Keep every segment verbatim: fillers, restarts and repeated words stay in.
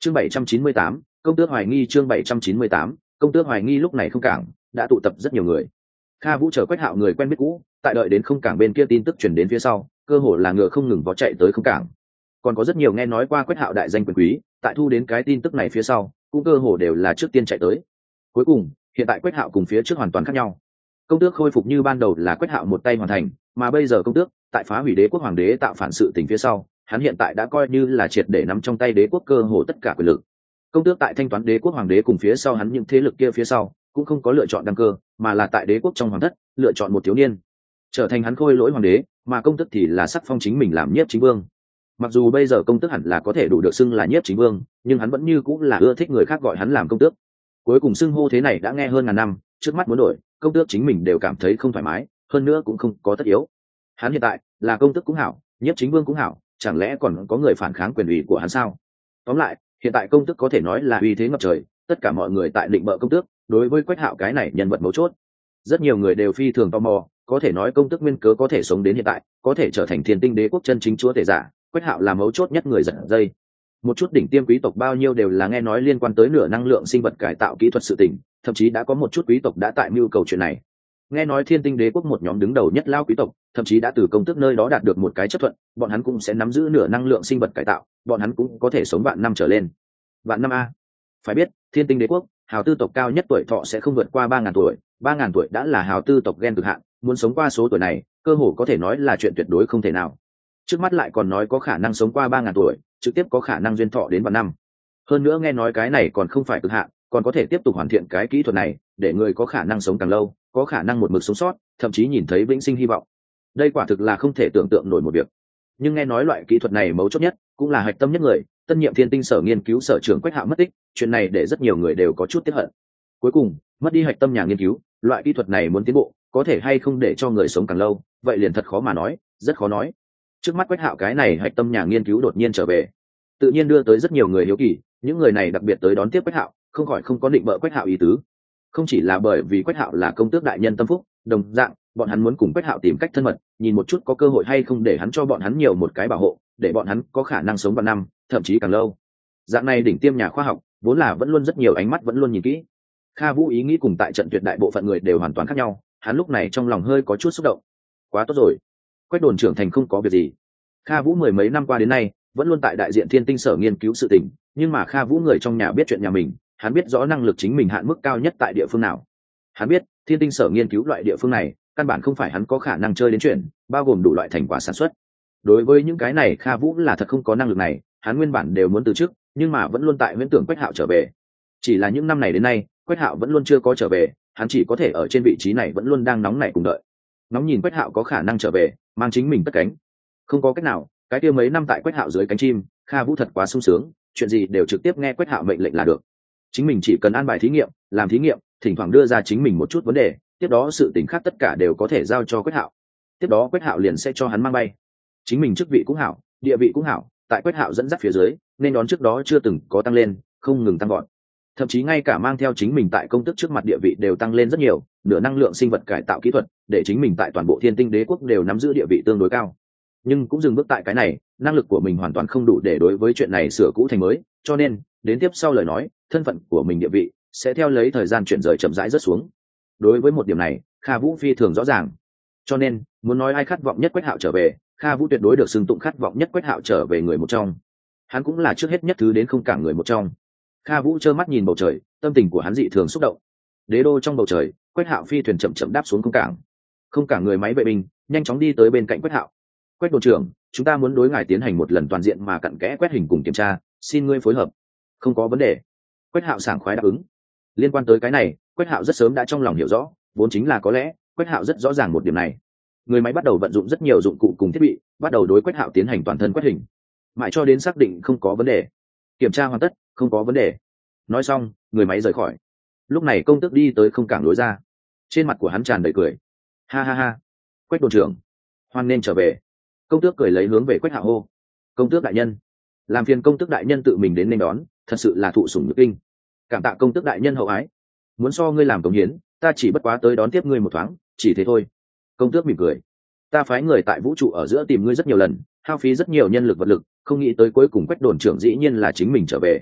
chương bảy trăm chín mươi tám, công tước hoài nghi. Chương bảy trăm chín mươi tám, công tước hoài nghi. Lúc này không cảng đã tụ tập rất nhiều người. Kha Vũ chờ Quách Hạo người quen biết cũ, tại đợi đến không cảng bên kia tin tức truyền đến phía sau, cơ hồ là ngựa không ngừng vó chạy tới không cảng. Còn có rất nhiều nghe nói qua Quách Hạo đại danh quyền quý, tại thu đến cái tin tức này phía sau, cũng cơ hồ đều là trước tiên chạy tới. Cuối cùng, hiện tại Quách Hạo cùng phía trước hoàn toàn khác nhau. Công tước khôi phục như ban đầu là Quách Hạo một tay hoàn thành, mà bây giờ công tước tại phá hủy đế quốc hoàng đế tạo phản sự tình phía sau, hắn hiện tại đã coi như là triệt để nắm trong tay đế quốc cơ hồ tất cả quyền lực. Công tước tại thanh toán đế quốc hoàng đế cùng phía sau hắn những thế lực kia phía sau, cũng không có lựa chọn đăng cơ, mà là tại đế quốc trong hoàng thất lựa chọn một thiếu niên trở thành hắn khôi lỗi hoàng đế, mà công tước thì là sắc phong chính mình làm nhiếp chính vương. Mặc dù bây giờ công tước hẳn là có thể đủ được xưng là nhiếp chính vương, nhưng hắn vẫn như cũng là ưa thích người khác gọi hắn làm công tước. Cuối cùng xưng hô thế này đã nghe hơn ngàn năm, trước mắt muốn đổi công tước chính mình đều cảm thấy không thoải mái, hơn nữa cũng không có tất yếu. Hắn hiện tại là công tước cũng hảo, nhiếp chính vương cũng hảo, chẳng lẽ còn có người phản kháng quyền ủy của hắn sao? Tóm lại, hiện tại công tước có thể nói là uy thế ngập trời, tất cả mọi người tại định bợ công tước đối với Quách Hạo cái này nhân vật mấu chốt, rất nhiều người đều phi thường tò mò, có thể nói công tước nguyên cớ có thể sống đến hiện tại, có thể trở thành thiên tinh đế quốc chân chính chúa tể giả, Quách Hạo là mấu chốt nhất người giật dây. Một chút đỉnh tiêm quý tộc bao nhiêu đều là nghe nói liên quan tới nửa năng lượng sinh vật cải tạo kỹ thuật sự tình, thậm chí đã có một chút quý tộc đã tại mưu cầu chuyện này. Nghe nói thiên tinh đế quốc một nhóm đứng đầu nhất lao quý tộc, thậm chí đã từ công tước nơi đó đạt được một cái chấp thuận, bọn hắn cũng sẽ nắm giữ nửa năng lượng sinh vật cải tạo, bọn hắn cũng có thể sống vạn năm trở lên. Vạn năm a? Phải biết, thiên tinh đế quốc, hào tư tộc cao nhất tuổi thọ sẽ không vượt qua ba ngàn tuổi, ba ngàn tuổi đã là hào tư tộc gen cực hạn, muốn sống qua số tuổi này, cơ hồ có thể nói là chuyện tuyệt đối không thể nào. Trước mắt lại còn nói có khả năng sống qua ba ngàn tuổi, trực tiếp có khả năng duyên thọ đến vạn năm. Hơn nữa nghe nói cái này còn không phải cực hạn, còn có thể tiếp tục hoàn thiện cái kỹ thuật này, để người có khả năng sống càng lâu, có khả năng một mực sống sót, thậm chí nhìn thấy vĩnh sinh hy vọng. Đây quả thực là không thể tưởng tượng nổi một việc. Nhưng nghe nói loại kỹ thuật này mấu chốt nhất, cũng là hạch tâm nhất người, tân nhiệm thiên tinh sở nghiên cứu sở trưởng Quách Hạo mất tích, chuyện này để rất nhiều người đều có chút tiếc hận. Cuối cùng, mất đi hạch tâm nhà nghiên cứu, loại kỹ thuật này muốn tiến bộ, có thể hay không để cho người sống càng lâu, vậy liền thật khó mà nói, rất khó nói. Trước mắt Quách Hạo cái này hạch tâm nhà nghiên cứu đột nhiên trở về, tự nhiên đưa tới rất nhiều người hiếu kỳ, những người này đặc biệt tới đón tiếp Quách Hạo, không khỏi không có định bợ Quách Hạo ý tứ. Không chỉ là bởi vì Quách Hạo là công tước đại nhân tâm phúc, đồng dạng, bọn hắn muốn cùng Quách Hạo tìm cách thân mật, nhìn một chút có cơ hội hay không để hắn cho bọn hắn nhiều một cái bảo hộ, để bọn hắn có khả năng sống vạn năm, thậm chí càng lâu. Dạng này đỉnh tiêm nhà khoa học, vốn là vẫn luôn rất nhiều ánh mắt vẫn luôn nhìn kỹ. Kha Vũ ý nghĩ cùng tại trận tuyệt đại bộ phận người đều hoàn toàn khác nhau, hắn lúc này trong lòng hơi có chút xúc động. Quá tốt rồi, Quách đồn trưởng thành không có việc gì. Kha Vũ mười mấy năm qua đến nay, vẫn luôn tại đại diện thiên tinh sở nghiên cứu sự tình, nhưng mà Kha Vũ người trong nhà biết chuyện nhà mình, hắn biết rõ năng lực chính mình hạn mức cao nhất tại địa phương nào. Hắn biết, thiên tinh sở nghiên cứu loại địa phương này, căn bản không phải hắn có khả năng chơi đến chuyện, bao gồm đủ loại thành quả sản xuất. Đối với những cái này Kha Vũ là thật không có năng lực này, hắn nguyên bản đều muốn từ chức, nhưng mà vẫn luôn tại huyễn tưởng Quách Hạo trở về. Chỉ là những năm này đến nay, Quách Hạo vẫn luôn chưa có trở về, hắn chỉ có thể ở trên vị trí này vẫn luôn đang nóng nảy cùng đợi. Nóng nhìn Quách Hạo có khả năng trở về, mang chính mình tất cánh. Không có cách nào, cái kia mấy năm tại Quách Hạo dưới cánh chim, Kha Vũ thật quá sung sướng, chuyện gì đều trực tiếp nghe Quách Hạo mệnh lệnh là được. Chính mình chỉ cần an bài thí nghiệm, làm thí nghiệm, thỉnh thoảng đưa ra chính mình một chút vấn đề, tiếp đó sự tình khác tất cả đều có thể giao cho Quách Hạo. Tiếp đó Quách Hạo liền sẽ cho hắn mang bay. Chính mình chức vị cũng hảo, địa vị cũng hảo, tại Quách Hạo dẫn dắt phía dưới, nên đón trước đó chưa từng có tăng lên, không ngừng tăng gọn. Thậm chí ngay cả mang theo chính mình tại công tước trước mặt địa vị đều tăng lên rất nhiều, nửa năng lượng sinh vật cải tạo kỹ thuật, để chính mình tại toàn bộ thiên tinh đế quốc đều nắm giữ địa vị tương đối cao. Nhưng cũng dừng bước tại cái này, năng lực của mình hoàn toàn không đủ để đối với chuyện này sửa cũ thành mới, cho nên đến tiếp sau lời nói, thân phận của mình địa vị sẽ theo lấy thời gian chuyển rời chậm rãi rất xuống. Đối với một điểm này, Kha Vũ phi thường rõ ràng. Cho nên, muốn nói ai khát vọng nhất Quách Hạo trở về, Kha Vũ tuyệt đối được xưng tụng khát vọng nhất Quách Hạo trở về người một trong. Hắn cũng là trước hết nhất thứ đến không cả người một trong. Kha Vũ trơ mắt nhìn bầu trời, tâm tình của hắn dị thường xúc động. Đế đô trong bầu trời, Quách Hạo phi thuyền chậm chậm đáp xuống không cảng. Không cả người máy vệ binh nhanh chóng đi tới bên cạnh Quách Hạo. Quách đồn trưởng, chúng ta muốn đối ngài tiến hành một lần toàn diện mà cặn kẽ quét hình cùng kiểm tra, xin ngươi phối hợp. Không có vấn đề. Quách Hạo sảng khoái đáp ứng. Liên quan tới cái này, Quách Hạo rất sớm đã trong lòng hiểu rõ, vốn chính là có lẽ Quách Hạo rất rõ ràng một điểm này. Người máy bắt đầu vận dụng rất nhiều dụng cụ cùng thiết bị, bắt đầu đối Quách Hạo tiến hành toàn thân quét hình, mãi cho đến xác định không có vấn đề. Kiểm tra hoàn tất, không có vấn đề. Nói xong, người máy rời khỏi. Lúc này công tước đi tới không cảng lối ra, trên mặt của hắn tràn đầy cười. Ha ha ha, Quách đồn trưởng, hoan nên trở về. Công tước cười lấy hướng về Quách Hạo hô. Công tước đại nhân, làm phiền công tước đại nhân tự mình đến nên đón, thật sự là thụ sủng nhược kinh. Cảm tạ công tước đại nhân hậu ái. Muốn so ngươi làm cống hiến, ta chỉ bất quá tới đón tiếp ngươi một thoáng, chỉ thế thôi. Công tước mỉm cười. Ta phái người tại vũ trụ ở giữa tìm ngươi rất nhiều lần, hao phí rất nhiều nhân lực vật lực, không nghĩ tới cuối cùng Quách đồn trưởng dĩ nhiên là chính mình trở về.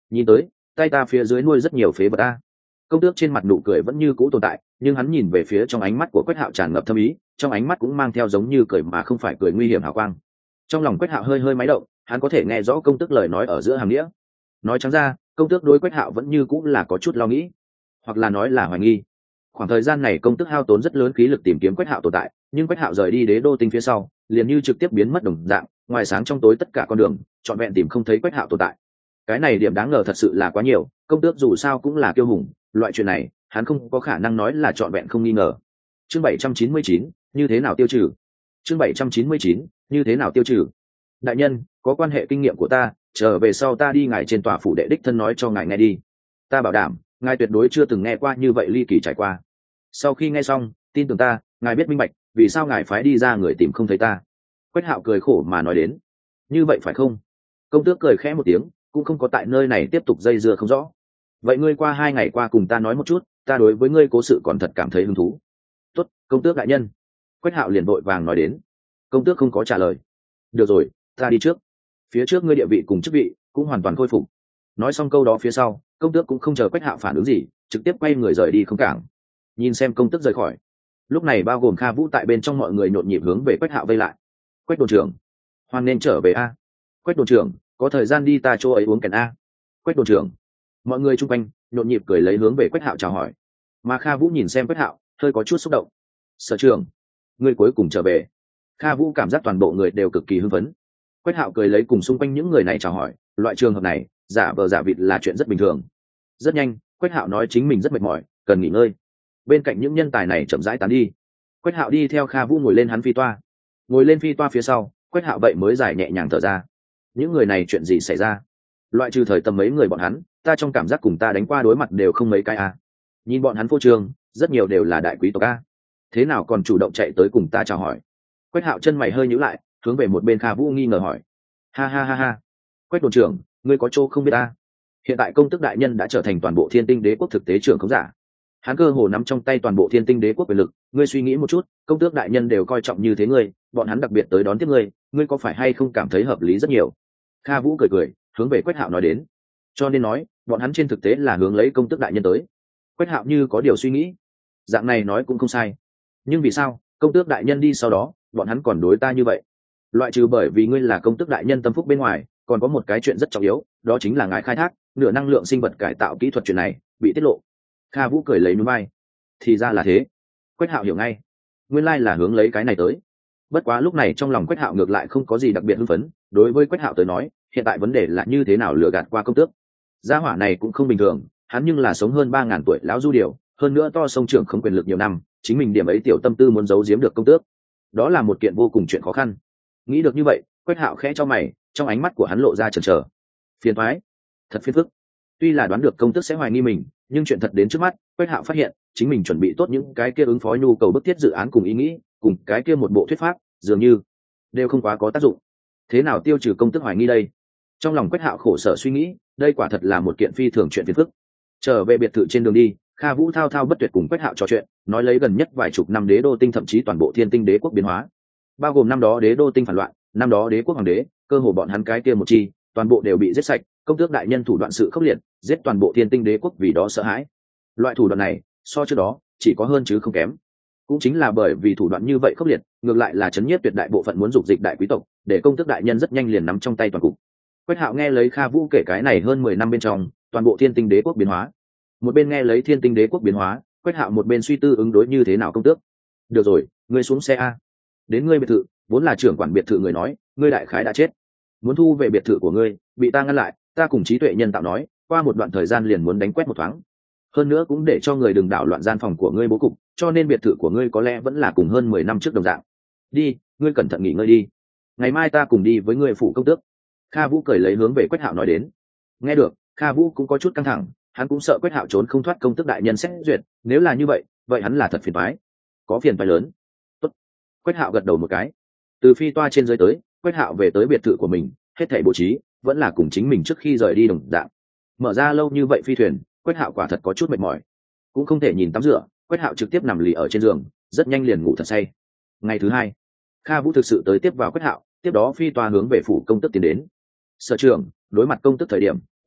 nhìn tới tay ta phía dưới nuôi rất nhiều phế vật ta. Công tước trên mặt nụ cười vẫn như cũ tồn tại, nhưng hắn nhìn về phía trong ánh mắt của Quách Hạo tràn ngập thâm ý, trong ánh mắt cũng mang theo giống như cười mà không phải cười nguy hiểm hào quang. Trong lòng Quách Hạo hơi hơi máy động, hắn có thể nghe rõ công tước lời nói ở giữa hàng nghĩa. Nói trắng ra, công tước đối Quách Hạo vẫn như cũng là có chút lo nghĩ, hoặc là nói là hoài nghi. Khoảng thời gian này công tước hao tốn rất lớn khí lực tìm kiếm Quách Hạo tồn tại, nhưng Quách Hạo rời đi Đế Đô Tinh phía sau, liền như trực tiếp biến mất đồng dạng, ngoài sáng trong tối tất cả con đường, trọn vẹn tìm không thấy Quách Hạo tồn tại. Cái này điểm đáng ngờ thật sự là quá nhiều, công tước dù sao cũng là kiêu hùng, loại chuyện này, hắn không có khả năng nói là trọn vẹn không nghi ngờ. Chương bảy trăm chín mươi chín, như thế nào tiêu trừ? Chương bảy trăm chín mươi chín, như thế nào tiêu trừ? Đại nhân, có quan hệ kinh nghiệm của ta, trở về sau ta đi ngài trên tòa phủ đệ đích thân nói cho ngài nghe đi. Ta bảo đảm, ngài tuyệt đối chưa từng nghe qua như vậy ly kỳ trải qua. Sau khi nghe xong, tin tưởng ta, ngài biết minh bạch, vì sao ngài phái đi ra người tìm không thấy ta. Quách Hạo cười khổ mà nói đến. Như vậy phải không? Công tước cười khẽ một tiếng, cũng không có tại nơi này tiếp tục dây dưa không rõ. Vậy ngươi qua hai ngày qua cùng ta nói một chút, ta đối với ngươi cố sự còn thật cảm thấy hứng thú. Tốt, công tước đại nhân. Quách Hạo liền vội vàng nói đến. Công tước không có trả lời. Được rồi, ta đi trước. Phía trước ngươi địa vị cùng chức vị cũng hoàn toàn khôi phục. Nói xong câu đó phía sau, công tước cũng không chờ Quách Hạo phản ứng gì, trực tiếp quay người rời đi không cảng. Nhìn xem công tước rời khỏi, lúc này bao gồm Kha Vũ tại bên trong mọi người nhộn nhịp hướng về Quách Hạo vây lại. Quách đồn trưởng, hoan nên trở về a. Quách đồn trưởng, có thời gian đi ta chỗ ấy uống kèn a. Quách đồn trưởng. Mọi người chung quanh nhộn nhịp cười lấy hướng về Quách Hạo chào hỏi, mà Kha Vũ nhìn xem Quách Hạo hơi có chút xúc động. Sở trưởng, ngươi cuối cùng trở về. Kha Vũ cảm giác toàn bộ người đều cực kỳ hưng phấn. Quách Hạo cười lấy cùng xung quanh những người này chào hỏi, loại trường hợp này giả vờ giả vịt là chuyện rất bình thường. Rất nhanh, Quách Hạo nói chính mình rất mệt mỏi, cần nghỉ ngơi. Bên cạnh những nhân tài này chậm rãi tán đi. Quách Hạo đi theo Kha Vũ ngồi lên hắn phi toa. Ngồi lên phi toa phía sau, Quách Hạo vậy mới giải nhẹ nhàng thở ra. Những người này chuyện gì xảy ra? Loại trừ thời tầm mấy người bọn hắn, ta trong cảm giác cùng ta đánh qua đối mặt đều không mấy cái a. Nhìn bọn hắn phô trương, rất nhiều đều là đại quý tộc a. Thế nào còn chủ động chạy tới cùng ta chào hỏi? Quách Hạo chân mày hơi nhíu lại, hướng về một bên Kha Vũ nghi ngờ hỏi. Ha ha ha ha. Quách đồn trưởng, ngươi có chỗ không biết ta. Hiện tại công tước đại nhân đã trở thành toàn bộ Thiên Tinh Đế quốc thực tế trưởng khống giả. Hắn cơ hồ nắm trong tay toàn bộ Thiên Tinh Đế quốc quyền lực, ngươi suy nghĩ một chút, công tước đại nhân đều coi trọng như thế ngươi, bọn hắn đặc biệt tới đón tiếp ngươi, ngươi có phải hay không cảm thấy hợp lý rất nhiều? Kha Vũ cười cười, hướng về Quách Hạo nói đến. Cho nên nói, bọn hắn trên thực tế là hướng lấy công tước đại nhân tới. Quách Hạo như có điều suy nghĩ. Dạng này nói cũng không sai. Nhưng vì sao, công tước đại nhân đi sau đó, bọn hắn còn đối ta như vậy? Loại trừ bởi vì ngươi là công tước đại nhân tâm phúc bên ngoài, còn có một cái chuyện rất trọng yếu, đó chính là ngài khai thác nửa năng lượng sinh vật cải tạo kỹ thuật chuyện này bị tiết lộ. Kha Vũ cười lấy núi bay. Thì ra là thế. Quách Hạo hiểu ngay, nguyên lai là hướng lấy cái này tới. Bất quá lúc này trong lòng Quách Hạo ngược lại không có gì đặc biệt hưng phấn. Đối với Quách Hạo tới nói, hiện tại vấn đề là như thế nào lừa gạt qua công tước. Gia hỏa này cũng không bình thường, hắn nhưng là sống hơn ba ngàn tuổi lão du điều, hơn nữa to sông trưởng không quyền lực nhiều năm, chính mình điểm ấy tiểu tâm tư muốn giấu giếm được công tước, đó là một kiện vô cùng chuyện khó khăn. Nghĩ được như vậy, Quách Hạo khẽ cho mày, trong ánh mắt của hắn lộ ra chần chờ. Phiền toái, thật phiền phức. Tuy là đoán được công tước sẽ hoài nghi mình, nhưng chuyện thật đến trước mắt, Quách Hạo phát hiện chính mình chuẩn bị tốt những cái kia ứng phó nhu cầu bức thiết dự án cùng ý nghĩ, cùng cái kia một bộ thuyết pháp, dường như đều không quá có tác dụng. Thế nào tiêu trừ công tước hoài nghi đây? Trong lòng Quách Hạo khổ sở suy nghĩ, đây quả thật là một kiện phi thường chuyện phiền phức. Trở về biệt thự trên đường đi, Kha Vũ thao thao bất tuyệt cùng Quách Hạo trò chuyện, nói lấy gần nhất vài chục năm Đế Đô Tinh thậm chí toàn bộ Thiên Tinh Đế quốc biến hóa, bao gồm năm đó Đế Đô Tinh phản loạn, năm đó Đế quốc hoàng đế, cơ hồ bọn hắn cái kia một chi, toàn bộ đều bị giết sạch, công tước đại nhân thủ đoạn sự khốc liệt, giết toàn bộ Thiên Tinh Đế quốc vì đó sợ hãi. Loại thủ đoạn này, so trước đó, chỉ có hơn chứ không kém. Cũng chính là bởi vì thủ đoạn như vậy khốc liệt, ngược lại là chấn nhiếp tuyệt đại bộ phận muốn dục dịch đại quý tộc, để công tước đại nhân rất nhanh liền nắm trong tay toàn cục. Quách Hạo nghe lấy Kha Vũ kể cái này hơn mười năm bên trong, toàn bộ Thiên Tinh Đế quốc biến hóa. Một bên nghe lấy Thiên Tinh Đế quốc biến hóa, Quách Hạo một bên suy tư ứng đối như thế nào công tước. Được rồi, ngươi xuống xe a. Đến ngươi biệt thự, vốn là trưởng quản biệt thự người nói, ngươi đại khái đã chết. Muốn thu về biệt thự của ngươi, bị ta ngăn lại, ta cùng trí tuệ nhân tạo nói, qua một đoạn thời gian liền muốn đánh quét một thoáng. Hơn nữa cũng để cho người đừng đảo loạn gian phòng của ngươi bố cục, cho nên biệt thự của ngươi có lẽ vẫn là cùng hơn mười năm trước đồng dạng. Đi, ngươi cẩn thận nghỉ ngơi đi. Ngày mai ta cùng đi với ngươi phủ công tước. Kha Vũ cười lấy hướng về Quách Hạo nói đến. Nghe được, Kha Vũ cũng có chút căng thẳng, hắn cũng sợ Quách Hạo trốn không thoát công tước đại nhân xét duyệt, nếu là như vậy, vậy hắn là thật phiền toái. Có phiền toái lớn. Tốt. Quách Hạo gật đầu một cái. Từ phi toa trên dưới tới, Quách Hạo về tới biệt thự của mình, hết thảy bố trí vẫn là cùng chính mình trước khi rời đi đồng dạng. Mở ra lâu như vậy phi thuyền, Quách Hạo quả thật có chút mệt mỏi, cũng không thể nhìn tắm rửa, Quách Hạo trực tiếp nằm lì ở trên giường, rất nhanh liền ngủ thật say. Ngày thứ hai, Kha Vũ thực sự tới tiếp vào Quách Hạo, tiếp đó phi toa hướng về phủ công tước tiến đến. Sở trưởng, đối mặt công tước thời điểm,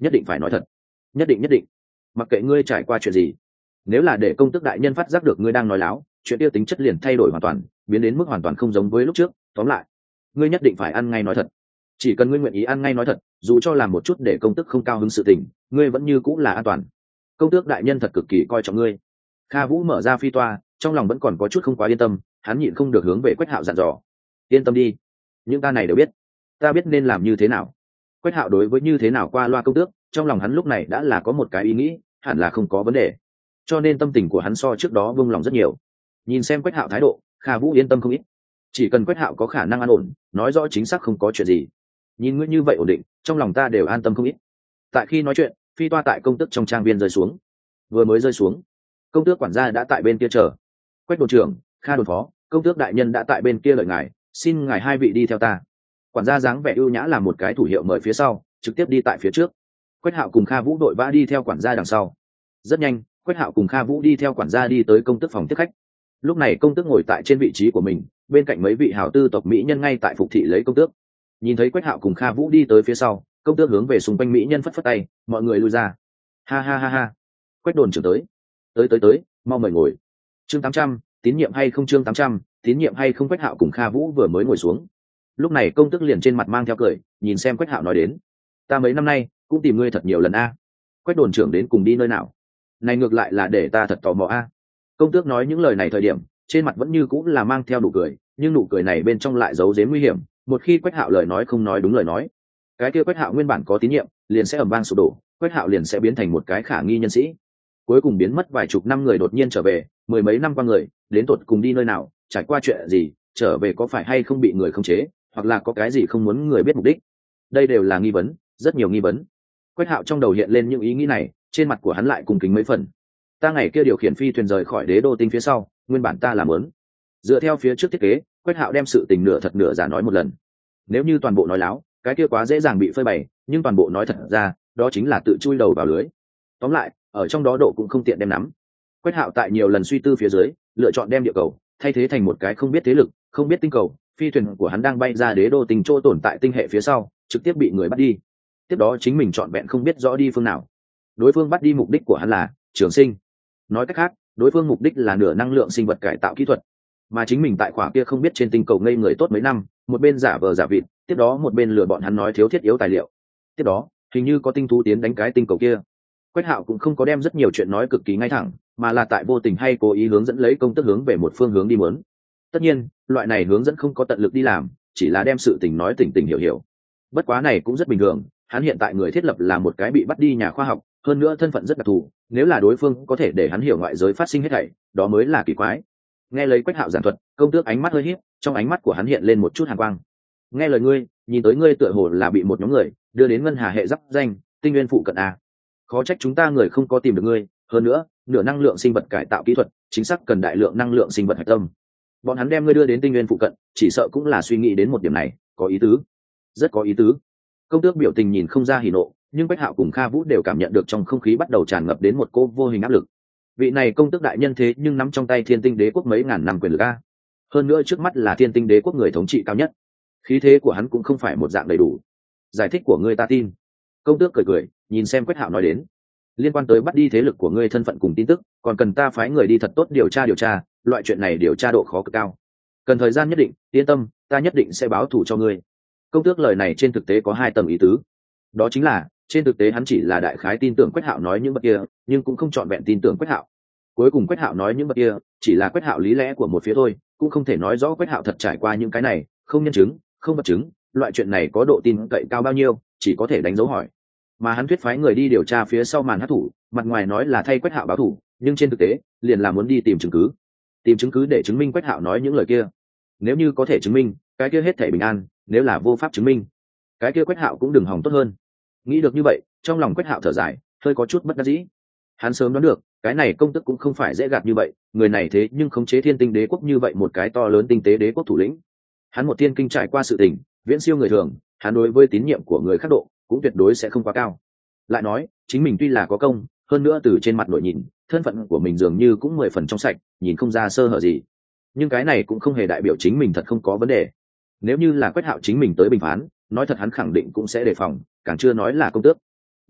nhất định phải nói thật, nhất định nhất định, mặc kệ ngươi trải qua chuyện gì, nếu là để công tước đại nhân phát giác được ngươi đang nói láo, chuyện tiêu tính chất liền thay đổi hoàn toàn, biến đến mức hoàn toàn không giống với lúc trước. Tóm lại, ngươi nhất định phải ăn ngay nói thật. Chỉ cần ngươi nguyện ý ăn ngay nói thật, dù cho làm một chút để công tước không cao hứng sự tình, ngươi vẫn như cũng là an toàn. Công tước đại nhân thật cực kỳ coi trọng ngươi. Kha Vũ mở ra phi toa, trong lòng vẫn còn có chút không quá yên tâm, hắn nhịn không được hướng về Quách Hạo dặn dò: yên tâm đi, những ta này đều biết, ta biết nên làm như thế nào. Quách Hạo đối với như thế nào qua loa công tước, trong lòng hắn lúc này đã là có một cái ý nghĩ, hẳn là không có vấn đề, cho nên tâm tình của hắn so trước đó buông lòng rất nhiều. Nhìn xem Quách Hạo thái độ, Kha Vũ yên tâm không ít. Chỉ cần Quách Hạo có khả năng an ổn, nói rõ chính xác không có chuyện gì, nhìn ngươi như vậy ổn định, trong lòng ta đều an tâm không ít. Tại khi nói chuyện, phi toa tại công tước trong trang viên rơi xuống. Vừa mới rơi xuống, công tước quản gia đã tại bên kia chờ. Quách đồn trưởng, Kha đồn phó, công tước đại nhân đã tại bên kia đợi ngài, xin ngài hai vị đi theo ta. Quản gia dáng vẻ ưu nhã làm một cái thủ hiệu mời phía sau, trực tiếp đi tại phía trước. Quách Hạo cùng Kha Vũ đội vã đi theo quản gia đằng sau. Rất nhanh, Quách Hạo cùng Kha Vũ đi theo quản gia đi tới công tước phòng tiếp khách. Lúc này công tước ngồi tại trên vị trí của mình, bên cạnh mấy vị hào tư tộc mỹ nhân ngay tại phục thị lấy công tước. Nhìn thấy Quách Hạo cùng Kha Vũ đi tới phía sau, công tước hướng về xung quanh mỹ nhân phất phất tay, mọi người lui ra. Ha ha ha ha, Quách đồn trưởng tới, tới tới tới, mau mời ngồi. Chương tám trăm, tín nhiệm hay không? Chương tám trăm, tín nhiệm hay không? Quách Hạo cùng Kha Vũ vừa mới ngồi xuống, lúc này công tước liền trên mặt mang theo cười, nhìn xem Quách Hạo nói đến: ta mấy năm nay cũng tìm ngươi thật nhiều lần a. Quách đồn trưởng đến cùng đi nơi nào? Này ngược lại là để ta thật tò mò a. Công tước nói những lời này thời điểm, trên mặt vẫn như cũng là mang theo nụ cười, nhưng nụ cười này bên trong lại giấu giếm nguy hiểm. Một khi Quách Hạo lời nói không nói đúng lời nói, cái kia Quách Hạo nguyên bản có tín nhiệm liền sẽ ầm vang sụp đổ, Quách Hạo liền sẽ biến thành một cái khả nghi nhân sĩ, cuối cùng biến mất vài chục năm người đột nhiên trở về, mười mấy năm qua người đến tột cùng đi nơi nào, trải qua chuyện gì, trở về có phải hay không bị người khống chế, hoặc là có cái gì không muốn người biết mục đích. Đây đều là nghi vấn, rất nhiều nghi vấn. Quách Hạo trong đầu hiện lên những ý nghĩ này, trên mặt của hắn lại cùng kính mấy phần. Ta ngày kia điều khiển phi thuyền rời khỏi đế đô tinh phía sau, nguyên bản ta làm muốn dựa theo phía trước thiết kế, Quách Hạo đem sự tình nửa thật nửa giả nói một lần. Nếu như toàn bộ nói láo, cái kia quá dễ dàng bị phơi bày, nhưng toàn bộ nói thật ra, đó chính là tự chui đầu vào lưới. Tóm lại, ở trong đó độ cũng không tiện đem nắm. Quách Hạo tại nhiều lần suy tư phía dưới, lựa chọn đem địa cầu thay thế thành một cái không biết thế lực, không biết tinh cầu. Phi thuyền của hắn đang bay ra đế đô tinh chỗ tồn tại tinh hệ phía sau, trực tiếp bị người bắt đi. Tiếp đó chính mình chọn vẹn không biết rõ đi phương nào. Đối phương bắt đi mục đích của hắn là trường sinh. Nói cách khác, đối phương mục đích là nửa năng lượng sinh vật cải tạo kỹ thuật, mà chính mình tại khỏa kia không biết trên tinh cầu ngây người tốt mấy năm, một bên giả vờ giả vịt, tiếp đó một bên lừa bọn hắn nói thiếu thiết yếu tài liệu. Tiếp đó, hình như có tinh thú tiến đánh cái tinh cầu kia. Quách Hạo cũng không có đem rất nhiều chuyện nói cực kỳ ngay thẳng, mà là tại vô tình hay cố ý hướng dẫn lấy công tước hướng về một phương hướng đi muốn. Tất nhiên, loại này hướng dẫn không có tận lực đi làm, chỉ là đem sự tình nói tỉnh tỉnh hiểu hiểu. Bất quá này cũng rất bình thường, hắn hiện tại người thiết lập là một cái bị bắt đi nhà khoa học, hơn nữa thân phận rất đặc thù, nếu là đối phương có thể để hắn hiểu ngoại giới phát sinh hết thảy, đó mới là kỳ quái. Nghe lấy Quách Hạo giảng thuật, công tước ánh mắt hơi híp, trong ánh mắt của hắn hiện lên một chút hàn quang. Nghe lời ngươi, nhìn tới ngươi tựa hồ là bị một nhóm người đưa đến ngân hà hệ giáp danh tinh nguyên phụ cận à? Khó trách chúng ta người không có tìm được ngươi, hơn nữa, nửa năng lượng sinh vật cải tạo kỹ thuật, chính xác cần đại lượng năng lượng sinh vật hạch tâm. Bọn hắn đem ngươi đưa đến tinh nguyên phụ cận, chỉ sợ cũng là suy nghĩ đến một điểm này, có ý tứ, rất có ý tứ. Công tước biểu tình nhìn không ra hỉ nộ, nhưng Quách Hạo cùng Kha Vũ đều cảm nhận được trong không khí bắt đầu tràn ngập đến một cô vô hình áp lực. Vị này công tước đại nhân thế nhưng nắm trong tay Thiên Tinh Đế quốc mấy ngàn năm quyền lực a. Hơn nữa trước mắt là Thiên Tinh Đế quốc người thống trị cao nhất, khí thế của hắn cũng không phải một dạng đầy đủ. Giải thích của ngươi ta tin. Công tước cười cười, nhìn xem Quách Hạo nói đến, liên quan tới bắt đi thế lực của ngươi thân phận cùng tin tức, còn cần ta phái người đi thật tốt điều tra điều tra, loại chuyện này điều tra độ khó cực cao, cần thời gian nhất định, yên tâm, ta nhất định sẽ báo thù cho ngươi. Công tước lời này trên thực tế có hai tầng ý tứ, đó chính là trên thực tế hắn chỉ là đại khái tin tưởng Quách Hạo nói những bậc kia, nhưng cũng không trọn vẹn tin tưởng Quách Hạo. Cuối cùng Quách Hạo nói những bậc kia chỉ là Quách Hạo lý lẽ của một phía thôi, cũng không thể nói rõ Quách Hạo thật trải qua những cái này, không nhân chứng, không vật chứng, loại chuyện này có độ tin cậy cao bao nhiêu, chỉ có thể đánh dấu hỏi. Mà hắn thuyết phái người đi điều tra phía sau màn hắc thủ, mặt ngoài nói là thay Quách Hạo báo thù, nhưng trên thực tế liền là muốn đi tìm chứng cứ, tìm chứng cứ để chứng minh Quách Hạo nói những lời kia. Nếu như có thể chứng minh, cái kia hết thảy bình an; nếu là vô pháp chứng minh, cái kia Quách Hạo cũng đừng hòng tốt hơn. Nghĩ được như vậy, trong lòng Quách Hạo thở dài, hơi có chút bất đắc dĩ. Hắn sớm đoán được, cái này công tức cũng không phải dễ gạt như vậy, người này thế nhưng khống chế Thiên Tinh Đế quốc như vậy một cái to lớn tinh tế đế quốc thủ lĩnh. Hắn một tiên kinh trải qua sự tình, viễn siêu người thường, hắn đối với tín nhiệm của người khác độ cũng tuyệt đối sẽ không quá cao. Lại nói, chính mình tuy là có công, hơn nữa từ trên mặt nội nhìn, thân phận của mình dường như cũng mười phần trong sạch, nhìn không ra sơ hở gì. Nhưng cái này cũng không hề đại biểu chính mình thật không có vấn đề. Nếu như là Quách Hạo chính mình tới bình phán, nói thật hắn khẳng định cũng sẽ đề phòng, càng chưa nói là công tước.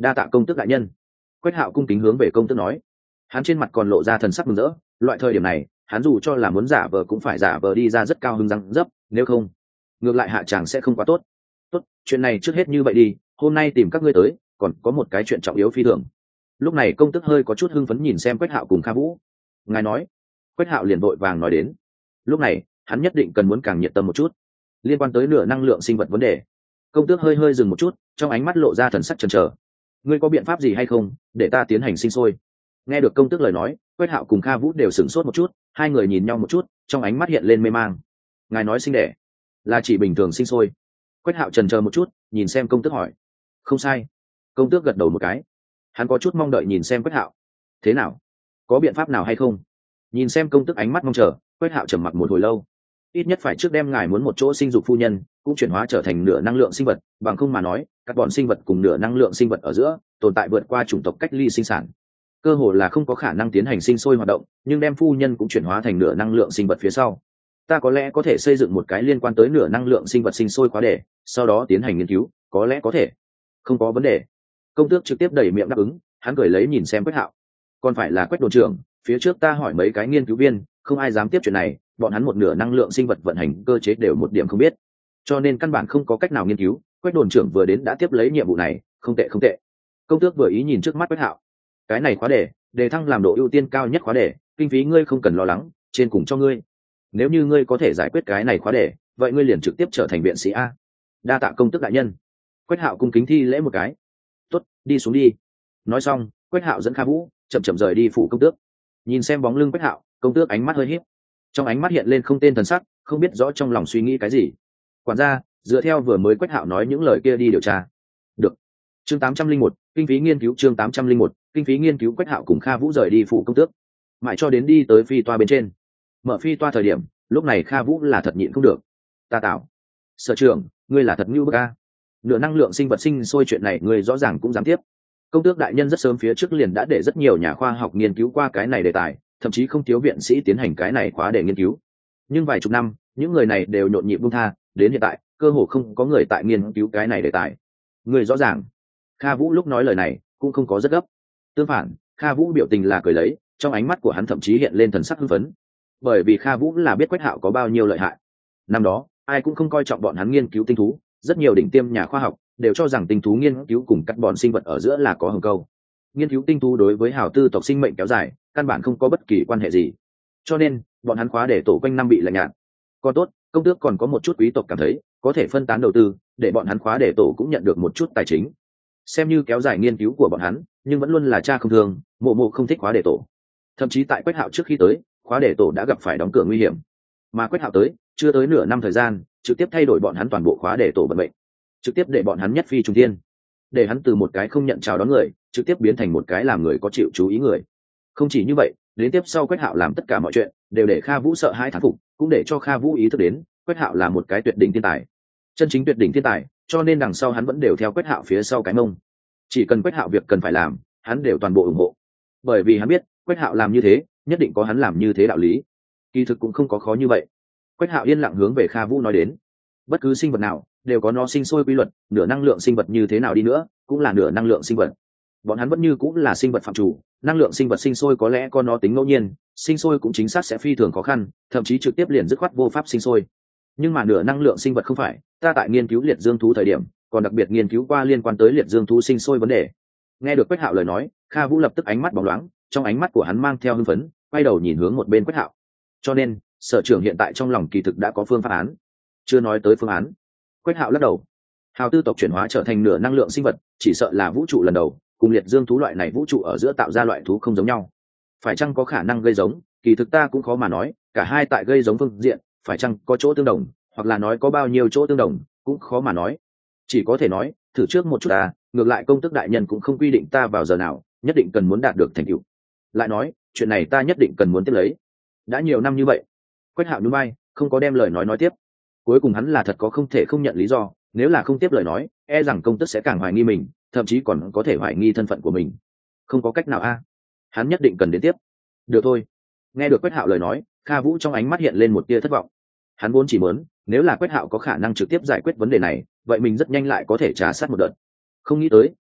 Đa tạ công tước đại nhân. Quách Hạo cung kính hướng về công tước nói. Hắn trên mặt còn lộ ra thần sắc mừng rỡ, loại thời điểm này hắn dù cho là muốn giả vờ cũng phải giả vờ đi ra rất cao hứng răng dấp, nếu không ngược lại hạ chàng sẽ không quá tốt. Tốt, chuyện này trước hết như vậy đi, hôm nay tìm các ngươi tới còn có một cái chuyện trọng yếu phi thường. Lúc này công tước hơi có chút hưng phấn nhìn xem Quách Hạo cùng Kha Vũ. Ngài nói. Quách Hạo liền vội vàng nói đến. Lúc này hắn nhất định cần muốn càng nhiệt tâm một chút, liên quan tới nửa năng lượng sinh vật vấn đề. Công tước hơi hơi dừng một chút, trong ánh mắt lộ ra thần sắc chần chờ. Ngươi có biện pháp gì hay không để ta tiến hành sinh sôi? Nghe được công tước lời nói, Quách Hạo cùng Kha Vũ đều sửng sốt một chút, hai người nhìn nhau một chút, trong ánh mắt hiện lên mê mang. Ngài nói sinh đẻ là chỉ bình thường sinh sôi? Quách Hạo chần chờ một chút, nhìn xem công tước hỏi. Không sai. Công tước gật đầu một cái. Hắn có chút mong đợi nhìn xem Quách Hạo. Thế nào, có biện pháp nào hay không? Nhìn xem công tước ánh mắt mong chờ, Quách Hạo trầm mặc một hồi lâu. Ít nhất phải trước đem ngài muốn một chỗ sinh dục phu nhân cũng chuyển hóa trở thành nửa năng lượng sinh vật, bằng không mà nói các bọn sinh vật cùng nửa năng lượng sinh vật ở giữa tồn tại vượt qua chủng tộc cách ly sinh sản, cơ hồ là không có khả năng tiến hành sinh sôi hoạt động. Nhưng đem phu nhân cũng chuyển hóa thành nửa năng lượng sinh vật phía sau, ta có lẽ có thể xây dựng một cái liên quan tới nửa năng lượng sinh vật sinh sôi khóa đề, sau đó tiến hành nghiên cứu, có lẽ có thể. Không có vấn đề. Công tước trực tiếp đẩy miệng đáp ứng. Hắn cười lấy nhìn xem Quách Hạo. Còn phải là Quách đồn trưởng, phía trước ta hỏi mấy cái nghiên cứu viên, không ai dám tiếp chuyện này, bọn hắn một nửa năng lượng sinh vật vận hành cơ chế đều một điểm không biết, cho nên căn bản không có cách nào nghiên cứu. Quách đồn trưởng vừa đến đã tiếp lấy nhiệm vụ này, không tệ không tệ. Công tước vừa ý nhìn trước mắt Quách Hạo. Cái này khóa đề đề thăng làm độ ưu tiên cao nhất khóa đề, kinh phí ngươi không cần lo lắng, trên cùng cho ngươi. Nếu như ngươi có thể giải quyết cái này khóa đề, vậy ngươi liền trực tiếp trở thành viện sĩ a. Đa tạ công tước đại nhân. Quách Hạo cung kính thi lễ một cái. Tốt, đi xuống đi. Nói xong, Quách Hạo dẫn Kha Vũ chậm chậm rời đi phủ công tước. Nhìn xem bóng lưng Quách Hạo, công tước ánh mắt hơi híp, trong ánh mắt hiện lên không tên thần sắc, không biết rõ trong lòng suy nghĩ cái gì. Quản gia, dựa theo vừa mới Quách Hạo nói những lời kia đi điều tra. Được. Chương tám trăm linh một, kinh phí nghiên cứu. Chương tám trăm linh một, kinh phí nghiên cứu. Quách Hạo cùng Kha Vũ rời đi phủ công tước, mãi cho đến đi tới phi toa bên trên. Mở phi toa thời điểm, lúc này Kha Vũ là thật nhịn không được. Ta tạo. Sở trưởng, ngươi là thật như bức a. Nửa năng lượng sinh vật sinh sôi chuyện này ngươi rõ ràng cũng dám tiếp. Công tước đại nhân rất sớm phía trước liền đã để rất nhiều nhà khoa học nghiên cứu qua cái này đề tài, thậm chí không thiếu viện sĩ tiến hành cái này khóa để nghiên cứu. Nhưng vài chục năm, những người này đều nhộn nhịp buông tha, đến hiện tại cơ hồ không có người tại nghiên cứu cái này đề tài. Người rõ ràng. Kha Vũ lúc nói lời này cũng không có rất gấp. Tương phản, Kha Vũ biểu tình là cười lấy, trong ánh mắt của hắn thậm chí hiện lên thần sắc hưng phấn. Bởi vì Kha Vũ là biết Quách Hạo có bao nhiêu lợi hại. Năm đó, ai cũng không coi trọng bọn hắn nghiên cứu tinh thú, rất nhiều đỉnh tiêm nhà khoa học đều cho rằng tinh thú nghiên cứu cùng các bọn sinh vật ở giữa là có hồng câu. Nghiên cứu tinh thú đối với hào tư tộc sinh mệnh kéo dài căn bản không có bất kỳ quan hệ gì, cho nên bọn hắn khóa để tổ quanh năm bị lạnh nhạt. Còn tốt, công tước còn có một chút quý tộc cảm thấy có thể phân tán đầu tư, để bọn hắn khóa để tổ cũng nhận được một chút tài chính, xem như kéo dài nghiên cứu của bọn hắn. Nhưng vẫn luôn là cha không thương, mộ mộ không thích khóa để tổ. Thậm chí tại Quách Hạo trước khi tới, khóa để tổ đã gặp phải đóng cửa nguy hiểm, mà Quách Hạo tới chưa tới nửa năm thời gian, trực tiếp thay đổi bọn hắn toàn bộ khóa để tổ vận mệnh, trực tiếp để bọn hắn nhất phi trùng thiên, để hắn từ một cái không nhận chào đón người trực tiếp biến thành một cái làm người có chịu chú ý người. Không chỉ như vậy, đến tiếp sau Quách Hạo làm tất cả mọi chuyện đều để Kha Vũ sợ hãi thán phục, cũng để cho Kha Vũ ý thức đến Quách Hạo là một cái tuyệt đỉnh thiên tài, chân chính tuyệt đỉnh thiên tài. Cho nên đằng sau hắn vẫn đều theo Quách Hạo phía sau cái mông, chỉ cần Quách Hạo việc cần phải làm, hắn đều toàn bộ ủng hộ, bởi vì hắn biết Quách Hạo làm như thế nhất định có hắn làm như thế đạo lý. Kỳ thực cũng không có khó như vậy. Quách Hạo yên lặng hướng về Kha Vũ nói đến, bất cứ sinh vật nào đều có nó sinh sôi quy luật, nửa năng lượng sinh vật như thế nào đi nữa cũng là nửa năng lượng sinh vật. Bọn hắn vẫn như cũng là sinh vật phạm chủ, năng lượng sinh vật sinh sôi có lẽ có nó tính ngẫu nhiên, sinh sôi cũng chính xác sẽ phi thường khó khăn, thậm chí trực tiếp liền dứt khoát vô pháp sinh sôi. Nhưng mà nửa năng lượng sinh vật không phải. Ta tại nghiên cứu liệt dương thú thời điểm còn đặc biệt nghiên cứu qua liên quan tới liệt dương thú sinh sôi vấn đề. Nghe được Quách Hạo lời nói, Kha Vũ lập tức ánh mắt bóng loáng, trong ánh mắt của hắn mang theo hưng phấn, quay đầu nhìn hướng một bên Quách Hạo. Cho nên sở trưởng hiện tại trong lòng kỳ thực đã có phương pháp án. Chưa nói tới phương án. Quách Hạo lắc đầu. Hào tư tộc chuyển hóa trở thành nửa năng lượng sinh vật, chỉ sợ là vũ trụ lần đầu, cùng liệt dương thú loại này vũ trụ ở giữa tạo ra loại thú không giống nhau. Phải chăng có khả năng gây giống, kỳ thực ta cũng khó mà nói, cả hai tại gây giống phương diện, phải chăng có chỗ tương đồng, hoặc là nói có bao nhiêu chỗ tương đồng, cũng khó mà nói. Chỉ có thể nói, thử trước một chút ta, ngược lại công tước đại nhân cũng không quy định ta vào giờ nào, nhất định cần muốn đạt được thành tựu. Lại nói, chuyện này ta nhất định cần muốn tiếp lấy. Đã nhiều năm như vậy. Quách Hạo nhún vai, không có đem lời nói nói tiếp. Cuối cùng hắn là thật có không thể không nhận lý do, nếu là không tiếp lời nói, e rằng công tước sẽ càng hoài nghi mình, thậm chí còn có thể hoài nghi thân phận của mình. Không có cách nào a, hắn nhất định cần đến tiếp. Được thôi. Nghe được Quách Hạo lời nói, Kha Vũ trong ánh mắt hiện lên một tia thất vọng. Hắn vốn chỉ muốn, nếu là Quách Hạo có khả năng trực tiếp giải quyết vấn đề này, vậy mình rất nhanh lại có thể trả sát một đợt. Không nghĩ tới,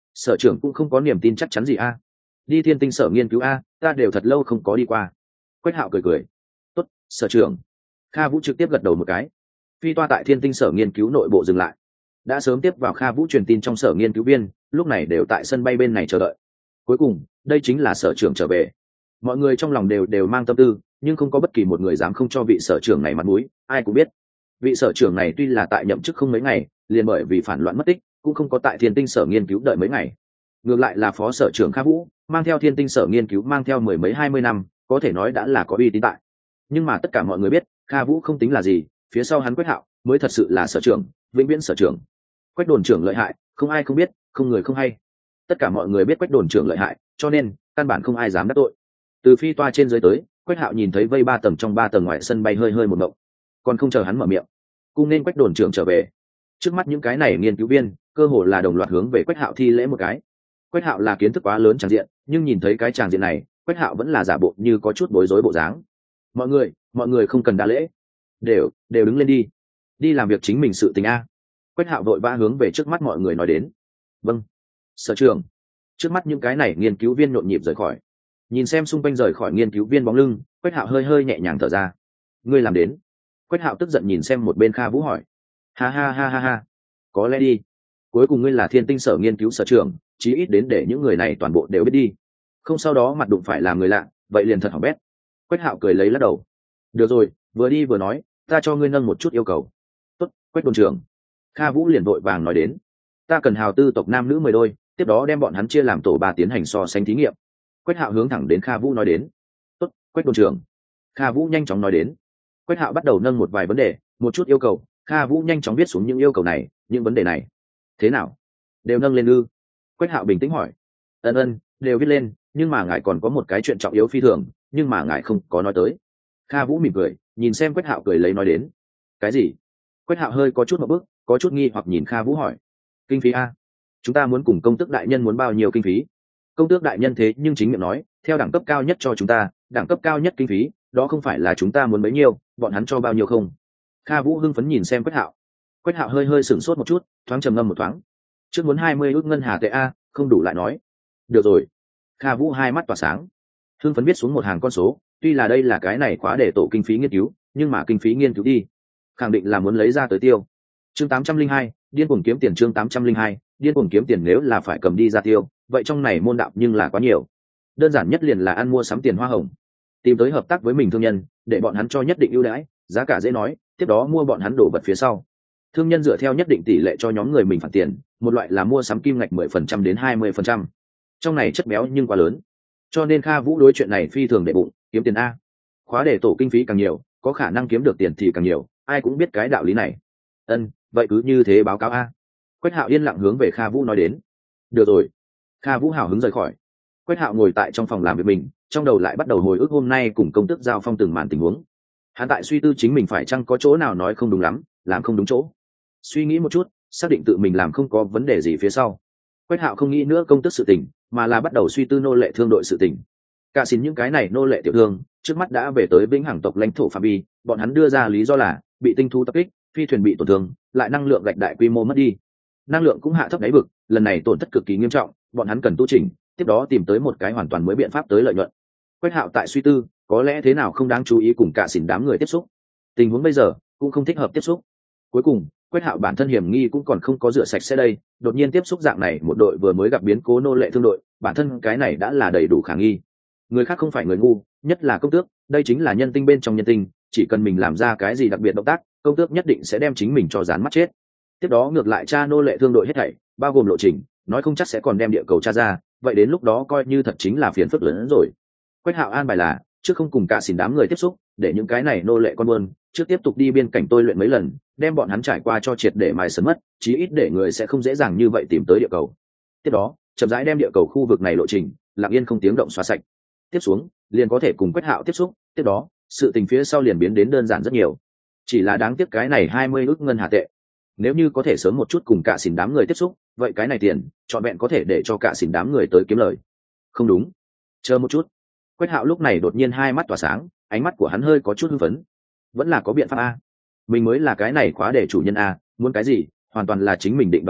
sở trưởng cũng không có niềm tin chắc chắn gì a. Đi thiên tinh sở nghiên cứu a, ta đều thật lâu không có đi qua. Quách Hạo cười cười. Tốt, sở trưởng. Kha Vũ trực tiếp gật đầu một cái. Phi toa tại thiên tinh sở nghiên cứu nội bộ dừng lại. Đã sớm tiếp vào Kha Vũ truyền tin trong sở nghiên cứu viên, lúc này đều tại sân bay bên này chờ đợi. Cuối cùng, đây chính là sở trưởng trở về. Mọi người trong lòng đều đều mang tâm tư, nhưng không có bất kỳ một người dám không cho vị sở trưởng này mặt mũi. Ai cũng biết, vị sở trưởng này tuy là tại nhậm chức không mấy ngày, liền bởi vì phản loạn mất tích, cũng không có tại thiên tinh sở nghiên cứu đợi mấy ngày. Ngược lại là phó sở trưởng Kha Vũ, mang theo thiên tinh sở nghiên cứu mang theo mười mấy hai mươi năm, có thể nói đã là có uy tín tại. Nhưng mà tất cả mọi người biết, Kha Vũ không tính là gì, phía sau hắn Quách Hạo mới thật sự là sở trưởng, vĩnh viễn sở trưởng. Quách đồn trưởng lợi hại, không ai không biết, không người không hay. Tất cả mọi người biết Quách đồn trưởng lợi hại, cho nên căn bản không ai dám đắc tội. Từ phi toa trên dưới tới, Quách Hạo nhìn thấy vây ba tầng trong ba tầng ngoài sân bay hơi hơi một ngộng, còn không chờ hắn mở miệng, cung nên Quách đồn trưởng trở về. Trước mắt những cái này nghiên cứu viên, cơ hồ là đồng loạt hướng về Quách Hạo thi lễ một cái. Quách Hạo là kiến thức quá lớn tràng diện, nhưng nhìn thấy cái tràng diện này, Quách Hạo vẫn là giả bộ như có chút bối rối bộ dáng. Mọi người, mọi người không cần đa lễ, đều đều đứng lên đi, đi làm việc chính mình sự tình a. Quách Hạo vội vã hướng về trước mắt mọi người nói đến. Vâng, sở trưởng. Trước mắt những cái này nghiên cứu viên nhộn nhịp rời khỏi. Nhìn xem xung quanh rời khỏi nghiên cứu viên bóng lưng, Quách Hạo hơi hơi nhẹ nhàng thở ra. Ngươi làm đến? Quách Hạo tức giận nhìn xem một bên Kha Vũ hỏi. Ha ha ha ha ha, có lẽ đi. Cuối cùng ngươi là thiên tinh sở nghiên cứu sở trưởng, chí ít đến để những người này toàn bộ đều biết đi. Không sau đó mặt đụng phải làm người lạ, vậy liền thật hỏng bét. Quách Hạo cười lấy lắc đầu. Được rồi, vừa đi vừa nói, ta cho ngươi nâng một chút yêu cầu. Tốt, Quách đồn trưởng. Kha Vũ liền vội vàng nói đến. Ta cần hào tư tộc nam nữ mười đôi, tiếp đó đem bọn hắn chia làm tổ ba tiến hành so sánh thí nghiệm. Quách Hạo hướng thẳng đến Kha Vũ nói đến. Tốt, Quách đồn trưởng. Kha Vũ nhanh chóng nói đến. Quách Hạo bắt đầu nâng một vài vấn đề, một chút yêu cầu. Kha Vũ nhanh chóng viết xuống những yêu cầu này, những vấn đề này. Thế nào? Đều nâng lên ư? Quách Hạo bình tĩnh hỏi. Ân ân, đều viết lên, nhưng mà ngài còn có một cái chuyện trọng yếu phi thường, nhưng mà ngài không có nói tới. Kha Vũ mỉm cười, nhìn xem Quách Hạo cười lấy nói đến. Cái gì? Quách Hạo hơi có chút một bước, có chút nghi hoặc nhìn Kha Vũ hỏi. Kinh phí a? Chúng ta muốn cùng công tước đại nhân muốn bao nhiêu kinh phí? Công tước đại nhân thế nhưng chính miệng nói, theo đẳng cấp cao nhất cho chúng ta, đẳng cấp cao nhất kinh phí, đó không phải là chúng ta muốn bấy nhiêu, bọn hắn cho bao nhiêu không? Kha Vũ hưng phấn nhìn xem Quách Hạo. Quách Hạo hơi hơi sửng sốt một chút, thoáng trầm ngâm một thoáng. Trước muốn hai mươi ước ngân hà tệ a, không đủ lại nói. Được rồi. Kha Vũ hai mắt tỏa sáng, hưng phấn viết xuống một hàng con số. Tuy là đây là cái này khóa để tổ kinh phí nghiên cứu, nhưng mà kinh phí nghiên cứu đi, khẳng định là muốn lấy ra tới tiêu. Chương tám trăm linh hai, điên cuồng kiếm tiền. Chương tám trăm linh hai, điên cuồng kiếm tiền. Nếu là phải cầm đi ra tiêu, vậy trong này môn đạo nhưng là quá nhiều. Đơn giản nhất liền là ăn mua sắm tiền hoa hồng, tìm tới hợp tác với mình thương nhân, để bọn hắn cho nhất định ưu đãi, giá cả dễ nói, tiếp đó mua bọn hắn đổ vật phía sau. Thương nhân dựa theo nhất định tỷ lệ cho nhóm người mình phản tiền, một loại là mua sắm kim ngạch mười phần trăm đến hai mươi phần trăm. Trong này chất béo nhưng quá lớn, cho nên Kha Vũ đối chuyện này phi thường để bụng, kiếm tiền a. Khóa để tổ kinh phí càng nhiều, có khả năng kiếm được tiền thì càng nhiều, ai cũng biết cái đạo lý này. Ân, vậy cứ như thế báo cáo a. Quách Hạo yên lặng hướng về Kha Vũ nói đến. Được rồi. Kha Vũ hào hứng rời khỏi. Quách Hạo ngồi tại trong phòng làm việc mình, trong đầu lại bắt đầu hồi ức hôm nay cùng công tước giao phong từng màn tình huống. Hắn tại suy tư chính mình phải chăng có chỗ nào nói không đúng lắm, làm không đúng chỗ. Suy nghĩ một chút, xác định tự mình làm không có vấn đề gì phía sau. Quách Hạo không nghĩ nữa công tước sự tình, mà là bắt đầu suy tư nô lệ thương đội sự tình. Cả xin những cái này nô lệ tiểu thương, trước mắt đã về tới vĩnh hằng tộc lãnh thổ phạm vi, bọn hắn đưa ra lý do là bị tinh thú tập kích, phi thuyền bị tổn thương, lại năng lượng gạch đại quy mô mất đi. Năng lượng cũng hạ thấp đáy vực, lần này tổn thất cực kỳ nghiêm trọng, bọn hắn cần tu chỉnh, tiếp đó tìm tới một cái hoàn toàn mới biện pháp tới lợi nhuận. Quách Hạo tại suy tư, có lẽ thế nào không đáng chú ý cùng cả xỉn đám người tiếp xúc. Tình huống bây giờ cũng không thích hợp tiếp xúc. Cuối cùng, Quách Hạo bản thân hiểm nghi cũng còn không có rửa sạch sẽ đây, đột nhiên tiếp xúc dạng này một đội vừa mới gặp biến cố nô lệ thương đội, bản thân cái này đã là đầy đủ khả nghi. Người khác không phải người ngu, nhất là công tước, đây chính là nhân tinh bên trong nhân tinh, chỉ cần mình làm ra cái gì đặc biệt động tác, công tước nhất định sẽ đem chính mình cho dán mắt chết. Tiếp đó ngược lại tra nô lệ thương đội hết thảy, bao gồm lộ trình, nói không chắc sẽ còn đem địa cầu tra ra, vậy đến lúc đó coi như thật chính là phiền phức lớn hơn rồi. Quách Hạo an bài là trước không cùng cả xỉn đám người tiếp xúc, để những cái này nô lệ con buôn trước tiếp tục đi biên cảnh tôi luyện mấy lần, đem bọn hắn trải qua cho triệt để mài sớm mất, chí ít để người sẽ không dễ dàng như vậy tìm tới địa cầu. Tiếp đó chậm rãi đem địa cầu khu vực này lộ trình lặng yên không tiếng động xóa sạch. Tiếp xuống liền có thể cùng Quách Hạo tiếp xúc, tiếp đó sự tình phía sau liền biến đến đơn giản rất nhiều. Chỉ là đáng tiếc cái này hai mươi ức ngân hà tệ, nếu như có thể sớm một chút cùng cả xỉn đám người tiếp xúc, vậy cái này tiền trọn vẹn có thể để cho cả xỉn đám người tới kiếm lời. Không đúng, chờ một chút. Quách Hạo lúc này đột nhiên hai mắt tỏa sáng, ánh mắt của hắn hơi có chút hưng phấn. Vẫn là có biện pháp a, mình mới là cái này khóa để chủ nhân a, muốn cái gì hoàn toàn là chính mình định đoạt a,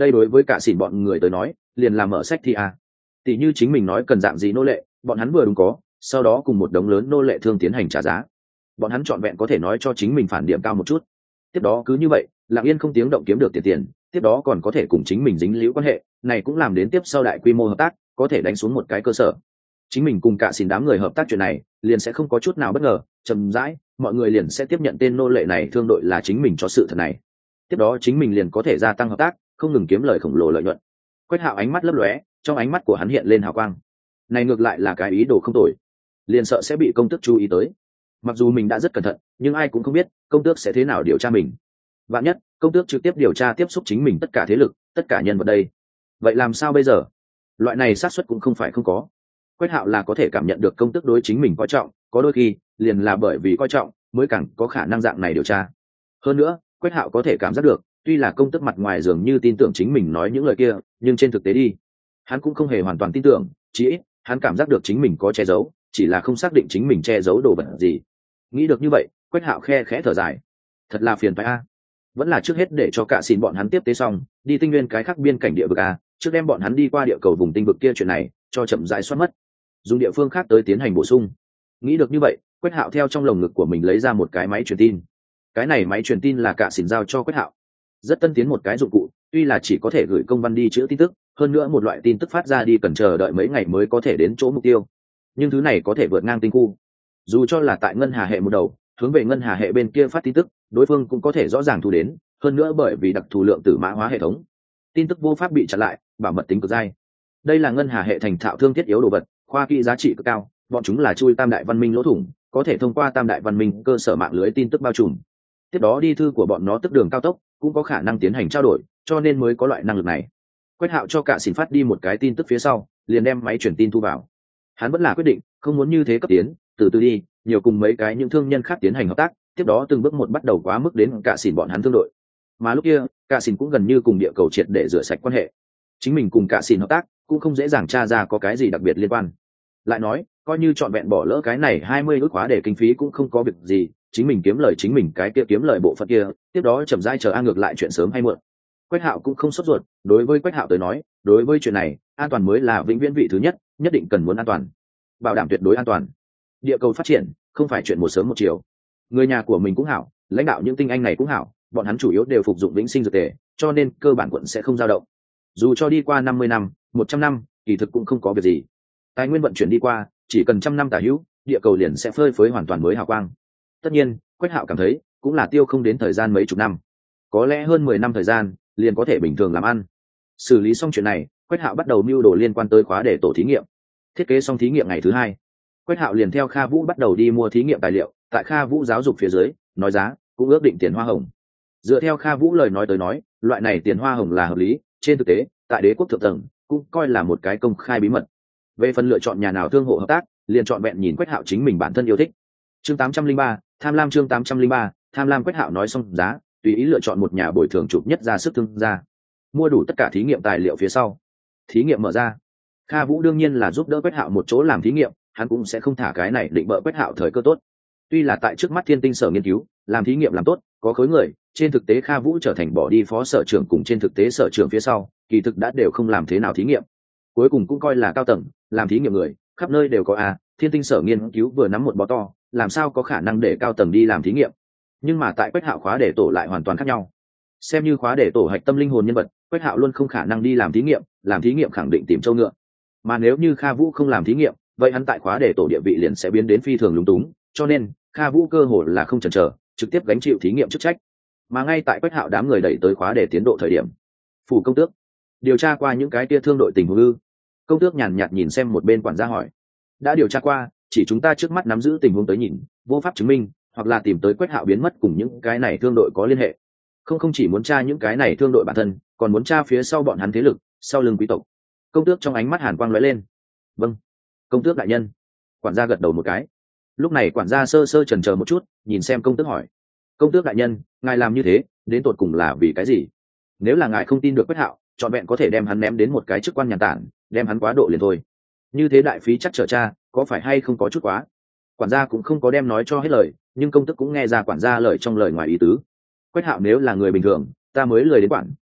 đây đối với cả xỉn bọn người tới nói liền làm mở sách thì à. Tỷ như chính mình nói cần dạng gì nô lệ, bọn hắn vừa đúng có, sau đó cùng một đống lớn nô lệ thương tiến hành trả giá. Bọn hắn trọn vẹn có thể nói cho chính mình phản điểm cao một chút. Tiếp đó cứ như vậy, lặng yên không tiếng động kiếm được tiền tiền, tiếp đó còn có thể cùng chính mình dính líu quan hệ, này cũng làm đến tiếp sau đại quy mô hợp tác, có thể đánh xuống một cái cơ sở. Chính mình cùng cả xỉn đám người hợp tác chuyện này, liền sẽ không có chút nào bất ngờ, chậm rãi, mọi người liền sẽ tiếp nhận tên nô lệ này thương đội là chính mình cho sự thật này. Tiếp đó chính mình liền có thể gia tăng hợp tác, không ngừng kiếm lời khổng lồ lợi nhuận. Quách Hạo ánh mắt lấp lóe, trong ánh mắt của hắn hiện lên hào quang. Này ngược lại là cái ý đồ không tồi, liền sợ sẽ bị công tước chú ý tới. Mặc dù mình đã rất cẩn thận, nhưng ai cũng không biết công tước sẽ thế nào điều tra mình. Vạn nhất công tước trực tiếp điều tra tiếp xúc chính mình tất cả thế lực, tất cả nhân vật đây, vậy làm sao bây giờ? Loại này xác suất cũng không phải không có. Quách Hạo là có thể cảm nhận được công tước đối chính mình coi trọng, có đôi khi liền là bởi vì coi trọng mới càng có khả năng dạng này điều tra. Hơn nữa, Quách Hạo có thể cảm giác được, tuy là công tước mặt ngoài dường như tin tưởng chính mình nói những lời kia, nhưng trên thực tế đi, hắn cũng không hề hoàn toàn tin tưởng, chỉ ít hắn cảm giác được chính mình có che giấu, chỉ là không xác định chính mình che giấu đồ vật gì. Nghĩ được như vậy, Quách Hạo khe khẽ thở dài, thật là phiền phái a. Vẫn là trước hết để cho cả xin bọn hắn tiếp tế xong, đi tinh nguyên cái khác biên cảnh địa vực a, trước đem bọn hắn đi qua địa cầu vùng tinh vực kia chuyện này cho chậm rãi xoát mất, dùng địa phương khác tới tiến hành bổ sung. Nghĩ được như vậy, Quách Hạo theo trong lồng ngực của mình lấy ra một cái máy truyền tin. Cái này máy truyền tin là cả xỉn giao cho Quách Hạo, rất tân tiến một cái dụng cụ, tuy là chỉ có thể gửi công văn đi chữa tin tức, hơn nữa một loại tin tức phát ra đi cần chờ đợi mấy ngày mới có thể đến chỗ mục tiêu, nhưng thứ này có thể vượt ngang tinh khu. Dù cho là tại ngân hà hệ một đầu, hướng về ngân hà hệ bên kia phát tin tức, đối phương cũng có thể rõ ràng thu đến, hơn nữa bởi vì đặc thù lượng tử mã hóa hệ thống, tin tức vô pháp bị chặn lại, bảo mật tính cực dai. Đây là ngân hà hệ thành thạo thương thiết yếu đồ vật, khoa kỹ giá trị cực cao, bọn chúng là chui tam đại văn minh lỗ thủng, có thể thông qua tam đại văn minh cơ sở mạng lưới tin tức bao trùm. Tiếp đó đi thư của bọn nó tức đường cao tốc, cũng có khả năng tiến hành trao đổi, cho nên mới có loại năng lực này. Quách Hạo cho cả xỉn phát đi một cái tin tức phía sau, liền đem máy truyền tin thu vào. Hắn vẫn là quyết định không muốn như thế cấp tiến, từ từ đi, nhiều cùng mấy cái những thương nhân khác tiến hành hợp tác, tiếp đó từng bước một bắt đầu quá mức đến cả xỉn bọn hắn thương đội. Mà lúc kia, cả xỉn cũng gần như cùng địa cầu triệt để rửa sạch quan hệ. Chính mình cùng cả xỉn hợp tác, cũng không dễ dàng tra ra có cái gì đặc biệt liên quan. Lại nói, coi như chọn vẹn bỏ lỡ cái này hai mươi ước khóa để kinh phí cũng không có việc gì, chính mình kiếm lời chính mình cái kia kiếm lời bộ phận kia, tiếp đó chậm rãi chờ a ngược lại chuyện sớm hay muộn. Quách Hạo cũng không sốt ruột, đối với Quách Hạo tới nói, đối với chuyện này, an toàn mới là vĩnh viễn vị thứ nhất, nhất định cần muốn an toàn, bảo đảm tuyệt đối an toàn. Địa cầu phát triển không phải chuyện một sớm một chiều. Người nhà của mình cũng hảo, lãnh đạo những tinh anh này cũng hảo, bọn hắn chủ yếu đều phục dụng vĩnh sinh dược tề, cho nên cơ bản quận sẽ không dao động. Dù cho đi qua năm mươi năm, một trăm năm, kỳ thực cũng không có việc gì. Tài nguyên vận chuyển đi qua, chỉ cần trăm năm tả hữu, địa cầu liền sẽ phơi phới hoàn toàn mới hào quang. Tất nhiên, Quách Hạo cảm thấy, cũng là tiêu không đến thời gian mấy chục năm, có lẽ hơn mười năm thời gian, liền có thể bình thường làm ăn. Xử lý xong chuyện này, Quách Hạo bắt đầu mưu đồ liên quan tới khóa để tổ thí nghiệm. Thiết kế xong thí nghiệm ngày thứ hai, Quách Hạo liền theo Kha Vũ bắt đầu đi mua thí nghiệm tài liệu, tại Kha Vũ giáo dục phía dưới, nói giá, cũng ước định tiền hoa hồng. Dựa theo Kha Vũ lời nói tới nói, loại này tiền hoa hồng là hợp lý, trên thực tế, tại đế quốc thượng tầng, cũng coi là một cái công khai bí mật. Về phần lựa chọn nhà nào thương hộ hợp tác, liền chọn vẹn nhìn Quách Hạo chính mình bản thân yêu thích. Chương tám trăm linh ba, tham lam chương tám trăm linh ba, tham lam. Quách Hạo nói xong giá, tùy ý lựa chọn một nhà bồi thường chụp nhất ra sức thương ra, mua đủ tất cả thí nghiệm tài liệu phía sau, thí nghiệm mở ra. Kha Vũ đương nhiên là giúp đỡ Quách Hạo một chỗ làm thí nghiệm, hắn cũng sẽ không thả cái này định bợ Quách Hạo thời cơ tốt. Tuy là tại trước mắt Thiên Tinh sở nghiên cứu, làm thí nghiệm làm tốt, có khối người, trên thực tế Kha Vũ trở thành bỏ đi phó sở trưởng cùng trên thực tế sở trưởng phía sau, kỳ thực đã đều không làm thế nào thí nghiệm. Cuối cùng cũng coi là cao tầng, làm thí nghiệm người, khắp nơi đều có a, Thiên Tinh sở nghiên cứu vừa nắm một bó to, làm sao có khả năng để cao tầng đi làm thí nghiệm. Nhưng mà tại Quách Hạo khóa để tổ lại hoàn toàn khác nhau. Xem như khóa để tổ hạch tâm linh hồn nhân vật, Quách Hạo luôn không khả năng đi làm thí nghiệm, làm thí nghiệm khẳng định tìm châu ngựa. Mà nếu như Kha Vũ không làm thí nghiệm, vậy hắn tại khóa để tổ địa vị liền sẽ biến đến phi thường lúng túng, cho nên Kha Vũ cơ hồ là không chần chờ, trực tiếp gánh chịu thí nghiệm chức trách. Mà ngay tại Quách Hạo đám người đẩy tới khóa để tiến độ thời điểm, phủ công tước điều tra qua những cái kia thương đội tình huống ư? Công tước nhàn nhạt nhìn xem một bên quản gia hỏi. Đã điều tra qua, chỉ chúng ta trước mắt nắm giữ tình huống tới nhìn, vô pháp chứng minh, hoặc là tìm tới Quách Hạo biến mất cùng những cái này thương đội có liên hệ. Không không chỉ muốn tra những cái này thương đội bản thân, còn muốn tra phía sau bọn hắn thế lực, sau lưng quý tộc. Công tước trong ánh mắt hàn quang lóe lên. Vâng, công tước đại nhân. Quản gia gật đầu một cái. Lúc này quản gia sơ sơ chần chờ một chút, nhìn xem công tước hỏi. Công tước đại nhân, ngài làm như thế, đến tột cùng là vì cái gì? Nếu là ngài không tin được Quách Hạo, chọn vẹn có thể đem hắn ném đến một cái chức quan nhàn tản, đem hắn quá độ liền thôi. Như thế đại phí chắc trở tra, có phải hay không có chút quá? Quản gia cũng không có đem nói cho hết lời, nhưng công tước cũng nghe ra quản gia lời trong lời ngoài ý tứ. Quách Hạo nếu là người bình thường, ta mới lời đến quản,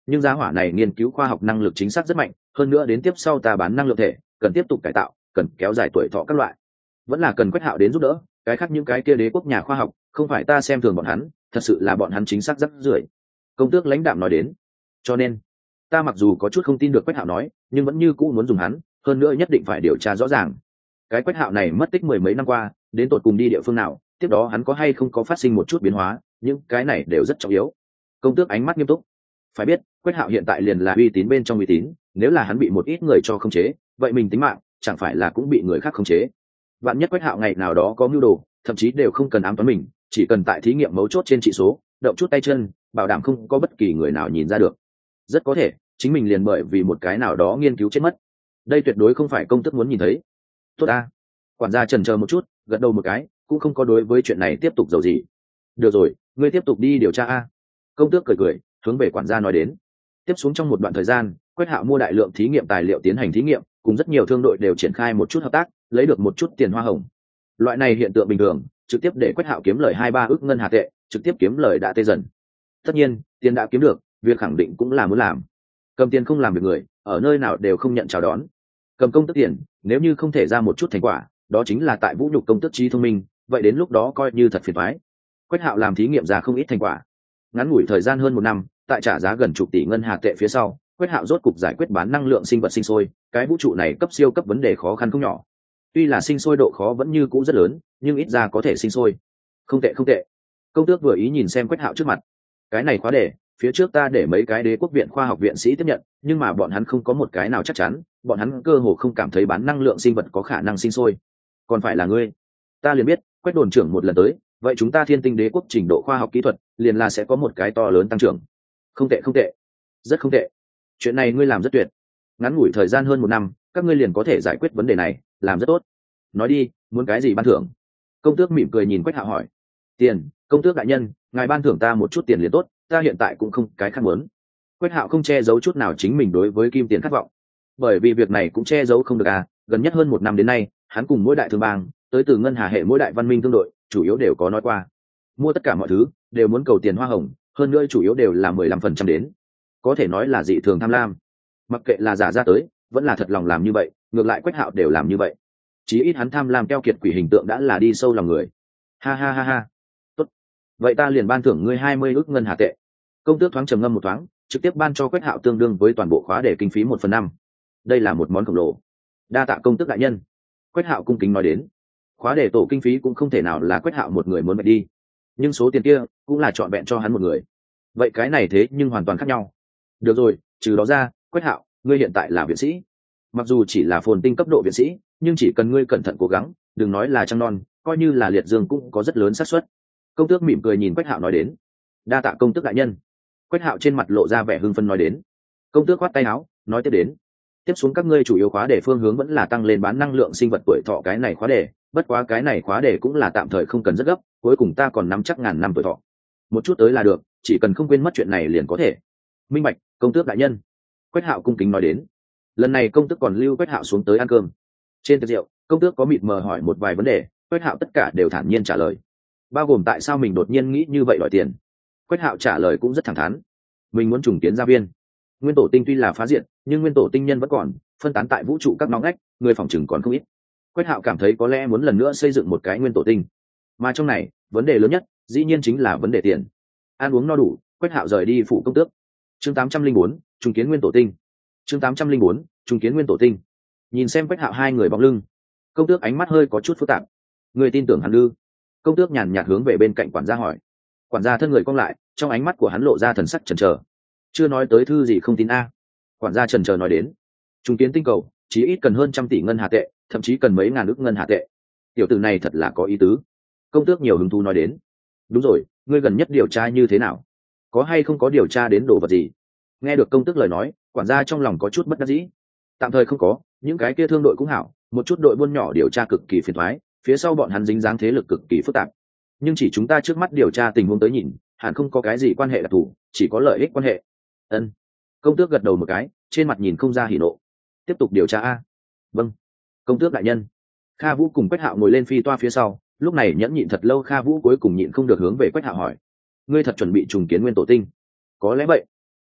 nhưng giá hỏa này nghiên cứu khoa học năng lực chính xác rất mạnh, hơn nữa đến tiếp sau ta bán năng lượng thể cần tiếp tục cải tạo, cần kéo dài tuổi thọ các loại, vẫn là cần Quách Hạo đến giúp đỡ. Cái khác những cái kia đế quốc nhà khoa học không phải ta xem thường bọn hắn, thật sự là bọn hắn chính xác rất rưởi. Công tước lãnh đạm nói đến. Cho nên ta mặc dù có chút không tin được Quách Hạo nói, nhưng vẫn như cũ muốn dùng hắn, hơn nữa nhất định phải điều tra rõ ràng cái Quách Hạo này mất tích mười mấy năm qua đến tột cùng đi địa phương nào, tiếp đó hắn có hay không có phát sinh một chút biến hóa, những cái này đều rất trọng yếu. Công tước ánh mắt nghiêm túc. Phải biết Quách Hạo hiện tại liền là uy tín bên trong uy tín, nếu là hắn bị một ít người cho khống chế, vậy mình tính mạng chẳng phải là cũng bị người khác khống chế. Vạn nhất Quách Hạo ngày nào đó có mưu đồ, thậm chí đều không cần ám toán mình, chỉ cần tại thí nghiệm mấu chốt trên trị số động chút tay chân, bảo đảm không có bất kỳ người nào nhìn ra được. Rất có thể chính mình liền bởi vì một cái nào đó nghiên cứu chết mất. Đây tuyệt đối không phải công tước muốn nhìn thấy. Tốt a. Quản gia chần chờ một chút, gật đầu một cái, cũng không có đối với chuyện này tiếp tục dầu gì. Được rồi, ngươi tiếp tục đi điều tra a. Công tước cười cười hướng về quản gia nói đến. Tiếp xuống trong một đoạn thời gian, Quách Hạo mua đại lượng thí nghiệm tài liệu tiến hành thí nghiệm, cùng rất nhiều thương đội đều triển khai một chút hợp tác, lấy được một chút tiền hoa hồng. Loại này hiện tượng bình thường, trực tiếp để Quách Hạo kiếm lời hai ba ức ngân hà tệ, trực tiếp kiếm lời đã tê dần. Tất nhiên, tiền đã kiếm được, việc khẳng định cũng là muốn làm. Cầm tiền không làm việc người, ở nơi nào đều không nhận chào đón. Cầm công tước tiền, nếu như không thể ra một chút thành quả, đó chính là tại vũ nhục công tước trí thông minh, vậy đến lúc đó coi như thật phiền toái. Quách Hạo làm thí nghiệm ra không ít thành quả. Ngắn ngủi thời gian hơn một năm, tại trả giá gần chục tỷ ngân hà tệ phía sau, Quách Hạo rốt cục giải quyết bán năng lượng sinh vật sinh sôi, cái vũ trụ này cấp siêu cấp vấn đề khó khăn không nhỏ. Tuy là sinh sôi độ khó vẫn như cũ rất lớn, nhưng ít ra có thể sinh sôi. Không tệ không tệ. Công tước vừa ý nhìn xem Quách Hạo trước mặt. Cái này khóa đề, phía trước ta để mấy cái đế quốc viện khoa học viện sĩ tiếp nhận, nhưng mà bọn hắn không có một cái nào chắc chắn, bọn hắn cơ hồ không cảm thấy bán năng lượng sinh vật có khả năng sinh sôi. Còn phải là ngươi. Ta liền biết, Quách đồn trưởng một lần tới, vậy chúng ta Thiên Tinh đế quốc trình độ khoa học kỹ thuật liền là sẽ có một cái to lớn tăng trưởng. Không tệ không tệ, rất không tệ. Chuyện này ngươi làm rất tuyệt. Ngắn ngủi thời gian hơn một năm, các ngươi liền có thể giải quyết vấn đề này, làm rất tốt. Nói đi, muốn cái gì ban thưởng? Công tước mỉm cười nhìn Quách Hạo hỏi. Tiền, công tước đại nhân, ngài ban thưởng ta một chút tiền liền tốt, ta hiện tại cũng không cái khác muốn. Quách Hạo không che giấu chút nào chính mình đối với kim tiền khát vọng, bởi vì việc này cũng che giấu không được à. Gần nhất hơn một năm đến nay, hắn cùng mỗi đại thương bang tới từ ngân hà hệ mỗi đại văn minh thương đội chủ yếu đều có nói qua, mua tất cả mọi thứ đều muốn cầu tiền hoa hồng, hơn nữa chủ yếu đều là mười lăm phần trăm đến, có thể nói là dị thường tham lam. Mặc kệ là giả ra tới vẫn là thật lòng làm như vậy, ngược lại Quách Hạo đều làm như vậy. Chí ít hắn tham lam keo kiệt quỷ hình tượng đã là đi sâu lòng người. Ha ha ha ha. Tốt, vậy ta liền ban thưởng ngươi hai mươi ức ngân hà tệ. Công tước thoáng trầm ngâm một thoáng, trực tiếp ban cho Quách Hạo tương đương với toàn bộ khóa để kinh phí một phần năm. Đây là một món khổng lồ. Đa tạ công tước đại nhân. Quách Hạo cung kính nói đến. Khóa để tổ kinh phí cũng không thể nào là Quách Hạo một người muốn mệt đi, nhưng số tiền kia cũng là trọn vẹn cho hắn một người. Vậy cái này thế nhưng hoàn toàn khác nhau. Được rồi, trừ đó ra, Quách Hạo, ngươi hiện tại là viện sĩ. Mặc dù chỉ là phồn tinh cấp độ viện sĩ, nhưng chỉ cần ngươi cẩn thận cố gắng, đừng nói là trăng non, coi như là liệt dương cũng có rất lớn xác suất. Công tước mỉm cười nhìn Quách Hạo nói đến. Đa tạ công tước đại nhân. Quách Hạo trên mặt lộ ra vẻ hưng phấn nói đến. Công tước khoát tay áo nói tiếp đến. Tiếp xuống các ngươi chủ yếu khóa đề phương hướng vẫn là tăng lên bán năng lượng sinh vật tuổi thọ cái này khóa đề, bất quá cái này khóa đề cũng là tạm thời không cần rất gấp, cuối cùng ta còn nắm chắc ngàn năm tuổi thọ. Một chút tới là được, chỉ cần không quên mất chuyện này liền có thể. Minh bạch, công tước đại nhân. Quách Hạo cung kính nói đến. Lần này công tước còn lưu Quách Hạo xuống tới ăn cơm. Trên tiệc rượu, công tước có mịt mờ hỏi một vài vấn đề, Quách Hạo tất cả đều thản nhiên trả lời, bao gồm tại sao mình đột nhiên nghĩ như vậy đòi tiền. Quách Hạo trả lời cũng rất thẳng thắn. Mình muốn trùng kiến gia viên. Nguyên tổ tinh tuy là phá diện, nhưng nguyên tổ tinh nhân vẫn còn phân tán tại vũ trụ các ngõ ngách, người phòng chừng còn không ít. Quách Hạo cảm thấy có lẽ muốn lần nữa xây dựng một cái nguyên tổ tinh, mà trong này vấn đề lớn nhất dĩ nhiên chính là vấn đề tiền. Ăn uống no đủ, Quách Hạo rời đi phủ công tước. Chương tám trăm linh bốn, trùng kiến nguyên tổ tinh. Chương tám trăm linh bốn, trùng kiến nguyên tổ tinh. Nhìn xem Quách Hạo hai người bóng lưng, công tước ánh mắt hơi có chút phức tạp. Người tin tưởng hắn ư? Công tước nhàn nhạt hướng về bên cạnh quản gia hỏi. Quản gia thân người cong lại, trong ánh mắt của hắn lộ ra thần sắc chần chờ. Chưa nói tới thư gì không tin a? Quản gia chần chờ nói đến. Trùng kiến tinh cầu chí ít cần hơn trăm tỷ ngân hà tệ, thậm chí cần mấy ngàn ức ngân hà tệ. Tiểu tử này thật là có ý tứ. Công tước nhiều hứng thú nói đến. Đúng rồi, ngươi gần nhất điều tra như thế nào? Có hay không có điều tra đến đồ vật gì? Nghe được công tước lời nói, quản gia trong lòng có chút bất đắc dĩ. Tạm thời không có, những cái kia thương đội cũng hảo, một chút đội buôn nhỏ điều tra cực kỳ phiền toái, phía sau bọn hắn dính dáng thế lực cực kỳ phức tạp. Nhưng chỉ chúng ta trước mắt điều tra tình huống tới nhìn, hẳn không có cái gì quan hệ đặc thù, chỉ có lợi ích quan hệ. Ân. Công tước gật đầu một cái, trên mặt nhìn không ra hỉ nộ. Tiếp tục điều tra a. Vâng. Công tước đại nhân. Kha Vũ cùng Quách Hạo ngồi lên phi toa phía sau, lúc này nhẫn nhịn thật lâu, Kha Vũ cuối cùng nhịn không được hướng về Quách Hạo hỏi: ngươi thật chuẩn bị trùng kiến nguyên tổ tinh? Có lẽ vậy.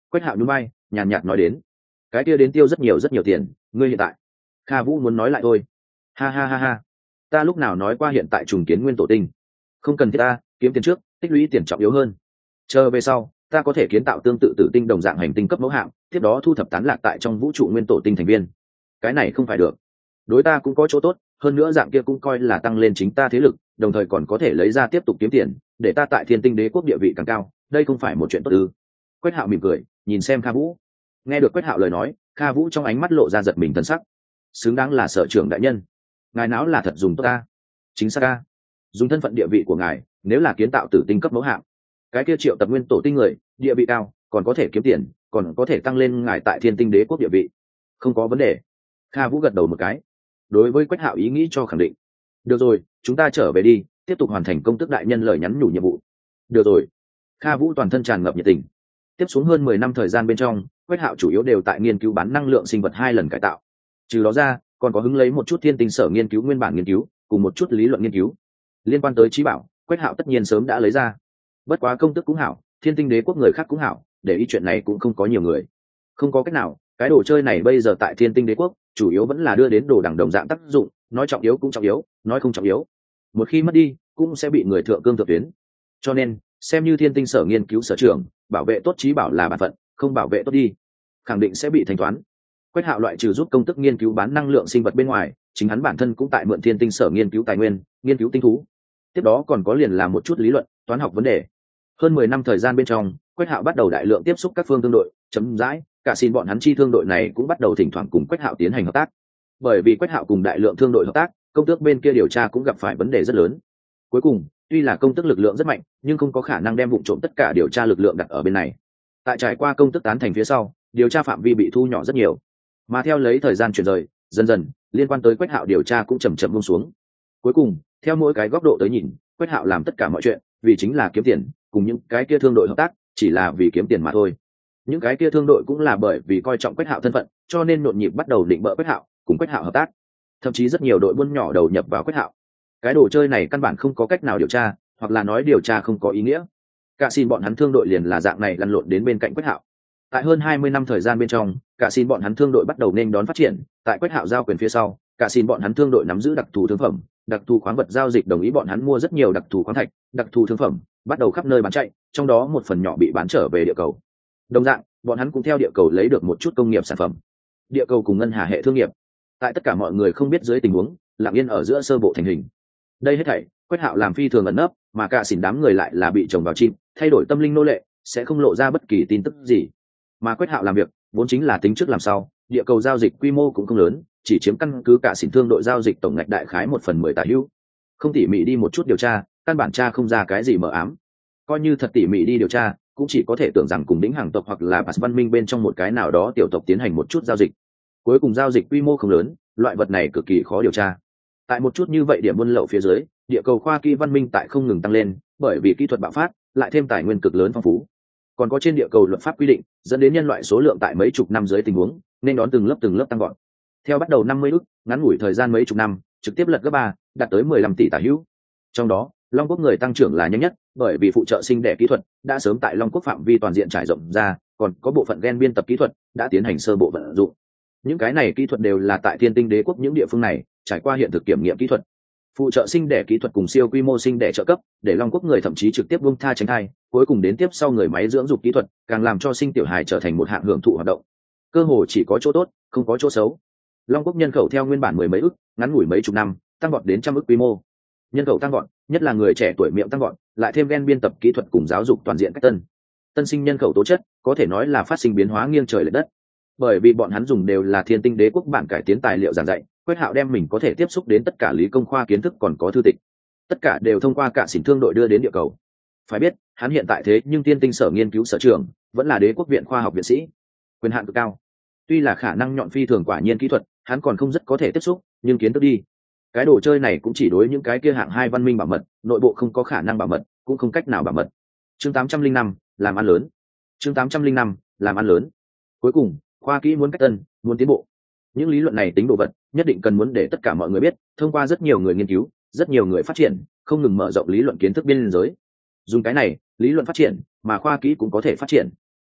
Quách Hạo nhún vai, nhàn nhạt nói đến, cái kia đến tiêu rất nhiều rất nhiều tiền, ngươi hiện tại. Kha Vũ muốn nói lại thôi. Ha ha ha ha, ta lúc nào nói qua hiện tại trùng kiến nguyên tổ tinh? Không cần thiết ta, kiếm tiền trước, tích lũy tiền trọng yếu hơn. Chờ về sau, ta có thể kiến tạo tương tự tử tinh đồng dạng hành tinh cấp mẫu hạng, tiếp đó thu thập tán lạc tại trong vũ trụ nguyên tổ tinh thành viên. Cái này không phải được. Đối ta cũng có chỗ tốt, hơn nữa dạng kia cũng coi là tăng lên chính ta thế lực, đồng thời còn có thể lấy ra tiếp tục kiếm tiền, để ta tại Thiên Tinh Đế quốc địa vị càng cao, đây không phải một chuyện tốt ư? Quách Hạo mỉm cười, nhìn xem Kha Vũ. Nghe được Quách Hạo lời nói, Kha Vũ trong ánh mắt lộ ra giật mình thần sắc. Xứng đáng là sở trưởng đại nhân, ngài não là thật dùng tốt ta. Chính xác ta. Dùng thân phận địa vị của ngài, nếu là kiến tạo tử tinh cấp mẫu hạng, cái kia triệu tập nguyên tổ tinh người, địa vị cao, còn có thể kiếm tiền, còn có thể tăng lên ngài tại Thiên Tinh Đế quốc địa vị. Không có vấn đề. Kha Vũ gật đầu một cái. Đối với Quách Hạo ý nghĩ cho khẳng định. Được rồi, chúng ta trở về đi, tiếp tục hoàn thành công tước đại nhân lời nhắn nhủ nhiệm vụ. Được rồi. Kha Vũ toàn thân tràn ngập nhiệt tình. Tiếp xuống hơn mười năm thời gian bên trong, Quách Hạo chủ yếu đều tại nghiên cứu bán năng lượng sinh vật hai lần cải tạo. Trừ đó ra, còn có hứng lấy một chút thiên tinh sở nghiên cứu nguyên bản nghiên cứu, cùng một chút lý luận nghiên cứu. Liên quan tới trí bảo, Quách Hạo tất nhiên sớm đã lấy ra. Bất quá công tước cũng hảo, Thiên Tinh Đế quốc người khác cũng hảo, để ý chuyện này cũng không có nhiều người. Không có cách nào, cái đồ chơi này bây giờ tại Thiên Tinh Đế quốc, chủ yếu vẫn là đưa đến đồ đẳng đồng dạng tác dụng, nói trọng yếu cũng trọng yếu, nói không trọng yếu. Một khi mất đi, cũng sẽ bị người thượng cương thượng tuyến. Cho nên, xem như Thiên Tinh sở nghiên cứu sở trưởng, bảo vệ tốt trí bảo là bản phận, không bảo vệ tốt đi, khẳng định sẽ bị thanh toán. Quách Hạo loại trừ giúp công tức nghiên cứu bán năng lượng sinh vật bên ngoài, chính hắn bản thân cũng tại mượn Thiên Tinh sở nghiên cứu tài nguyên, nghiên cứu tinh thú. Tiếp đó còn có liền là một chút lý luận, toán học vấn đề. Hơn mười năm thời gian bên trong, Quách Hạo bắt đầu đại lượng tiếp xúc các phương thương đội, chấm dãi, cả xin bọn hắn chi thương đội này cũng bắt đầu thỉnh thoảng cùng Quách Hạo tiến hành hợp tác. Bởi vì Quách Hạo cùng đại lượng thương đội hợp tác, công tước bên kia điều tra cũng gặp phải vấn đề rất lớn. Cuối cùng, tuy là công tước lực lượng rất mạnh, nhưng không có khả năng đem vụ trộm tất cả điều tra lực lượng đặt ở bên này. Tại trải qua công tước tán thành phía sau, điều tra phạm vi bị thu nhỏ rất nhiều. Mà theo lấy thời gian chuyển rời, dần dần, liên quan tới Quách Hạo điều tra cũng chậm chậm buông xuống. Cuối cùng, theo mỗi cái góc độ tới nhìn, Quách Hạo làm tất cả mọi chuyện, vì chính là kiếm tiền, cùng những cái kia thương đội hợp tác, chỉ là vì kiếm tiền mà thôi. Những cái kia thương đội cũng là bởi vì coi trọng Quách Hạo thân phận, cho nên nhộn nhịp bắt đầu định bợ Quách Hạo, cùng Quách Hạo hợp tác. Thậm chí rất nhiều đội buôn nhỏ đầu nhập vào Quách Hạo. Cái đồ chơi này căn bản không có cách nào điều tra, hoặc là nói điều tra không có ý nghĩa. Cả xin bọn hắn thương đội liền là dạng này lăn lộn đến bên cạnh Quách Hạo. Tại hơn hai mươi năm thời gian bên trong, cả xin bọn hắn thương đội bắt đầu nên đón phát triển, tại Quách Hạo giao quyền phía sau, cả xin bọn hắn thương đội nắm giữ đặc thù thương phẩm, đặc thù khoáng vật giao dịch đồng ý bọn hắn mua rất nhiều đặc thù khoáng thạch, đặc thù thương phẩm, bắt đầu khắp nơi bán chạy, trong đó một phần nhỏ bị bán trở về địa cầu. Đồng dạng, bọn hắn cũng theo địa cầu lấy được một chút công nghiệp sản phẩm. Địa cầu cùng ngân hà hệ thương nghiệp, tại tất cả mọi người không biết dưới tình huống, lặng yên ở giữa sơ bộ thành hình. Đây hết thảy, Quách Hạo làm phi thường ẩn nấp, mà cả xỉn đám người lại là bị trồng vào chim, thay đổi tâm linh nô lệ, sẽ không lộ ra bất kỳ tin tức gì. Mà Quách Hạo làm việc, vốn chính là tính trước làm sau, địa cầu giao dịch quy mô cũng không lớn, chỉ chiếm căn cứ cả xỉn thương đội giao dịch tổng ngạch đại khái một phần mười tả hữu. Không tỉ mỉ đi một chút điều tra, căn bản tra không ra cái gì mờ ám. Coi như thật tỉ mỉ đi điều tra, cũng chỉ có thể tưởng rằng cùng đỉnh hàng tộc hoặc là Pass văn minh bên trong một cái nào đó tiểu tộc tiến hành một chút giao dịch. Cuối cùng giao dịch quy mô không lớn, loại vật này cực kỳ khó điều tra. Tại một chút như vậy điểm buôn lậu phía dưới, địa cầu khoa kỹ văn minh tại không ngừng tăng lên, bởi vì kỹ thuật bạo phát, lại thêm tài nguyên cực lớn phong phú. Còn có trên địa cầu luật pháp quy định, dẫn đến nhân loại số lượng tại mấy chục năm dưới tình huống, nên đón từng lớp từng lớp tăng gọn. Theo bắt đầu năm mươi ức, ngắn ngủi thời gian mấy chục năm, trực tiếp lật gấp ba, đạt tới mười lăm tỷ tả hữu. Trong đó, Long Quốc người tăng trưởng là nhanh nhất, bởi vì phụ trợ sinh đẻ kỹ thuật đã sớm tại Long Quốc phạm vi toàn diện trải rộng ra, còn có bộ phận gen biên tập kỹ thuật đã tiến hành sơ bộ vận dụng. Những cái này kỹ thuật đều là tại Thiên Tinh Đế quốc những địa phương này trải qua hiện thực kiểm nghiệm kỹ thuật. Phụ trợ sinh đẻ kỹ thuật cùng siêu quy mô sinh đẻ trợ cấp, để Long Quốc người thậm chí trực tiếp buông tha tránh thai, cuối cùng đến tiếp sau người máy dưỡng dục kỹ thuật, càng làm cho sinh tiểu hài trở thành một hạng hưởng thụ hoạt động. Cơ hồ chỉ có chỗ tốt, không có chỗ xấu. Long Quốc nhân khẩu theo nguyên bản mười mấy ức, ngắn ngủi mấy chục năm, tăng vọt đến trăm ức quy mô. Nhân khẩu tăng vọt, nhất là người trẻ tuổi miệng tăng vọt, lại thêm gen biên tập kỹ thuật cùng giáo dục toàn diện cách tân. Tân sinh nhân khẩu tố chất, có thể nói là phát sinh biến hóa nghiêng trời lệch đất. Bởi vì bọn hắn dùng đều là Thiên Tinh Đế quốc bản cải tiến tài liệu giảng dạy, Quách Hạo đem mình có thể tiếp xúc đến tất cả lý công khoa kiến thức còn có thư tịch, tất cả đều thông qua cả xỉn thương đội đưa đến địa cầu. Phải biết, hắn hiện tại thế nhưng Thiên Tinh sở nghiên cứu sở trường, vẫn là Đế quốc viện khoa học viện sĩ, quyền hạn cực cao. Tuy là khả năng nhọn phi thường quả nhiên kỹ thuật, hắn còn không rất có thể tiếp xúc, nhưng kiến thức đi. Cái đồ chơi này cũng chỉ đối những cái kia hạng hai văn minh bảo mật, nội bộ không có khả năng bảo mật, cũng không cách nào bảo mật. Chương tám trăm linh năm, làm ăn lớn. Chương tám trăm linh năm, làm ăn lớn. Cuối cùng, khoa kỹ muốn cách tân, muốn tiến bộ. Những lý luận này tính đồ vật, nhất định cần muốn để tất cả mọi người biết, thông qua rất nhiều người nghiên cứu, rất nhiều người phát triển, không ngừng mở rộng lý luận kiến thức biên giới. Dùng cái này, lý luận phát triển, mà khoa kỹ cũng có thể phát triển.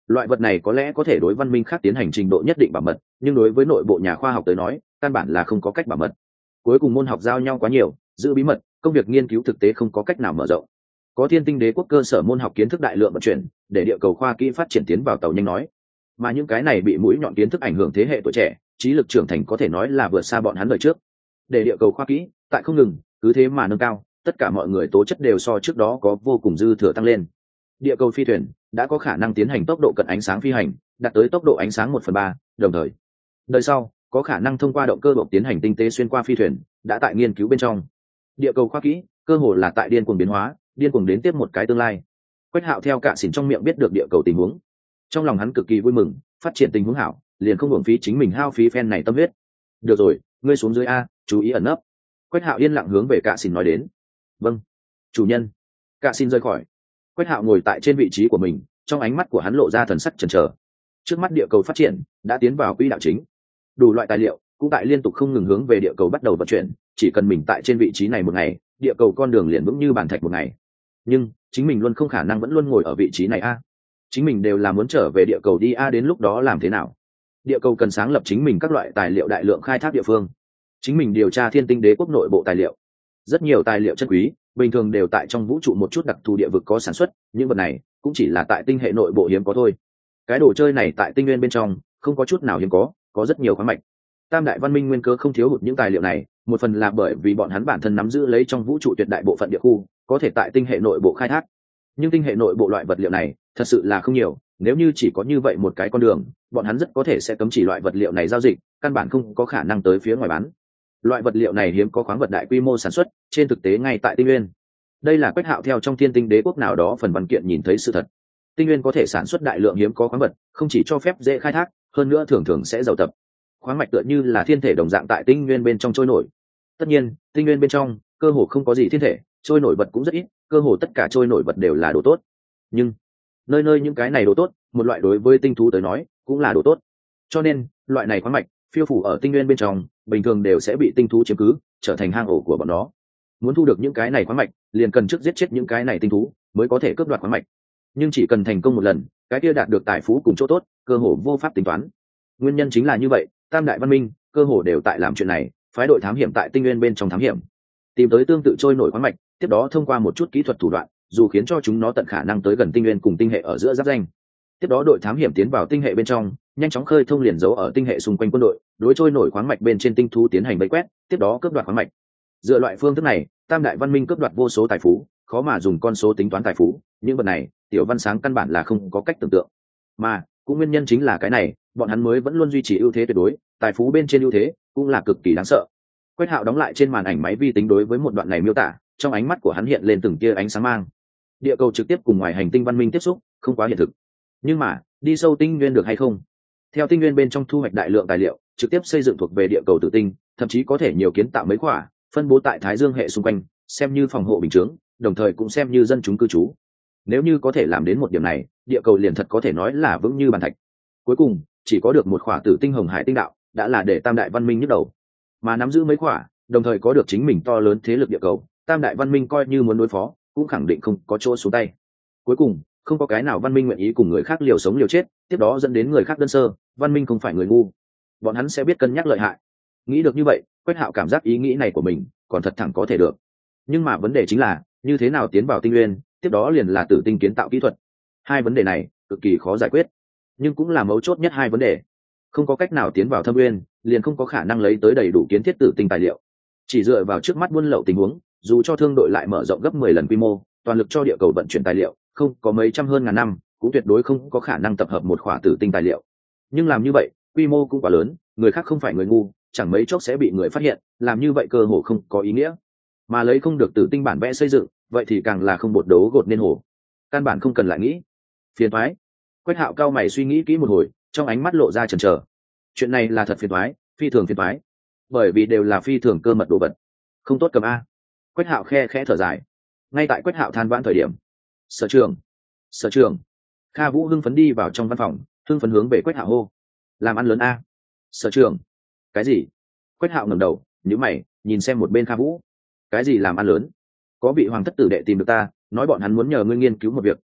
Loại vật này có lẽ có thể đối văn minh khác tiến hành trình độ nhất định bảo mật, nhưng đối với nội bộ nhà khoa học tới nói căn bản là không có cách bảo mật. Cuối cùng môn học giao nhau quá nhiều, giữ bí mật, công việc nghiên cứu thực tế không có cách nào mở rộng. Có Thiên Tinh Đế quốc cơ sở môn học kiến thức đại lượng vận chuyển để địa cầu khoa kỹ phát triển tiến vào tàu nhanh nói, mà những cái này bị mũi nhọn kiến thức ảnh hưởng thế hệ tuổi trẻ, trí lực trưởng thành có thể nói là vượt xa bọn hắn đời trước. Để địa cầu khoa kỹ tại không ngừng cứ thế mà nâng cao, tất cả mọi người tố chất đều so trước đó có vô cùng dư thừa tăng lên. Địa cầu phi thuyền đã có khả năng tiến hành tốc độ cận ánh sáng phi hành, đạt tới tốc độ ánh sáng một phần ba, đồng thời đời sau có khả năng thông qua động cơ bộc tiến hành tinh tế xuyên qua phi thuyền đã tại nghiên cứu bên trong. Địa cầu khoa kỹ cơ hồ là tại điên cuồng biến hóa, điên cuồng đến tiếp một cái tương lai. Quách Hạo theo Cạ Xỉn trong miệng biết được địa cầu tình huống, trong lòng hắn cực kỳ vui mừng, phát triển tình huống hảo liền không hưởng phí chính mình hao phí phen này tâm huyết. Được rồi, ngươi xuống dưới a, chú ý ẩn nấp. Quách Hạo yên lặng hướng về Cạ Xỉn nói đến. Vâng, chủ nhân. Cạ Xỉn rời khỏi. Quách Hạo ngồi tại trên vị trí của mình, trong ánh mắt của hắn lộ ra thần sắc chần chờ. Trước mắt địa cầu phát triển đã tiến vào quỹ đạo chính, đủ loại tài liệu cũng tại liên tục không ngừng hướng về địa cầu bắt đầu vận chuyển, chỉ cần mình tại trên vị trí này một ngày, địa cầu con đường liền vững như bàn thạch một ngày. Nhưng chính mình luôn không khả năng vẫn luôn ngồi ở vị trí này a. Chính mình đều là muốn trở về địa cầu đi a, đến lúc đó làm thế nào? Địa cầu cần sáng lập chính mình các loại tài liệu đại lượng khai thác địa phương. Chính mình điều tra Thiên Tinh Đế quốc nội bộ tài liệu. Rất nhiều tài liệu chân quý, bình thường đều tại trong vũ trụ một chút đặc thù địa vực có sản xuất, những vật này cũng chỉ là tại tinh hệ nội bộ hiếm có thôi. Cái đồ chơi này tại tinh nguyên bên trong không có chút nào hiếm có, có rất nhiều khoáng mạch. Tam đại văn minh nguyên cơ không thiếu hụt những tài liệu này, một phần là bởi vì bọn hắn bản thân nắm giữ lấy trong vũ trụ tuyệt đại bộ phận địa khu, có thể tại tinh hệ nội bộ khai thác. Nhưng tinh hệ nội bộ loại vật liệu này thật sự là không nhiều, nếu như chỉ có như vậy một cái con đường, bọn hắn rất có thể sẽ cấm chỉ loại vật liệu này giao dịch, căn bản không có khả năng tới phía ngoài bán. Loại vật liệu này hiếm có khoáng vật đại quy mô sản xuất, trên thực tế ngay tại tinh nguyên. Đây là Quách Hạo theo trong Thiên Tinh Đế quốc nào đó phần văn kiện nhìn thấy sự thật. Tinh nguyên có thể sản xuất đại lượng hiếm có khoáng vật, không chỉ cho phép dễ khai thác, hơn nữa thường thường sẽ giàu tập. Khoáng mạch tựa như là thiên thể đồng dạng tại tinh nguyên bên trong trôi nổi. Tất nhiên, tinh nguyên bên trong cơ hồ không có gì thiên thể, trôi nổi vật cũng rất ít, cơ hồ tất cả trôi nổi vật đều là đồ tốt. Nhưng nơi nơi những cái này đồ tốt, một loại đối với tinh thú tới nói cũng là đồ tốt. Cho nên, loại này khoáng mạch phiêu phủ ở tinh nguyên bên trong, bình thường đều sẽ bị tinh thú chiếm cứ, trở thành hang ổ của bọn nó. Muốn thu được những cái này khoáng mạch, liền cần trước giết chết những cái này tinh thú, mới có thể cướp đoạt khoáng mạch. Nhưng chỉ cần thành công một lần, cái kia đạt được tài phú cùng chỗ tốt, cơ hồ vô pháp tính toán. Nguyên nhân chính là như vậy, tam đại văn minh cơ hồ đều tại làm chuyện này, phái đội thám hiểm tại tinh nguyên bên trong thám hiểm, tìm tới tương tự trôi nổi khoáng mạch, tiếp đó thông qua một chút kỹ thuật thủ đoạn, dù khiến cho chúng nó tận khả năng tới gần tinh nguyên cùng tinh hệ ở giữa giáp danh. Tiếp đó đội thám hiểm tiến vào tinh hệ bên trong, nhanh chóng khơi thông liền giấu ở tinh hệ xung quanh quân đội, đối trôi nổi khoáng mạch bên trên tinh thú tiến hành vây quét, tiếp đó cướp đoạt khoáng mạch. Dựa loại phương thức này, tam đại văn minh cướp đoạt vô số tài phú, khó mà dùng con số tính toán tài phú, những vật này Tiểu Văn Sáng căn bản là không có cách tưởng tượng. Mà cũng nguyên nhân chính là cái này, bọn hắn mới vẫn luôn duy trì ưu thế tuyệt đối, tài phú bên trên ưu thế cũng là cực kỳ đáng sợ. Quách Hạo đóng lại trên màn ảnh máy vi tính đối với một đoạn này miêu tả, trong ánh mắt của hắn hiện lên từng tia ánh sáng mang. Địa cầu trực tiếp cùng ngoài hành tinh văn minh tiếp xúc, không quá hiện thực. Nhưng mà, đi sâu tinh nguyên được hay không? Theo tinh nguyên bên trong thu hoạch đại lượng tài liệu, trực tiếp xây dựng thuộc về địa cầu tử tinh, thậm chí có thể nhiều kiến tạo mấy quả, phân bố tại Thái Dương hệ xung quanh, xem như phòng hộ bình chướng, đồng thời cũng xem như dân chúng cư trú. Nếu như có thể làm đến một điểm này, địa cầu liền thật có thể nói là vững như bàn thạch. Cuối cùng, chỉ có được một khỏa tử tinh hồng hải tinh đạo, đã là để tam đại văn minh nhức đầu. Mà nắm giữ mấy khỏa, đồng thời có được chính mình to lớn thế lực địa cầu, tam đại văn minh coi như muốn đối phó, cũng khẳng định không có chỗ xuống tay. Cuối cùng, không có cái nào văn minh nguyện ý cùng người khác liều sống liều chết, tiếp đó dẫn đến người khác đơn sơ, văn minh không phải người ngu, bọn hắn sẽ biết cân nhắc lợi hại. Nghĩ được như vậy, Quách Hạo cảm giác ý nghĩ này của mình còn thật thẳng có thể được. Nhưng mà vấn đề chính là, như thế nào tiến vào tinh nguyên, tiếp đó liền là tử tinh kiến tạo kỹ thuật. Hai vấn đề này cực kỳ khó giải quyết, nhưng cũng là mấu chốt nhất hai vấn đề. Không có cách nào tiến vào thâm nguyên, liền không có khả năng lấy tới đầy đủ kiến thiết tử tinh tài liệu. Chỉ dựa vào trước mắt buôn lậu tình huống, dù cho thương đội lại mở rộng gấp mười lần quy mô, toàn lực cho địa cầu vận chuyển tài liệu, không có mấy trăm hơn ngàn năm, cũng tuyệt đối không có khả năng tập hợp một khỏa tử tinh tài liệu. Nhưng làm như vậy, quy mô cũng quá lớn, người khác không phải người ngu, chẳng mấy chốc sẽ bị người phát hiện, làm như vậy cơ hồ không có ý nghĩa. Mà lấy không được tử tinh bản vẽ xây dựng, vậy thì càng là không bột đấu gột nên hồ. Căn bản không cần lại nghĩ. Phiền toái. Quách Hạo cao mày suy nghĩ kỹ một hồi, trong ánh mắt lộ ra chần chờ. Chuyện này là thật phiền toái, phi thường phiền toái. Bởi vì đều là phi thường cơ mật đồ vật, không tốt cầm a. Quách Hạo khe khẽ thở dài. Ngay tại Quách Hạo than vãn thời điểm, sở trường, sở trường, Kha Vũ hưng phấn đi vào trong văn phòng, hưng phấn hướng về Quách Hạo hô: làm ăn lớn a. Sở trường? Cái gì? Quách Hạo ngẩng đầu, nhíu mày, nhìn xem một bên Kha Vũ. Cái gì làm ăn lớn? Có vị hoàng thất tử đệ tìm được ta, nói bọn hắn muốn nhờ ngươi nghiên cứu một việc,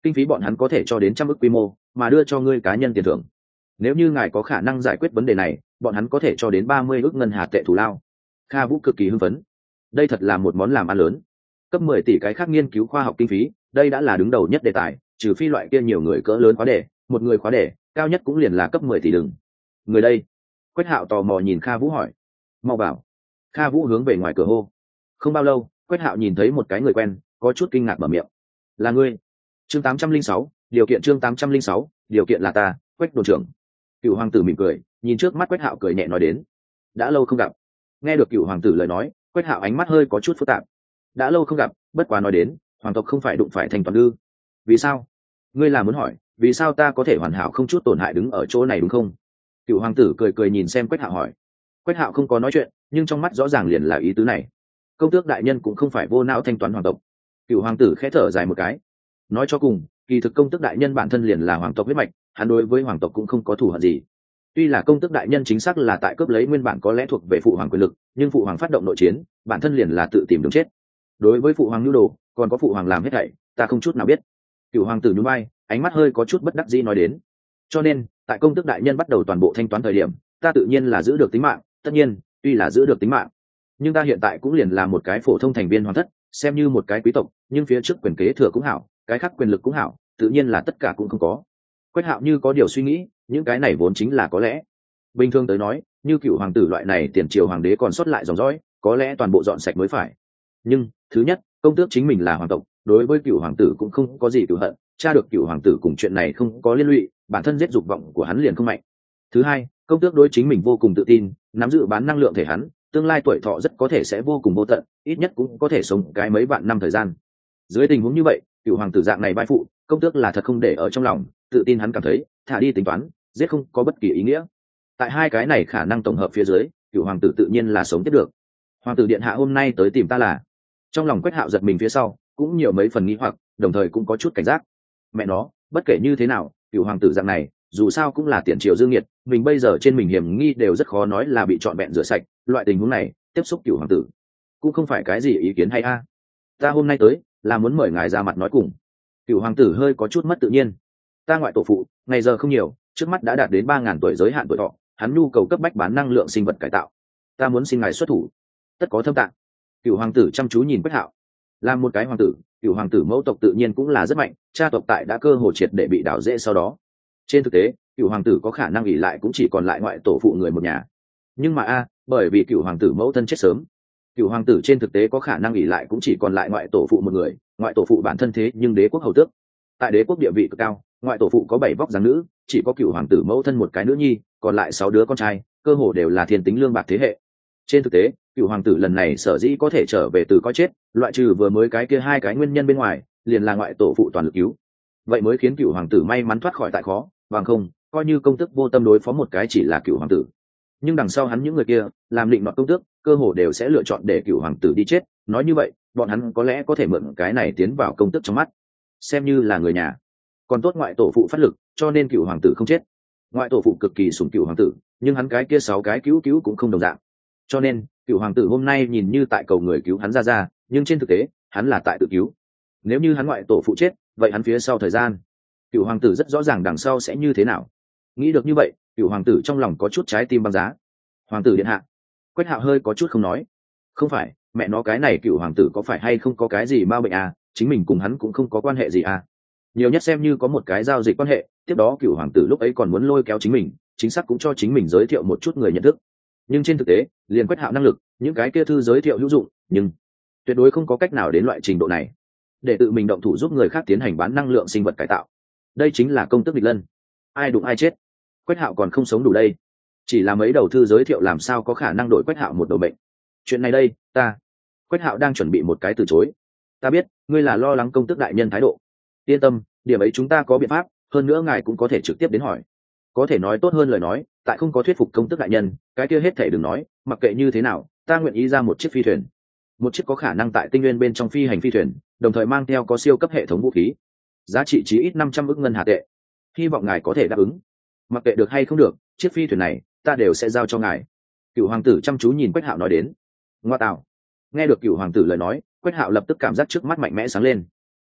kinh phí bọn hắn có thể cho đến trăm ức quy mô mà đưa cho ngươi cá nhân tiền thưởng. Nếu như ngài có khả năng giải quyết vấn đề này, bọn hắn có thể cho đến ba mươi ức ngân hà tệ thù lao. Kha Vũ cực kỳ hưng phấn, đây thật là một món làm ăn lớn. Cấp mười tỷ cái khác nghiên cứu khoa học kinh phí, đây đã là đứng đầu nhất đề tài, trừ phi loại kia nhiều người cỡ lớn khóa đề, một người khóa đề cao nhất cũng liền là cấp mười tỷ đừng. Người đây? Quách Hạo tò mò nhìn Kha Vũ hỏi. Mau bảo. Kha Vũ hướng về ngoài cửa hô. Không bao lâu, Quách Hạo nhìn thấy một cái người quen, có chút kinh ngạc mở miệng. Là ngươi? Chương tám trăm linh sáu, điều kiện chương tám trăm linh sáu, điều kiện là ta, Quách đồn trưởng. Cựu hoàng tử mỉm cười, nhìn trước mắt Quách Hạo cười nhẹ nói đến. Đã lâu không gặp. Nghe được Cựu hoàng tử lời nói, Quách Hạo ánh mắt hơi có chút phức tạp. Đã lâu không gặp, bất quá nói đến, hoàng tộc không phải đụng phải thành toàn ư? Vì sao? Ngươi là muốn hỏi, vì sao ta có thể hoàn hảo không chút tổn hại đứng ở chỗ này đúng không? Cựu hoàng tử cười cười nhìn xem Quách Hạo hỏi. Quách Hạo không có nói chuyện, nhưng trong mắt rõ ràng liền là ý tứ này. Công tước đại nhân cũng không phải vô não thanh toán hoàng tộc. Cựu hoàng tử khẽ thở dài một cái. Nói cho cùng, kỳ thực công tước đại nhân bản thân liền là hoàng tộc huyết mạch, hắn đối với hoàng tộc cũng không có thù hận gì. Tuy là công tước đại nhân chính xác là tại cướp lấy nguyên bản có lẽ thuộc về phụ hoàng quyền lực, nhưng phụ hoàng phát động nội chiến, bản thân liền là tự tìm đường chết. Đối với phụ hoàng nhu đồ, còn có phụ hoàng làm hết thảy, ta không chút nào biết. Cựu hoàng tử nhún vai, ánh mắt hơi có chút bất đắc dĩ nói đến. Cho nên, tại công tước đại nhân bắt đầu toàn bộ thanh toán thời điểm, ta tự nhiên là giữ được tính mạng. Tất nhiên, tuy là giữ được tính mạng, nhưng ta hiện tại cũng liền là một cái phổ thông thành viên hoàng thất, xem như một cái quý tộc, nhưng phía trước quyền kế thừa cũng hảo, cái khác quyền lực cũng hảo, tự nhiên là tất cả cũng không có. Quách Hạo như có điều suy nghĩ, những cái này vốn chính là có lẽ. Bình thường tới nói, như cựu hoàng tử loại này tiền triều hoàng đế còn sót lại dòng dõi, có lẽ toàn bộ dọn sạch mới phải. Nhưng thứ nhất, công tước chính mình là hoàng tộc, đối với cựu hoàng tử cũng không có gì cựu hận, tra được cựu hoàng tử cùng chuyện này không có liên lụy, bản thân giết dục vọng của hắn liền không mạnh. Thứ hai, công tước đối chính mình vô cùng tự tin, nắm giữ bán năng lượng thể hắn, tương lai tuổi thọ rất có thể sẽ vô cùng vô tận, ít nhất cũng có thể sống cái mấy vạn năm thời gian. Dưới tình huống như vậy, cựu hoàng tử dạng này bãi phụ, công tước là thật không để ở trong lòng, tự tin hắn cảm thấy, thả đi tính toán, giết không có bất kỳ ý nghĩa. Tại hai cái này khả năng tổng hợp phía dưới, cựu hoàng tử tự nhiên là sống tiếp được. Hoàng tử điện hạ hôm nay tới tìm ta là. Trong lòng Quách Hạo giật mình phía sau, cũng nhiều mấy phần nghi hoặc, đồng thời cũng có chút cảnh giác. Mẹ nó, bất kể như thế nào, cựu hoàng tử dạng này, dù sao cũng là tiền triều dương nghiệt, mình bây giờ trên mình hiểm nghi đều rất khó nói là bị trọn vẹn rửa sạch, loại tình huống này, tiếp xúc cựu hoàng tử cũng không phải cái gì ý kiến hay a. Ta hôm nay tới là muốn mời ngài ra mặt nói cùng. Cựu hoàng tử hơi có chút mất tự nhiên. Ta ngoại tổ phụ, ngày giờ không nhiều, trước mắt đã đạt đến ba ngàn tuổi giới hạn tuổi thọ, hắn nhu cầu cấp bách bán năng lượng sinh vật cải tạo. Ta muốn xin ngài xuất thủ. Tất có thâm tạng. Cựu hoàng tử chăm chú nhìn Quách Hạo. Làm một cái hoàng tử, cựu hoàng tử mẫu tộc tự nhiên cũng là rất mạnh, cha tộc tại đã cơ hồ triệt để bị đảo dễ sau đó. Trên thực tế, cựu hoàng tử có khả năng ỷ lại cũng chỉ còn lại ngoại tổ phụ người một nhà. Nhưng mà a, bởi vì cựu hoàng tử mẫu thân chết sớm, cựu hoàng tử trên thực tế có khả năng ỷ lại cũng chỉ còn lại ngoại tổ phụ một người, ngoại tổ phụ bản thân thế nhưng đế quốc hầu tước. Tại đế quốc địa vị cực cao, ngoại tổ phụ có bảy vóc dáng nữ, chỉ có cựu hoàng tử mẫu thân một cái nữ nhi, còn lại sáu đứa con trai, cơ hồ đều là thiên tính lương bạc thế hệ. Trên thực tế, cựu hoàng tử lần này sở dĩ có thể trở về từ coi chết, loại trừ vừa mới cái kia hai cái nguyên nhân bên ngoài, liền là ngoại tổ phụ toàn lực cứu. Vậy mới khiến cựu hoàng tử may mắn thoát khỏi tại khó, bằng không, coi như công tước vô tâm đối phó một cái chỉ là cựu hoàng tử. Nhưng đằng sau hắn những người kia, làm định nọt công tước, cơ hồ đều sẽ lựa chọn để cựu hoàng tử đi chết. Nói như vậy, bọn hắn có lẽ có thể mượn cái này tiến vào công tước trong mắt, xem như là người nhà. Còn tốt ngoại tổ phụ phát lực, cho nên cựu hoàng tử không chết. Ngoại tổ phụ cực kỳ sủng cựu hoàng tử, nhưng hắn cái kia sáu cái cứu cứu cũng không đồng dạng. Cho nên cựu hoàng tử hôm nay nhìn như tại cầu người cứu hắn ra ra, nhưng trên thực tế hắn là tại tự cứu. Nếu như hắn ngoại tổ phụ chết, vậy hắn phía sau thời gian, cựu hoàng tử rất rõ ràng đằng sau sẽ như thế nào. Nghĩ được như vậy, cựu hoàng tử trong lòng có chút trái tim băng giá. Hoàng tử điện hạ. Quách Hạo hơi có chút không nói. Không phải, mẹ nó cái này cựu hoàng tử có phải hay không có cái gì ma bệnh à, chính mình cùng hắn cũng không có quan hệ gì à. Nhiều nhất xem như có một cái giao dịch quan hệ, tiếp đó cựu hoàng tử lúc ấy còn muốn lôi kéo chính mình, chính xác cũng cho chính mình giới thiệu một chút người nhận thức. Nhưng trên thực tế, liền Quách Hạo năng lực, những cái kia thư giới thiệu hữu dụng, nhưng tuyệt đối không có cách nào đến loại trình độ này để tự mình động thủ giúp người khác tiến hành bán năng lượng sinh vật cải tạo. Đây chính là công tước địch lân, ai đụng ai chết. Quách Hạo còn không sống đủ đây, chỉ là mấy đầu thư giới thiệu làm sao có khả năng đổi Quách Hạo một đầu bệnh. Chuyện này đây, ta Quách Hạo đang chuẩn bị một cái từ chối. Ta biết ngươi là lo lắng công tước đại nhân thái độ, yên tâm, điểm ấy chúng ta có biện pháp, hơn nữa ngài cũng có thể trực tiếp đến hỏi. Có thể nói tốt hơn lời nói, tại không có thuyết phục công tước đại nhân, cái kia hết thể đừng nói, mặc kệ như thế nào, ta nguyện ý ra một chiếc phi thuyền, một chiếc có khả năng tại tinh nguyên bên trong phi hành phi thuyền, đồng thời mang theo có siêu cấp hệ thống vũ khí, giá trị chí ít năm trăm ức ngân hà tệ. Hy vọng ngài có thể đáp ứng. Mặc kệ được hay không được, chiếc phi thuyền này ta đều sẽ giao cho ngài. Cựu hoàng tử chăm chú nhìn Quách Hạo nói đến. Ngoa tạo. Nghe được cựu hoàng tử lời nói, Quách Hạo lập tức cảm giác trước mắt mạnh mẽ sáng lên.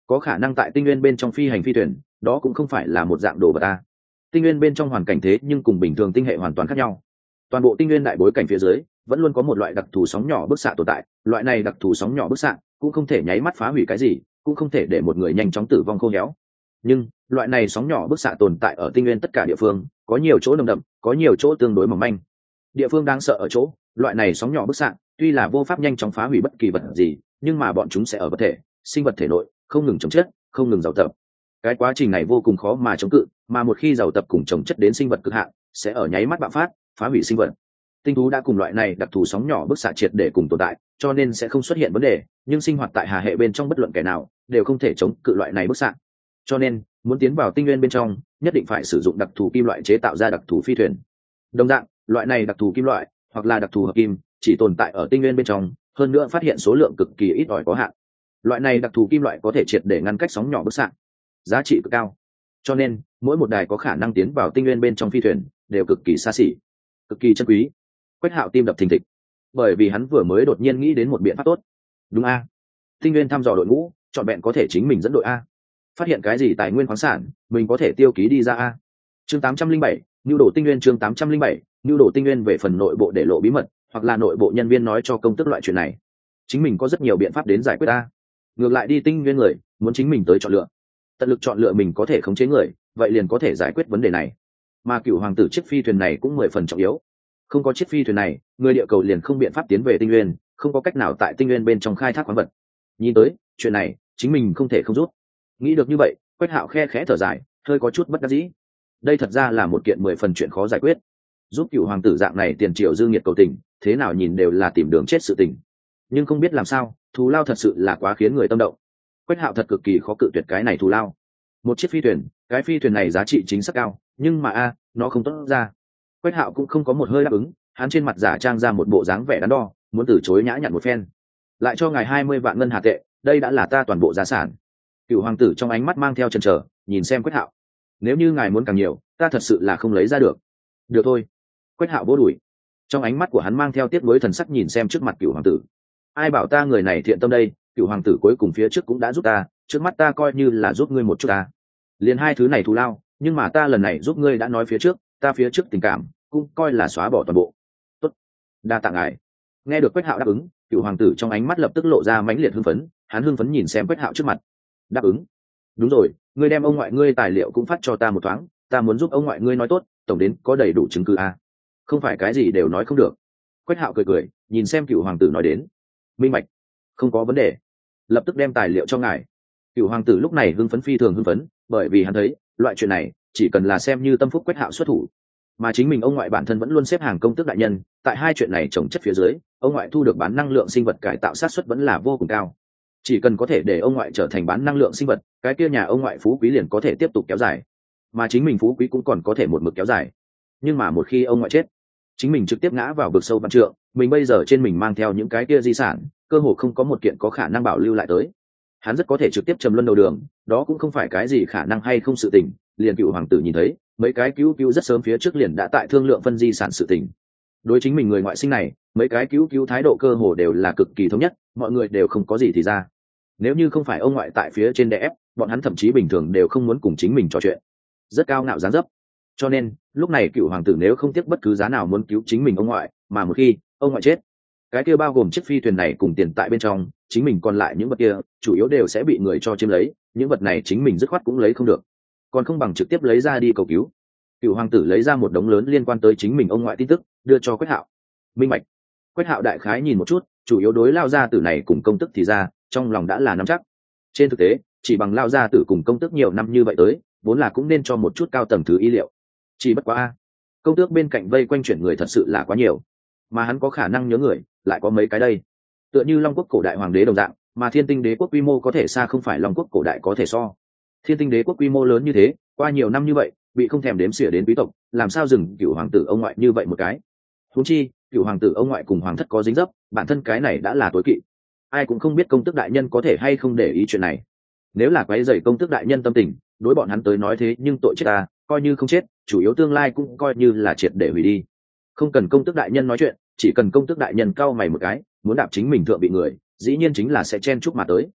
có khả năng tại tinh nguyên bên trong phi hành phi thuyền, đó cũng không phải là một dạng đồ vật ta. Tinh nguyên bên trong hoàn cảnh thế nhưng cùng bình thường tinh hệ hoàn toàn khác nhau. Toàn bộ tinh nguyên đại bối cảnh phía dưới vẫn luôn có một loại đặc thù sóng nhỏ bức xạ tồn tại, loại này đặc thù sóng nhỏ bức xạ cũng không thể nháy mắt phá hủy cái gì, cũng không thể để một người nhanh chóng tử vong khô héo. Nhưng loại này sóng nhỏ bức xạ tồn tại ở tinh nguyên tất cả địa phương, có nhiều chỗ nồng đậm, có nhiều chỗ tương đối mỏng manh. Địa phương đáng sợ ở chỗ, loại này sóng nhỏ bức xạ tuy là vô pháp nhanh chóng phá hủy bất kỳ vật gì, nhưng mà bọn chúng sẽ ở vật thể, sinh vật thể nội không ngừng chống chất, không ngừng giàu tập. Cái quá trình này vô cùng khó mà chống cự, mà một khi giàu tập cùng chống chất đến sinh vật cực hạn, sẽ ở nháy mắt bạo phát, phá hủy sinh vật. Tinh thú đã cùng loại này đặc thù sóng nhỏ bức xạ triệt để cùng tồn tại, cho nên sẽ không xuất hiện vấn đề, nhưng sinh hoạt tại hà hệ bên trong bất luận kẻ nào đều không thể chống cự loại này bức xạ. Cho nên muốn tiến vào tinh nguyên bên trong, nhất định phải sử dụng đặc thù kim loại chế tạo ra đặc thù phi thuyền. Đồng dạng, loại này đặc thù kim loại hoặc là đặc thù hợp kim chỉ tồn tại ở tinh nguyên bên trong, hơn nữa phát hiện số lượng cực kỳ ít ỏi có hạn. Loại này đặc thù kim loại có thể triệt để ngăn cách sóng nhỏ bức xạ, giá trị cực cao. Cho nên mỗi một đài có khả năng tiến vào tinh nguyên bên trong phi thuyền đều cực kỳ xa xỉ, cực kỳ chân quý. Quách Hạo tim đập thình thịch, bởi vì hắn vừa mới đột nhiên nghĩ đến một biện pháp tốt. Đúng a, tinh nguyên thăm dò đội ngũ chọn bạn có thể chính mình dẫn đội a, phát hiện cái gì tài nguyên khoáng sản mình có thể tiêu ký đi ra a. Chương tám trăm linh bảy, nhu đồ tinh nguyên. Chương tám trăm linh bảy, nhu đồ tinh nguyên. Về phần nội bộ để lộ bí mật hoặc là nội bộ nhân viên nói cho công tức loại chuyện này, chính mình có rất nhiều biện pháp đến giải quyết a. Ngược lại đi tinh nguyên người muốn chính mình tới chọn lựa, tận lực chọn lựa mình có thể khống chế người, vậy liền có thể giải quyết vấn đề này. Mà Cửu Hoàng tử chiếc phi thuyền này cũng mười phần trọng yếu, không có chiếc phi thuyền này, người địa cầu liền không biện pháp tiến về tinh nguyên, không có cách nào tại tinh nguyên bên trong khai thác khoáng vật. Nhìn tới chuyện này chính mình không thể không rút. Nghĩ được như vậy, Quách Hạo khe khẽ thở dài, hơi có chút bất đắc dĩ. Đây thật ra là một kiện mười phần chuyện khó giải quyết. Giúp Cửu Hoàng tử dạng này tiền triệu dư nghiệt cầu tình, thế nào nhìn đều là tìm đường chết sự tình. Nhưng không biết làm sao, thù lao thật sự là quá khiến người tâm động. Quách Hạo thật cực kỳ khó cự tuyệt cái này thù lao. Một chiếc phi thuyền, cái phi thuyền này giá trị chính xác cao, nhưng mà a, nó không tốt ra. Quách Hạo cũng không có một hơi đáp ứng, hắn trên mặt giả trang ra một bộ dáng vẻ đắn đo, muốn từ chối nhã nhặn một phen. Lại cho ngài hai mươi vạn ngân hà tệ, đây đã là ta toàn bộ gia sản. Cửu Hoàng tử trong ánh mắt mang theo chần chờ, nhìn xem Quách Hạo. Nếu như ngài muốn càng nhiều, ta thật sự là không lấy ra được. Được thôi. Quách Hạo vỗ đùi. Trong ánh mắt của hắn mang theo tiếc nuối thần sắc nhìn xem trước mặt Cửu Hoàng tử. Ai bảo ta người này thiện tâm đây, Cửu Hoàng tử cuối cùng phía trước cũng đã giúp ta, trước mắt ta coi như là giúp ngươi một chút ta. Liền hai thứ này thù lao, nhưng mà ta lần này giúp ngươi đã nói phía trước, ta phía trước tình cảm cũng coi là xóa bỏ toàn bộ. Tốt, đa tạ ngài. Nghe được Quách Hạo đáp ứng, Cửu Hoàng tử trong ánh mắt lập tức lộ ra mãnh liệt hưng phấn, hắn hưng phấn nhìn xem Quách Hạo trước mặt. Đáp ứng? Đúng rồi, ngươi đem ông ngoại ngươi tài liệu cũng phát cho ta một thoáng, ta muốn giúp ông ngoại ngươi nói tốt, tổng đến có đầy đủ chứng cứ a. Không phải cái gì đều nói không được. Quách Hạo cười cười, nhìn xem Cửu Hoàng tử nói đến. Minh bạch, không có vấn đề. Lập tức đem tài liệu cho ngài. Cửu Hoàng tử lúc này hưng phấn phi thường hưng phấn, bởi vì hắn thấy, loại chuyện này chỉ cần là xem như tâm phúc Quách Hạo xuất thủ, mà chính mình ông ngoại bản thân vẫn luôn xếp hàng công tước đại nhân, tại hai chuyện này chồng chất phía dưới, ông ngoại thu được bán năng lượng sinh vật cải tạo sát suất vẫn là vô cùng cao. Chỉ cần có thể để ông ngoại trở thành bán năng lượng sinh vật, cái kia nhà ông ngoại phú quý liền có thể tiếp tục kéo dài, mà chính mình phú quý cũng còn có thể một mực kéo dài. Nhưng mà một khi ông ngoại chết, chính mình trực tiếp ngã vào vực sâu văn trượng, mình bây giờ trên mình mang theo những cái kia di sản, cơ hồ không có một kiện có khả năng bảo lưu lại tới. Hắn rất có thể trực tiếp trầm luân đầu đường, đó cũng không phải cái gì khả năng hay không sự tình. Liền Cựu Hoàng tử nhìn thấy mấy cái cứu cứu rất sớm phía trước liền đã tại thương lượng phân di sản sự tình. Đối chính mình người ngoại sinh này, mấy cái cứu cứu thái độ cơ hồ đều là cực kỳ thống nhất, mọi người đều không có gì thì ra. Nếu như không phải ông ngoại tại phía trên đè ép, bọn hắn thậm chí bình thường đều không muốn cùng chính mình trò chuyện. Rất cao ngạo dáng dấp. Cho nên lúc này Cựu Hoàng tử nếu không tiếc bất cứ giá nào muốn cứu chính mình ông ngoại, mà một khi ông ngoại chết, cái kia bao gồm chiếc phi thuyền này cùng tiền tại bên trong, chính mình còn lại những vật kia chủ yếu đều sẽ bị người cho chiếm lấy, những vật này chính mình dứt khoát cũng lấy không được, còn không bằng trực tiếp lấy ra đi cầu cứu. Cựu Hoàng tử lấy ra một đống lớn liên quan tới chính mình ông ngoại tin tức, đưa cho Quách Hạo. Minh bạch. Quách Hạo đại khái nhìn một chút, chủ yếu đối lao gia tử này cùng công tức thì ra, trong lòng đã là nắm chắc. Trên thực tế, chỉ bằng lao gia tử cùng công tức nhiều năm như vậy tới, vốn là cũng nên cho một chút cao tầng thứ ý liệu. Chỉ bất quá a, công tước bên cạnh vây quanh chuyển người thật sự là quá nhiều, mà hắn có khả năng nhớ người lại có mấy cái đây. Tựa như Long quốc cổ đại hoàng đế đồng dạng, mà Thiên Tinh đế quốc quy mô có thể xa không phải Long quốc cổ đại có thể so. Thiên Tinh đế quốc quy mô lớn như thế, qua nhiều năm như vậy, bị không thèm đếm xỉa đến quý tộc, làm sao dừng Cựu Hoàng tử ông ngoại như vậy một cái. Huống chi, Cựu Hoàng tử ông ngoại cùng hoàng thất có dính dấp, bản thân cái này đã là tối kỵ. Ai cũng không biết công tước đại nhân có thể hay không để ý chuyện này. Nếu là quấy rầy công tước đại nhân tâm tình, đối bọn hắn tới nói thế nhưng tội chết ta, coi như không chết, chủ yếu tương lai cũng coi như là triệt để hủy đi. Không cần công tước đại nhân nói chuyện, chỉ cần công tước đại nhân cau mày một cái, muốn đạp chính mình thượng bị người, dĩ nhiên chính là sẽ chen chúc mà tới.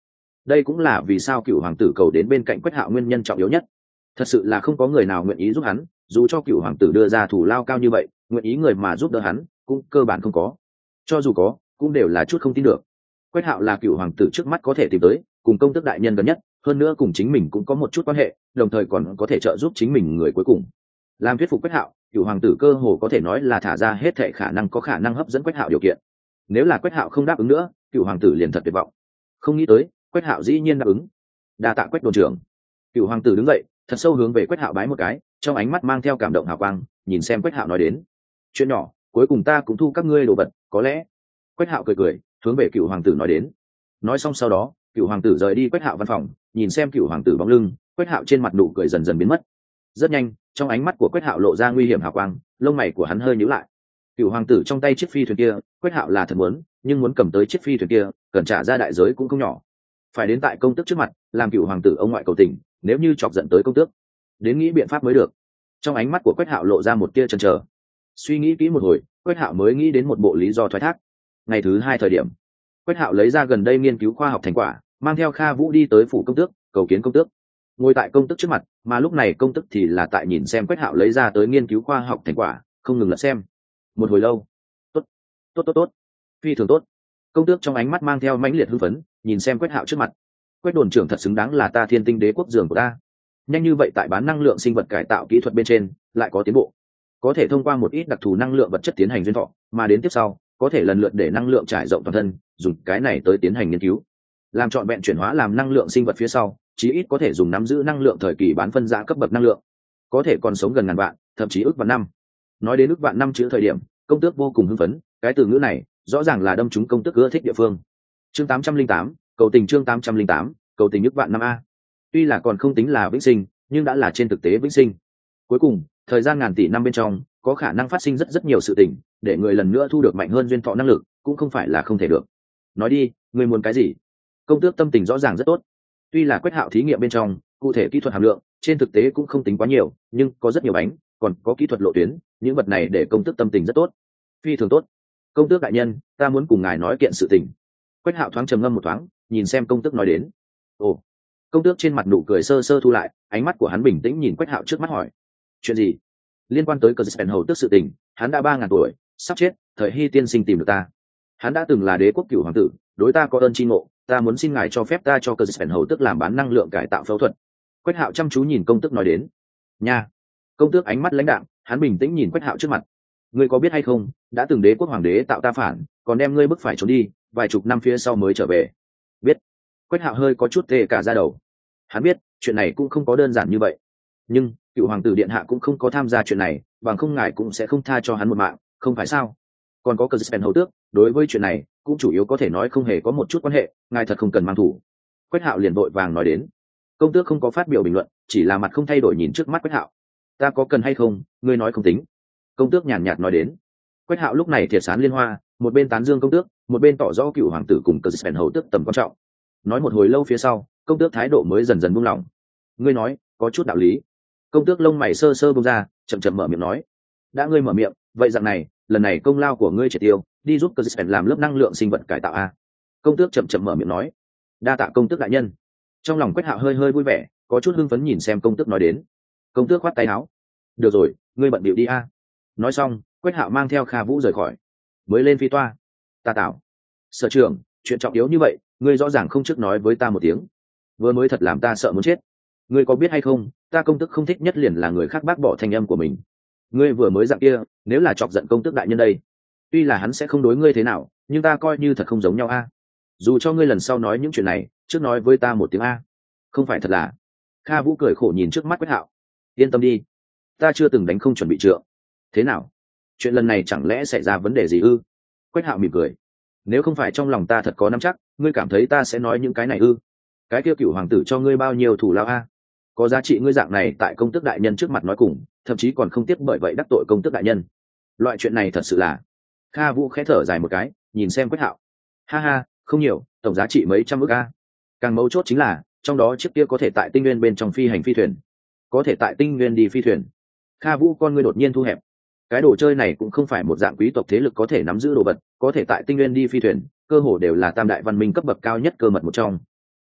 đây cũng là vì sao cựu hoàng tử cầu đến bên cạnh Quách Hạo nguyên nhân trọng yếu nhất. Thật sự là không có người nào nguyện ý giúp hắn, dù cho cựu hoàng tử đưa ra thủ lao cao như vậy, nguyện ý người mà giúp đỡ hắn cũng cơ bản không có, cho dù có cũng đều là chút không tin được. Quách Hạo là cựu hoàng tử trước mắt có thể tìm tới cùng công tước đại nhân gần nhất, hơn nữa cùng chính mình cũng có một chút quan hệ, đồng thời còn có thể trợ giúp chính mình người cuối cùng. Làm thuyết phục Quách Hạo, cựu hoàng tử cơ hồ có thể nói là thả ra hết thệ khả năng có khả năng hấp dẫn Quách Hạo điều kiện. Nếu là Quách Hạo không đáp ứng nữa, cựu hoàng tử liền thật tuyệt vọng. Không nghĩ tới Quách Hạo dĩ nhiên đáp ứng. Đa tạ Quách đồn trưởng. Cựu hoàng tử đứng dậy, thật sâu hướng về Quách Hạo bái một cái, trong ánh mắt mang theo cảm động hào quang, nhìn xem Quách Hạo nói đến: chuyện nhỏ, cuối cùng ta cũng thu các ngươi đồ vật, có lẽ. Quách Hạo cười cười, hướng về cựu hoàng tử nói đến. Nói xong sau đó, cựu hoàng tử rời đi Quách Hạo văn phòng, nhìn xem cựu hoàng tử bóng lưng, Quách Hạo trên mặt nụ cười dần dần biến mất. Rất nhanh, trong ánh mắt của Quách Hạo lộ ra nguy hiểm hào quang, lông mày của hắn hơi nhíu lại. Cựu hoàng tử trong tay chiếc phi thuyền kia, Quách Hạo là thật muốn, nhưng muốn cầm tới chiếc phi thuyền kia, cần trả ra đại giới cũng không nhỏ. Phải đến tại công tước trước mặt, làm cựu hoàng tử ông ngoại cầu tình, nếu như chọc giận tới công tước, đến nghĩ biện pháp mới được. Trong ánh mắt của Quách Hạo lộ ra một tia chần chờ. Suy nghĩ kỹ một hồi, Quách Hạo mới nghĩ đến một bộ lý do thoái thác. Ngày thứ hai thời điểm, Quách Hạo lấy ra gần đây nghiên cứu khoa học thành quả, mang theo Kha Vũ đi tới phủ công tước, cầu kiến công tước. Ngồi tại công tước trước mặt, mà lúc này công tước thì là tại nhìn xem Quách Hạo lấy ra tới nghiên cứu khoa học thành quả, không ngừng lật xem. Một hồi lâu, tốt, tốt tốt tốt, phi thường tốt. Công tước trong ánh mắt mang theo mãnh liệt hưng phấn, nhìn xem Quách Hạo trước mặt. Quách đồn trưởng thật xứng đáng là ta Thiên Tinh Đế quốc giường của ta. Nhanh như vậy tại bán năng lượng sinh vật cải tạo kỹ thuật bên trên lại có tiến bộ, có thể thông qua một ít đặc thù năng lượng vật chất tiến hành duyên thọ, mà đến tiếp sau có thể lần lượt để năng lượng trải rộng toàn thân, dùng cái này tới tiến hành nghiên cứu, làm trọn vẹn chuyển hóa làm năng lượng sinh vật phía sau, chí ít có thể dùng nắm giữ năng lượng thời kỳ bán phân giá cấp bậc năng lượng, có thể còn sống gần ngàn vạn, thậm chí ước vạn năm. Nói đến ước vạn năm chữ thời điểm, công tước vô cùng hưng phấn, cái từ ngữ này rõ ràng là đâm trúng công tước ưa thích địa phương. Chương tám trăm linh tám, cầu tình chương tám trăm linh tám, cầu tình ước vạn năm a. Tuy là còn không tính là vĩnh sinh, nhưng đã là trên thực tế vĩnh sinh. Cuối cùng, thời gian ngàn tỷ năm bên trong, có khả năng phát sinh rất rất nhiều sự tình, để người lần nữa thu được mạnh hơn duyên thọ năng lực, cũng không phải là không thể được. Nói đi, người muốn cái gì? Công tước tâm tình rõ ràng rất tốt. Tuy là Quách Hạo thí nghiệm bên trong, cụ thể kỹ thuật hàm lượng, trên thực tế cũng không tính quá nhiều, nhưng có rất nhiều bánh, còn có kỹ thuật lộ tuyến, những vật này để công tước tâm tình rất tốt. Phi thường tốt. Công tước đại nhân, ta muốn cùng ngài nói kiện sự tình. Quách Hạo thoáng trầm ngâm một thoáng, nhìn xem công tước nói đến. Ồ. Công tước trên mặt nụ cười sơ sơ thu lại, ánh mắt của hắn bình tĩnh nhìn Quách Hạo trước mắt hỏi: chuyện gì? Liên quan tới cờ Spen hầu tước sự tình, hắn đã ba ngàn tuổi, sắp chết, thời Hy tiên sinh tìm được ta. Hắn đã từng là đế quốc cửu hoàng tử, đối ta có ơn tri ngộ, ta muốn xin ngài cho phép ta cho cờ Spen hầu tước làm bán năng lượng cải tạo phẫu thuật. Quách Hạo chăm chú nhìn công tước nói đến. Nha. Công tước ánh mắt lãnh đạm, hắn bình tĩnh nhìn Quách Hạo trước mặt. Ngươi có biết hay không, đã từng đế quốc hoàng đế tạo ta phản, còn đem ngươi bức phải trốn đi, vài chục năm phía sau mới trở về. Biết. Quách Hạo hơi có chút tê cả da đầu. Hắn biết chuyện này cũng không có đơn giản như vậy, nhưng cựu hoàng tử điện hạ cũng không có tham gia chuyện này, bằng không ngài cũng sẽ không tha cho hắn một mạng, không phải sao? Còn có cờ Spen hầu tước, đối với chuyện này cũng chủ yếu có thể nói không hề có một chút quan hệ, ngài thật không cần mang thủ. Quách Hạo liền vội vàng nói đến. Công tước không có phát biểu bình luận, chỉ là mặt không thay đổi nhìn trước mắt Quách Hạo. Ta có cần hay không, ngươi nói không tính. Công tước nhàn nhạt nói đến. Quách Hạo lúc này thiệt sán liên hoa, một bên tán dương công tước, một bên tỏ rõ cựu hoàng tử cùng cờ Spen hầu tước tầm quan trọng. Nói một hồi lâu phía sau, công tước thái độ mới dần dần buông lỏng. Ngươi nói có chút đạo lý. Công tước lông mày sơ sơ buông ra, chậm chậm mở miệng nói. Đã ngươi mở miệng, vậy dạng này, lần này công lao của ngươi triệt tiêu, đi giúp cờ Spen làm lớp năng lượng sinh vật cải tạo a. Công tước chậm chậm mở miệng nói. Đa tạ công tước đại nhân. Trong lòng Quách Hạo hơi hơi vui vẻ, có chút hưng phấn nhìn xem công tước nói đến. Công tước khoát tay áo. Được rồi, ngươi bận bịu đi a. Nói xong, Quách Hạo mang theo Kha Vũ rời khỏi. Mới lên phi toa. Ta tạo. Sở trưởng, chuyện trọng yếu như vậy, ngươi rõ ràng không trước nói với ta một tiếng, vừa mới thật làm ta sợ muốn chết. Ngươi có biết hay không, ta công tước không thích nhất liền là người khác bác bỏ thanh âm của mình. Ngươi vừa mới dạng kia, nếu là chọc giận công tước đại nhân đây, tuy là hắn sẽ không đối ngươi thế nào, nhưng ta coi như thật không giống nhau a. Dù cho ngươi lần sau nói những chuyện này, trước nói với ta một tiếng a. Không phải thật là. Kha Vũ cười khổ nhìn trước mắt Quách Hạo. Yên tâm đi, ta chưa từng đánh không chuẩn bị trượng. Thế nào, chuyện lần này chẳng lẽ xảy ra vấn đề gì ư? Quách Hạo mỉm cười. Nếu không phải trong lòng ta thật có nắm chắc, ngươi cảm thấy ta sẽ nói những cái này ư? Cái kia cựu hoàng tử cho ngươi bao nhiêu thủ lao a? Có giá trị ngươi dạng này tại công tước đại nhân trước mặt nói cùng, thậm chí còn không tiếc bởi vậy đắc tội công tước đại nhân. Loại chuyện này thật sự là. Kha Vũ khẽ thở dài một cái, nhìn xem Quách Hạo. Ha ha, không nhiều, tổng giá trị mấy trăm ức a. Càng mấu chốt chính là, trong đó chiếc kia có thể tại tinh nguyên bên trong phi hành phi thuyền, có thể tại tinh nguyên đi phi thuyền. Kha Vũ con ngươi đột nhiên thu hẹp. Cái đồ chơi này cũng không phải một dạng quý tộc thế lực có thể nắm giữ đồ vật, có thể tại tinh nguyên đi phi thuyền, cơ hồ đều là tam đại văn minh cấp bậc cao nhất cơ mật một trong.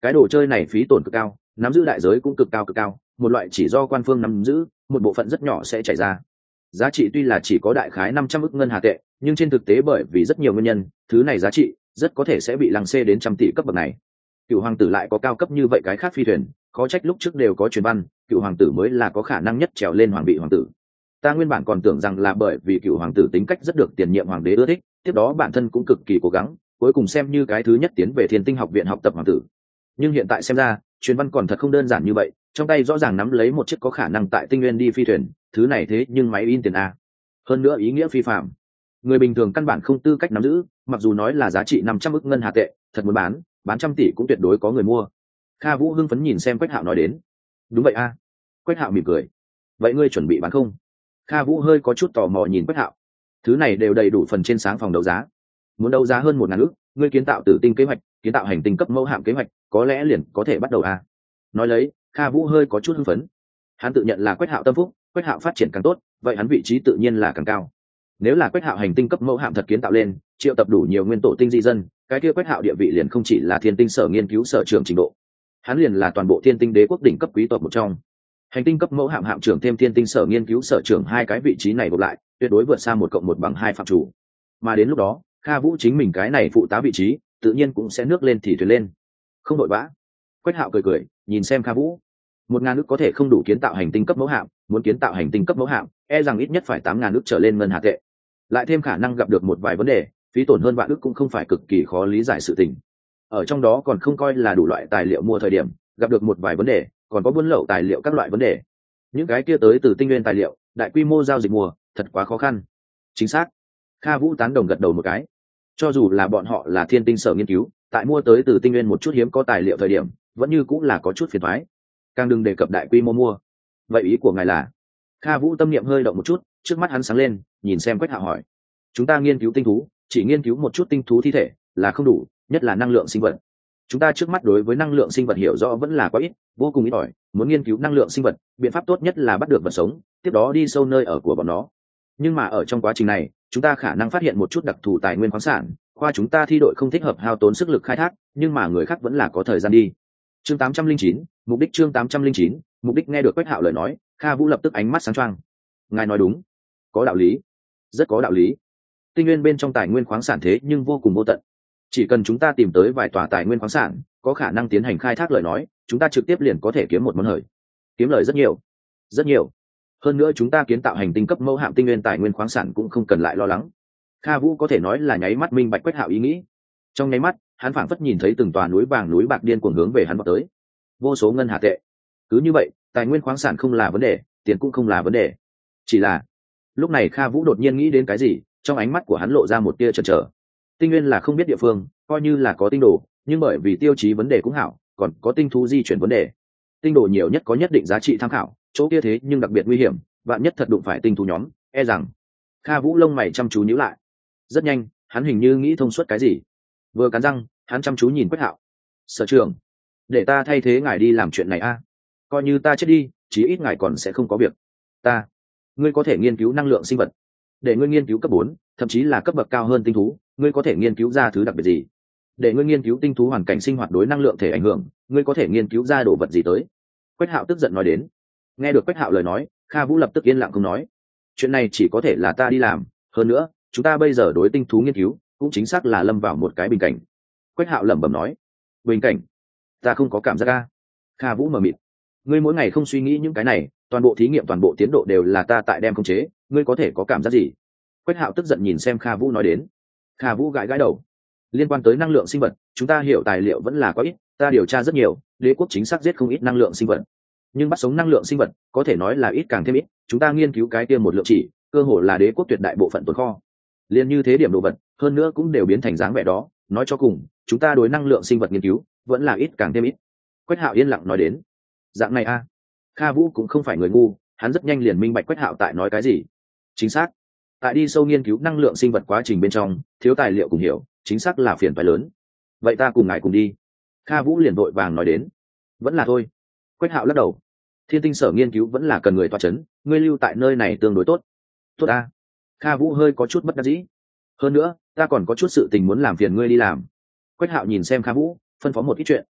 cái đồ chơi này phí tổn cực cao, nắm giữ đại giới cũng cực cao cực cao, một loại chỉ do quan phương nắm giữ, một bộ phận rất nhỏ sẽ chảy ra. Giá trị tuy là chỉ có đại khái năm trăm ức ngân hà tệ, nhưng trên thực tế bởi vì rất nhiều nguyên nhân, thứ này giá trị rất có thể sẽ bị lăng xê đến trăm tỷ cấp bậc này. Cựu hoàng tử lại có cao cấp như vậy cái khác phi thuyền, khó trách lúc trước đều có truyền văn, cựu hoàng tử mới là có khả năng nhất trèo lên hoàng vị hoàng tử. Ta nguyên bản còn tưởng rằng là bởi vì cựu hoàng tử tính cách rất được tiền nhiệm hoàng đế ưa thích, tiếp đó bản thân cũng cực kỳ cố gắng, cuối cùng xem như cái thứ nhất tiến về Thiên Tinh học viện học tập hoàng tử. Nhưng hiện tại xem ra, truyền văn còn thật không đơn giản như vậy, trong tay rõ ràng nắm lấy một chiếc có khả năng tại tinh nguyên đi phi thuyền, thứ này thế nhưng máy in tiền a. Hơn nữa ý nghĩa phi phạm, người bình thường căn bản không tư cách nắm giữ, mặc dù nói là giá trị năm trăm ức ngân hà tệ, thật muốn bán, bán trăm tỷ cũng tuyệt đối có người mua. Kha Vũ hưng phấn nhìn xem Quách Hạo nói đến. Đúng vậy a. Quách Hạo mỉm cười. Vậy ngươi chuẩn bị bán không? Kha Vũ hơi có chút tò mò nhìn Quách Hạo. Thứ này đều đầy đủ phần trên sáng phòng đấu giá. Muốn đấu giá hơn một ngàn ức, ngươi kiến tạo tử tinh kế hoạch, kiến tạo hành tinh cấp mẫu hạm kế hoạch, có lẽ liền có thể bắt đầu a. Nói lấy, Kha Vũ hơi có chút hưng phấn. Hắn tự nhận là Quách Hạo tâm phúc, Quách Hạo phát triển càng tốt, vậy hắn vị trí tự nhiên là càng cao. Nếu là Quách Hạo hành tinh cấp mẫu hạm thật kiến tạo lên, triệu tập đủ nhiều nguyên tổ tinh di dân, cái kia Quách Hạo địa vị liền không chỉ là Thiên Tinh sở nghiên cứu sở trưởng trình độ, hắn liền là toàn bộ Thiên Tinh đế quốc đỉnh cấp quý tộc một trong. Hành tinh cấp mẫu hạm hạm trưởng thêm Thiên Tinh sở nghiên cứu sở trưởng hai cái vị trí này gộp lại, tuyệt đối vượt xa một cộng một bằng hai phạm chủ. Mà đến lúc đó, Kha Vũ chính mình cái này phụ tá vị trí, tự nhiên cũng sẽ nước lên thì thuyền lên. Không đội vã. Quách Hạo cười cười, nhìn xem Kha Vũ. Một ngàn ức có thể không đủ kiến tạo hành tinh cấp mẫu hạm, muốn kiến tạo hành tinh cấp mẫu hạm, e rằng ít nhất phải tám ngàn ức trở lên ngân hà tệ. Lại thêm khả năng gặp được một vài vấn đề, phí tổn hơn vạn ức cũng không phải cực kỳ khó lý giải sự tình. Ở trong đó còn không coi là đủ loại tài liệu mua thời điểm, gặp được một vài vấn đề, còn có buôn lậu tài liệu các loại vấn đề. Những cái kia tới từ tinh nguyên tài liệu, đại quy mô giao dịch mua, thật quá khó khăn. Chính xác. Kha Vũ tán đồng gật đầu một cái. Cho dù là bọn họ là Thiên Tinh sở nghiên cứu, tại mua tới từ tinh nguyên một chút hiếm có tài liệu thời điểm, vẫn như cũng là có chút phiền toái. Càng đừng đề cập đại quy mô mua. Vậy ý của ngài là? Kha Vũ tâm niệm hơi động một chút, trước mắt hắn sáng lên, nhìn xem Quách Hạo hỏi. Chúng ta nghiên cứu tinh thú, chỉ nghiên cứu một chút tinh thú thi thể là không đủ, nhất là năng lượng sinh vật. Chúng ta trước mắt đối với năng lượng sinh vật hiểu rõ vẫn là quá ít, vô cùng ít ỏi. Muốn nghiên cứu năng lượng sinh vật, biện pháp tốt nhất là bắt được vật sống, tiếp đó đi sâu nơi ở của bọn nó. Nhưng mà ở trong quá trình này, chúng ta khả năng phát hiện một chút đặc thù tài nguyên khoáng sản, khoa chúng ta thi đội không thích hợp hao tốn sức lực khai thác, nhưng mà người khác vẫn là có thời gian đi. Chương tám trăm linh chín, mục đích chương tám trăm linh chín, mục đích. Nghe được Quách Hạo lời nói, Kha Vũ lập tức ánh mắt sáng choang. Ngài nói đúng, có đạo lý, rất có đạo lý. Tinh nguyên bên trong tài nguyên khoáng sản thế nhưng vô cùng vô tận. Chỉ cần chúng ta tìm tới vài tòa tài nguyên khoáng sản, có khả năng tiến hành khai thác lời nói, chúng ta trực tiếp liền có thể kiếm một món hời. Kiếm lời rất nhiều, rất nhiều. Hơn nữa chúng ta kiến tạo hành tinh cấp mẫu hạm tinh nguyên tài nguyên khoáng sản cũng không cần lại lo lắng. Kha Vũ có thể nói là nháy mắt minh bạch Quách Hạo ý nghĩ. Trong nháy mắt, hắn phảng phất nhìn thấy từng tòa núi vàng núi bạc điên cuồng hướng về hắn vọt tới. Vô số ngân hà tệ. Cứ như vậy, tài nguyên khoáng sản không là vấn đề, tiền cũng không là vấn đề. Chỉ là, lúc này Kha Vũ đột nhiên nghĩ đến cái gì, trong ánh mắt của hắn lộ ra một tia chần chờ. Tinh nguyên là không biết địa phương, coi như là có tinh đồ, nhưng bởi vì tiêu chí vấn đề cũng hảo, còn có tinh thú di chuyển vấn đề. Tinh đồ nhiều nhất có nhất định giá trị tham khảo, chỗ kia thế nhưng đặc biệt nguy hiểm, vạn nhất thật đụng phải tinh thú nhóm, e rằng. Kha Vũ lông mày chăm chú nhíu lại. Rất nhanh, hắn hình như nghĩ thông suốt cái gì. Vừa cắn răng, hắn chăm chú nhìn Quách Hạo. Sở trưởng, để ta thay thế ngài đi làm chuyện này a. Coi như ta chết đi, chí ít ngài còn sẽ không có việc. Ta, ngươi có thể nghiên cứu năng lượng sinh vật, để ngươi nghiên cứu cấp bốn, thậm chí là cấp bậc cao hơn tinh thú, ngươi có thể nghiên cứu ra thứ đặc biệt gì? Để ngươi nghiên cứu tinh thú hoàn cảnh sinh hoạt đối năng lượng thể ảnh hưởng, ngươi có thể nghiên cứu ra đồ vật gì tới? Quách Hạo tức giận nói đến. Nghe được Quách Hạo lời nói, Kha Vũ lập tức yên lặng không nói. Chuyện này chỉ có thể là ta đi làm, hơn nữa, chúng ta bây giờ đối tinh thú nghiên cứu, cũng chính xác là lâm vào một cái bình cảnh. Quách Hạo lẩm bẩm nói. Bình cảnh? Ta không có cảm giác a. Kha Vũ mờ mịt. Ngươi mỗi ngày không suy nghĩ những cái này, toàn bộ thí nghiệm toàn bộ tiến độ đều là ta tại đem khống chế, ngươi có thể có cảm giác gì? Quách Hạo tức giận nhìn xem Kha Vũ nói đến. Kha Vũ gãi gãi đầu. Liên quan tới năng lượng sinh vật, chúng ta hiểu tài liệu vẫn là quá ít, ta điều tra rất nhiều, đế quốc chính xác giết không ít năng lượng sinh vật. Nhưng bắt sống năng lượng sinh vật, có thể nói là ít càng thêm ít, chúng ta nghiên cứu cái kia một lượng chỉ, cơ hồ là đế quốc tuyệt đại bộ phận tồn kho. Liên như thế điểm đồ vật, hơn nữa cũng đều biến thành dáng vẻ đó, nói cho cùng, chúng ta đối năng lượng sinh vật nghiên cứu, vẫn là ít càng thêm ít. Quách Hạo yên lặng nói đến. Dạng này a. Kha Vũ cũng không phải người ngu, hắn rất nhanh liền minh bạch Quách Hạo tại nói cái gì. Chính xác. Tại đi sâu nghiên cứu năng lượng sinh vật quá trình bên trong, thiếu tài liệu cùng hiểu, chính xác là phiền toái lớn. Vậy ta cùng ngài cùng đi. Kha Vũ liền vội vàng nói đến. Vẫn là thôi. Quách Hạo lắc đầu. Thiên Tinh sở nghiên cứu vẫn là cần người toa chấn, ngươi lưu tại nơi này tương đối tốt. Tốt a. Kha Vũ hơi có chút bất đắc dĩ. Hơn nữa, ta còn có chút sự tình muốn làm phiền ngươi đi làm. Quách Hạo nhìn xem Kha Vũ, phân phó một ít chuyện.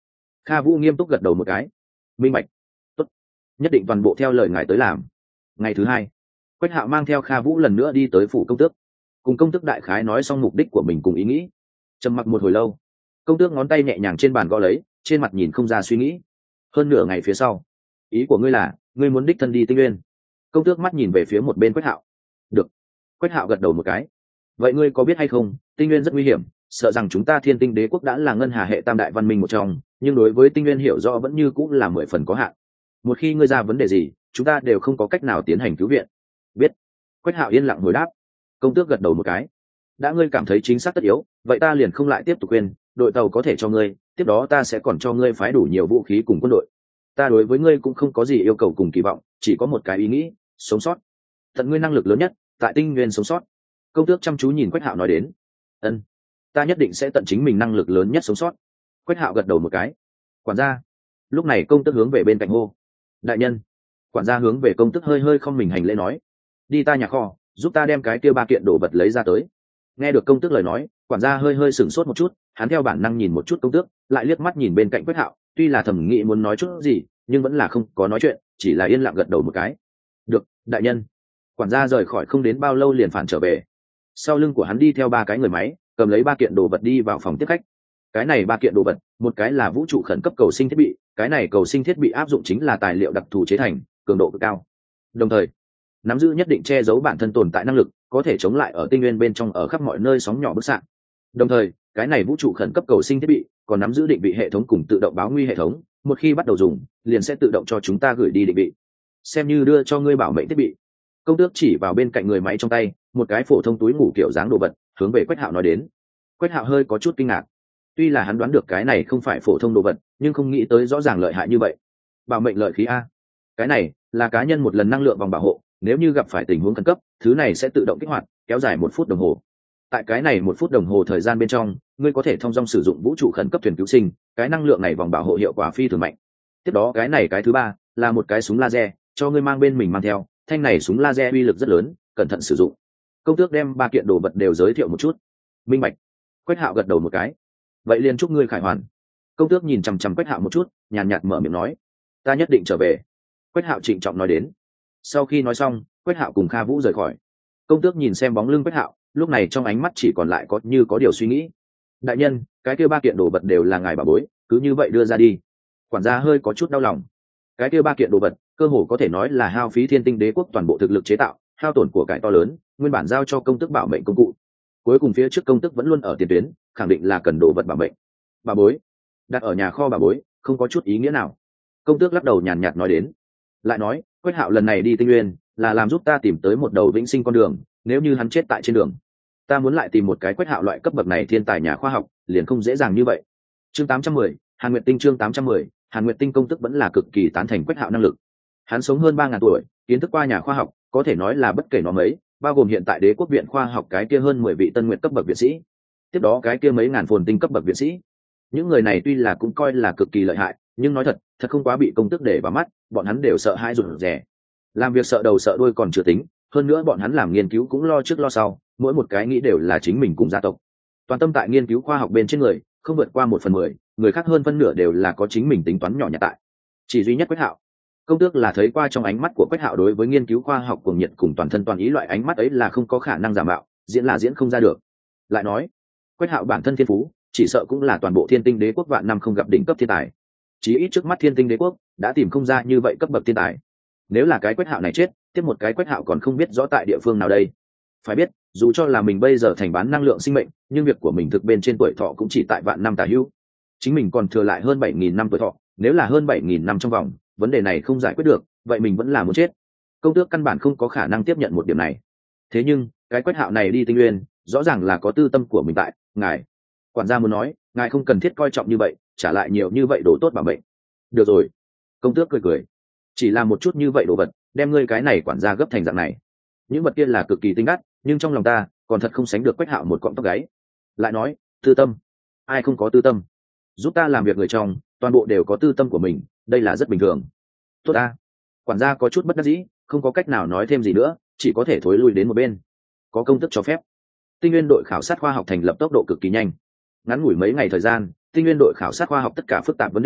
Kha Vũ nghiêm túc gật đầu một cái. Minh bạch. Tốt, nhất định toàn bộ theo lời ngài tới làm. Ngày thứ hai, Quách Hạo mang theo Kha Vũ lần nữa đi tới phủ công tước, cùng công tước đại khái nói xong mục đích của mình cùng ý nghĩ. Trầm mặc một hồi lâu, công tước ngón tay nhẹ nhàng trên bàn gõ lấy, trên mặt nhìn không ra suy nghĩ. Hơn nửa ngày phía sau, ý của ngươi là ngươi muốn đích thân đi Tinh Nguyên? Công tước mắt nhìn về phía một bên Quách Hạo. Được. Quách Hạo gật đầu một cái. Vậy ngươi có biết hay không, Tinh Nguyên rất nguy hiểm, sợ rằng chúng ta Thiên Tinh Đế quốc đã là ngân hà hệ tam đại văn minh một trong, nhưng đối với Tinh Nguyên hiểu rõ vẫn như cũng là mười phần có hạn. Một khi ngươi ra vấn đề gì, chúng ta đều không có cách nào tiến hành cứu viện. Biết. Quách Hạo yên lặng hồi đáp. Công tước gật đầu một cái. Đã ngươi cảm thấy chính xác tất yếu, vậy ta liền không lại tiếp tục khuyên, đội tàu có thể cho ngươi, tiếp đó ta sẽ còn cho ngươi phái đủ nhiều vũ khí cùng quân đội. Ta đối với ngươi cũng không có gì yêu cầu cùng kỳ vọng, chỉ có một cái ý nghĩ: sống sót. Tận ngươi năng lực lớn nhất, tại Tinh Nguyên sống sót. Công tước chăm chú nhìn Quách Hạo nói đến. Ân, ta nhất định sẽ tận chính mình năng lực lớn nhất sống sót. Quách Hạo gật đầu một cái. Quản gia. Lúc này công tước hướng về bên cạnh hô. Đại nhân. Quản gia hướng về công tước hơi hơi không mình hành lễ nói. Đi ta nhà kho, giúp ta đem cái kia ba kiện đồ vật lấy ra tới. Nghe được công tước lời nói, quản gia hơi hơi sửng sốt một chút, hắn theo bản năng nhìn một chút công tước, lại liếc mắt nhìn bên cạnh Quách Hạo, tuy là thẩm nghĩ muốn nói chút gì, nhưng vẫn là không có nói chuyện, chỉ là yên lặng gật đầu một cái. Được, đại nhân. Quản gia rời khỏi không đến bao lâu liền phản trở về. Sau lưng của hắn đi theo ba cái người máy, cầm lấy ba kiện đồ vật đi vào phòng tiếp khách. Cái này ba kiện đồ vật, một cái là vũ trụ khẩn cấp cầu sinh thiết bị, cái này cầu sinh thiết bị áp dụng chính là tài liệu đặc thù chế thành, cường độ cực cao. Đồng thời, nắm giữ nhất định che giấu bản thân tồn tại năng lực, có thể chống lại ở tinh nguyên bên trong ở khắp mọi nơi sóng nhỏ bức xạ. Đồng thời, cái này vũ trụ khẩn cấp cầu sinh thiết bị còn nắm giữ định vị hệ thống cùng tự động báo nguy hệ thống, một khi bắt đầu dùng, liền sẽ tự động cho chúng ta gửi đi định vị, xem như đưa cho ngươi bảo mệnh thiết bị. Công tước chỉ vào bên cạnh người máy trong tay, một cái phổ thông túi ngủ kiểu dáng đồ vật, hướng về Quách Hạo nói đến. Quách Hạo hơi có chút kinh ngạc. Tuy là hắn đoán được cái này không phải phổ thông đồ vật, nhưng không nghĩ tới rõ ràng lợi hại như vậy. Bảo mệnh lợi khí a? Cái này là cá nhân một lần năng lượng vòng bảo hộ, nếu như gặp phải tình huống khẩn cấp, thứ này sẽ tự động kích hoạt, kéo dài một phút đồng hồ. Tại cái này một phút đồng hồ thời gian bên trong, ngươi có thể thông dong sử dụng vũ trụ khẩn cấp thuyền cứu sinh, cái năng lượng này vòng bảo hộ hiệu quả phi thường mạnh. Tiếp đó cái này cái thứ ba là một cái súng laser, cho ngươi mang bên mình mang theo, thanh này súng laser uy lực rất lớn, cẩn thận sử dụng. Công tước đem ba kiện đồ vật đều giới thiệu một chút. Minh bạch. Quách Hạo gật đầu một cái. Vậy liền chúc ngươi khải hoàn. Công tước nhìn chằm chằm Quách Hạo một chút, nhàn nhạt mở miệng nói. Ta nhất định trở về. Quách Hạo trịnh trọng nói đến. Sau khi nói xong, Quách Hạo cùng Kha Vũ rời khỏi. Công tước nhìn xem bóng lưng Quách Hạo, lúc này trong ánh mắt chỉ còn lại có như có điều suy nghĩ. Đại nhân, cái kia ba kiện đồ vật đều là ngài bảo bối, cứ như vậy đưa ra đi. Quản gia hơi có chút đau lòng. Cái kia ba kiện đồ vật, cơ hồ có thể nói là hao phí Thiên Tinh Đế quốc toàn bộ thực lực chế tạo, hao tổn của cải to lớn, nguyên bản giao cho công tước bảo mệnh công cụ. Cuối cùng phía trước công tước vẫn luôn ở tiền tuyến, khẳng định là cần đồ vật bảo mệnh. Bảo bối, đặt ở nhà kho bảo bối, không có chút ý nghĩa nào. Công tước lắc đầu nhàn nhạt nói đến. Lại nói, Quách Hạo lần này đi Tinh Nguyên, là làm giúp ta tìm tới một đầu vĩnh sinh con đường, nếu như hắn chết tại trên đường, ta muốn lại tìm một cái Quách Hạo loại cấp bậc này thiên tài nhà khoa học, liền không dễ dàng như vậy. Chương tám trăm mười, Hàn Nguyệt Tinh. Chương tám trăm mười, Hàn Nguyệt Tinh. Công tước vẫn là cực kỳ tán thành Quách Hạo năng lực. Hắn sống hơn ba ngàn tuổi, kiến thức qua nhà khoa học, có thể nói là bất kể nó mấy, bao gồm hiện tại Đế quốc viện khoa học cái kia hơn mười vị tân nguyện cấp bậc viện sĩ, tiếp đó cái kia mấy ngàn phồn tinh cấp bậc viện sĩ. Những người này tuy là cũng coi là cực kỳ lợi hại, nhưng nói thật, thật không quá bị công tước để vào mắt, bọn hắn đều sợ hãi rụt rè. Làm việc sợ đầu sợ đuôi còn chưa tính, hơn nữa bọn hắn làm nghiên cứu cũng lo trước lo sau, mỗi một cái nghĩ đều là chính mình cùng gia tộc. Toàn tâm tại nghiên cứu khoa học bên trên người, không vượt qua một phần mười, người khác hơn phân nửa đều là có chính mình tính toán nhỏ nhặt tại. Chỉ duy nhất Quách Hạo. Công tước là thấy qua trong ánh mắt của Quách Hạo đối với nghiên cứu khoa học cuồng nhiệt cùng toàn thân toàn ý, loại ánh mắt ấy là không có khả năng giả mạo, diễn là diễn không ra được. Lại nói, Quách Hạo bản thân thiên phú, chỉ sợ cũng là toàn bộ Thiên Tinh Đế quốc vạn năm không gặp đỉnh cấp thiên tài. Chí ít trước mắt Thiên Tinh Đế quốc đã tìm không ra như vậy cấp bậc thiên tài. Nếu là cái Quách Hạo này chết, tiếp một cái Quách Hạo còn không biết rõ tại địa phương nào đây. Phải biết, dù cho là mình bây giờ thành bán năng lượng sinh mệnh, nhưng việc của mình thực bên trên tuổi thọ cũng chỉ tại vạn năm tả hữu. Chính mình còn thừa lại hơn bảy nghìn năm tuổi thọ, nếu là hơn bảy nghìn năm trong vòng, vấn đề này không giải quyết được, vậy mình vẫn là muốn chết. Công tước căn bản không có khả năng tiếp nhận một điểm này. Thế nhưng, cái Quách Hạo này đi Tinh Nguyên, rõ ràng là có tư tâm của mình tại, ngài. Quản gia muốn nói, ngài không cần thiết coi trọng như vậy, trả lại nhiều như vậy đồ tốt bảo mệnh. Được rồi. Công tước cười cười. Chỉ là một chút như vậy đồ vật, đem ngươi cái này quản gia gấp thành dạng này. Những vật kia là cực kỳ tinh đắt, nhưng trong lòng ta, còn thật không sánh được Quách Hạo một cọng tóc gáy. Lại nói, tư tâm. Ai không có tư tâm? Giúp ta làm việc người trong, toàn bộ đều có tư tâm của mình, đây là rất bình thường. Tốt ta. Quản gia có chút bất đắc dĩ, không có cách nào nói thêm gì nữa, chỉ có thể thối lui đến một bên. Có công tước cho phép, Tinh Nguyên đội khảo sát khoa học thành lập tốc độ cực kỳ nhanh. Ngắn ngủi mấy ngày thời gian, Tinh Nguyên đội khảo sát khoa học tất cả phức tạp vấn đề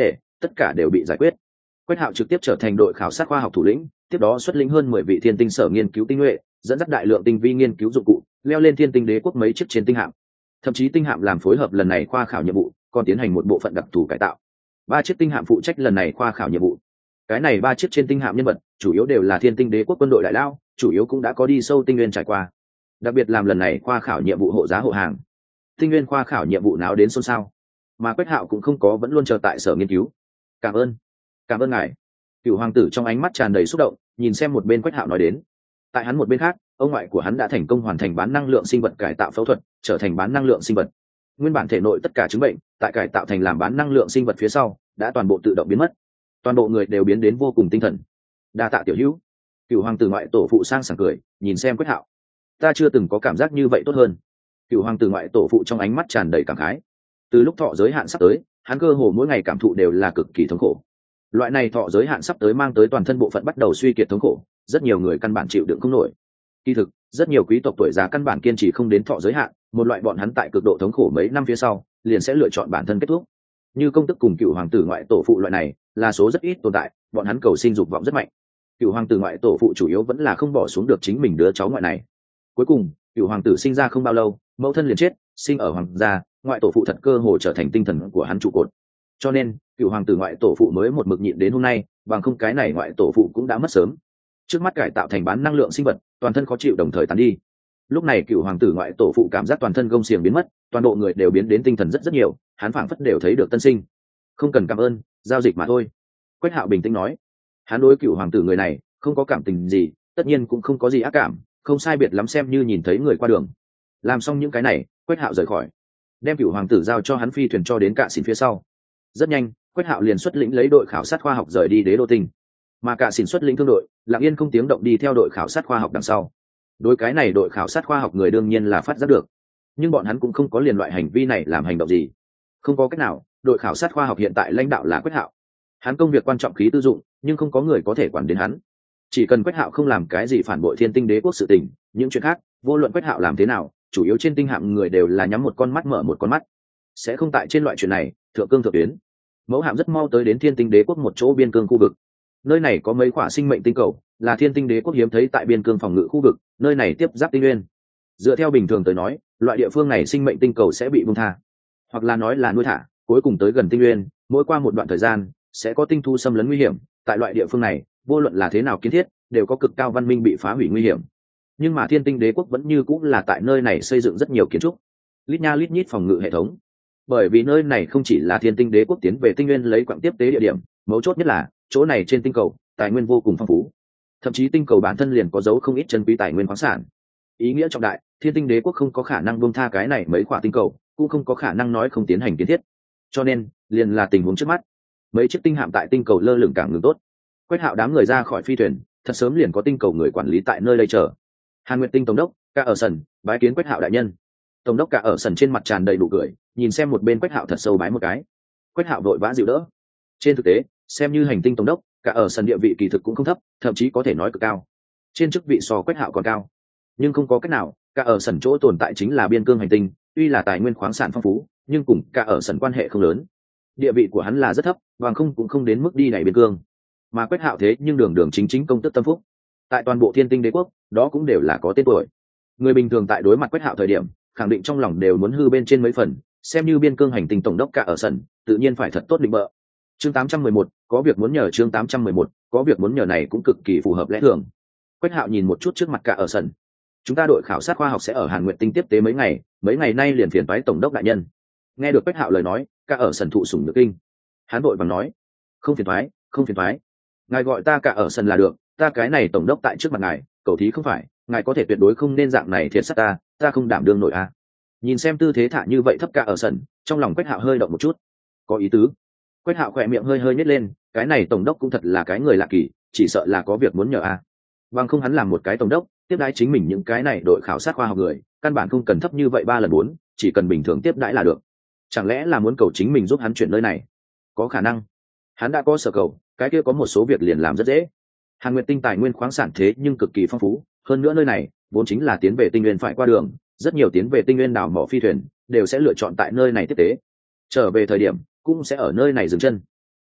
tất cả đều bị giải quyết. Quách Hạo trực tiếp trở thành đội khảo sát khoa học thủ lĩnh, tiếp đó xuất lĩnh hơn mười vị thiên tinh sở nghiên cứu tinh nhuệ, dẫn dắt đại lượng tinh vi nghiên cứu dụng cụ, leo lên thiên tinh đế quốc mấy chiếc trên tinh hạm. Thậm chí tinh hạm làm phối hợp lần này khoa khảo nhiệm vụ, còn tiến hành một bộ phận đặc thù cải tạo. Ba chiếc tinh hạm phụ trách lần này khoa khảo nhiệm vụ. Cái này ba chiếc trên tinh hạm nhân vật, chủ yếu đều là thiên tinh đế quốc quân đội đại lao, chủ yếu cũng đã có đi sâu tinh nguyên trải qua. Đặc biệt làm lần này khoa khảo nhiệm vụ hộ giá hộ hàng. Tinh nguyên khoa khảo nhiệm vụ nào đến xôn xao, mà Quách Hạo cũng không có, vẫn luôn chờ tại sở nghiên cứu. Cảm ơn, cảm ơn ngài. Cửu hoàng tử trong ánh mắt tràn đầy xúc động, nhìn xem một bên Quách Hạo nói đến. Tại hắn một bên khác, ông ngoại của hắn đã thành công hoàn thành bán năng lượng sinh vật cải tạo phẫu thuật, trở thành bán năng lượng sinh vật. Nguyên bản thể nội tất cả chứng bệnh, tại cải tạo thành làm bán năng lượng sinh vật phía sau, đã toàn bộ tự động biến mất. Toàn bộ người đều biến đến vô cùng tinh thần. Đa tạ tiểu hữu. Cửu hoàng tử ngoại tổ phụ sang sảng cười, nhìn xem Quách Hạo. Ta chưa từng có cảm giác như vậy tốt hơn. Cửu hoàng tử ngoại tổ phụ trong ánh mắt tràn đầy cảm khái. Từ lúc thọ giới hạn sắp tới, hắn cơ hồ mỗi ngày cảm thụ đều là cực kỳ thống khổ. Loại này thọ giới hạn sắp tới mang tới toàn thân bộ phận bắt đầu suy kiệt thống khổ, rất nhiều người căn bản chịu đựng không nổi. Kỳ thực, rất nhiều quý tộc tuổi già căn bản kiên trì không đến thọ giới hạn, một loại bọn hắn tại cực độ thống khổ mấy năm phía sau, liền sẽ lựa chọn bản thân kết thúc. Như công tức cùng cựu hoàng tử ngoại tổ phụ loại này, là số rất ít tồn tại, bọn hắn cầu sinh dục vọng rất mạnh. Cựu hoàng tử ngoại tổ phụ chủ yếu vẫn là không bỏ xuống được chính mình đứa cháu ngoại này. Cuối cùng, cựu hoàng tử sinh ra không bao lâu, mẫu thân liền chết, sinh ở hoàng gia, ngoại tổ phụ thật cơ hồ trở thành tinh thần của hắn trụ cột. Cho nên, cựu hoàng tử ngoại tổ phụ mới một mực nhịn đến hôm nay, bằng không cái này ngoại tổ phụ cũng đã mất sớm. Trước mắt cải tạo thành bán năng lượng sinh vật, toàn thân khó chịu đồng thời tàn đi. Lúc này cựu hoàng tử ngoại tổ phụ cảm giác toàn thân gông xiềng biến mất, toàn bộ người đều biến đến tinh thần rất rất nhiều, hắn phảng phất đều thấy được tân sinh. Không cần cảm ơn, giao dịch mà thôi. Quách Hạo bình tĩnh nói. Hắn đối cựu hoàng tử người này không có cảm tình gì, tất nhiên cũng không có gì ác cảm, không sai biệt lắm xem như nhìn thấy người qua đường. Làm xong những cái này, Quách Hạo rời khỏi, đem cựu hoàng tử giao cho hắn phi thuyền cho đến cạ xỉn phía sau. Rất nhanh, Quách Hạo liền xuất lĩnh lấy đội khảo sát khoa học rời đi đế đô tinh, mà cạ xỉn xuất lĩnh thương đội lặng yên không tiếng động đi theo đội khảo sát khoa học đằng sau. Đối cái này đội khảo sát khoa học người đương nhiên là phát giác được, nhưng bọn hắn cũng không có liền loại hành vi này làm hành động gì. Không có cách nào, đội khảo sát khoa học hiện tại lãnh đạo là Quách Hạo, hắn công việc quan trọng khí tư dụng, nhưng không có người có thể quản đến hắn. Chỉ cần Quách Hạo không làm cái gì phản bội thiên tinh đế quốc sự tình, những chuyện khác vô luận Quách Hạo làm thế nào, chủ yếu trên tinh hạm người đều là nhắm một con mắt mở một con mắt, sẽ không tại trên loại chuyện này thượng cương thượng tuyến. Mẫu hạm rất mau tới đến thiên tinh đế quốc một chỗ biên cương khu vực. Nơi này có mấy quả sinh mệnh tinh cầu, là thiên tinh đế quốc hiếm thấy tại biên cương phòng ngự khu vực, nơi này tiếp giáp tinh nguyên. Dựa theo bình thường tới nói, loại địa phương này sinh mệnh tinh cầu sẽ bị buông tha, hoặc là nói là nuôi thả, cuối cùng tới gần tinh nguyên, mỗi qua một đoạn thời gian sẽ có tinh thu xâm lấn nguy hiểm. Tại loại địa phương này, vô luận là thế nào kiến thiết, đều có cực cao văn minh bị phá hủy nguy hiểm. Nhưng mà thiên tinh đế quốc vẫn như cũng là tại nơi này xây dựng rất nhiều kiến trúc, lít nha lít nhít phòng ngự hệ thống. Bởi vì nơi này không chỉ là thiên tinh đế quốc tiến về tinh nguyên lấy quặng tiếp tế địa điểm, mấu chốt nhất là chỗ này trên tinh cầu tài nguyên vô cùng phong phú, thậm chí tinh cầu bản thân liền có dấu không ít chân quý tài nguyên khoáng sản. Ý nghĩa trọng đại, thiên tinh đế quốc không có khả năng buông tha cái này mấy quả tinh cầu, cũng không có khả năng nói không tiến hành kiến thiết. Cho nên liền là tình huống trước mắt, mấy chiếc tinh hạm tại tinh cầu lơ lửng cảng ngừng tốt. Quách Hạo đám người ra khỏi phi thuyền, thật sớm liền có tinh cầu người quản lý tại nơi đây chờ. Hàn Nguyệt tinh tổng đốc Cả ở sân bái kiến Quách Hạo đại nhân. Tổng đốc Cả ở sân trên mặt tràn đầy nụ cười, nhìn xem một bên Quách Hạo thật sâu bái một cái. Quách Hạo vội vã dịu đỡ. Trên thực tế, xem như hành tinh tổng đốc, Cả ở sân địa vị kỳ thực cũng không thấp, thậm chí có thể nói cực cao. Trên chức vị so Quách Hạo còn cao. Nhưng không có cách nào, Cả ở sân chỗ tồn tại chính là biên cương hành tinh, tuy là tài nguyên khoáng sản phong phú, nhưng cùng Cả ở sân quan hệ không lớn. Địa vị của hắn là rất thấp, bằng không cũng không đến mức đi này biên cương. Mà Quách Hạo thế nhưng đường đường chính chính công tước tâm phúc, tại toàn bộ thiên tinh đế quốc đó cũng đều là có tên tuổi. Người bình thường tại đối mặt Quách Hạo thời điểm, khẳng định trong lòng đều muốn hư bên trên mấy phần, xem như biên cương hành tinh tổng đốc Cả ở sân, tự nhiên phải thật tốt định bợ. Chương tám trăm mười một, có việc muốn nhờ. Chương tám trăm mười một, có việc muốn nhờ này cũng cực kỳ phù hợp lẽ thường. Quách Hạo nhìn một chút trước mặt Cả ở sân. Chúng ta đội khảo sát khoa học sẽ ở Hàn Nguyệt tinh tiếp tế mấy ngày, mấy ngày nay liền phiền toái tổng đốc đại nhân. Nghe được Quách Hạo lời nói, Cả ở sân thụ sủng nhược kinh. Hắn vội vàng nói, không phiền toái, không phiền toái, ngài gọi ta Cả ở sân là được, ta cái này tổng đốc tại trước mặt ngài, cầu thí không phải, ngài có thể tuyệt đối không nên dạng này thiệt sát ta, ta không đảm đương nổi a. À. Nhìn xem tư thế thả như vậy thấp Cả ở sân, trong lòng Quách Hạo hơi động một chút, có ý tứ. Quách Hạo khỏe miệng hơi hơi nhếch lên, cái này tổng đốc cũng thật là cái người lạ kỳ, chỉ sợ là có việc muốn nhờ a. À. Bằng không hắn làm một cái tổng đốc, tiếp đãi chính mình những cái này đội khảo sát khoa học người, căn bản không cần thấp như vậy ba lần bốn, chỉ cần bình thường tiếp đãi là được. Chẳng lẽ là muốn cầu chính mình giúp hắn chuyển nơi này? Có khả năng. Hắn đã có sở cầu, cái kia có một số việc liền làm rất dễ. Hàn Nguyệt tinh tài nguyên khoáng sản thế nhưng cực kỳ phong phú, hơn nữa nơi này vốn chính là tiến về tinh nguyên phải qua đường, rất nhiều tiến về tinh nguyên đảo mỏ phi thuyền đều sẽ lựa chọn tại nơi này tiếp tế. Trở về thời điểm cũng sẽ ở nơi này dừng chân.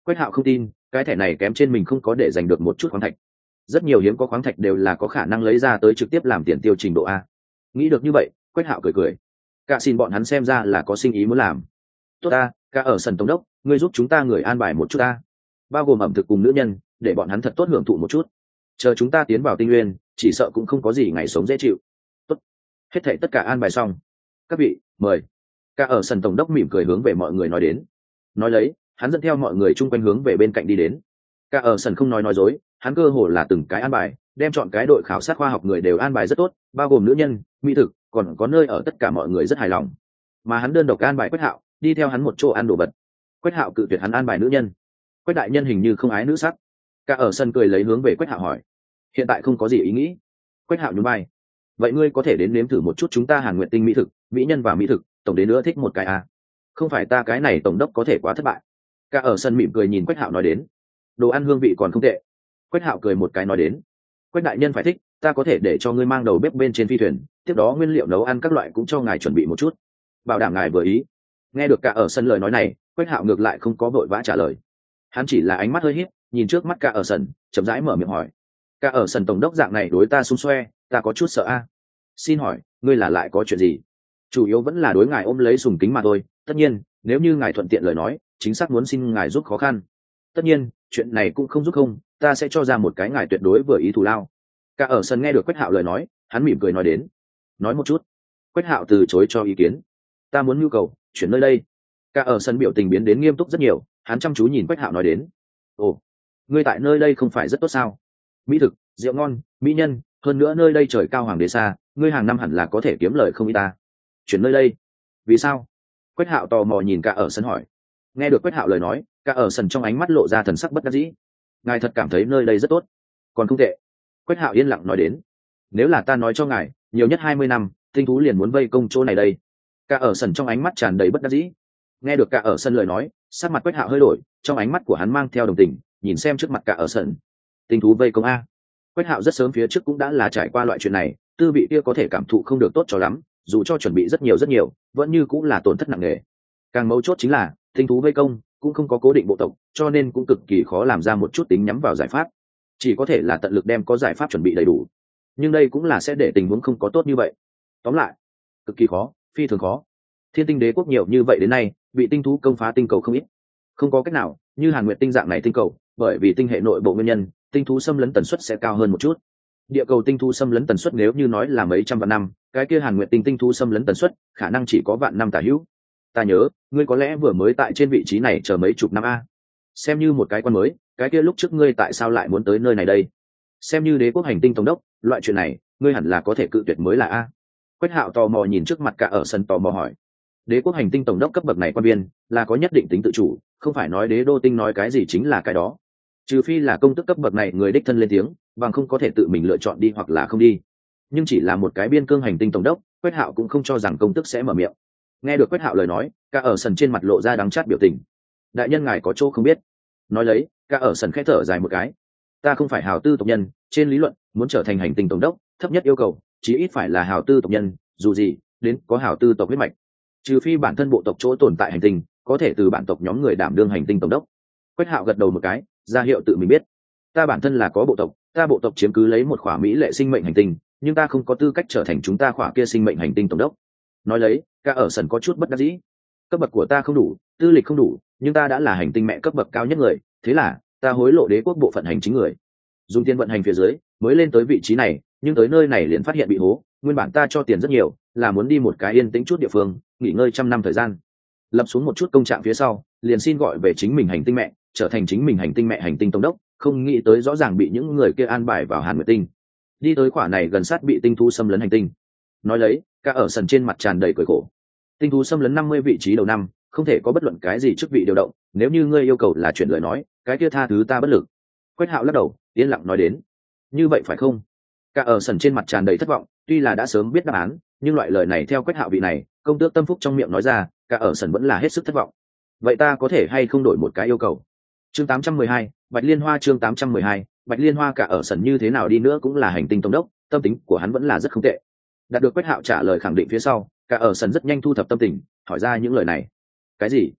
Quách Hạo không tin cái thẻ này kém trên mình không có để giành được một chút khoáng thạch. Rất nhiều hiếm có khoáng thạch đều là có khả năng lấy ra tới trực tiếp làm tiền tiêu trình độ a. Nghĩ được như vậy, Quách Hạo cười cười. Cả xin bọn hắn xem ra là có sinh ý muốn làm. Tốt ta, cả ở sân tổng đốc, ngươi giúp chúng ta người an bài một chút ta. Bao gồm ẩm thực cùng nữ nhân, để bọn hắn thật tốt hưởng thụ một chút. Chờ chúng ta tiến vào Tinh Nguyên, chỉ sợ cũng không có gì ngày sống dễ chịu. Tốt. Hết thảy tất cả an bài xong. Các vị, mời. Cả ở sân tổng đốc mỉm cười hướng về mọi người nói đến. Nói lấy, hắn dẫn theo mọi người chung quanh hướng về bên cạnh đi đến. Cả ở sân không nói nói dối, hắn cơ hồ là từng cái an bài, đem chọn cái đội khảo sát khoa học người đều an bài rất tốt, bao gồm nữ nhân, mỹ thực, còn có nơi ở tất cả mọi người rất hài lòng. Mà hắn đơn độc an bài Quách Hạo, đi theo hắn một chỗ ăn đồ vật. Quách Hạo cự tuyệt hắn an bài nữ nhân. Quách đại nhân hình như không ái nữ sắc. Cả ở sân cười lấy hướng về Quách Hạo hỏi, hiện tại không có gì ý nghĩ. Quách Hạo nhún vai, vậy ngươi có thể đến nếm thử một chút chúng ta Hàn Nguyệt Tinh mỹ thực, mỹ nhân và mỹ thực, tổng đến nữa thích một cái à? Không phải ta cái này tổng đốc có thể quá thất bại. Cả ở sân mỉm cười nhìn Quách Hạo nói đến, đồ ăn hương vị còn không tệ. Quách Hạo cười một cái nói đến, Quách đại nhân phải thích, ta có thể để cho ngươi mang đầu bếp bên trên phi thuyền, tiếp đó nguyên liệu nấu ăn các loại cũng cho ngài chuẩn bị một chút, bảo đảm ngài vừa ý. Nghe được Cả ở sân lời nói này, Quách Hạo ngược lại không có vội vã trả lời, hắn chỉ là ánh mắt hơi híp, nhìn trước mắt Cả ở sân, chậm rãi mở miệng hỏi, Cả ở sân tổng đốc dạng này đối ta xung xoe, ta có chút sợ a. Xin hỏi, ngươi là lại có chuyện gì? Chủ yếu vẫn là đối ngài ôm lấy sùng kính mà thôi, tất nhiên, nếu như ngài thuận tiện lời nói, chính xác muốn xin ngài giúp khó khăn. Tất nhiên, chuyện này cũng không giúp không, ta sẽ cho ra một cái ngài tuyệt đối vừa ý thù lao. Cả ở sân nghe được Quách Hạo lời nói, hắn mỉm cười nói đến, nói một chút. Quách Hạo từ chối cho ý kiến, ta muốn nhu cầu chuyển nơi đây. Cả ở sân biểu tình biến đến nghiêm túc rất nhiều, hắn chăm chú nhìn Quách Hạo nói đến, ồ, ngươi tại nơi đây không phải rất tốt sao? Mỹ thực, rượu ngon, mỹ nhân, hơn nữa nơi đây trời cao hoàng đế xa, ngươi hàng năm hẳn là có thể kiếm lời không ít ta. Chuyển nơi đây? Vì sao? Quách Hạo tò mò nhìn Cả ở sân hỏi. Nghe được Quách Hạo lời nói, Cả ở sân trong ánh mắt lộ ra thần sắc bất đắc dĩ. Ngài thật cảm thấy nơi đây rất tốt? Còn không tệ. Quách Hạo yên lặng nói đến, nếu là ta nói cho ngài, nhiều nhất hai mươi năm, tinh thú liền muốn vây công chỗ này đây. Cả ở sân trong ánh mắt tràn đầy bất đắc dĩ. Nghe được Cả ở sân lời nói, sắc mặt Quách Hạo hơi đổi, trong ánh mắt của hắn mang theo đồng tình, nhìn xem trước mặt Cả ở sân. Tinh thú vây công a? Quách Hạo rất sớm phía trước cũng đã là trải qua loại chuyện này, tư vị kia có thể cảm thụ không được tốt cho lắm, dù cho chuẩn bị rất nhiều rất nhiều, vẫn như cũng là tổn thất nặng nề. Càng mấu chốt chính là, tinh thú vây công cũng không có cố định bộ tộc, cho nên cũng cực kỳ khó làm ra một chút tính nhắm vào giải pháp. Chỉ có thể là tận lực đem có giải pháp chuẩn bị đầy đủ, nhưng đây cũng là sẽ để tình huống không có tốt như vậy. Tóm lại, cực kỳ khó, phi thường khó. Thiên Tinh Đế quốc nhiều như vậy đến nay, bị tinh thú công phá tinh cầu không ít. Không có cách nào, như Hàn Nguyệt tinh dạng này tinh cầu, bởi vì tinh hệ nội bộ nguyên nhân, tinh thú xâm lấn tần suất sẽ cao hơn một chút. Địa cầu tinh thú xâm lấn tần suất nếu như nói là mấy trăm vạn năm, cái kia Hàn Nguyệt tinh tinh thú xâm lấn tần suất khả năng chỉ có vạn năm tả hữu. Ta nhớ, ngươi có lẽ vừa mới tại trên vị trí này chờ mấy chục năm a. Xem như một cái quan mới, cái kia lúc trước ngươi tại sao lại muốn tới nơi này đây? Xem như đế quốc hành tinh tổng đốc, loại chuyện này, ngươi hẳn là có thể cự tuyệt mới là a. Quách Hạo tò mò nhìn trước mặt Cả ở sân tò mò hỏi. Đế quốc hành tinh tổng đốc cấp bậc này quan viên, là có nhất định tính tự chủ, không phải nói đế đô tinh nói cái gì chính là cái đó. Trừ phi là công tước cấp bậc này người đích thân lên tiếng, bằng không có thể tự mình lựa chọn đi hoặc là không đi. Nhưng chỉ là một cái biên cương hành tinh tổng đốc, Quách Hạo cũng không cho rằng công tước sẽ mở miệng. Nghe được Quách Hạo lời nói, Cả ở sân trên mặt lộ ra đắng chát biểu tình. Đại nhân ngài có chỗ không biết. Nói lấy, Cả ở sân khẽ thở dài một cái. Ta không phải hào tư tộc nhân, trên lý luận, muốn trở thành hành tinh tổng đốc, thấp nhất yêu cầu, chí ít phải là hào tư tộc nhân, dù gì, đến có hào tư tộc huyết mạch. Trừ phi bản thân bộ tộc chỗ tồn tại hành tinh, có thể từ bản tộc nhóm người đảm đương hành tinh tổng đốc. Quách Hạo gật đầu một cái, ra hiệu tự mình biết. Ta bản thân là có bộ tộc, ta bộ tộc chiếm cứ lấy một khỏa mỹ lệ sinh mệnh hành tinh, nhưng ta không có tư cách trở thành chúng ta khỏa kia sinh mệnh hành tinh tổng đốc. Nói lấy, Cả ở sân có chút bất đắc dĩ. Cấp bậc của ta không đủ, tư lịch không đủ, nhưng ta đã là hành tinh mẹ cấp bậc cao nhất người, thế là ta hối lộ đế quốc bộ phận hành chính người, dùng tiền vận hành phía dưới, mới lên tới vị trí này, nhưng tới nơi này liền phát hiện bị hố, nguyên bản ta cho tiền rất nhiều, là muốn đi một cái yên tĩnh chút địa phương, nghỉ ngơi trăm năm thời gian. Lập xuống một chút công trạng phía sau, liền xin gọi về chính mình hành tinh mẹ, trở thành chính mình hành tinh mẹ hành tinh tổng đốc, không nghĩ tới rõ ràng bị những người kia an bài vào Hàn Nguyệt tinh. Đi tới quả này gần sát bị tinh thú xâm lấn hành tinh. Nói lấy, Cả ở sân trên mặt tràn đầy cười khổ. Tinh thú xâm lấn năm mươi vị trí đầu năm, không thể có bất luận cái gì chức vị điều động, nếu như ngươi yêu cầu là chuyển lời nói, cái kia tha thứ ta bất lực. Quách Hạo lắc đầu, yên lặng nói đến. Như vậy phải không? Cả ở sân trên mặt tràn đầy thất vọng, tuy là đã sớm biết đáp án, nhưng loại lời này theo Quách Hạo vị này, công tước tâm phúc trong miệng nói ra, Cả ở sân vẫn là hết sức thất vọng. Vậy ta có thể hay không đổi một cái yêu cầu? Chương tám trăm mười hai, Bạch Liên Hoa chương tám trăm mười hai, Bạch Liên Hoa. Cả ở sân như thế nào đi nữa cũng là hành tinh tổng đốc, tâm tính của hắn vẫn là rất không tệ. Đạt được Quách Hạo trả lời khẳng định phía sau, Cả ở sân rất nhanh thu thập tâm tình, hỏi ra những lời này. Cái gì?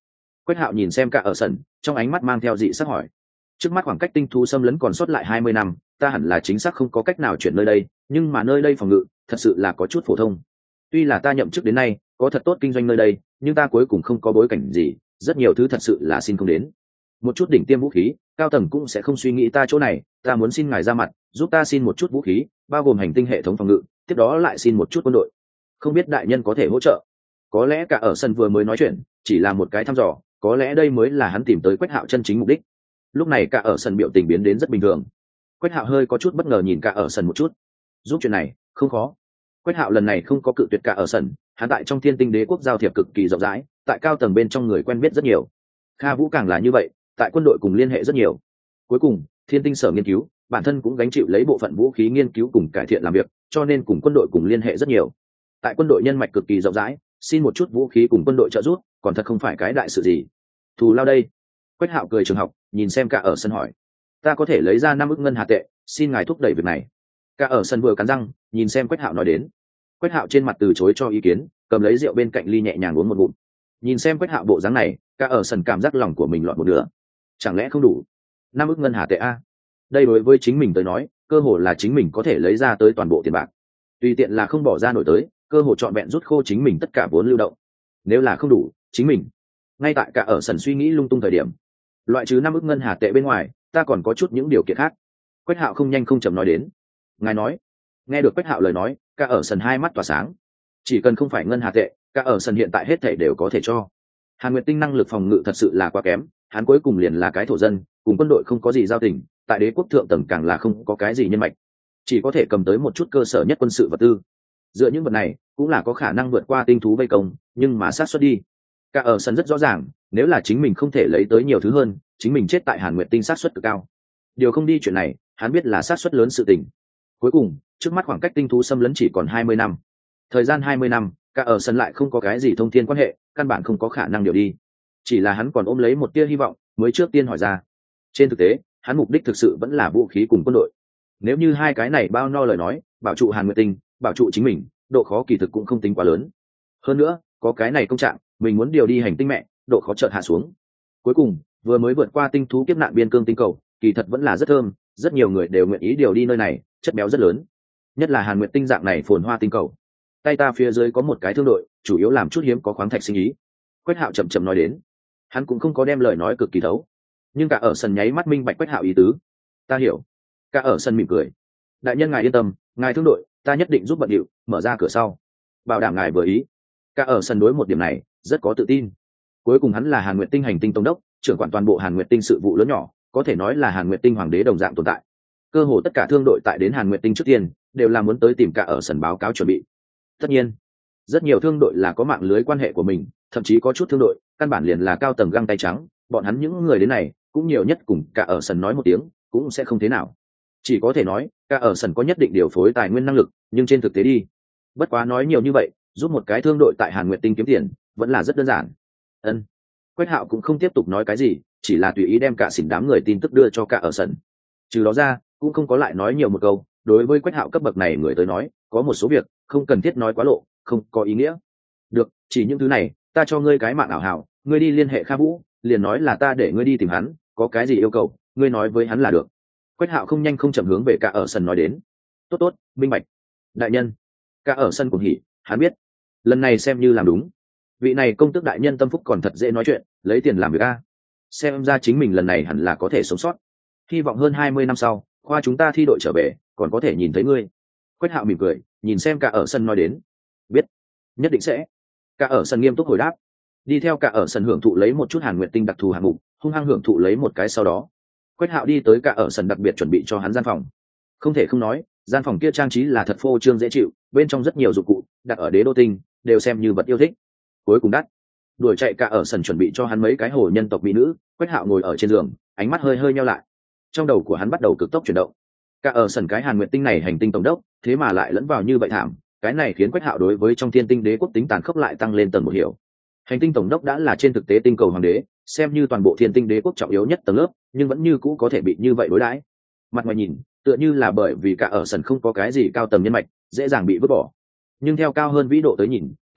Quách Hạo nhìn xem cả ở sân, trong ánh mắt mang theo dị sắc hỏi: trước mắt khoảng cách tinh thú xâm lấn còn sót lại hai mươi năm, ta hẳn là chính xác không có cách nào chuyển nơi đây, nhưng mà nơi đây phòng ngự thật sự là có chút phổ thông. Tuy là ta nhậm chức đến nay có thật tốt kinh doanh nơi đây, nhưng ta cuối cùng không có bối cảnh gì, rất nhiều thứ thật sự là xin không đến. Một chút đỉnh tiêm vũ khí cao tầng cũng sẽ không suy nghĩ ta chỗ này, ta muốn xin ngài ra mặt giúp ta xin một chút vũ khí, bao gồm hành tinh hệ thống phòng ngự, tiếp đó lại xin một chút quân đội. Không biết đại nhân có thể hỗ trợ? Có lẽ cả ở sân vừa mới nói chuyện chỉ là một cái thăm dò, có lẽ đây mới là hắn tìm tới Quách Hạo chân chính mục đích. Lúc này cả ở sân biểu tình biến đến rất bình thường. Quách Hạo hơi có chút bất ngờ nhìn cả ở sân một chút. Giúp chuyện này không khó. Quách Hạo lần này không có cự tuyệt cả ở sân, hắn tại trong Thiên Tinh Đế quốc giao thiệp cực kỳ rộng rãi, tại cao tầng bên trong người quen biết rất nhiều. Kha Vũ càng là như vậy, tại quân đội cùng liên hệ rất nhiều. Cuối cùng Thiên Tinh sở nghiên cứu bản thân cũng gánh chịu lấy bộ phận vũ khí nghiên cứu cùng cải thiện làm việc, cho nên cùng quân đội cùng liên hệ rất nhiều. Tại quân đội nhân mạch cực kỳ rộng rãi, xin một chút vũ khí cùng quân đội trợ giúp còn thật không phải cái đại sự gì. Thù lao đây? Quách Hạo cười trường học, nhìn xem cả ở sân hỏi: ta có thể lấy ra năm ức ngân hà tệ, xin ngài thúc đẩy việc này. Cả ở sân vừa cắn răng nhìn xem Quách Hạo nói đến. Quách Hạo trên mặt từ chối cho ý kiến, cầm lấy rượu bên cạnh ly nhẹ nhàng uống một ngụm. Nhìn xem Quách Hạo bộ dáng này, cả ở sân cảm giác lòng của mình loạn một nửa. Chẳng lẽ không đủ? Năm ức ngân hà tệ a? Đây đối với chính mình tới nói cơ hồ là chính mình có thể lấy ra tới toàn bộ tiền bạc, tùy tiện là không bỏ ra nổi tới, cơ hồ trọn vẹn rút khô chính mình tất cả vốn lưu động. Nếu là không đủ, chính mình ngay tại cả ở sân suy nghĩ lung tung thời điểm, loại trừ năm ức ngân hà tệ bên ngoài, ta còn có chút những điều kiện khác. Quách Hạo không nhanh không chậm nói đến. Ngài nói? Nghe được Quách Hạo lời nói, cả ở sân hai mắt tỏa sáng. Chỉ cần không phải ngân hà tệ, cả ở sân hiện tại hết thảy đều có thể cho. Hàn Nguyệt Tinh năng lực phòng ngự thật sự là quá kém, hắn cuối cùng liền là cái thổ dân, cùng quân đội không có gì giao tình, tại đế quốc thượng tầng càng là không có cái gì nhân mạch, chỉ có thể cầm tới một chút cơ sở nhất quân sự vật tư. Dựa những vật này cũng là có khả năng vượt qua tinh thú vây công, nhưng mà sát xuất đi. Cả ở sân rất rõ ràng, nếu là chính mình không thể lấy tới nhiều thứ hơn, chính mình chết tại Hàn Nguyệt Tinh sát xuất cực cao. Điều không đi chuyện này, hắn biết là sát xuất lớn sự tình. Cuối cùng, trước mắt khoảng cách tinh thú xâm lấn chỉ còn hai mươi năm. Thời gian hai mươi năm, cả ở sân lại không có cái gì thông thiên quan hệ, căn bản không có khả năng điều đi. Chỉ là hắn còn ôm lấy một tia hy vọng, mới trước tiên hỏi ra. Trên thực tế, hắn mục đích thực sự vẫn là vũ khí cùng quân đội. Nếu như hai cái này bao no lời nói, bảo trụ Hàn Nguyệt Tinh, bảo trụ chính mình, độ khó kỳ thực cũng không tính quá lớn. Hơn nữa, có cái này công trạng, mình muốn điều đi hành tinh mẹ, độ khó chợt hạ xuống. Cuối cùng, vừa mới vượt qua tinh thú kiếp nạn biên cương tinh cầu, kỳ thật vẫn là rất thơm, rất nhiều người đều nguyện ý điều đi nơi này, chất béo rất lớn. Nhất là Hàn Nguyệt Tinh dạng này phồn hoa tinh cầu. Tay ta phía dưới có một cái thương đội, chủ yếu làm chút hiếm có khoáng thạch sinh ý. Quách Hạo chậm chậm nói đến. Hắn cũng không có đem lời nói cực kỳ thấu, nhưng cả ở sân nháy mắt minh bạch Quách Hạo ý tứ. Ta hiểu. Cả ở sân mỉm cười. Đại nhân ngài yên tâm, ngài thương đội, ta nhất định giúp bận điệu, mở ra cửa sau, bảo đảm ngài vừa ý. Cả ở sân đối một điểm này rất có tự tin. Cuối cùng hắn là Hàn Nguyệt Tinh hành tinh tổng đốc, trưởng quản toàn bộ Hàn Nguyệt Tinh sự vụ lớn nhỏ, có thể nói là Hàn Nguyệt Tinh hoàng đế đồng dạng tồn tại. Cơ hồ tất cả thương đội tại đến Hàn Nguyệt Tinh trước tiên đều là muốn tới tìm cả ở sân báo cáo chuẩn bị. Tất nhiên, rất nhiều thương đội là có mạng lưới quan hệ của mình, thậm chí có chút thương đội căn bản liền là cao tầng găng tay trắng, bọn hắn những người đến này cũng nhiều nhất cùng cả ở sân nói một tiếng, cũng sẽ không thế nào. Chỉ có thể nói cả ở sân có nhất định điều phối tài nguyên năng lực, nhưng trên thực tế đi, bất quá nói nhiều như vậy, giúp một cái thương đội tại Hàn Nguyệt Tinh kiếm tiền vẫn là rất đơn giản. Ân. Quách Hạo cũng không tiếp tục nói cái gì, chỉ là tùy ý đem cả xỉn đám người tin tức đưa cho cả ở sân. Trừ đó ra cũng không có lại nói nhiều một câu. Đối với Quách Hạo cấp bậc này người tới nói, có một số việc không cần thiết nói quá lộ, không có ý nghĩa. Được, chỉ những thứ này, ta cho ngươi cái mạng ảo hảo, ngươi đi liên hệ Kha Vũ, liền nói là ta để ngươi đi tìm hắn, có cái gì yêu cầu, ngươi nói với hắn là được. Quách Hạo không nhanh không chậm hướng về cả ở sân nói đến. Tốt tốt, minh bạch. Đại nhân. Cả ở sân cũng hỉ, hắn biết, lần này xem như làm đúng. Vị này công tước đại nhân tâm phúc còn thật dễ nói chuyện, lấy tiền làm việc a. Xem ra chính mình lần này hẳn là có thể sống sót. Hy vọng hơn hai mươi năm sau, khoa chúng ta thi đội trở về, còn có thể nhìn thấy ngươi. Quách Hạo mỉm cười, nhìn xem cả ở sân nói đến. Biết, nhất định sẽ. Cả ở sân nghiêm túc hồi đáp. Đi theo cả ở sân hưởng thụ lấy một chút Hàn Nguyệt Tinh đặc thù hạng mục, hung hăng hưởng thụ lấy một cái sau đó. Quách Hạo đi tới cả ở sân đặc biệt chuẩn bị cho hắn gian phòng. Không thể không nói, gian phòng kia trang trí là thật phô trương dễ chịu, bên trong rất nhiều dụng cụ đặt ở đế đô tinh đều xem như vật yêu thích. Cuối cùng đắt đuổi chạy cả ở sân chuẩn bị cho hắn mấy cái hồ nhân tộc mỹ nữ. Quách Hạo ngồi ở trên giường, ánh mắt hơi hơi nheo lại, trong đầu của hắn bắt đầu cực tốc chuyển động. Cả ở sân cái Hàn Nguyệt Tinh này hành tinh tổng đốc, thế mà lại lẫn vào như vậy thảm, cái này khiến Quách Hạo đối với trong Thiên Tinh Đế quốc tính tàn khốc lại tăng lên tầng một hiểu. Hành tinh tổng đốc đã là trên thực tế tinh cầu hoàng đế, xem như toàn bộ Thiên Tinh Đế quốc trọng yếu nhất tầng lớp, nhưng vẫn như cũ có thể bị như vậy đối đãi. Mặt ngoài nhìn, tựa như là bởi vì cả ở sân không có cái gì cao tầng nhân mạch, dễ dàng bị vứt bỏ. Nhưng theo cao hơn vĩ độ tới nhìn,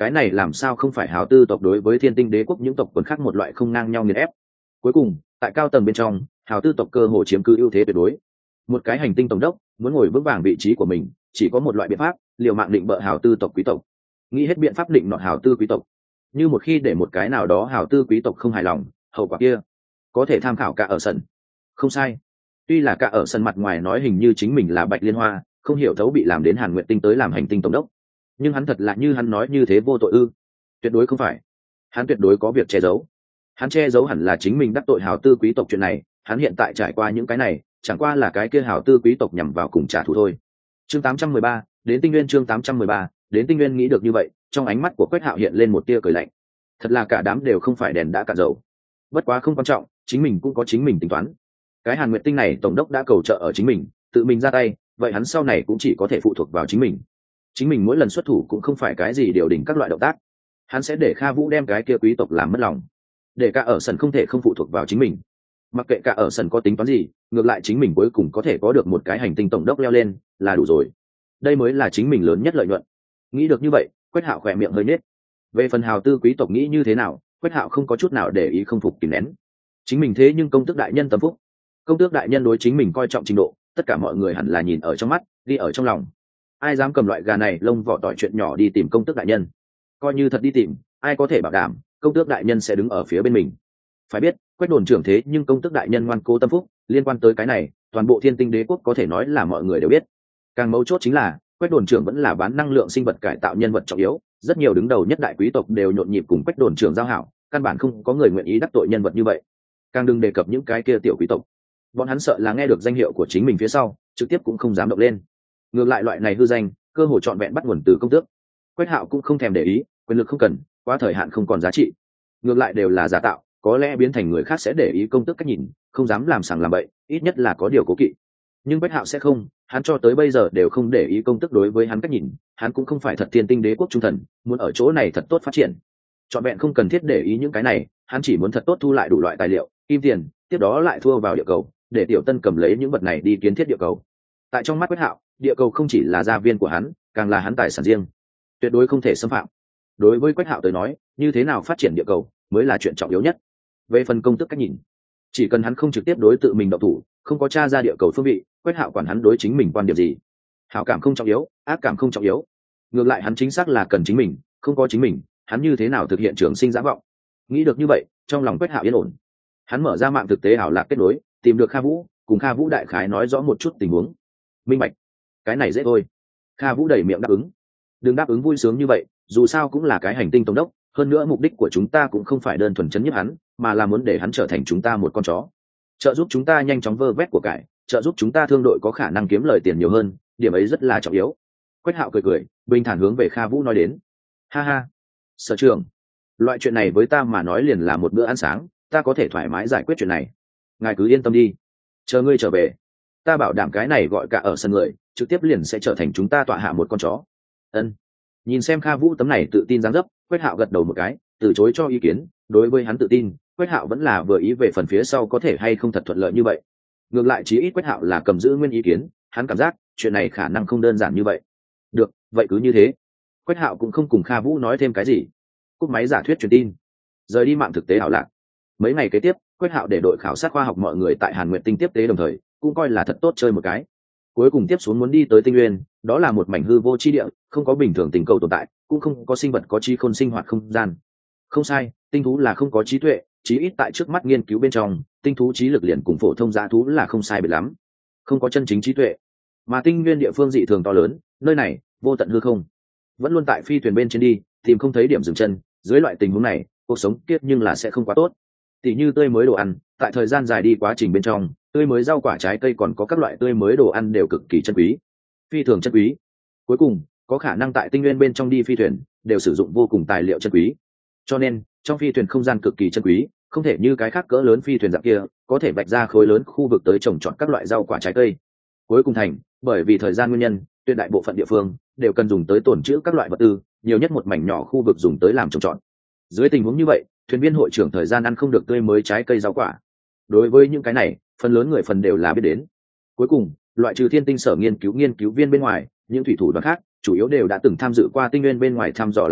cái này làm sao không phải hào tư tộc đối với thiên tinh đế quốc những tộc quần khác một loại không ngang nhau nghiền ép. Cuối cùng tại cao tầng bên trong, hào tư tộc cơ hồ chiếm cứ ưu thế tuyệt đối. Một cái hành tinh tổng đốc muốn ngồi vững vàng vị trí của mình, chỉ có một loại biện pháp, liều mạng định bợ hào tư tộc quý tộc. Nghĩ hết biện pháp định nọt hào tư quý tộc, như một khi để một cái nào đó hào tư quý tộc không hài lòng, hậu quả kia có thể tham khảo cả ở sân. Không sai, tuy là cả ở sân mặt ngoài nói hình như chính mình là Bạch Liên Hoa, không hiểu thấu bị làm đến Hàn Nguyệt Tinh tới làm hành tinh tổng đốc, nhưng hắn thật là như hắn nói như thế vô tội ư? Tuyệt đối không phải, hắn tuyệt đối có việc che giấu. Hắn che giấu hẳn là chính mình đắc tội hào tư quý tộc chuyện này, hắn hiện tại trải qua những cái này chẳng qua là cái kia hào tư quý tộc nhằm vào cùng trả thù thôi. Chương tám trăm mười ba, đến Tinh Nguyên. Chương tám trăm mười ba, đến Tinh Nguyên. Nghĩ được như vậy, trong ánh mắt của Quách Hạo hiện lên một tia cười lạnh. Thật là cả đám đều không phải đèn đã cạn dầu. Bất quá không quan trọng, chính mình cũng có chính mình tính toán. Cái Hàn Nguyệt Tinh này tổng đốc đã cầu trợ ở chính mình, tự mình ra tay, vậy hắn sau này cũng chỉ có thể phụ thuộc vào chính mình. Chính mình mỗi lần xuất thủ cũng không phải cái gì điều đỉnh các loại động tác, hắn sẽ để Kha Vũ đem cái kia quý tộc làm mất lòng, để cả ở sân không thể không phụ thuộc vào chính mình. Mặc kệ cả ở sân có tính toán gì, ngược lại chính mình cuối cùng có thể có được một cái hành tinh tổng đốc leo lên là đủ rồi. Đây mới là chính mình lớn nhất lợi nhuận. Nghĩ được như vậy, Quách Hạo khỏe miệng hơi nết. Về phần hào tư quý tộc nghĩ như thế nào, Quách Hạo không có chút nào để ý, không phục kìm nén. Chính mình thế nhưng công tước đại nhân tâm phúc, công tước đại nhân đối chính mình coi trọng trình độ, tất cả mọi người hẳn là nhìn ở trong mắt, đi ở trong lòng. Ai dám cầm loại gà này lông vỏ tỏi chuyện nhỏ đi tìm công tước đại nhân? Coi như thật đi tìm, ai có thể bảo đảm công tước đại nhân sẽ đứng ở phía bên mình? Phải biết, Quách đồn trưởng thế nhưng công tước đại nhân ngoan cố tâm phúc, liên quan tới cái này, toàn bộ Thiên Tinh Đế quốc có thể nói là mọi người đều biết. Càng mấu chốt chính là, Quách đồn trưởng vẫn là bán năng lượng sinh vật cải tạo nhân vật trọng yếu, rất nhiều đứng đầu nhất đại quý tộc đều nhộn nhịp cùng Quách đồn trưởng giao hảo, căn bản không có người nguyện ý đắc tội nhân vật như vậy. Càng đừng đề cập những cái kia tiểu quý tộc, bọn hắn sợ là nghe được danh hiệu của chính mình phía sau, trực tiếp cũng không dám động lên. Ngược lại loại này hư danh, cơ hội trọn vẹn bắt nguồn từ công tước. Quách Hạo cũng không thèm để ý, quyền lực không cần, quá thời hạn không còn giá trị. Ngược lại đều là giả tạo, có lẽ biến thành người khác sẽ để ý công tước cách nhìn, không dám làm sằng làm bậy, ít nhất là có điều cố kỵ. Nhưng Quách Hạo sẽ không, hắn cho tới bây giờ đều không để ý công tước đối với hắn cách nhìn, hắn cũng không phải thật Thiên Tinh Đế quốc trung thần, muốn ở chỗ này thật tốt phát triển. Trọn vẹn không cần thiết để ý những cái này, hắn chỉ muốn thật tốt thu lại đủ loại tài liệu, kim tiền, tiếp đó lại thua vào địa cầu, để Tiểu Tân cầm lấy những vật này đi kiến thiết địa cầu. Tại trong mắt Quách Hạo, địa cầu không chỉ là gia viên của hắn, càng là hắn tài sản riêng, tuyệt đối không thể xâm phạm. Đối với Quách Hạo tới nói, như thế nào phát triển địa cầu mới là chuyện trọng yếu nhất. Về phần công tước cách nhìn, chỉ cần hắn không trực tiếp đối tự mình động thủ, không có tra ra địa cầu phương vị, Quách Hạo quản hắn đối chính mình quan điểm gì. Hảo cảm không trọng yếu, ác cảm không trọng yếu, ngược lại hắn chính xác là cần chính mình, không có chính mình, hắn như thế nào thực hiện trường sinh dã vọng. Nghĩ được như vậy, trong lòng Quách Hạo yên ổn. Hắn mở ra mạng thực tế ảo lạc kết nối, tìm được Kha Vũ, cùng Kha Vũ đại khái nói rõ một chút tình huống. Minh bạch, cái này dễ thôi. Kha Vũ đầy miệng đáp ứng. Đừng đáp ứng vui sướng như vậy, dù sao cũng là cái hành tinh tổng đốc, hơn nữa mục đích của chúng ta cũng không phải đơn thuần chấn nhiếp hắn, mà là muốn để hắn trở thành chúng ta một con chó, trợ giúp chúng ta nhanh chóng vơ vét của cải, trợ giúp chúng ta thương đội có khả năng kiếm lời tiền nhiều hơn, điểm ấy rất là trọng yếu. Quách Hạo cười cười, bình thản hướng về Kha Vũ nói đến. Ha ha, sở trưởng, loại chuyện này với ta mà nói liền là một bữa ăn sáng, ta có thể thoải mái giải quyết chuyện này, ngài cứ yên tâm đi, chờ ngươi trở về, ta bảo đảm cái này gọi cả ở sân người trực tiếp liền sẽ trở thành chúng ta tọa hạ một con chó. Ân. Nhìn xem Kha Vũ tấm này tự tin dáng dấp, Quách Hạo gật đầu một cái, từ chối cho ý kiến. Đối với hắn tự tin, Quách Hạo vẫn là vừa ý về phần phía sau có thể hay không thật thuận lợi như vậy. Ngược lại chí ít Quách Hạo là cầm giữ nguyên ý kiến, hắn cảm giác chuyện này khả năng không đơn giản như vậy. Được, vậy cứ như thế. Quách Hạo cũng không cùng Kha Vũ nói thêm cái gì, cúp máy giả thuyết truyền tin, rời đi mạng thực tế ảo lạc. Mấy ngày kế tiếp, Quách Hạo để đội khảo sát khoa học mọi người tại Hàn Nguyệt Tinh tiếp tế đồng thời, cũng coi là thật tốt chơi một cái. Cuối cùng tiếp xuống muốn đi tới Tinh Nguyên, đó là một mảnh hư vô chi địa, không có bình thường tình cầu tồn tại, cũng không có sinh vật có trí khôn sinh hoạt không gian. Không sai, tinh thú là không có trí tuệ, chí ít tại trước mắt nghiên cứu bên trong, tinh thú trí lực liền cùng phổ thông dã thú là không sai biệt lắm, không có chân chính trí tuệ. Mà Tinh Nguyên địa phương dị thường to lớn, nơi này vô tận hư không, vẫn luôn tại phi thuyền bên trên đi, tìm không thấy điểm dừng chân. Dưới loại tình huống này, cuộc sống kiếp nhưng là sẽ không quá tốt. Tỷ như tươi mới đồ ăn, tại thời gian dài đi quá trình bên trong, tươi mới rau quả trái cây còn có các loại tươi mới đồ ăn đều cực kỳ chân quý, phi thường chân quý. Cuối cùng, có khả năng tại Tinh Nguyên bên trong đi phi thuyền đều sử dụng vô cùng tài liệu chân quý, cho nên trong phi thuyền không gian cực kỳ chân quý, không thể như cái khác cỡ lớn phi thuyền dạng kia có thể vạch ra khối lớn khu vực tới trồng trọt các loại rau quả trái cây. Cuối cùng thành, bởi vì thời gian nguyên nhân, tuyệt đại bộ phận địa phương đều cần dùng tới tồn trữ các loại vật tư, nhiều nhất một mảnh nhỏ khu vực dùng tới làm trồng trọt. Dưới tình huống như vậy, thuyền viên hội trưởng thời gian ăn không được tươi mới trái cây rau quả. Đối với những cái này, phần lớn người phần đều là biết đến. Cuối cùng, loại trừ Thiên Tinh sở nghiên cứu nghiên cứu viên bên ngoài, những thủy thủ đoàn khác chủ yếu đều đã từng tham dự qua Tinh Nguyên bên ngoài thăm dò làm việc,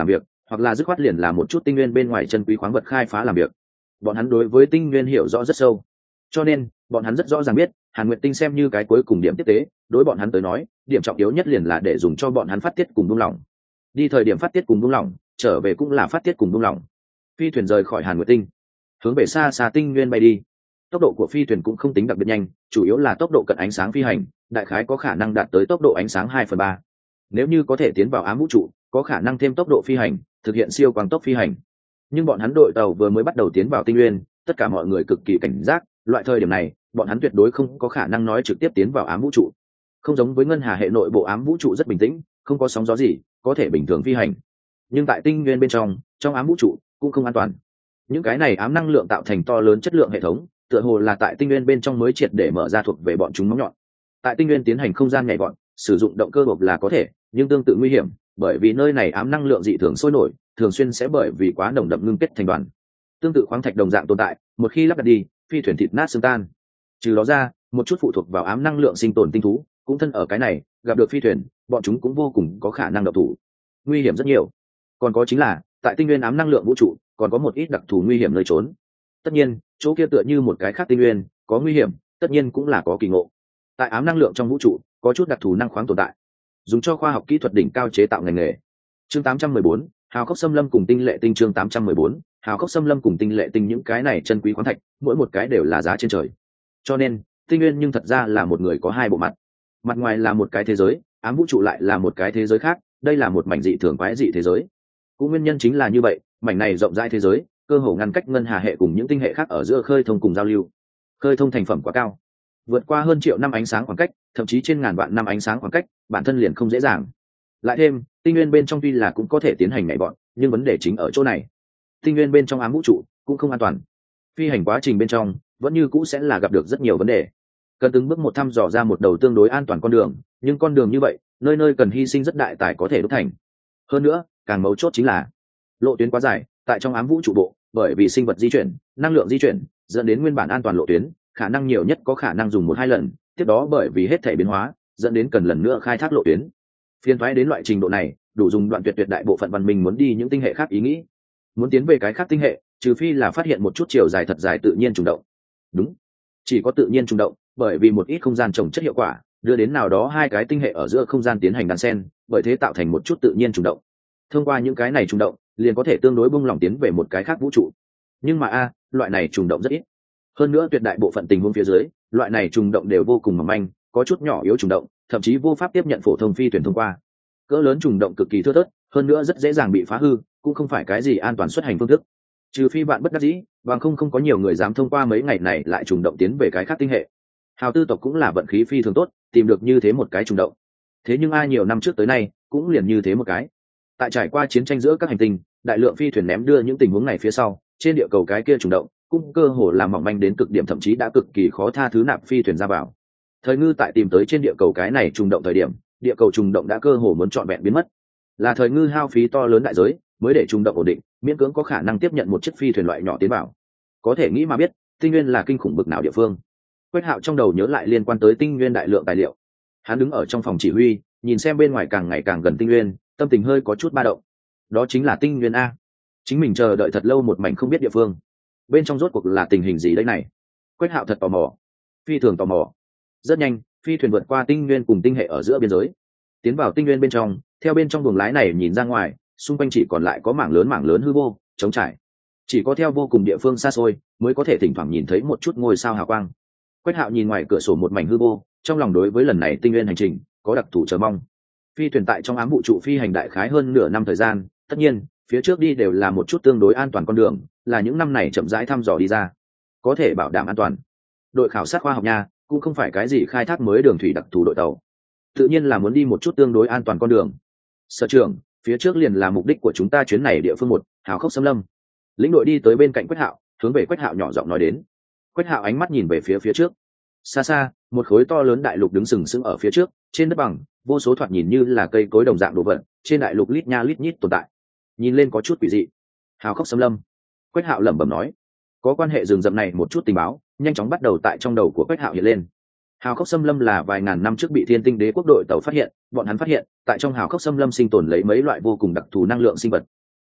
hoặc là dứt khoát liền là một chút tinh nguyên bên ngoài chân quý khoáng vật khai phá làm việc. Bọn hắn đối với tinh nguyên hiểu rõ rất sâu, cho nên bọn hắn rất rõ ràng biết Hàn Nguyệt Tinh xem như cái cuối cùng điểm tiếp tế, đối bọn hắn tới nói điểm trọng yếu nhất liền là để dùng cho bọn hắn phát tiết cùng buông lỏng. Đi thời điểm phát tiết cùng buông lỏng, trở về cũng là phát tiết cùng buông lỏng. Phi thuyền rời khỏi Hàn Nguyệt Tinh, hướng về xa xa tinh nguyên bay đi. Tốc độ của phi thuyền cũng không tính đặc biệt nhanh, chủ yếu là tốc độ cận ánh sáng phi hành, đại khái có khả năng đạt tới tốc độ ánh sáng hai phần ba. Nếu như có thể tiến vào ám vũ trụ, có khả năng thêm tốc độ phi hành, thực hiện siêu quang tốc phi hành. Nhưng bọn hắn đội tàu vừa mới bắt đầu tiến vào tinh nguyên, tất cả mọi người cực kỳ cảnh giác, loại thời điểm này, bọn hắn tuyệt đối không có khả năng nói trực tiếp tiến vào ám vũ trụ. Không giống với ngân hà hệ nội bộ ám vũ trụ rất bình tĩnh, không có sóng gió gì, có thể bình thường phi hành. Nhưng tại tinh nguyên bên trong, trong ám vũ trụ cũng không an toàn. Những cái này ám năng lượng tạo thành to lớn chất lượng hệ thống, tựa hồ là tại tinh nguyên bên trong mới triệt để mở ra thuộc về bọn chúng móng nhọn. Tại tinh nguyên tiến hành không gian nhảy vọt, sử dụng động cơ hộp là có thể, nhưng tương tự nguy hiểm, bởi vì nơi này ám năng lượng dị thường sôi nổi, thường xuyên sẽ bởi vì quá nồng đậm ngưng kết thành đoàn. Tương tự khoáng thạch đồng dạng tồn tại, một khi lắp đặt đi, phi thuyền thịt nát xương tan. Trừ đó ra, một chút phụ thuộc vào ám năng lượng sinh tồn tinh thú, cũng thân ở cái này, gặp được phi thuyền, bọn chúng cũng vô cùng có khả năng độc thủ. Nguy hiểm rất nhiều. Còn có chính là, tại tinh nguyên ám năng lượng vũ trụ, còn có một ít đặc thù nguy hiểm nơi trốn. Tất nhiên, chỗ kia tựa như một cái khác tinh nguyên, có nguy hiểm, tất nhiên cũng là có kỳ ngộ. Tại ám năng lượng trong vũ trụ, có chút đặc thù năng khoáng tồn tại, dùng cho khoa học kỹ thuật đỉnh cao chế tạo ngành nghề. Chương tám trăm mười bốn, hào khốc xâm lâm cùng tinh lệ tinh. Chương tám trăm mười bốn, hào khốc xâm lâm cùng tinh lệ tinh. Những cái này chân quý khoáng thạch, mỗi một cái đều là giá trên trời. Cho nên, tinh nguyên nhưng thật ra là một người có hai bộ mặt. Mặt ngoài là một cái thế giới, ám vũ trụ lại là một cái thế giới khác, đây là một mảnh dị thường quái dị thế giới. Cũng nguyên nhân chính là như vậy, mảnh này rộng rãi thế giới, cơ hồ ngăn cách ngân hà hệ cùng những tinh hệ khác ở giữa khơi thông cùng giao lưu. Khơi thông thành phẩm quá cao, vượt qua hơn triệu năm ánh sáng khoảng cách, thậm chí trên ngàn vạn năm ánh sáng khoảng cách, bản thân liền không dễ dàng. Lại thêm, tinh nguyên bên trong tuy là cũng có thể tiến hành nhảy bọn, nhưng vấn đề chính ở chỗ này. Tinh nguyên bên trong ám vũ trụ cũng không an toàn. Phi hành quá trình bên trong, vẫn như cũ sẽ là gặp được rất nhiều vấn đề. Cần từng bước một thăm dò ra một đầu tương đối an toàn con đường, nhưng con đường như vậy, nơi nơi cần hy sinh rất đại tài có thể đúc thành. Hơn nữa, càng mấu chốt chính là lộ tuyến quá dài, tại trong ám vũ trụ bộ, bởi vì sinh vật di chuyển, năng lượng di chuyển, dẫn đến nguyên bản an toàn lộ tuyến, khả năng nhiều nhất có khả năng dùng một hai lần, tiếp đó bởi vì hết thể biến hóa, dẫn đến cần lần nữa khai thác lộ tuyến. Phiên thoái đến loại trình độ này, đủ dùng đoạn tuyệt tuyệt đại bộ phận văn minh muốn đi những tinh hệ khác ý nghĩ. Muốn tiến về cái khác tinh hệ, trừ phi là phát hiện một chút chiều dài thật dài tự nhiên trùng động. Đúng, chỉ có tự nhiên trùng động, bởi vì một ít không gian trồng chất hiệu quả, đưa đến nào đó hai cái tinh hệ ở giữa không gian tiến hành đan xen, bởi thế tạo thành một chút tự nhiên trùng động. Thông qua những cái này trùng động, liền có thể tương đối bung lỏng tiến về một cái khác vũ trụ. Nhưng mà a, loại này trùng động rất ít. Hơn nữa tuyệt đại bộ phận tình huống phía dưới, loại này trùng động đều vô cùng mỏng manh, có chút nhỏ yếu trùng động, thậm chí vô pháp tiếp nhận phổ thông phi thuyền thông qua. Cỡ lớn trùng động cực kỳ thưa thớt, hơn nữa rất dễ dàng bị phá hư, cũng không phải cái gì an toàn xuất hành phương thức. Trừ phi bạn bất đắc dĩ, bằng không không có nhiều người dám thông qua mấy ngày này lại trùng động tiến về cái khác tinh hệ. Hào tư tộc cũng là vận khí phi thường tốt, tìm được như thế một cái trùng động. Thế nhưng ai nhiều năm trước tới nay, cũng liền như thế một cái. Tại trải qua chiến tranh giữa các hành tinh, đại lượng phi thuyền ném đưa những tình huống này phía sau, trên địa cầu cái kia trùng động, cũng cơ hồ làm mỏng manh đến cực điểm, thậm chí đã cực kỳ khó tha thứ nạp phi thuyền ra vào. Thời ngư tại tìm tới trên địa cầu cái này trùng động thời điểm, địa cầu trùng động đã cơ hồ muốn trọn vẹn biến mất. Là thời ngư hao phí to lớn đại giới, mới để trùng động ổn định, miễn cưỡng có khả năng tiếp nhận một chiếc phi thuyền loại nhỏ tiến vào. Có thể nghĩ mà biết, tinh nguyên là kinh khủng bực nào địa phương. Quách Hạo trong đầu nhớ lại liên quan tới tinh nguyên đại lượng tài liệu. Hắn đứng ở trong phòng chỉ huy, nhìn xem bên ngoài càng ngày càng gần tinh nguyên, tâm tình hơi có chút ba động. Đó chính là tinh nguyên a. Chính mình chờ đợi thật lâu một mảnh không biết địa phương. Bên trong rốt cuộc là tình hình gì đây này? Quách Hạo thật tò mò, phi thường tò mò. Rất nhanh, phi thuyền vượt qua tinh nguyên cùng tinh hệ ở giữa biên giới, tiến vào tinh nguyên bên trong. Theo bên trong buồng lái này nhìn ra ngoài, xung quanh chỉ còn lại có mảng lớn mảng lớn hư vô, trống trải. Chỉ có theo vô cùng địa phương xa xôi, mới có thể thỉnh thoảng nhìn thấy một chút ngôi sao hào quang. Quách Hạo nhìn ngoài cửa sổ một mảnh hư vô, trong lòng đối với lần này tinh nguyên hành trình có đặc thù chờ mong. Phi thuyền tại trong ám vũ trụ phi hành đại khái hơn nửa năm thời gian, tất nhiên phía trước đi đều là một chút tương đối an toàn con đường, là những năm này chậm rãi thăm dò đi ra, có thể bảo đảm an toàn. Đội khảo sát khoa học nha, cũng không phải cái gì khai thác mới đường thủy đặc thù đội tàu, tự nhiên là muốn đi một chút tương đối an toàn con đường. Sở trưởng, phía trước liền là mục đích của chúng ta chuyến này địa phương một, hào khốc xâm lâm. Lĩnh đội đi tới bên cạnh Quách Hạo, hướng về Quách Hạo nhỏ giọng nói đến. Quách Hạo ánh mắt nhìn về phía phía trước. Xa xa, một khối to lớn đại lục đứng sừng sững ở phía trước, trên đất bằng, vô số thoạt nhìn như là cây cối đồng dạng đồ vật, trên đại lục lít nha lít nhít tồn tại. Nhìn lên có chút quỷ dị. Hào khốc xâm lâm. Quách Hạo lẩm bẩm nói. Có quan hệ rừng rậm này một chút tình báo, nhanh chóng bắt đầu tại trong đầu của Quách Hạo hiện lên. Hào khốc xâm lâm là vài ngàn năm trước bị Thiên Tinh Đế quốc đội tàu phát hiện, bọn hắn phát hiện, tại trong hào khốc xâm lâm sinh tồn lấy mấy loại vô cùng đặc thù năng lượng sinh vật.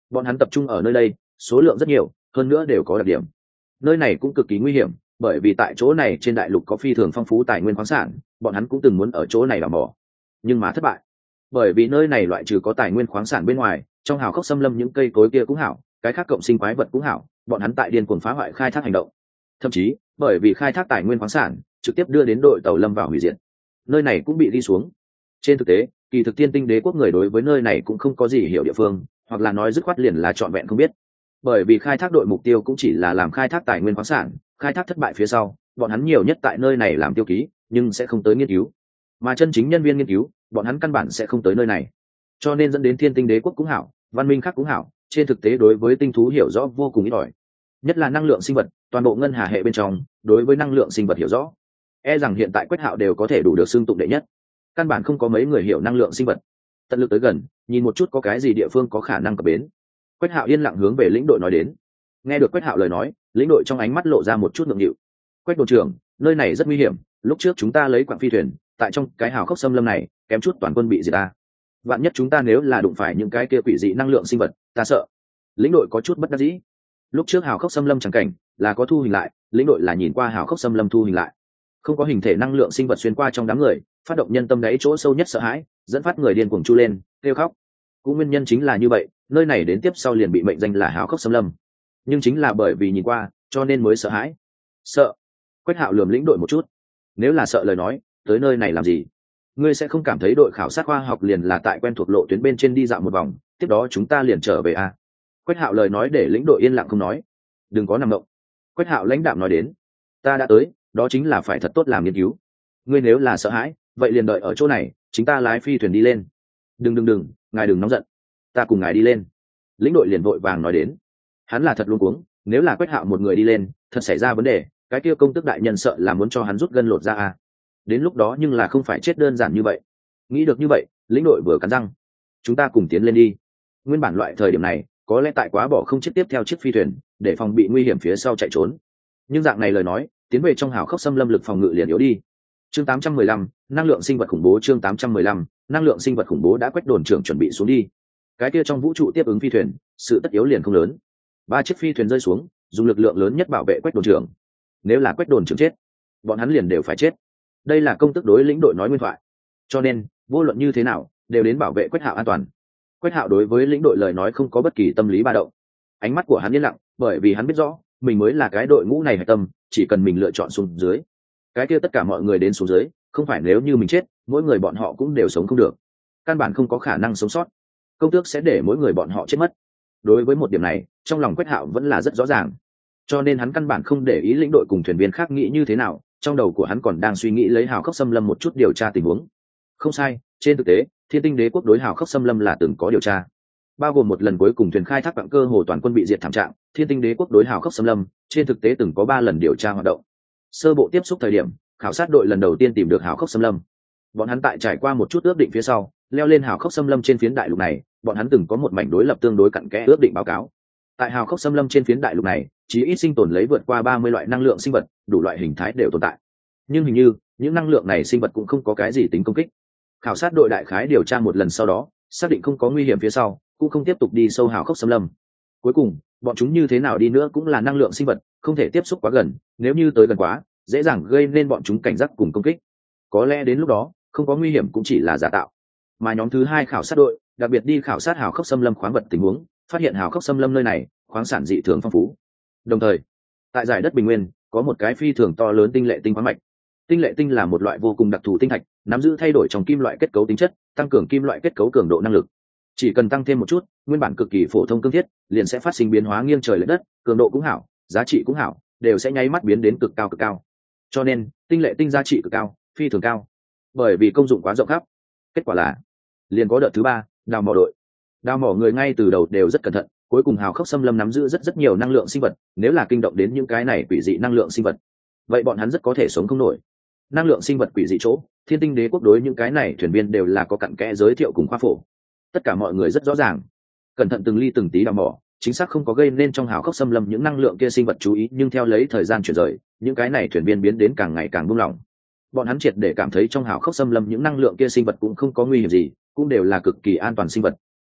bọn hắn tập trung ở nơi đây, số lượng rất nhiều, hơn nữa đều có đặc điểm. Nơi này cũng cực kỳ nguy hiểm, bởi vì tại chỗ này trên đại lục có phi thường phong phú tài nguyên khoáng sản, bọn hắn cũng từng muốn ở chỗ này đào mỏ, nhưng mà thất bại. Bởi vì nơi này loại trừ có tài nguyên khoáng sản bên ngoài, trong hào khốc xâm lâm những cây cối kia cũng hảo, cái khác cộng sinh quái vật cũng hảo, bọn hắn tại điên cuồng phá hoại khai thác hành động. Thậm chí, bởi vì khai thác tài nguyên khoáng sản, trực tiếp đưa đến đội tàu lâm vào hủy diệt. Nơi này cũng bị đi xuống. Trên thực tế, kỳ thực Tiên Tinh Đế quốc người đối với nơi này cũng không có gì hiểu địa phương, hoặc là nói dứt khoát liền là trọn vẹn không biết. Bởi vì khai thác đội mục tiêu cũng chỉ là làm khai thác tài nguyên khoáng sản, khai thác thất bại phía sau, bọn hắn nhiều nhất tại nơi này làm tiêu ký, nhưng sẽ không tới nghiên cứu. Mà chân chính nhân viên nghiên cứu, bọn hắn căn bản sẽ không tới nơi này. Cho nên dẫn đến Thiên Tinh Đế quốc cũng hảo, văn minh khác cũng hảo, trên thực tế đối với tinh thú hiểu rõ vô cùng ít ỏi. Nhất là năng lượng sinh vật, toàn bộ ngân hà hệ bên trong, đối với năng lượng sinh vật hiểu rõ, e rằng hiện tại Quách Hạo đều có thể đủ được xưng tụng đệ nhất. Căn bản không có mấy người hiểu năng lượng sinh vật. Tận lực tới gần, nhìn một chút có cái gì địa phương có khả năng cập bến. Quách Hạo yên lặng hướng về lĩnh đội nói đến. Nghe được Quách Hạo lời nói, lĩnh đội trong ánh mắt lộ ra một chút ngượng nghịu. Quách đội trưởng, nơi này rất nguy hiểm, lúc trước chúng ta lấy quặng phi thuyền, tại trong cái hào khốc xâm lâm này, kém chút toàn quân bị diệt ta. Vạn nhất chúng ta nếu là đụng phải những cái kia quỷ dị năng lượng sinh vật, ta sợ. Lĩnh đội có chút bất đắc dĩ. Lúc trước hào khốc xâm lâm chẳng cảnh là có thu hình lại, lĩnh đội là nhìn qua hào khốc xâm lâm thu hình lại, không có hình thể năng lượng sinh vật xuyên qua trong đám người, phát động nhân tâm đáy chỗ sâu nhất sợ hãi, dẫn phát người điên cuồng chu lên, kêu khóc. Cũng nguyên nhân chính là như vậy, nơi này đến tiếp sau liền bị mệnh danh là hào khốc xâm lâm. Nhưng chính là bởi vì nhìn qua, cho nên mới sợ hãi. Sợ? Quách Hạo lườm lĩnh đội một chút. Nếu là sợ lời nói, tới nơi này làm gì? Ngươi sẽ không cảm thấy đội khảo sát khoa học liền là tại quen thuộc lộ tuyến bên trên đi dạo một vòng, tiếp đó chúng ta liền trở về à? Quách Hạo lời nói để lĩnh đội yên lặng không nói. Đừng có nằm động. Quách Hạo lãnh đạm nói đến. Ta đã tới, đó chính là phải thật tốt làm nghiên cứu. Ngươi nếu là sợ hãi, vậy liền đợi ở chỗ này, chúng ta lái phi thuyền đi lên. Đừng đừng đừng, ngài đừng nóng giận, ta cùng ngài đi lên. Lĩnh đội liền vội vàng nói đến. Hắn là thật luống cuống, nếu là Quách Hạo một người đi lên, thật xảy ra vấn đề, cái kia công tước đại nhân sợ là muốn cho hắn rút gân lột ra à? Đến lúc đó nhưng là không phải chết đơn giản như vậy. Nghĩ được như vậy, lĩnh đội vừa cắn răng. Chúng ta cùng tiến lên đi. Nguyên bản loại thời điểm này, có lẽ tại quá bỏ không chiếc tiếp theo chiếc phi thuyền, để phòng bị nguy hiểm phía sau chạy trốn. Nhưng dạng này lời nói, tiến về trong hào khốc xâm lâm lực phòng ngự liền yếu đi. Chương tám trăm mười lăm, năng lượng sinh vật khủng bố. Chương tám trăm mười lăm, năng lượng sinh vật khủng bố đã Quách đồn trưởng chuẩn bị xuống đi. Cái kia trong vũ trụ tiếp ứng phi thuyền, sự tất yếu liền không lớn. Ba chiếc phi thuyền rơi xuống, dùng lực lượng lớn nhất bảo vệ Quách đồn trưởng. Nếu là Quách đồn trưởng chết, bọn hắn liền đều phải chết. Đây là công tức đối lĩnh đội nói nguyên thoại. Cho nên, vô luận như thế nào, đều đến bảo vệ Quách Hạo an toàn. Quách Hạo đối với lĩnh đội lời nói không có bất kỳ tâm lý ba động. Ánh mắt của hắn yên lặng, bởi vì hắn biết rõ, mình mới là cái đội ngũ này hạch tâm, chỉ cần mình lựa chọn xuống dưới. Cái kia tất cả mọi người đến xuống dưới, không phải nếu như mình chết, mỗi người bọn họ cũng đều sống không được. Căn bản không có khả năng sống sót. Công tước sẽ để mỗi người bọn họ chết mất. Đối với một điểm này, trong lòng Quách Hạo vẫn là rất rõ ràng. Cho nên hắn căn bản không để ý lĩnh đội cùng thuyền viên khác nghĩ như thế nào, trong đầu của hắn còn đang suy nghĩ lấy hào khốc xâm lâm một chút điều tra tình huống. Không sai, trên thực tế, Thiên Tinh Đế quốc đối hào khốc xâm lâm là từng có điều tra. Bao gồm một lần cuối cùng thuyền khai thác quặng cơ hồ toàn quân bị diệt thảm trạng, Thiên Tinh Đế quốc đối hào khốc xâm lâm, trên thực tế từng có ba lần điều tra hoạt động. Sơ bộ tiếp xúc thời điểm, khảo sát đội lần đầu tiên tìm được hào khốc xâm lâm. Bọn hắn tại trải qua một chút ước định phía sau, leo lên hào khốc xâm lâm trên phiến đại lục này, bọn hắn từng có một mảnh đối lập tương đối cặn kẽ ước định báo cáo. Tại hào khốc xâm lâm trên phiến đại lục này, chỉ ít sinh tồn lấy vượt qua ba mươi loại năng lượng sinh vật, đủ loại hình thái đều tồn tại. Nhưng hình như, những năng lượng này sinh vật cũng không có cái gì tính công kích. Khảo sát đội đại khái điều tra một lần sau đó, xác định không có nguy hiểm phía sau, cũng không tiếp tục đi sâu hào khốc xâm lâm. Cuối cùng, bọn chúng như thế nào đi nữa cũng là năng lượng sinh vật, không thể tiếp xúc quá gần, nếu như tới gần quá, dễ dàng gây nên bọn chúng cảnh giác cùng công kích. Có lẽ đến lúc đó, không có nguy hiểm cũng chỉ là giả tạo. Mà nhóm thứ hai khảo sát đội, đặc biệt đi khảo sát hào khốc xâm lâm khoáng vật tình huống, phát hiện hào khốc xâm lâm nơi này, khoáng sản dị thường phong phú. Đồng thời, tại giải đất bình nguyên, có một cái phi thường to lớn tinh lệ tinh khoáng mạch. Tinh lệ tinh là một loại vô cùng đặc thù tinh thạch, nắm giữ thay đổi trong kim loại kết cấu tính chất, tăng cường kim loại kết cấu cường độ năng lực. Chỉ cần tăng thêm một chút, nguyên bản cực kỳ phổ thông cương thiết, liền sẽ phát sinh biến hóa nghiêng trời lệch đất, cường độ cũng hảo, giá trị cũng hảo, đều sẽ nháy mắt biến đến cực cao cực cao. Cho nên, tinh lệ tinh giá trị cực cao, phi thường cao. Bởi vì công dụng quá rộng khắp. Kết quả là, liền có đợt thứ ba, đào mỏ đội. Đào mỏ người ngay từ đầu đều rất cẩn thận, cuối cùng hào khốc xâm lâm nắm giữ rất rất nhiều năng lượng sinh vật, nếu là kinh động đến những cái này quỷ dị năng lượng sinh vật, vậy bọn hắn rất có thể sống không nổi. Năng lượng sinh vật quỷ dị chỗ, Thiên Tinh Đế quốc đối những cái này thuyền viên đều là có cặn kẽ giới thiệu cùng khoa phổ. Tất cả mọi người rất rõ ràng, cẩn thận từng ly từng tí đào mỏ, chính xác không có gây nên trong hào khốc xâm lâm những năng lượng kia sinh vật chú ý, nhưng theo lấy thời gian chuyển rời, những cái này thuyền viên biến đến càng ngày càng buông lỏng. Bọn hắn triệt để cảm thấy trong hào khốc xâm lâm những năng lượng kia sinh vật cũng không có nguy hiểm gì, cũng đều là cực kỳ an toàn sinh vật.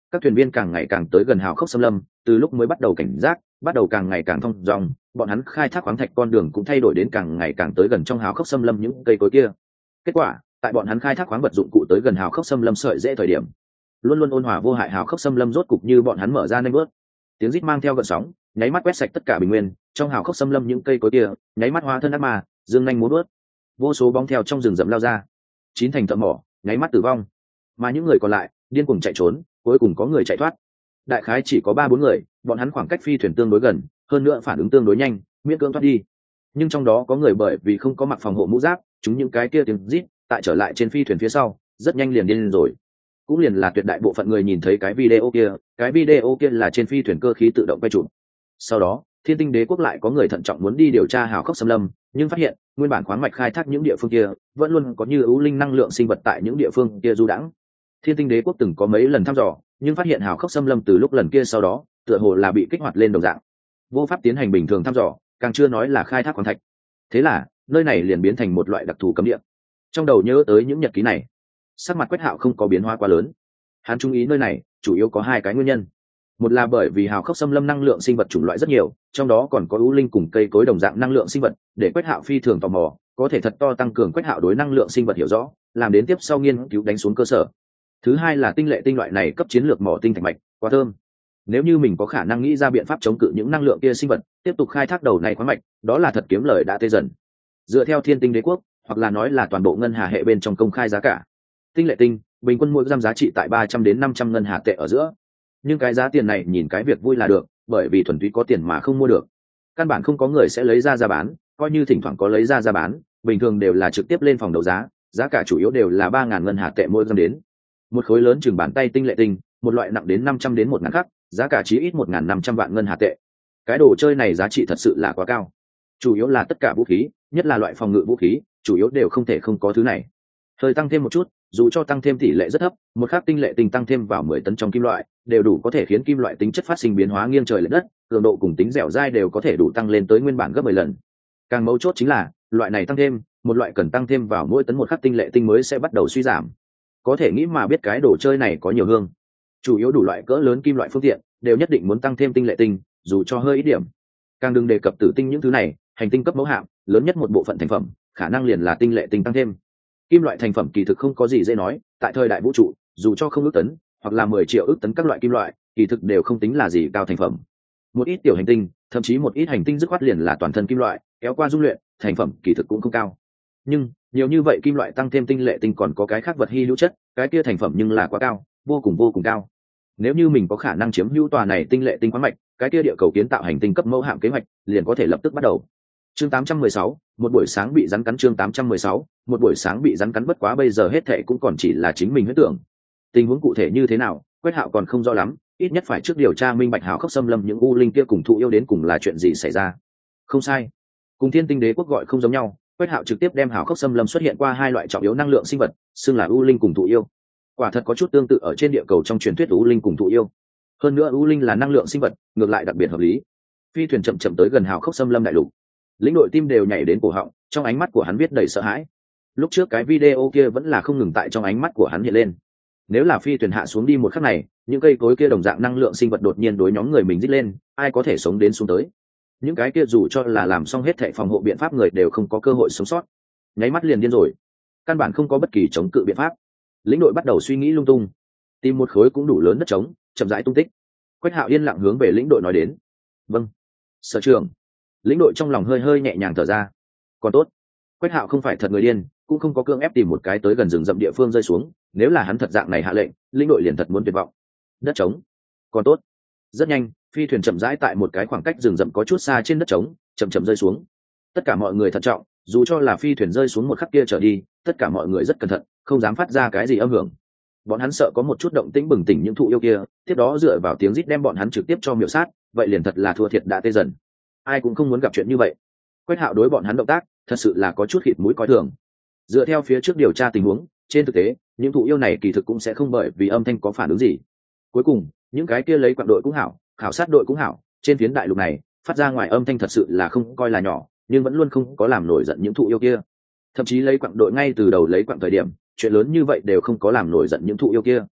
Các thuyền viên càng ngày càng tới gần hào khốc xâm lâm, từ lúc mới bắt đầu cảnh giác, bắt đầu càng ngày càng thông dong, bọn hắn khai thác khoáng thạch con đường cũng thay đổi đến càng ngày càng tới gần trong hào khốc xâm lâm những cây cối kia. Kết quả, tại bọn hắn khai thác khoáng vật dụng cụ tới gần hào khốc xâm lâm sợi dễ thời điểm, luôn luôn ôn hòa vô hại hào khốc xâm lâm rốt cục như bọn hắn mở ra nanh bước. Tiếng rít mang theo gợn sóng, nháy mắt quét sạch tất cả bình nguyên, trong hào khốc xâm lâm những cây cối kia, nháy mắt hóa thân ác ma, dương nhanh múa bước. Vô số bóng theo trong rừng rậm lao ra, chín thành thợ mỏ, nháy mắt tử vong. Mà những người còn lại, điên cuồng chạy trốn, cuối cùng có người chạy thoát. Đại khái chỉ có ba bốn người, bọn hắn khoảng cách phi thuyền tương đối gần, hơn nữa phản ứng tương đối nhanh, miễn cưỡng thoát đi. Nhưng trong đó có người bởi vì không có mặc phòng hộ mũ giáp, chúng những cái kia tiếng rít, tại trở lại trên phi thuyền phía sau, rất nhanh liền điên lên rồi. Cũng liền là tuyệt đại bộ phận người nhìn thấy cái video kia, cái video kia là trên phi thuyền cơ khí tự động quay chụp. Sau đó, Thiên Tinh Đế quốc lại có người thận trọng muốn đi điều tra hào khốc xâm lâm, nhưng phát hiện nguyên bản khoáng mạch khai thác những địa phương kia vẫn luôn có như ưu linh năng lượng sinh vật tại những địa phương kia du đãng. Thiên Tinh Đế quốc từng có mấy lần thăm dò, nhưng phát hiện hào khốc xâm lâm từ lúc lần kia sau đó, tựa hồ là bị kích hoạt lên đồng dạng, vô pháp tiến hành bình thường thăm dò, càng chưa nói là khai thác khoáng thạch. Thế là, nơi này liền biến thành một loại đặc thù cấm địa. Trong đầu nhớ tới những nhật ký này, sắc mặt Quách Hạo không có biến hóa quá lớn. Hắn chú ý nơi này, chủ yếu có hai cái nguyên nhân. Một là bởi vì hào khốc xâm lâm năng lượng sinh vật chủng loại rất nhiều, trong đó còn có ưu linh cùng cây cối đồng dạng năng lượng sinh vật, để Quách Hạo phi thường tò mò, có thể thật to tăng cường Quách Hạo đối năng lượng sinh vật hiểu rõ, làm đến tiếp sau nghiên cứu đánh xuống cơ sở. Thứ hai là tinh lệ tinh loại này cấp chiến lược mỏ tinh thạch mạch, quá thơm. Nếu như mình có khả năng nghĩ ra biện pháp chống cự những năng lượng kia sinh vật, tiếp tục khai thác đầu này khoáng mạch, đó là thật kiếm lời đã tê dần. Dựa theo Thiên Tinh Đế quốc, hoặc là nói là toàn bộ ngân hà hệ bên trong công khai giá cả, tinh lệ tinh bình quân mỗi gram giá trị tại ba trăm đến năm trăm ngân hà tệ ở giữa. Nhưng cái giá tiền này nhìn cái việc vui là được, bởi vì thuần túy có tiền mà không mua được, căn bản không có người sẽ lấy ra ra bán, coi như thỉnh thoảng có lấy ra ra bán, bình thường đều là trực tiếp lên phòng đấu giá, giá cả chủ yếu đều là ba ngàn ngân hà tệ mỗi gram đến. Một khối lớn chừng bàn tay tinh lệ tinh, một loại nặng đến năm trăm đến một ngàn khắc, giá cả chí ít một ngàn năm trăm vạn ngân hà tệ. Cái đồ chơi này giá trị thật sự là quá cao. Chủ yếu là tất cả vũ khí, nhất là loại phòng ngự vũ khí, chủ yếu đều không thể không có thứ này. Hơi tăng thêm một chút, dù cho tăng thêm tỷ lệ rất thấp, một khắc tinh lệ tinh tăng thêm vào mười tấn trong kim loại, đều đủ có thể khiến kim loại tính chất phát sinh biến hóa nghiêng trời lệch đất, cường độ cùng tính dẻo dai đều có thể đủ tăng lên tới nguyên bản gấp mười lần. Càng mấu chốt chính là, loại này tăng thêm, một loại cần tăng thêm vào mỗi tấn một khắc tinh lệ tinh mới sẽ bắt đầu suy giảm. Có thể nghĩ mà biết cái đồ chơi này có nhiều hương. Chủ yếu đủ loại cỡ lớn kim loại phương tiện, đều nhất định muốn tăng thêm tinh lệ tinh, dù cho hơi ít điểm. Càng đừng đề cập tử tinh những thứ này, hành tinh cấp mẫu hạm, lớn nhất một bộ phận thành phẩm, khả năng liền là tinh lệ tinh tăng thêm. Kim loại thành phẩm kỳ thực không có gì dễ nói, tại thời đại vũ trụ, dù cho không ước tấn, hoặc là mười triệu ước tấn các loại kim loại, kỳ thực đều không tính là gì cao thành phẩm. Một ít tiểu hành tinh, thậm chí một ít hành tinh dứt khoát liền là toàn thân kim loại, kéo qua dung luyện, thành phẩm kỳ thực cũng không cao. Nhưng, nhiều như vậy kim loại tăng thêm tinh lệ tinh còn có cái khác vật hy hữu chất, cái kia thành phẩm nhưng là quá cao, vô cùng vô cùng cao. Nếu như mình có khả năng chiếm hữu tòa này tinh lệ tinh khoáng mạch, cái kia địa cầu kiến tạo hành tinh cấp mẫu hạm kế hoạch liền có thể lập tức bắt đầu. Chương tám trăm mười sáu, một buổi sáng bị rắn cắn. Chương tám trăm mười sáu, một buổi sáng bị rắn cắn. Bất quá bây giờ hết thệ cũng còn chỉ là chính mình huyễn tưởng. Tình huống cụ thể như thế nào, Quách Hạo còn không rõ lắm, ít nhất phải trước điều tra minh bạch hào khốc xâm lâm những u linh kia cùng thụ yêu đến cùng là chuyện gì xảy ra. Không sai, cùng Thiên Tinh Đế quốc gọi không giống nhau, Quách Hạo trực tiếp đem hào khốc xâm lâm xuất hiện qua hai loại trọng yếu năng lượng sinh vật, xưng là u linh cùng thụ yêu. Quả thật có chút tương tự ở trên địa cầu trong truyền thuyết u linh cùng thụ yêu. Hơn nữa u linh là năng lượng sinh vật, ngược lại đặc biệt hợp lý. Phi thuyền chậm chậm tới gần hào khốc xâm lâm đại lục. Lĩnh đội tim đều nhảy đến cổ họng, trong ánh mắt của hắn viết đầy sợ hãi. Lúc trước cái video kia vẫn là không ngừng tại trong ánh mắt của hắn hiện lên. Nếu là phi thuyền hạ xuống đi một khắc này, những cây cối kia đồng dạng năng lượng sinh vật đột nhiên đối nhóm người mình rít lên, ai có thể sống đến xuống tới? Những cái kia dù cho là làm xong hết thảy phòng hộ biện pháp người đều không có cơ hội sống sót. Nháy mắt liền điên rồi. Căn bản không có bất kỳ chống cự biện pháp. Lĩnh đội bắt đầu suy nghĩ lung tung, tìm một khối cũng đủ lớn đất trống, chậm rãi tung tích. Quách Hạo yên lặng hướng về lĩnh đội nói đến. Vâng, sở trưởng. Lĩnh đội trong lòng hơi hơi nhẹ nhàng thở ra. Còn tốt, Quách Hạo không phải thật người điên, cũng không có cưỡng ép tìm một cái tới gần rừng rậm địa phương rơi xuống. Nếu là hắn thật dạng này hạ lệnh, lĩnh đội liền thật muốn tuyệt vọng. Đất trống. Còn tốt. Rất nhanh, phi thuyền chậm rãi tại một cái khoảng cách rừng rậm có chút xa trên đất trống, chậm chậm rơi xuống. Tất cả mọi người thận trọng, dù cho là phi thuyền rơi xuống một khắc kia trở đi, tất cả mọi người rất cẩn thận, không dám phát ra cái gì âm hưởng. Bọn hắn sợ có một chút động tĩnh bừng tỉnh những thụ yêu kia, tiếp đó dựa vào tiếng rít đem bọn hắn trực tiếp cho miểu sát, vậy liền thật là thua thiệt đã tê dần. Ai cũng không muốn gặp chuyện như vậy. Quách Hạo đối bọn hắn động tác, thật sự là có chút khịt mũi coi thường. Dựa theo phía trước điều tra tình huống, trên thực tế, những thụ yêu này kỳ thực cũng sẽ không bởi vì âm thanh có phản ứng gì. Cuối cùng, những cái kia lấy quặng đội cũng hảo, khảo sát đội cũng hảo, trên phiến đại lục này, phát ra ngoài âm thanh thật sự là không coi là nhỏ, nhưng vẫn luôn không có làm nổi giận những thụ yêu kia. Thậm chí lấy quặng đội ngay từ đầu lấy quặng thời điểm, chuyện lớn như vậy đều không có làm nổi giận những thụ yêu kia.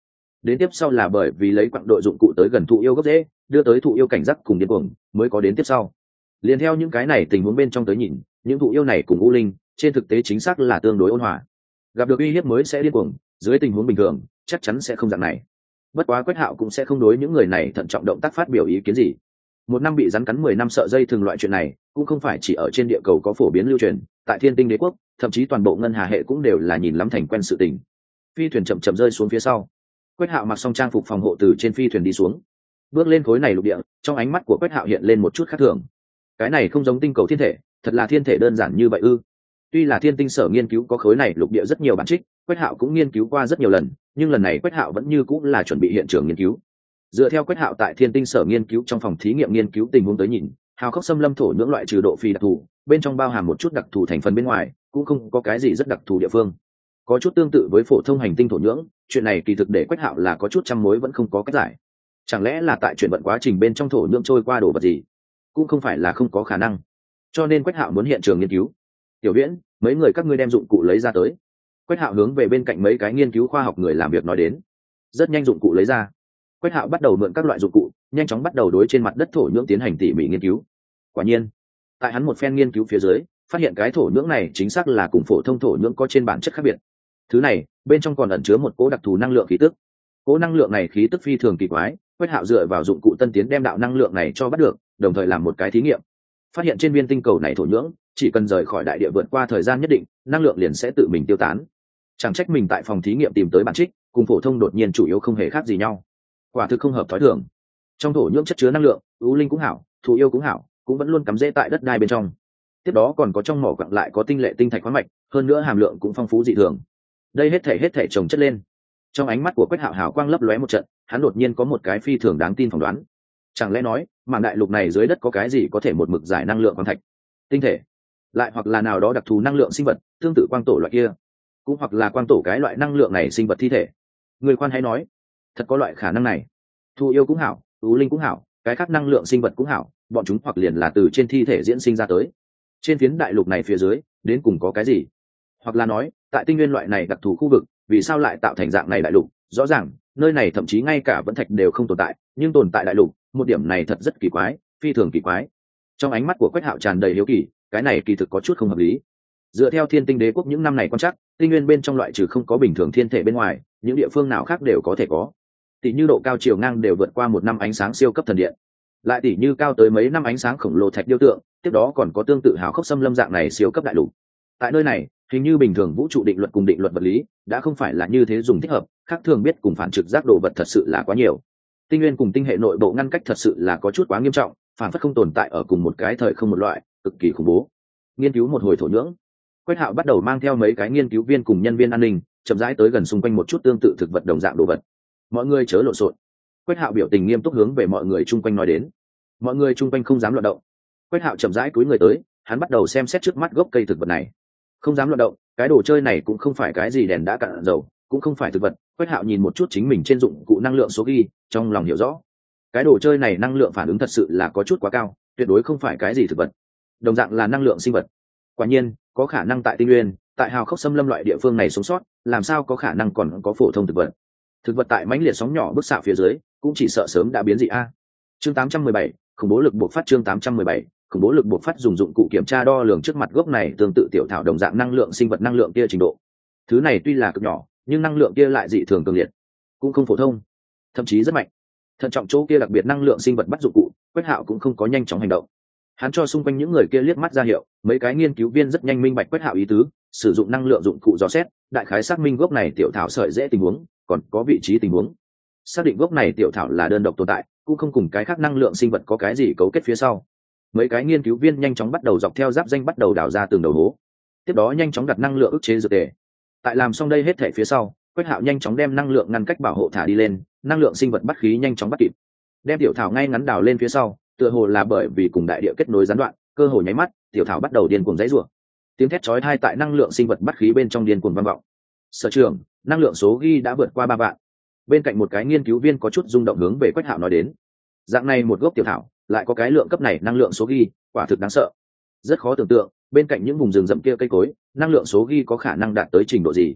đến tiếp sau là bởi vì lấy quặng đội dụng cụ tới gần thụ yêu gốc rễ, đưa tới thụ yêu cảnh giác cùng điên cuồng, mới có đến tiếp sau. Liên theo những cái này tình huống bên trong tới nhìn, những thụ yêu này cùng u linh trên thực tế chính xác là tương đối ôn hòa, gặp được uy hiếp mới sẽ điên cuồng, dưới tình huống bình thường chắc chắn sẽ không dạng này. Bất quá Quách Hạo cũng sẽ không đối những người này thận trọng động tác phát biểu ý kiến gì. Một năm bị rắn cắn mười năm sợ dây thường loại chuyện này cũng không phải chỉ ở trên địa cầu có phổ biến lưu truyền, tại Thiên Tinh Đế quốc thậm chí toàn bộ ngân hà hệ cũng đều là nhìn lắm thành quen sự tình. Phi thuyền chậm chậm rơi xuống phía sau, Quách Hạo mặc xong trang phục phòng hộ từ trên phi thuyền đi xuống, bước lên khối này lục địa, trong ánh mắt của Quách Hạo hiện lên một chút khác thường. Cái này không giống tinh cầu thiên thể, thật là thiên thể đơn giản như vậy ư? Tuy là Thiên Tinh sở nghiên cứu có khối này lục địa rất nhiều bản trích, Quách Hạo cũng nghiên cứu qua rất nhiều lần, nhưng lần này Quách Hạo vẫn như cũng là chuẩn bị hiện trường nghiên cứu. Dựa theo Quách Hạo tại Thiên Tinh sở nghiên cứu trong phòng thí nghiệm nghiên cứu tình huống tới nhìn, hào khốc xâm lâm thổ nhưỡng loại trừ độ phi đặc thù, bên trong bao hàm một chút đặc thù thành phần bên ngoài, cũng không có cái gì rất đặc thù địa phương. Có chút tương tự với phổ thông hành tinh thổ nhưỡng, chuyện này kỳ thực để Quách Hạo là có chút trăm mối vẫn không có cách giải. Chẳng lẽ là tại chuyển vận quá trình bên trong thổ nhưỡng trôi qua đồ vật gì? Cũng không phải là không có khả năng. Cho nên Quách Hạo muốn hiện trường nghiên cứu. Tiểu Viễn, mấy người các ngươi đem dụng cụ lấy ra tới. Quách Hạo hướng về bên cạnh mấy cái nghiên cứu khoa học người làm việc nói đến. Rất nhanh dụng cụ lấy ra. Quách Hạo bắt đầu mượn các loại dụng cụ, nhanh chóng bắt đầu đối trên mặt đất thổ nhưỡng tiến hành tỉ mỉ nghiên cứu. Quả nhiên, tại hắn một phen nghiên cứu phía dưới, phát hiện cái thổ nhưỡng này chính xác là cùng phổ thông thổ nhưỡng có trên bản chất khác biệt. Thứ này, bên trong còn ẩn chứa một cỗ đặc thù năng lượng khí tức. Cỗ năng lượng này khí tức phi thường kỳ quái, Quách Hạo dựa vào dụng cụ tân tiến đem đạo năng lượng này cho bắt được, đồng thời làm một cái thí nghiệm. Phát hiện trên viên tinh cầu này thổ nhưỡng, chỉ cần rời khỏi đại địa vượt qua thời gian nhất định, năng lượng liền sẽ tự mình tiêu tán. Chẳng trách mình tại phòng thí nghiệm tìm tới bản trích, cùng phổ thông đột nhiên chủ yếu không hề khác gì nhau. Quả thực không hợp thói thường. Trong thổ nhưỡng chất chứa năng lượng, ưu linh cũng hảo, thụ yêu cũng hảo, cũng vẫn luôn cắm rễ tại đất đai bên trong. Tiếp đó còn có trong mỏ quặng lại có tinh lệ tinh thạch khoáng mạch, hơn nữa hàm lượng cũng phong phú dị thường. Đây hết thể hết thể chồng chất lên. Trong ánh mắt của Quách Hạo hào quang lấp lóe một trận, hắn đột nhiên có một cái phi thường đáng tin phỏng đoán. Chẳng lẽ nói, mảng đại lục này dưới đất có cái gì có thể một mực giải năng lượng khoáng thạch, tinh thể, lại hoặc là nào đó đặc thù năng lượng sinh vật, tương tự quang tổ loại kia, cũng hoặc là quang tổ cái loại năng lượng này sinh vật thi thể. Người khoan hãy nói, thật có loại khả năng này. Thụ yêu cũng hảo, ưu linh cũng hảo, cái khác năng lượng sinh vật cũng hảo, bọn chúng hoặc liền là từ trên thi thể diễn sinh ra tới. Trên phiến đại lục này phía dưới, đến cùng có cái gì? Hoặc là nói, tại tinh nguyên loại này đặc thù khu vực, vì sao lại tạo thành dạng này đại lục? Rõ ràng, nơi này thậm chí ngay cả vẫn thạch đều không tồn tại, nhưng tồn tại đại lục, một điểm này thật rất kỳ quái, phi thường kỳ quái. Trong ánh mắt của Quách Hạo tràn đầy hiếu kỳ, cái này kỳ thực có chút không hợp lý. Dựa theo Thiên Tinh Đế quốc những năm này quan trắc, tinh nguyên bên trong loại trừ không có bình thường thiên thể bên ngoài, những địa phương nào khác đều có thể có. Tỷ như độ cao chiều ngang đều vượt qua một năm ánh sáng siêu cấp thần điện, lại tỷ như cao tới mấy năm ánh sáng khổng lồ thạch điêu tượng, tiếp đó còn có tương tự hào khốc xâm lâm dạng này siêu cấp đại lục. Tại nơi này, hình như bình thường vũ trụ định luật cùng định luật vật lý đã không phải là như thế dùng thích hợp, khác thường biết cùng phản trực giác đồ vật thật sự là quá nhiều. Tinh nguyên cùng tinh hệ nội bộ ngăn cách thật sự là có chút quá nghiêm trọng, phản phất không tồn tại ở cùng một cái thời không một loại, cực kỳ khủng bố. Nghiên cứu một hồi thổ nhưỡng, Quách Hạo bắt đầu mang theo mấy cái nghiên cứu viên cùng nhân viên an ninh, chậm rãi tới gần xung quanh một chút tương tự thực vật đồng dạng đồ vật. Mọi người chớ lộn xộn. Quách Hạo biểu tình nghiêm túc hướng về mọi người chung quanh nói đến. Mọi người chung quanh không dám loạn động. Quách Hạo chậm rãi cúi người tới, hắn bắt đầu xem xét trước mắt gốc cây thực vật này. Không dám loạn động, cái đồ chơi này cũng không phải cái gì đèn đã cạn dầu, cũng không phải thực vật. Quách Hạo nhìn một chút chính mình trên dụng cụ năng lượng số ghi, trong lòng hiểu rõ. Cái đồ chơi này năng lượng phản ứng thật sự là có chút quá cao, tuyệt đối không phải cái gì thực vật. Đồng dạng là năng lượng sinh vật. Quả nhiên, có khả năng tại tinh nguyên, tại hào khốc xâm lâm loại địa phương này sống sót, làm sao có khả năng còn có phổ thông thực vật. Thực vật tại mãnh liệt sóng nhỏ bức xạ phía dưới, cũng chỉ sợ sớm đã biến dị a. Chương tám trăm mười bảy, khủng bố lực buộc phát. Chương tám trăm mười bảy, khủng bố lực buộc phát. Dùng dụng cụ kiểm tra đo lường trước mặt gốc này tương tự tiểu thảo đồng dạng năng lượng sinh vật năng lượng kia trình độ. Thứ này tuy là cực nhỏ, nhưng năng lượng kia lại dị thường cường liệt, cũng không phổ thông, thậm chí rất mạnh. Thận trọng chỗ kia đặc biệt năng lượng sinh vật bắt dụng cụ, Quách Hạo cũng không có nhanh chóng hành động. Hắn cho xung quanh những người kia liếc mắt ra hiệu, mấy cái nghiên cứu viên rất nhanh minh bạch Quách Hạo ý tứ, sử dụng năng lượng dụng cụ dò xét, đại khái xác minh gốc này tiểu thảo sợi dễ tình huống, còn có vị trí tình huống. Xác định gốc này tiểu thảo là đơn độc tồn tại, cũng không cùng cái khác năng lượng sinh vật có cái gì cấu kết phía sau. Mấy cái nghiên cứu viên nhanh chóng bắt đầu dọc theo giáp danh bắt đầu đào ra từng đầu hố. Tiếp đó nhanh chóng đặt năng lượng ức chế dược tề. Tại làm xong đây hết thể phía sau, Quách Hạo nhanh chóng đem năng lượng ngăn cách bảo hộ thả đi lên, năng lượng sinh vật bắt khí nhanh chóng bắt kịp. Đem tiểu thảo ngay ngắn đào lên phía sau, tựa hồ là bởi vì cùng đại địa kết nối gián đoạn, cơ hồ nháy mắt, tiểu thảo bắt đầu điên cuồng giãy giụa. Tiếng thét chói tai tại năng lượng sinh vật bắt khí bên trong điên cuồng vang vọng. Sở trưởng, năng lượng số ghi đã vượt qua ba vạn. Bên cạnh một cái nghiên cứu viên có chút rung động hướng về Quách Hạo nói đến. Dạng này một gốc tiểu thảo, lại có cái lượng cấp này năng lượng số ghi, quả thực đáng sợ. Rất khó tưởng tượng, bên cạnh những vùng rừng rậm kia cây cối, năng lượng số ghi có khả năng đạt tới trình độ gì.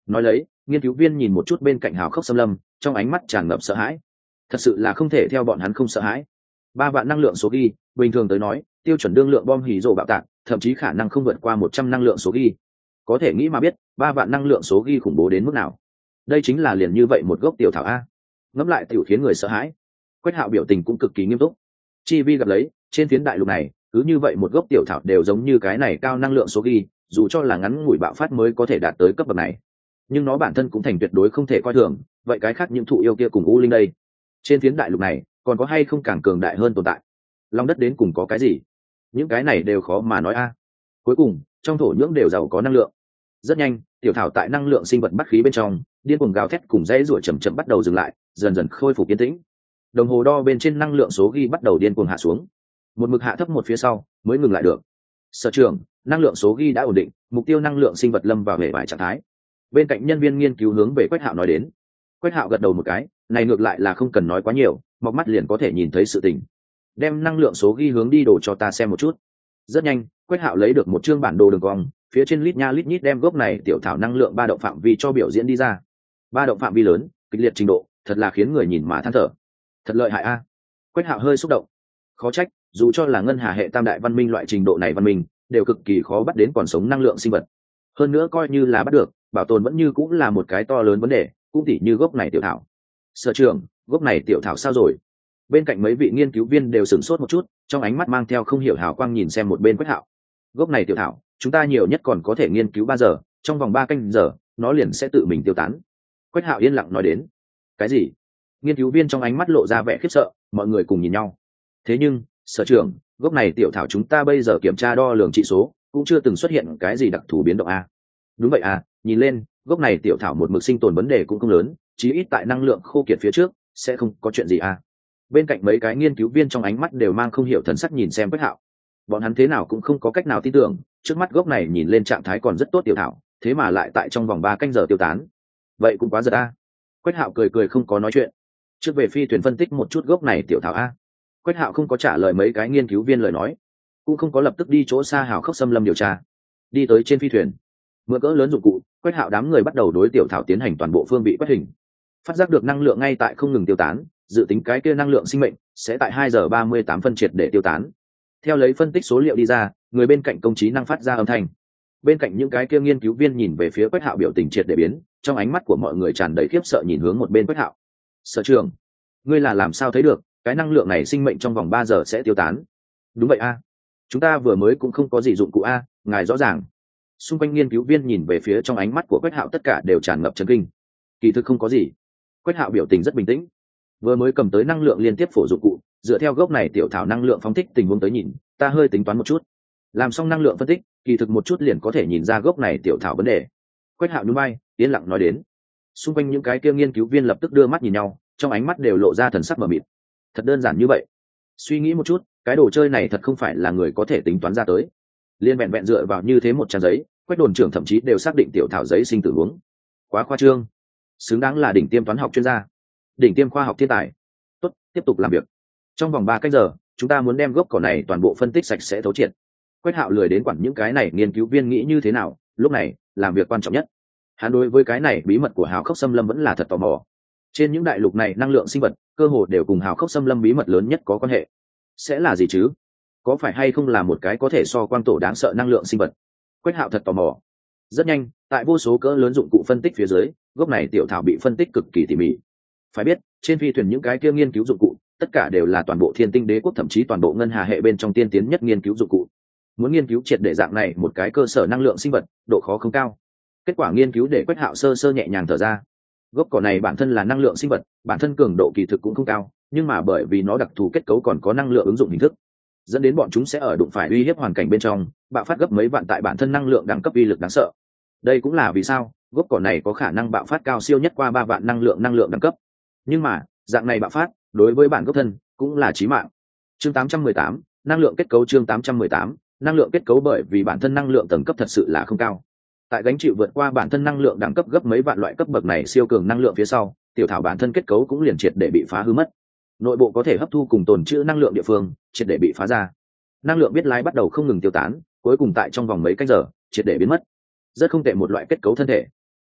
Nói lấy, nghiên cứu viên nhìn một chút bên cạnh hào khốc xâm lâm, trong ánh mắt tràn ngập sợ hãi. Thật sự là không thể theo bọn hắn không sợ hãi. Ba vạn năng lượng số ghi, bình thường tới nói, tiêu chuẩn đương lượng bom hỉ rồ bạo tạc, thậm chí khả năng không vượt qua một trăm năng lượng số ghi. Có thể nghĩ mà biết, ba vạn năng lượng số ghi khủng bố đến mức nào. Đây chính là liền như vậy một gốc tiểu thảo a. Ngẫm lại tiểu khiến người sợ hãi. Quách Hạo biểu tình cũng cực kỳ nghiêm túc. Chi vi gặp lấy, trên phiến đại lục này, cứ như vậy một gốc tiểu thảo đều giống như cái này cao năng lượng số ghi, dù cho là ngắn ngủi bạo phát mới có thể đạt tới cấp bậc này. Nhưng nó bản thân cũng thành tuyệt đối không thể coi thường, vậy cái khác những thụ yêu kia cùng u linh đây. Trên phiến đại lục này, còn có hay không càng cường đại hơn tồn tại? Long đất đến cùng có cái gì? Những cái này đều khó mà nói a. Cuối cùng, trong thổ nhưỡng đều giàu có năng lượng. Rất nhanh, tiểu thảo tại năng lượng sinh vật bắt khí bên trong, điên cuồng gào thét cùng dãy rủa chậm chậm bắt đầu dừng lại, dần dần khôi phục yên tĩnh. Đồng hồ đo bên trên năng lượng số ghi bắt đầu điên cuồng hạ xuống, một mực hạ thấp một phía sau mới ngừng lại được. Sở trưởng, năng lượng số ghi đã ổn định, mục tiêu năng lượng sinh vật lâm vào hệ vải trạng thái. Bên cạnh nhân viên nghiên cứu hướng về Quách Hạo nói đến. Quách Hạo gật đầu một cái, này ngược lại là không cần nói quá nhiều, mọc mắt liền có thể nhìn thấy sự tình. Đem năng lượng số ghi hướng đi đồ cho ta xem một chút. Rất nhanh, Quách Hạo lấy được một chương bản đồ đường cong, phía trên lít nha lít nhít đem gốc này tiểu thảo năng lượng ba động phạm vi cho biểu diễn đi ra. Ba động phạm vi lớn, kịch liệt trình độ, thật là khiến người nhìn mà than thở. Thật lợi hại a. Quách Hạo hơi xúc động. Khó trách, dù cho là ngân hà hệ tam đại văn minh loại trình độ này văn minh, đều cực kỳ khó bắt đến còn sống năng lượng sinh vật. Hơn nữa coi như là bắt được, bảo tồn vẫn như cũng là một cái to lớn vấn đề, cũng tỉ như gốc này tiểu thảo. Sở trưởng, gốc này tiểu thảo sao rồi? Bên cạnh mấy vị nghiên cứu viên đều sửng sốt một chút, trong ánh mắt mang theo không hiểu hào quang nhìn xem một bên Quách Hạo. Gốc này tiểu thảo, chúng ta nhiều nhất còn có thể nghiên cứu ba giờ, trong vòng ba canh giờ, nó liền sẽ tự mình tiêu tán. Quách Hạo yên lặng nói đến. Cái gì? Nghiên cứu viên trong ánh mắt lộ ra vẻ khiếp sợ, mọi người cùng nhìn nhau. Thế nhưng, sở trưởng, gốc này tiểu thảo chúng ta bây giờ kiểm tra đo lường trị số, cũng chưa từng xuất hiện cái gì đặc thù biến động a. Đúng vậy à, nhìn lên, gốc này tiểu thảo một mực sinh tồn vấn đề cũng không lớn, chí ít tại năng lượng khô kiệt phía trước, sẽ không có chuyện gì à. Bên cạnh mấy cái nghiên cứu viên trong ánh mắt đều mang không hiểu thần sắc nhìn xem Quách Hạo. Bọn hắn thế nào cũng không có cách nào tin tưởng, trước mắt gốc này nhìn lên trạng thái còn rất tốt tiểu thảo, thế mà lại tại trong vòng ba canh giờ tiêu tán. Vậy cũng quá giật a. Quách Hạo cười cười không có nói chuyện. Trước về phi thuyền phân tích một chút gốc này tiểu thảo a. Quách Hạo không có trả lời mấy cái nghiên cứu viên lời nói, cũng không có lập tức đi chỗ xa hào khốc xâm lâm điều tra. Đi tới trên phi thuyền, mượn cỡ lớn dụng cụ, Quách Hạo đám người bắt đầu đối tiểu thảo tiến hành toàn bộ phương vị quét hình. Phát giác được năng lượng ngay tại không ngừng tiêu tán, dự tính cái kia năng lượng sinh mệnh sẽ tại hai giờ ba mươi tám phân triệt để tiêu tán. Theo lấy phân tích số liệu đi ra, người bên cạnh công trí năng phát ra âm thanh. Bên cạnh những cái kia nghiên cứu viên nhìn về phía Quách Hạo biểu tình triệt để biến, trong ánh mắt của mọi người tràn đầy khiếp sợ nhìn hướng một bên Quách Hạo. Sở trưởng, ngươi là làm sao thấy được cái năng lượng này sinh mệnh trong vòng ba giờ sẽ tiêu tán? Đúng vậy a, chúng ta vừa mới cũng không có gì dụng cụ a, ngài rõ ràng. Xung quanh nghiên cứu viên nhìn về phía trong ánh mắt của Quách Hạo tất cả đều tràn ngập chấn kinh. Kỳ thực không có gì. Quách Hạo biểu tình rất bình tĩnh. Vừa mới cầm tới năng lượng liên tiếp phổ dụng cụ, dựa theo gốc này tiểu thảo năng lượng phóng thích tình huống tới nhìn, ta hơi tính toán một chút. Làm xong năng lượng phân tích, kỳ thực một chút liền có thể nhìn ra gốc này tiểu thảo vấn đề. Quách Hạo nhún vai, yên lặng nói đến. Xung quanh những cái kia nghiên cứu viên lập tức đưa mắt nhìn nhau, trong ánh mắt đều lộ ra thần sắc mờ mịt. Thật đơn giản như vậy. Suy nghĩ một chút, cái đồ chơi này thật không phải là người có thể tính toán ra tới. Liên vẹn vẹn dựa vào như thế một trang giấy, Quách đồn trưởng thậm chí đều xác định tiểu thảo giấy sinh tử huống. Quá khoa trương, xứng đáng là đỉnh tiêm toán học chuyên gia, đỉnh tiêm khoa học thiên tài. Tốt, tiếp tục làm việc. Trong vòng ba cách giờ, chúng ta muốn đem gốc cỏ này toàn bộ phân tích sạch sẽ thấu triệt. Quách Hạo lười đến quản những cái này nghiên cứu viên nghĩ như thế nào, lúc này làm việc quan trọng nhất. Hắn đối với cái này bí mật của hào khốc xâm lâm vẫn là thật tò mò. Trên những đại lục này năng lượng sinh vật cơ hồ đều cùng hào khốc xâm lâm bí mật lớn nhất có quan hệ. Sẽ là gì chứ? Có phải hay không là một cái có thể so quang tổ đáng sợ năng lượng sinh vật? Quách Hạo thật tò mò. Rất nhanh, tại vô số cỡ lớn dụng cụ phân tích phía dưới, gốc này tiểu thảo bị phân tích cực kỳ tỉ mỉ. Phải biết, trên phi thuyền những cái kia nghiên cứu dụng cụ, tất cả đều là toàn bộ Thiên Tinh Đế quốc thậm chí toàn bộ ngân hà hệ bên trong tiên tiến nhất nghiên cứu dụng cụ. Muốn nghiên cứu triệt để dạng này một cái cơ sở năng lượng sinh vật, độ khó không cao. Kết quả nghiên cứu để Quách Hạo sơ sơ nhẹ nhàng thở ra. Gốc cỏ này bản thân là năng lượng sinh vật, bản thân cường độ kỳ thực cũng không cao, nhưng mà bởi vì nó đặc thù kết cấu còn có năng lượng ứng dụng hình thức, dẫn đến bọn chúng sẽ ở đụng phải uy hiếp hoàn cảnh bên trong bạo phát gấp mấy vạn tại bản thân năng lượng đẳng cấp uy lực đáng sợ. Đây cũng là vì sao gốc cỏ này có khả năng bạo phát cao siêu nhất qua ba vạn năng lượng năng lượng đẳng cấp. Nhưng mà dạng này bạo phát đối với bản gốc thân cũng là chí mạng. Chương tám trăm mười tám, năng lượng kết cấu. Chương tám trăm mười tám, năng lượng kết cấu. Bởi vì bản thân năng lượng tầng cấp thật sự là không cao, tại gánh chịu vượt qua bản thân năng lượng đẳng cấp gấp mấy vạn loại cấp bậc này siêu cường năng lượng phía sau, tiểu thảo bản thân kết cấu cũng liền triệt để bị phá hư mất. Nội bộ có thể hấp thu cùng tồn trữ năng lượng địa phương triệt để bị phá ra, năng lượng biết lái bắt đầu không ngừng tiêu tán, cuối cùng tại trong vòng mấy canh giờ triệt để biến mất. Rất không tệ một loại kết cấu thân thể.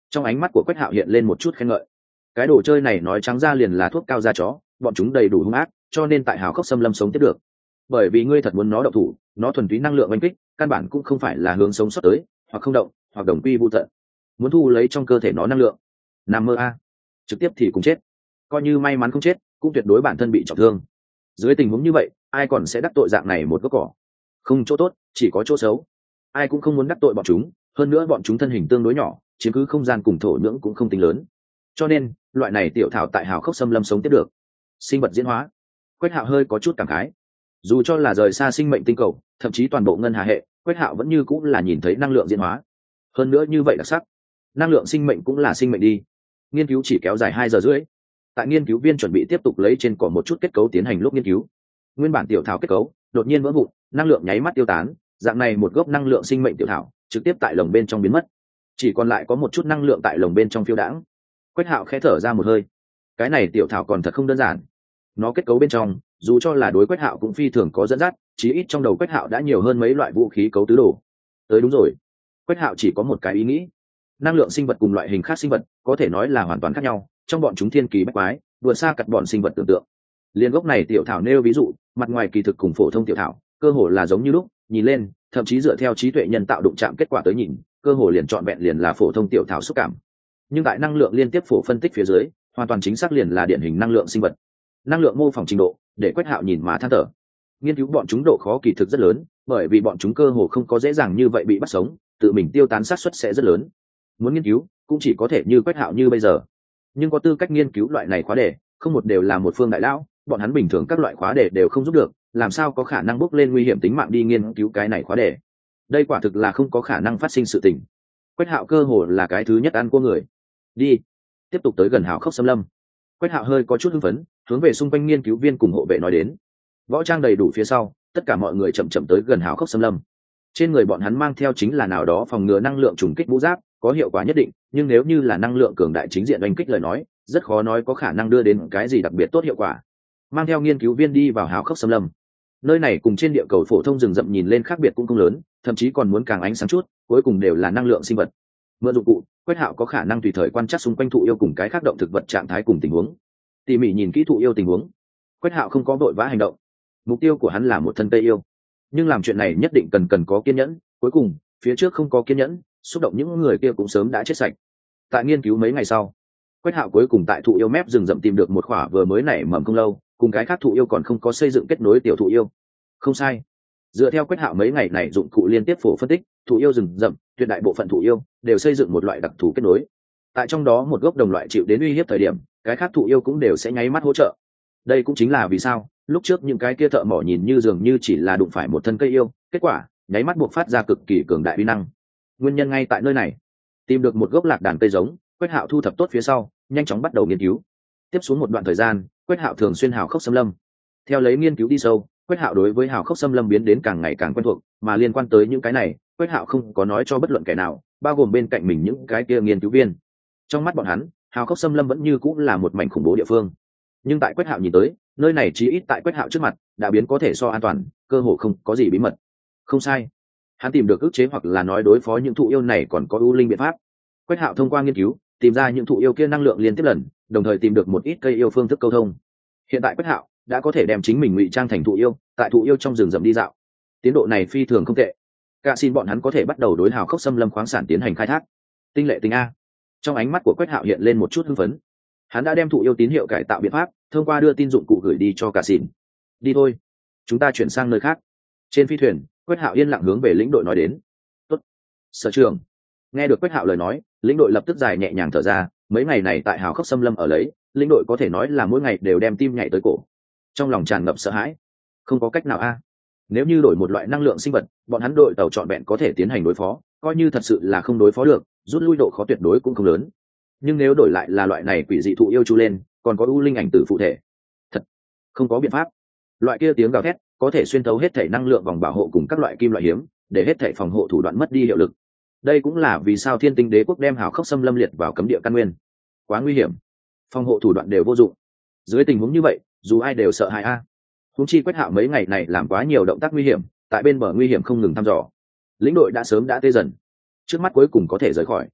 Trong ánh mắt của Quách Hạo hiện lên một chút khen ngợi. Cái đồ chơi này nói trắng ra liền là thuốc cao da chó, bọn chúng đầy đủ hung ác, cho nên tại Hào Khốc Xâm Lâm sống tiếp được. Bởi vì ngươi thật muốn nó động thủ, nó thuần túy năng lượng oanh kích, căn bản cũng không phải là hướng sống sót tới, hoặc không động, hoặc đồng quy vu tận. Muốn thu lấy trong cơ thể nó năng lượng, nằm mơ a, trực tiếp thì cũng chết. Coi như may mắn không chết, cũng tuyệt đối bản thân bị trọng thương. Dưới tình huống như vậy, ai còn sẽ đắc tội dạng này một gốc cỏ? Không chỗ tốt, chỉ có chỗ xấu. Ai cũng không muốn đắc tội bọn chúng, hơn nữa bọn chúng thân hình tương đối nhỏ, chiếm cứ không gian cùng thổ nhưỡng cũng không tính lớn. Cho nên, loại này tiểu thảo tại Hào Khốc Xâm Lâm sống tiếp được. Sinh vật diễn hóa. Quách Hạo hơi có chút cảm khái. Dù cho là rời xa sinh mệnh tinh cầu, thậm chí toàn bộ ngân hà hệ, Quách Hạo vẫn như cũng là nhìn thấy năng lượng diễn hóa. Hơn nữa như vậy đặc sắc. Năng lượng sinh mệnh cũng là sinh mệnh đi. Nghiên cứu chỉ kéo dài hai giờ rưỡi. Tại nghiên cứu viên chuẩn bị tiếp tục lấy trên cỏ một chút kết cấu tiến hành lúc nghiên cứu. Nguyên bản tiểu thảo kết cấu đột nhiên vỡ vụn, năng lượng nháy mắt tiêu tán, dạng này một gốc năng lượng sinh mệnh tiểu thảo trực tiếp tại lồng bên trong biến mất, chỉ còn lại có một chút năng lượng tại lồng bên trong phiêu đãng. Quách Hạo khẽ thở ra một hơi. Cái này tiểu thảo còn thật không đơn giản. Nó kết cấu bên trong, dù cho là đối Quách Hạo cũng phi thường có dẫn dắt, chí ít trong đầu Quách Hạo đã nhiều hơn mấy loại vũ khí cấu tứ đồ. Tới đúng rồi. Quách Hạo chỉ có một cái ý nghĩ. Năng lượng sinh vật cùng loại hình khác sinh vật, có thể nói là hoàn toàn khác nhau, trong bọn chúng thiên kỳ bách quái, vượt xa cặt bọn sinh vật tưởng tượng. Liên gốc này tiểu thảo nêu ví dụ, mặt ngoài kỳ thực cùng phổ thông tiểu thảo, cơ hồ là giống như lúc, nhìn lên, thậm chí dựa theo trí tuệ nhân tạo đụng chạm kết quả tới nhìn, cơ hồ liền chọn vẹn liền là phổ thông tiểu thảo xúc cảm. Nhưng tại năng lượng liên tiếp phổ phân tích phía dưới, hoàn toàn chính xác liền là điển hình năng lượng sinh vật. Năng lượng mô phỏng trình độ, để Quách Hạo nhìn mà than thở. Nghiên cứu bọn chúng độ khó kỳ thực rất lớn, bởi vì bọn chúng cơ hồ không có dễ dàng như vậy bị bắt sống, tự mình tiêu tán xác suất sẽ rất lớn. Muốn nghiên cứu, cũng chỉ có thể như Quách Hạo như bây giờ. Nhưng có tư cách nghiên cứu loại này khóa đề, không một đều là một phương đại lão, bọn hắn bình thường các loại khóa đề đều không giúp được, làm sao có khả năng bước lên nguy hiểm tính mạng đi nghiên cứu cái này khóa đề. Đây quả thực là không có khả năng phát sinh sự tình. Quách Hạo cơ hồ là cái thứ nhất ăn của người. Đi, tiếp tục tới gần Hào Khốc Xâm Lâm. Quách Hạo hơi có chút hưng phấn, hướng về xung quanh nghiên cứu viên cùng hộ vệ nói đến. Võ trang đầy đủ phía sau, tất cả mọi người chậm chậm tới gần Hào Khốc Xâm Lâm. Trên người bọn hắn mang theo chính là nào đó phòng ngừa năng lượng trùng kích mũ giáp, có hiệu quả nhất định, nhưng nếu như là năng lượng cường đại chính diện đánh kích lời nói, rất khó nói có khả năng đưa đến cái gì đặc biệt tốt hiệu quả. Mang theo nghiên cứu viên đi vào Hào Khốc Xâm Lâm. Nơi này cùng trên địa cầu phổ thông rừng rậm nhìn lên khác biệt cũng không lớn, thậm chí còn muốn càng ánh sáng chút, cuối cùng đều là năng lượng sinh vật. Mượn dụng cụ, Quách Hạo có khả năng tùy thời quan trắc xung quanh thụ yêu cùng cái khác động thực vật trạng thái cùng tình huống. Tỉ mỉ nhìn kỹ thụ yêu tình huống. Quách Hạo không có vội vã hành động. Mục tiêu của hắn là một thân cây yêu, nhưng làm chuyện này nhất định cần cần có kiên nhẫn, cuối cùng, phía trước không có kiên nhẫn, xúc động những người kia cũng sớm đã chết sạch. Tại nghiên cứu mấy ngày sau, Quách Hạo cuối cùng tại thụ yêu mép rừng rậm tìm được một khỏa vừa mới nảy mầm không lâu, cùng cái khác thụ yêu còn không có xây dựng kết nối tiểu thụ yêu. Không sai. Dựa theo Quách Hạo mấy ngày này dụng cụ liên tiếp phổ phân tích, thụ yêu rừng rậm, tuyệt đại bộ phận thụ yêu đều xây dựng một loại đặc thù kết nối. Tại trong đó một gốc đồng loại chịu đến uy hiếp thời điểm, cái khác thụ yêu cũng đều sẽ nháy mắt hỗ trợ. Đây cũng chính là vì sao, lúc trước những cái kia thợ mỏ nhìn như dường như chỉ là đụng phải một thân cây yêu, kết quả, nháy mắt buộc phát ra cực kỳ cường đại uy năng. Nguyên nhân ngay tại nơi này. Tìm được một gốc lạc đàn cây giống, Quách Hạo thu thập tốt phía sau, nhanh chóng bắt đầu nghiên cứu. Tiếp xuống một đoạn thời gian, Quách Hạo thường xuyên Hào Khốc Xâm Lâm. Theo lấy nghiên cứu đi sâu, Quách Hạo đối với Hào Khốc Xâm Lâm biến đến càng ngày càng quen thuộc, mà liên quan tới những cái này, Quách Hạo không có nói cho bất luận kẻ nào, bao gồm bên cạnh mình những cái kia nghiên cứu viên. Trong mắt bọn hắn, Hào Khốc Xâm Lâm vẫn như cũng là một mảnh khủng bố địa phương. Nhưng tại Quách Hạo nhìn tới, nơi này chí ít tại Quách Hạo trước mặt, đã biến có thể so an toàn, cơ hồ không có gì bí mật. Không sai, hắn tìm được ức chế hoặc là nói đối phó những thụ yêu này còn có ưu linh biện pháp. Quách Hạo thông qua nghiên cứu, tìm ra những thụ yêu kia năng lượng liên tiếp lần, đồng thời tìm được một ít cây yêu phương thức câu thông. Hiện tại Quách Hạo đã có thể đem chính mình ngụy trang thành thụ yêu, tại thụ yêu trong rừng rậm đi dạo. Tiến độ này phi thường không tệ. Cả xin bọn hắn có thể bắt đầu đối Hào Khốc Xâm Lâm khoáng sản tiến hành khai thác. Tinh lệ tinh a. Trong ánh mắt của Quách Hạo hiện lên một chút hưng phấn. Hắn đã đem thụ yêu tín hiệu cải tạo biện pháp, thông qua đưa tin dụng cụ gửi đi cho cả xin. Đi thôi, chúng ta chuyển sang nơi khác. Trên phi thuyền, Quách Hạo yên lặng hướng về lĩnh đội nói đến. Tốt. Sở trưởng. Nghe được Quách Hạo lời nói, lĩnh đội lập tức dài nhẹ nhàng thở ra. Mấy ngày này tại Hào Khốc Xâm Lâm ở lấy, lĩnh đội có thể nói là mỗi ngày đều đem tim nhảy tới cổ. Trong lòng tràn ngập sợ hãi. Không có cách nào a. Nếu như đổi một loại năng lượng sinh vật, bọn hắn đội tàu trọn vẹn có thể tiến hành đối phó, coi như thật sự là không đối phó được, rút lui độ khó tuyệt đối cũng không lớn. Nhưng nếu đổi lại là loại này quỷ dị thụ yêu chu lên, còn có u linh ảnh tử phụ thể, thật không có biện pháp. Loại kia tiếng gào thét có thể xuyên thấu hết thể năng lượng vòng bảo hộ cùng các loại kim loại hiếm, để hết thể phòng hộ thủ đoạn mất đi hiệu lực. Đây cũng là vì sao Thiên Tinh Đế quốc đem Hào Khốc Xâm Lâm liệt vào cấm địa căn nguyên. Quá nguy hiểm, phòng hộ thủ đoạn đều vô dụng. Dưới tình huống như vậy, dù ai đều sợ hãi a. Huống chi Quách Hạo mấy ngày này làm quá nhiều động tác nguy hiểm, tại bên bờ nguy hiểm không ngừng thăm dò. Lĩnh đội đã sớm đã tê dần, trước mắt cuối cùng có thể rời khỏi.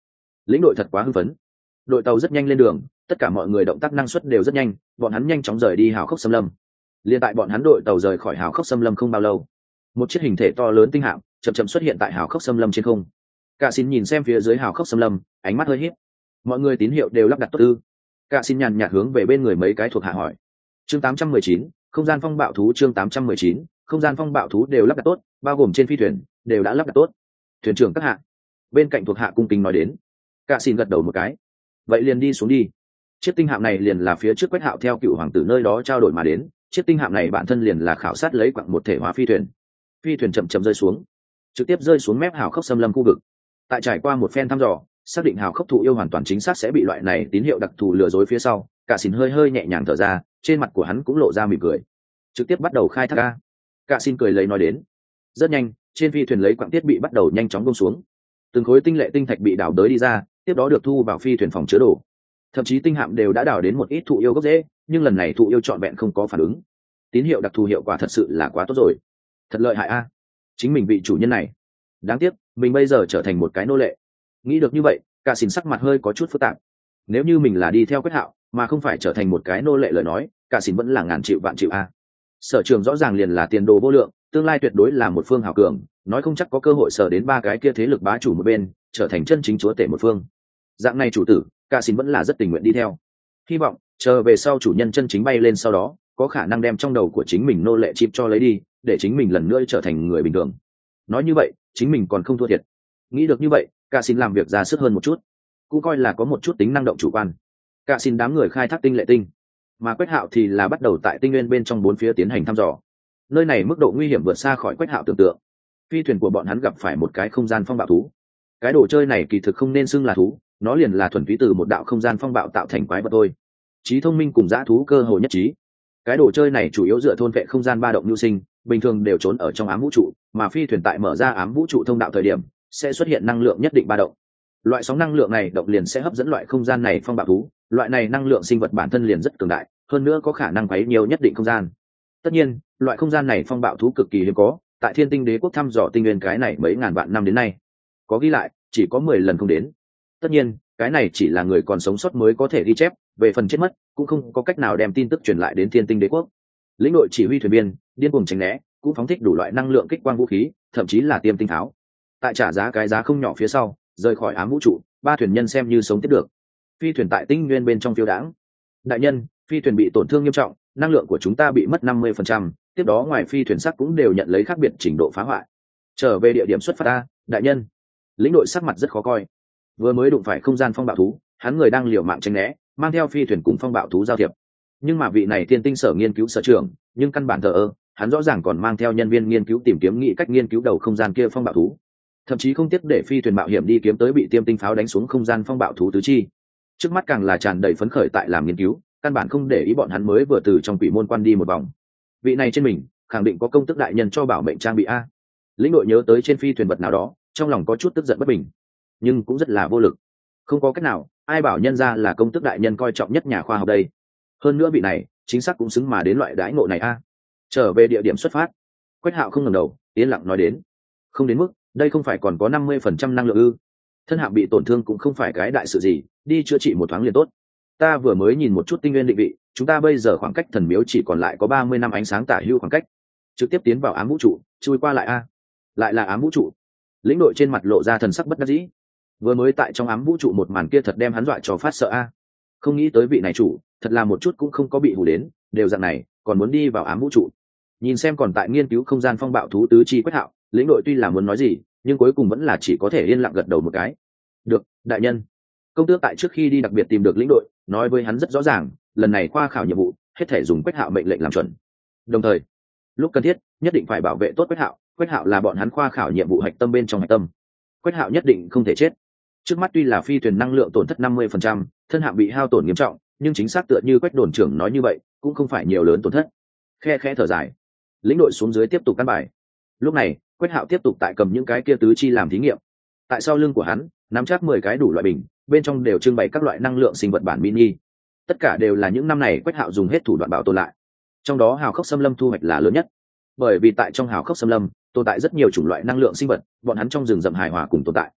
lĩnh đội thật quá hưng phấn. Đội tàu rất nhanh lên đường, tất cả mọi người động tác năng suất đều rất nhanh, bọn hắn nhanh chóng rời đi hào khốc xâm lâm. Liên tại bọn hắn đội tàu rời khỏi hào khốc xâm lâm không bao lâu, một chiếc hình thể to lớn tinh hạm chậm chậm xuất hiện tại hào khốc xâm lâm trên không. Cả xin nhìn xem phía dưới hào khốc xâm lâm, ánh mắt hơi híp. Mọi người tín hiệu đều lắp đặt tốt ư? Cả xin nhàn nhạt hướng về bên người mấy cái thuộc hạ hỏi. Chương tám trăm mười chín, không gian phong bạo thú. Chương tám trăm mười chín, không gian phong bạo thú đều lắp đặt tốt, bao gồm trên phi thuyền đều đã lắp đặt tốt. Thuyền trưởng các hạ. Bên cạnh thuộc hạ cung kính nói đến. Cả xin gật đầu một cái. Vậy liền đi xuống đi. Chiếc tinh hạm này liền là phía trước Quách Hạo theo cựu hoàng tử nơi đó trao đổi mà đến, chiếc tinh hạm này bản thân liền là khảo sát lấy quặng một thể hóa phi thuyền. Phi thuyền chậm chậm rơi xuống, trực tiếp rơi xuống mép hào khốc xâm lâm khu vực. Tại trải qua một phen thăm dò, xác định hào khốc thụ yêu hoàn toàn chính xác sẽ bị loại này tín hiệu đặc thù lừa dối phía sau, Cả xin hơi hơi nhẹ nhàng thở ra, trên mặt của hắn cũng lộ ra mỉm cười. Trực tiếp bắt đầu khai thác ca. Cả xin cười lấy nói đến. Rất nhanh, trên phi thuyền lấy quặng thiết bị bắt đầu nhanh chóng buông xuống. Từng khối tinh lệ tinh thạch bị đào đới đi ra, tiếp đó được thu vào phi thuyền phòng chứa đồ. Thậm chí tinh hạm đều đã đào đến một ít thụ yêu gốc rễ, nhưng lần này thụ yêu trọn vẹn không có phản ứng. Tín hiệu đặc thù hiệu quả thật sự là quá tốt rồi. Thật lợi hại a. Chính mình vị chủ nhân này. Đáng tiếc, mình bây giờ trở thành một cái nô lệ. Nghĩ được như vậy, Cả xin sắc mặt hơi có chút phức tạp. Nếu như mình là đi theo Quách Hạo, mà không phải trở thành một cái nô lệ lời nói, Cả xin vẫn là ngàn triệu vạn triệu a. Sở trường rõ ràng liền là tiền đồ vô lượng, tương lai tuyệt đối là một phương hào cường, nói không chắc có cơ hội sở đến ba cái kia thế lực bá chủ một bên, trở thành chân chính chúa tể một phương. Dạng này chủ tử, Cả xin vẫn là rất tình nguyện đi theo. Hy vọng chờ về sau chủ nhân chân chính bay lên sau đó, có khả năng đem trong đầu của chính mình nô lệ chip cho lấy đi, để chính mình lần nữa trở thành người bình thường. Nói như vậy, chính mình còn không thua thiệt. Nghĩ được như vậy, Cả xin làm việc ra sức hơn một chút, cũng coi là có một chút tính năng động chủ quan. Cả xin đám người khai thác tinh lệ tinh, mà Quách Hạo thì là bắt đầu tại tinh nguyên bên trong bốn phía tiến hành thăm dò. Nơi này mức độ nguy hiểm vượt xa khỏi Quách Hạo tưởng tượng. Phi thuyền của bọn hắn gặp phải một cái không gian phong bạo thú. Cái đồ chơi này kỳ thực không nên xưng là thú, nó liền là thuần túy từ một đạo không gian phong bạo tạo thành quái vật thôi. Trí thông minh cùng dã thú cơ hồ nhất trí. Cái đồ chơi này chủ yếu dựa thôn vệ không gian ba động nhu sinh, bình thường đều trốn ở trong ám vũ trụ, mà phi thuyền tại mở ra ám vũ trụ thông đạo thời điểm sẽ xuất hiện năng lượng nhất định ba động. Loại sóng năng lượng này động liền sẽ hấp dẫn loại không gian này phong bạo thú, loại này năng lượng sinh vật bản thân liền rất cường đại, hơn nữa có khả năng quấy nhiều nhất định không gian. Tất nhiên, loại không gian này phong bạo thú cực kỳ hiếm có, tại Thiên Tinh Đế quốc thăm dò tinh nguyên cái này mấy ngàn vạn năm đến nay, có ghi lại chỉ có mười lần không đến. Tất nhiên, cái này chỉ là người còn sống sót mới có thể ghi chép, về phần chết mất cũng không có cách nào đem tin tức truyền lại đến Thiên Tinh Đế quốc. Lĩnh đội chỉ huy thuyền viên điên cuồng tránh né, cũng phóng thích đủ loại năng lượng kích quang vũ khí, thậm chí là tiêm tinh tháo. Tại trả giá cái giá không nhỏ phía sau, rời khỏi ám vũ trụ, ba thuyền nhân xem như sống tiếp được. Phi thuyền tại tinh nguyên bên trong phiêu đãng. Đại nhân, phi thuyền bị tổn thương nghiêm trọng, năng lượng của chúng ta bị mất năm mươi phần trăm, tiếp đó ngoài phi thuyền sắc cũng đều nhận lấy khác biệt trình độ phá hoại. Trở về địa điểm xuất phát ta, đại nhân. Lĩnh đội sắc mặt rất khó coi. Vừa mới đụng phải không gian phong bạo thú, hắn người đang liều mạng tránh né, mang theo phi thuyền cùng phong bạo thú giao thiệp. Nhưng mà vị này Thiên Tinh sở nghiên cứu sở trưởng, nhưng căn bản thờ ơ, hắn rõ ràng còn mang theo nhân viên nghiên cứu tìm kiếm nghị cách nghiên cứu đầu không gian kia phong bạo thú, thậm chí không tiếc để phi thuyền mạo hiểm đi kiếm tới bị tiêm tinh pháo đánh xuống không gian phong bạo thú tứ chi. Trước mắt càng là tràn đầy phấn khởi tại làm nghiên cứu, căn bản không để ý bọn hắn mới vừa từ trong quỷ môn quan đi một vòng. Vị này trên mình khẳng định có công tức đại nhân cho bảo mệnh trang bị a. Lĩnh đội nhớ tới trên phi thuyền vật nào đó, trong lòng có chút tức giận bất bình, nhưng cũng rất là vô lực. Không có cách nào, ai bảo nhân ra là công tức đại nhân coi trọng nhất nhà khoa học đây. Hơn nữa vị này chính xác cũng xứng mà đến loại đãi ngộ này a. Trở về địa điểm xuất phát, Quách Hạo không ngẩng đầu, yên lặng nói đến. Không đến mức, đây không phải còn có năm mươi phần trăm năng lượng ư? Thân hạm bị tổn thương cũng không phải cái đại sự gì, đi chữa trị một thoáng liền tốt. Ta vừa mới nhìn một chút tinh nguyên định vị, chúng ta bây giờ khoảng cách thần miếu chỉ còn lại có ba mươi năm ánh sáng tả hữu khoảng cách. Trực tiếp tiến vào ám vũ trụ, chui qua lại a. Lại là ám vũ trụ. Lĩnh đội trên mặt lộ ra thần sắc bất đắc dĩ. Vừa mới tại trong ám vũ trụ một màn kia thật đem hắn dọa cho phát sợ a. Không nghĩ tới vị này chủ, thật là một chút cũng không có bị hù đến, đều dạng này, còn muốn đi vào ám vũ trụ. Nhìn xem còn tại nghiên cứu không gian phong bạo thú tứ chi Quách Hạo, lĩnh đội tuy là muốn nói gì, nhưng cuối cùng vẫn là chỉ có thể yên lặng gật đầu một cái. Được, đại nhân. Công tước tại trước khi đi đặc biệt tìm được lĩnh đội, nói với hắn rất rõ ràng, lần này khoa khảo nhiệm vụ hết thể dùng Quách Hạo mệnh lệnh làm chuẩn. Đồng thời, lúc cần thiết, nhất định phải bảo vệ tốt Quách Hạo, Quách Hạo là bọn hắn khoa khảo nhiệm vụ hạch tâm bên trong hạch tâm. Quách Hạo nhất định không thể chết. Trước mắt tuy là phi thuyền năng lượng tổn thất năm mươi phần trăm, thân hạm bị hao tổn nghiêm trọng, nhưng chính xác tựa như Quách đồn trưởng nói như vậy, cũng không phải nhiều lớn tổn thất. Khe khẽ thở dài, lĩnh đội xuống dưới tiếp tục căn bài. Lúc này, Quách Hạo tiếp tục tại cầm những cái kia tứ chi làm thí nghiệm. Tại sau lưng của hắn, nắm chắc mười cái đủ loại bình, bên trong đều trưng bày các loại năng lượng sinh vật bản mini. Tất cả đều là những năm này Quách Hạo dùng hết thủ đoạn bảo tồn lại. Trong đó hào khốc xâm lâm thu hoạch là lớn nhất, bởi vì tại trong hào khốc xâm lâm tồn tại rất nhiều chủng loại năng lượng sinh vật, bọn hắn trong rừng rậm hài hòa cùng tồn tại.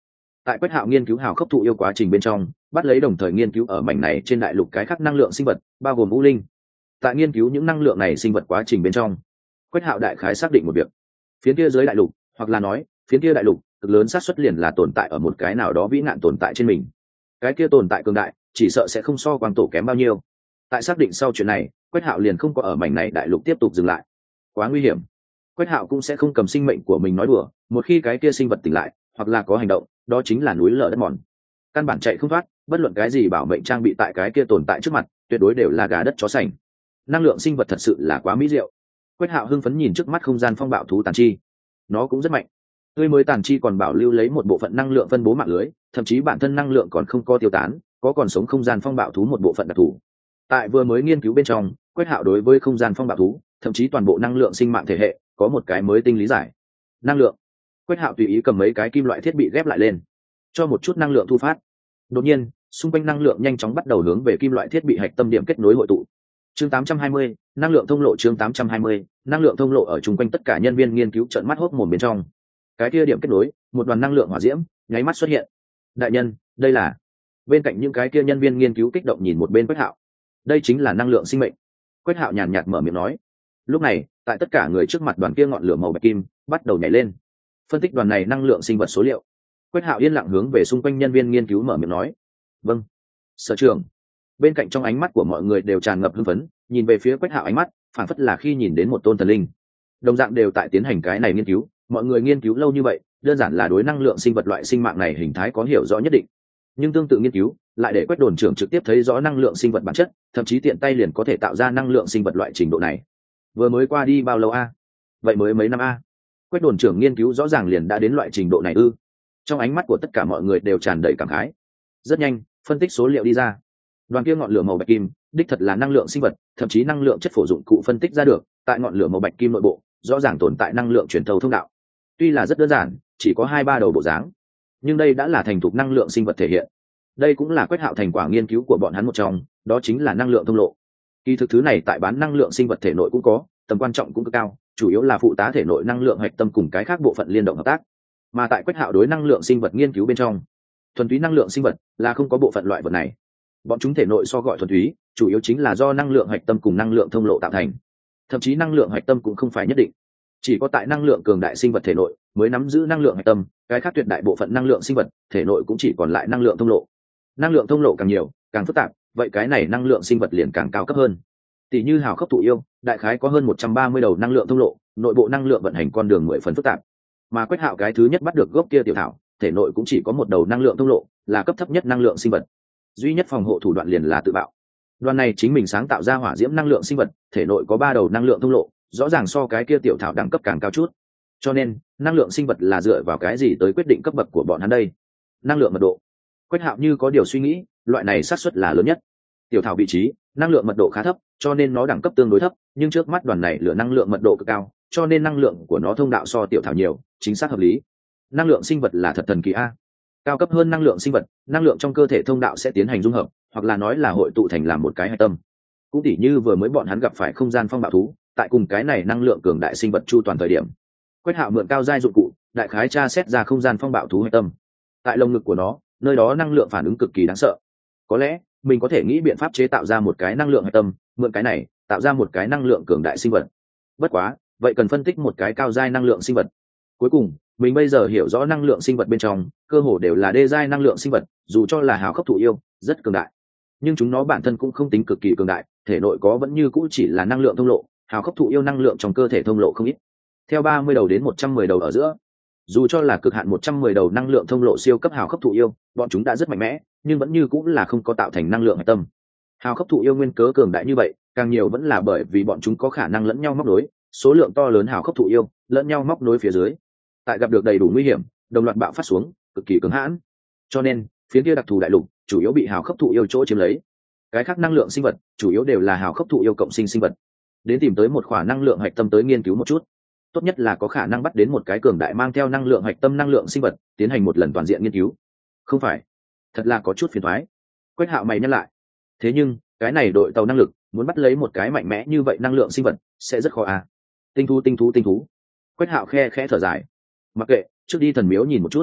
Tại Quách Hạo nghiên cứu hào khốc thụ yêu quá trình bên trong, bắt lấy đồng thời nghiên cứu ở mảnh này trên đại lục cái khác năng lượng sinh vật, bao gồm u linh. Tại nghiên cứu những năng lượng này sinh vật quá trình bên trong, Quách Hạo đại khái xác định một việc: phiến kia dưới đại lục, hoặc là nói, phiến kia đại lục, cực lớn xác suất liền là tồn tại ở một cái nào đó vĩ nạn tồn tại trên mình. Cái kia tồn tại cường đại, chỉ sợ sẽ không so quang tổ kém bao nhiêu. Tại xác định sau chuyện này, Quách Hạo liền không có ở mảnh này đại lục tiếp tục dừng lại. Quá nguy hiểm. Quách Hạo cũng sẽ không cầm sinh mệnh của mình nói đùa, một khi cái kia sinh vật tỉnh lại, hoặc là có hành động, đó chính là núi lở đất mòn. Căn bản chạy không thoát, bất luận cái gì bảo mệnh trang bị tại cái kia tồn tại trước mặt, tuyệt đối đều là gà đất chó sành. Năng lượng sinh vật thật sự là quá mỹ diệu. Quách Hạo hưng phấn nhìn trước mắt không gian phong bạo thú tàn chi. Nó cũng rất mạnh. Tươi mới tàn chi còn bảo lưu lấy một bộ phận năng lượng phân bố mạng lưới, thậm chí bản thân năng lượng còn không có tiêu tán, có còn sống không gian phong bạo thú một bộ phận đặc thù. Tại vừa mới nghiên cứu bên trong, Quách Hạo đối với không gian phong bạo thú, thậm chí toàn bộ năng lượng sinh mạng thể hệ, có một cái mới tinh lý giải. Năng lượng. Quách Hạo tùy ý cầm mấy cái kim loại thiết bị ghép lại lên, cho một chút năng lượng thu phát. Đột nhiên, xung quanh năng lượng nhanh chóng bắt đầu hướng về kim loại thiết bị hạch tâm điểm kết nối hội tụ. Chương tám trăm hai mươi, năng lượng thông lộ. Chương tám trăm hai mươi, năng lượng thông lộ. Ở chung quanh tất cả nhân viên nghiên cứu trợn mắt hốt mồm bên trong. Cái kia điểm kết nối, một đoàn năng lượng hỏa diễm nháy mắt xuất hiện. Đại nhân, đây là... Bên cạnh những cái kia nhân viên nghiên cứu kích động nhìn một bên Quách Hạo. Đây chính là năng lượng sinh mệnh. Quách Hạo nhàn nhạt mở miệng nói. Lúc này, tại tất cả người trước mặt đoàn kia ngọn lửa màu bạch kim bắt đầu nhảy lên, phân tích đoàn này năng lượng sinh vật số liệu. Quách Hạo yên lặng hướng về xung quanh nhân viên nghiên cứu mở miệng nói. Vâng, sở trưởng. Bên cạnh trong ánh mắt của mọi người đều tràn ngập hưng phấn, nhìn về phía Quách Hạo ánh mắt phản phất là khi nhìn đến một tôn thần linh. Đồng dạng đều tại tiến hành cái này nghiên cứu, mọi người nghiên cứu lâu như vậy, đơn giản là đối năng lượng sinh vật loại sinh mạng này hình thái có hiểu rõ nhất định. Nhưng tương tự nghiên cứu lại để Quách đồn trưởng trực tiếp thấy rõ năng lượng sinh vật bản chất, thậm chí tiện tay liền có thể tạo ra năng lượng sinh vật loại trình độ này. Vừa mới qua đi bao lâu a? Vậy mới mấy năm a? Quách đồn trưởng nghiên cứu rõ ràng liền đã đến loại trình độ này ư? Trong ánh mắt của tất cả mọi người đều tràn đầy cảm khái. Rất nhanh, phân tích số liệu đi ra. Đoàn kia ngọn lửa màu bạch kim, đích thật là năng lượng sinh vật, thậm chí năng lượng chất phổ dụng cụ phân tích ra được, tại ngọn lửa màu bạch kim nội bộ, rõ ràng tồn tại năng lượng truyền thâu thông đạo. Tuy là rất đơn giản, chỉ có hai ba đầu bộ dáng, nhưng đây đã là thành thục năng lượng sinh vật thể hiện. Đây cũng là Quách Hạo thành quả nghiên cứu của bọn hắn một trong, đó chính là năng lượng thông lộ. Kỳ thực thứ này tại bán năng lượng sinh vật thể nội cũng có, tầm quan trọng cũng cực cao, chủ yếu là phụ tá thể nội năng lượng hạch tâm cùng cái khác bộ phận liên động hợp tác. Mà tại Quách Hạo đối năng lượng sinh vật nghiên cứu bên trong, thuần túy năng lượng sinh vật là không có bộ phận loại vật này. Bọn chúng thể nội so gọi thuần túy, chủ yếu chính là do năng lượng hạch tâm cùng năng lượng thông lộ tạo thành. Thậm chí năng lượng hạch tâm cũng không phải nhất định, chỉ có tại năng lượng cường đại sinh vật thể nội mới nắm giữ năng lượng hạch tâm, cái khác tuyệt đại bộ phận năng lượng sinh vật thể nội cũng chỉ còn lại năng lượng thông lộ. Năng lượng thông lộ càng nhiều, càng phức tạp, vậy cái này năng lượng sinh vật liền càng cao cấp hơn. Tỷ như hào khốc thụ yêu, đại khái có hơn một trăm ba mươi đầu năng lượng thông lộ, nội bộ năng lượng vận hành con đường mười phần phức tạp. Mà Quách Hạo cái thứ nhất bắt được gốc kia tiểu thảo, thể nội cũng chỉ có một đầu năng lượng thông lộ, là cấp thấp nhất năng lượng sinh vật. Duy nhất phòng hộ thủ đoạn liền là tự bạo. Đoàn này chính mình sáng tạo ra hỏa diễm năng lượng sinh vật, thể nội có ba đầu năng lượng thông lộ, rõ ràng so cái kia tiểu thảo đẳng cấp càng cao chút. Cho nên, năng lượng sinh vật là dựa vào cái gì tới quyết định cấp bậc của bọn hắn đây? Năng lượng mật độ. Quách Hạo như có điều suy nghĩ, loại này xác suất là lớn nhất. Tiểu thảo vị trí, năng lượng mật độ khá thấp, cho nên nó đẳng cấp tương đối thấp, nhưng trước mắt đoàn này lửa năng lượng mật độ cực cao, cho nên năng lượng của nó thông đạo so tiểu thảo nhiều, chính xác hợp lý. Năng lượng sinh vật là thật thần kỳ a. Cao cấp hơn năng lượng sinh vật, năng lượng trong cơ thể thông đạo sẽ tiến hành dung hợp, hoặc là nói là hội tụ thành làm một cái hạch tâm. Cũng tỉ như vừa mới bọn hắn gặp phải không gian phong bạo thú, tại cùng cái này năng lượng cường đại sinh vật chu toàn thời điểm, Quách Hạo mượn cao giai dụng cụ, đại khái tra xét ra không gian phong bạo thú hạch tâm. Tại lồng ngực của nó, nơi đó năng lượng phản ứng cực kỳ đáng sợ. Có lẽ mình có thể nghĩ biện pháp chế tạo ra một cái năng lượng hạch tâm, mượn cái này tạo ra một cái năng lượng cường đại sinh vật. Bất quá, vậy cần phân tích một cái cao giai năng lượng sinh vật. Cuối cùng, mình bây giờ hiểu rõ năng lượng sinh vật bên trong, cơ hồ đều là đê giai năng lượng sinh vật, dù cho là hào khốc thụ yêu, rất cường đại, nhưng chúng nó bản thân cũng không tính cực kỳ cường đại, thể nội có vẫn như cũ chỉ là năng lượng thông lộ, hào khốc thụ yêu năng lượng trong cơ thể thông lộ không ít, theo ba mươi đầu đến một trăm mười đầu ở giữa. Dù cho là cực hạn một trăm mười đầu năng lượng thông lộ siêu cấp hào khốc thụ yêu, bọn chúng đã rất mạnh mẽ, nhưng vẫn như cũng là không có tạo thành năng lượng hạch tâm. Hào khốc thụ yêu nguyên cớ cường đại như vậy, càng nhiều vẫn là bởi vì bọn chúng có khả năng lẫn nhau móc nối, số lượng to lớn hào khốc thụ yêu lẫn nhau móc nối phía dưới, tại gặp được đầy đủ nguy hiểm, đồng loạt bạo phát xuống, cực kỳ cứng hãn. Cho nên, phía kia đặc thù đại lục chủ yếu bị hào khốc thụ yêu chỗ chiếm lấy. Cái khác năng lượng sinh vật chủ yếu đều là hào khốc thụ yêu cộng sinh sinh vật. Đến tìm tới một khoả năng lượng hạch tâm tới nghiên cứu một chút. Tốt nhất là có khả năng bắt đến một cái cường đại mang theo năng lượng hạch tâm năng lượng sinh vật, tiến hành một lần toàn diện nghiên cứu. Không phải, thật là có chút phiền toái. Quách Hạo mày nhắc lại. Thế nhưng, cái này đội tàu năng lực, muốn bắt lấy một cái mạnh mẽ như vậy năng lượng sinh vật, sẽ rất khó à. Tinh thú tinh thú tinh thú. Quách Hạo khe khẽ thở dài. Mặc kệ, trước đi thần miếu nhìn một chút.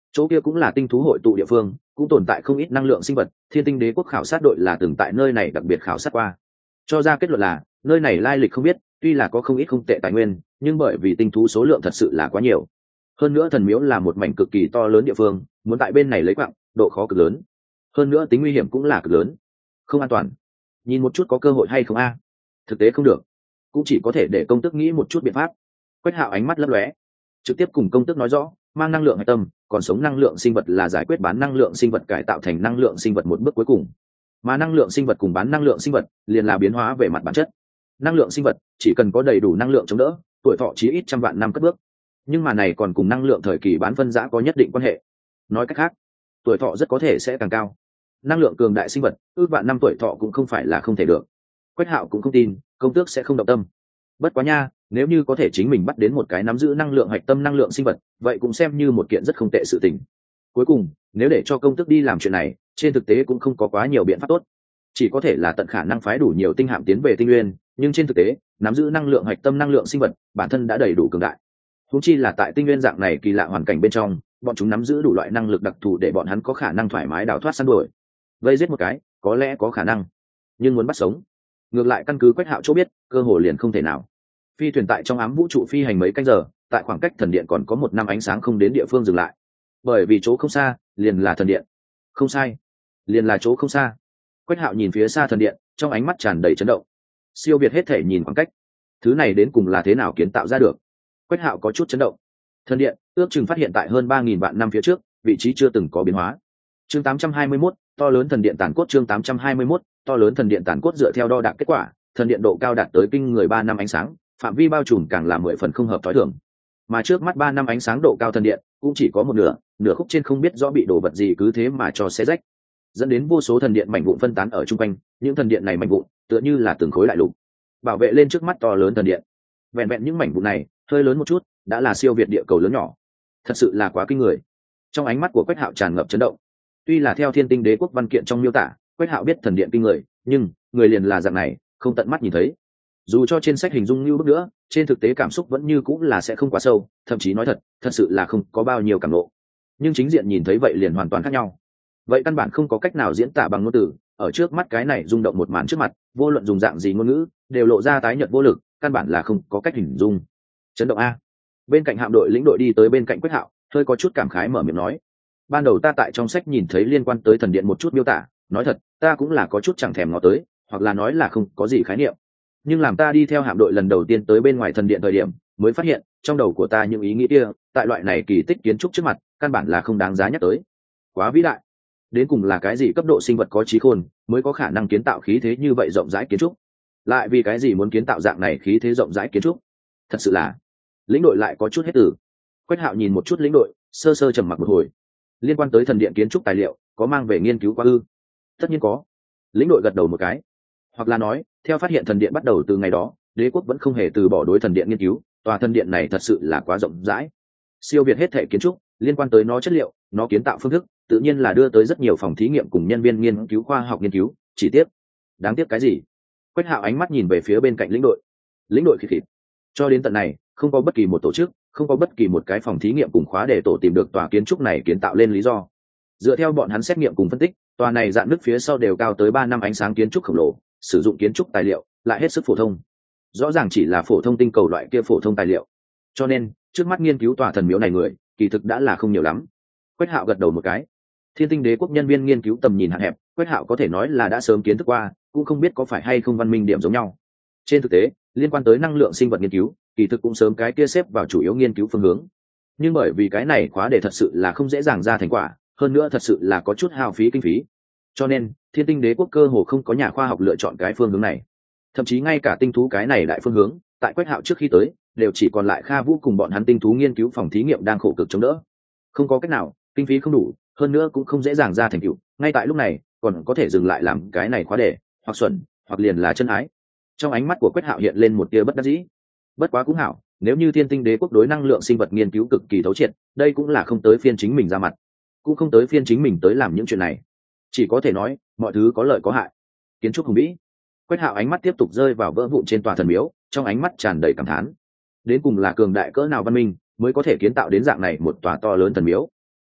chỗ kia cũng là tinh thú hội tụ địa phương, cũng tồn tại không ít năng lượng sinh vật. Thiên tinh đế quốc khảo sát đội là từng tại nơi này đặc biệt khảo sát qua, cho ra kết luận là nơi này lai lịch không biết, tuy là có không ít không tệ tài nguyên, nhưng bởi vì tinh thú số lượng thật sự là quá nhiều. Hơn nữa thần miếu là một mảnh cực kỳ to lớn địa phương, muốn tại bên này lấy quặng độ khó cực lớn, hơn nữa tính nguy hiểm cũng là cực lớn, không an toàn. Nhìn một chút có cơ hội hay không a? Thực tế không được, cũng chỉ có thể để công tước nghĩ một chút biện pháp. Quách Hạo ánh mắt lấp lóe, trực tiếp cùng công tước nói rõ, mang năng lượng hạch tâm, còn sống năng lượng sinh vật là giải quyết bán năng lượng sinh vật cải tạo thành năng lượng sinh vật một bước cuối cùng, mà năng lượng sinh vật cùng bán năng lượng sinh vật liền là biến hóa về mặt bản chất. Năng lượng sinh vật chỉ cần có đầy đủ năng lượng chống đỡ, tuổi thọ chí ít trăm vạn năm cất bước, nhưng mà này còn cùng năng lượng thời kỳ bán phân giã có nhất định quan hệ. Nói cách khác, tuổi thọ rất có thể sẽ càng cao. Năng lượng cường đại sinh vật ước vạn năm tuổi thọ cũng không phải là không thể được. Quách Hạo cũng không tin công tước sẽ không động tâm. Bất quá nha, nếu như có thể chính mình bắt đến một cái nắm giữ năng lượng hạch tâm năng lượng sinh vật, vậy cũng xem như một kiện rất không tệ sự tình. Cuối cùng, nếu để cho công tước đi làm chuyện này, trên thực tế cũng không có quá nhiều biện pháp tốt, chỉ có thể là tận khả năng phái đủ nhiều tinh hạm tiến về tinh nguyên, nhưng trên thực tế, nắm giữ năng lượng hạch tâm năng lượng sinh vật, bản thân đã đầy đủ cường đại. Huống chi là tại tinh nguyên dạng này kỳ lạ hoàn cảnh bên trong, bọn chúng nắm giữ đủ loại năng lực đặc thù để bọn hắn có khả năng thoải mái đào thoát săn đuổi. Vây giết một cái, có lẽ có khả năng, nhưng muốn bắt sống, ngược lại căn cứ Quách Hạo chỗ biết, cơ hồ liền không thể nào. Phi thuyền tại trong ám vũ trụ phi hành mấy canh giờ, tại khoảng cách thần điện còn có một năm ánh sáng không đến địa phương dừng lại. Bởi vì chỗ không xa, liền là thần điện. Không sai, liền là chỗ không xa. Quách Hạo nhìn phía xa thần điện, trong ánh mắt tràn đầy chấn động. Siêu việt hết thể nhìn khoảng cách, thứ này đến cùng là thế nào kiến tạo ra được? Quách Hạo có chút chấn động. Thần điện ước chừng phát hiện tại hơn ba nghìn vạn năm phía trước, vị trí chưa từng có biến hóa. Chương tám trăm hai mươi mốt, to lớn thần điện tàn cốt. Chương tám trăm hai mươi mốt, to lớn thần điện tàn cốt. Dựa theo đo đạc kết quả, thần điện độ cao đạt tới kinh người ba năm ánh sáng, phạm vi bao trùm càng là mười phần không hợp thói thường. Mà trước mắt ba năm ánh sáng độ cao thần điện cũng chỉ có một nửa, nửa khúc trên không biết rõ bị đồ vật gì cứ thế mà cho xé rách, dẫn đến vô số thần điện mảnh vụn phân tán ở chung quanh. Những thần điện này mảnh vụn tựa như là từng khối đại lục, bảo vệ lên trước mắt to lớn thần điện. Vẹn vẹn những mảnh vụn này hơi lớn một chút đã là siêu việt địa cầu lớn nhỏ, thật sự là quá kinh người. Trong ánh mắt của Quách Hạo tràn ngập chấn động. Tuy là theo Thiên Tinh Đế quốc văn kiện trong miêu tả, Quách Hạo biết thần điện kinh người, nhưng người liền là dạng này, không tận mắt nhìn thấy. Dù cho trên sách hình dung như bức nữa, trên thực tế cảm xúc vẫn như cũng là sẽ không quá sâu, thậm chí nói thật, thật sự là không có bao nhiêu cảm ngộ. Nhưng chính diện nhìn thấy vậy liền hoàn toàn khác nhau. Vậy căn bản không có cách nào diễn tả bằng ngôn từ, ở trước mắt cái này rung động một màn trước mặt, vô luận dùng dạng gì ngôn ngữ, đều lộ ra tái nhợt vô lực, căn bản là không có cách hình dung. Chấn động a. Bên cạnh hạm đội lĩnh đội đi tới bên cạnh Quách Hạo, hơi có chút cảm khái mở miệng nói: ban đầu ta tại trong sách nhìn thấy liên quan tới thần điện một chút miêu tả, nói thật, ta cũng là có chút chẳng thèm ngó tới, hoặc là nói là không có gì khái niệm. Nhưng làm ta đi theo hạm đội lần đầu tiên tới bên ngoài thần điện thời điểm, mới phát hiện, trong đầu của ta những ý nghĩ kia, tại loại này kỳ tích kiến trúc trước mặt, căn bản là không đáng giá nhắc tới. Quá vĩ đại. Đến cùng là cái gì cấp độ sinh vật có trí khôn, mới có khả năng kiến tạo khí thế như vậy rộng rãi kiến trúc? Lại vì cái gì muốn kiến tạo dạng này khí thế rộng rãi kiến trúc? Thật sự là, lĩnh đội lại có chút hết từ. Quách Hạo nhìn một chút lĩnh đội, sơ sơ trầm mặc một hồi. Liên quan tới thần điện kiến trúc tài liệu, có mang về nghiên cứu qua ư? Tất nhiên có. Lĩnh đội gật đầu một cái. Hoặc là nói, theo phát hiện thần điện bắt đầu từ ngày đó, đế quốc vẫn không hề từ bỏ đối thần điện nghiên cứu. Tòa thần điện này thật sự là quá rộng rãi, siêu việt hết thể kiến trúc. Liên quan tới nó chất liệu, nó kiến tạo phương thức, tự nhiên là đưa tới rất nhiều phòng thí nghiệm cùng nhân viên nghiên cứu khoa học nghiên cứu. Chỉ tiếc, đáng tiếc cái gì? Quách Hạo ánh mắt nhìn về phía bên cạnh lĩnh đội. Lĩnh đội khịt khịt. Cho đến tận này, không có bất kỳ một tổ chức, không có bất kỳ một cái phòng thí nghiệm cùng khóa để tổ tìm được tòa kiến trúc này kiến tạo lên lý do. Dựa theo bọn hắn xét nghiệm cùng phân tích, tòa này dạn nứt phía sau đều cao tới ba năm ánh sáng kiến trúc khổng lồ, sử dụng kiến trúc tài liệu lại hết sức phổ thông, rõ ràng chỉ là phổ thông tinh cầu loại kia phổ thông tài liệu. Cho nên, trước mắt nghiên cứu tòa thần miếu này người, kỳ thực đã là không nhiều lắm. Quách Hạo gật đầu một cái. Thiên Tinh Đế quốc nhân viên nghiên cứu tầm nhìn hạn hẹp, Quách Hạo có thể nói là đã sớm kiến thức qua, cũng không biết có phải hay không văn minh điểm giống nhau. Trên thực tế, liên quan tới năng lượng sinh vật nghiên cứu, kỳ thực cũng sớm cái kia xếp vào chủ yếu nghiên cứu phương hướng. Nhưng bởi vì cái này khóa để thật sự là không dễ dàng ra thành quả, hơn nữa thật sự là có chút hao phí kinh phí. Cho nên, Thiên Tinh Đế quốc cơ hồ không có nhà khoa học lựa chọn cái phương hướng này. Thậm chí ngay cả tinh thú cái này đại phương hướng, tại Quách Hạo trước khi tới, đều chỉ còn lại Kha Vũ cùng bọn hắn tinh thú nghiên cứu phòng thí nghiệm đang khổ cực chống đỡ. Không có cách nào, kinh phí không đủ, hơn nữa cũng không dễ dàng ra thành tựu. Ngay tại lúc này, còn có thể dừng lại làm cái này khóa đề, hoặc xuẩn, hoặc liền là chân ái. Trong ánh mắt của Quách Hạo hiện lên một tia bất đắc dĩ. Bất quá cũng hảo, nếu như Thiên Tinh Đế quốc đối năng lượng sinh vật nghiên cứu cực kỳ thấu triệt, đây cũng là không tới phiên chính mình ra mặt, cũng không tới phiên chính mình tới làm những chuyện này. Chỉ có thể nói, mọi thứ có lợi có hại. Kiến trúc hùng vĩ. Quách Hạo ánh mắt tiếp tục rơi vào vỡ vụn trên tòa thần miếu, trong ánh mắt tràn đầy cảm thán. Đến cùng là cường đại cỡ nào văn minh mới có thể kiến tạo đến dạng này một tòa to lớn thần miếu.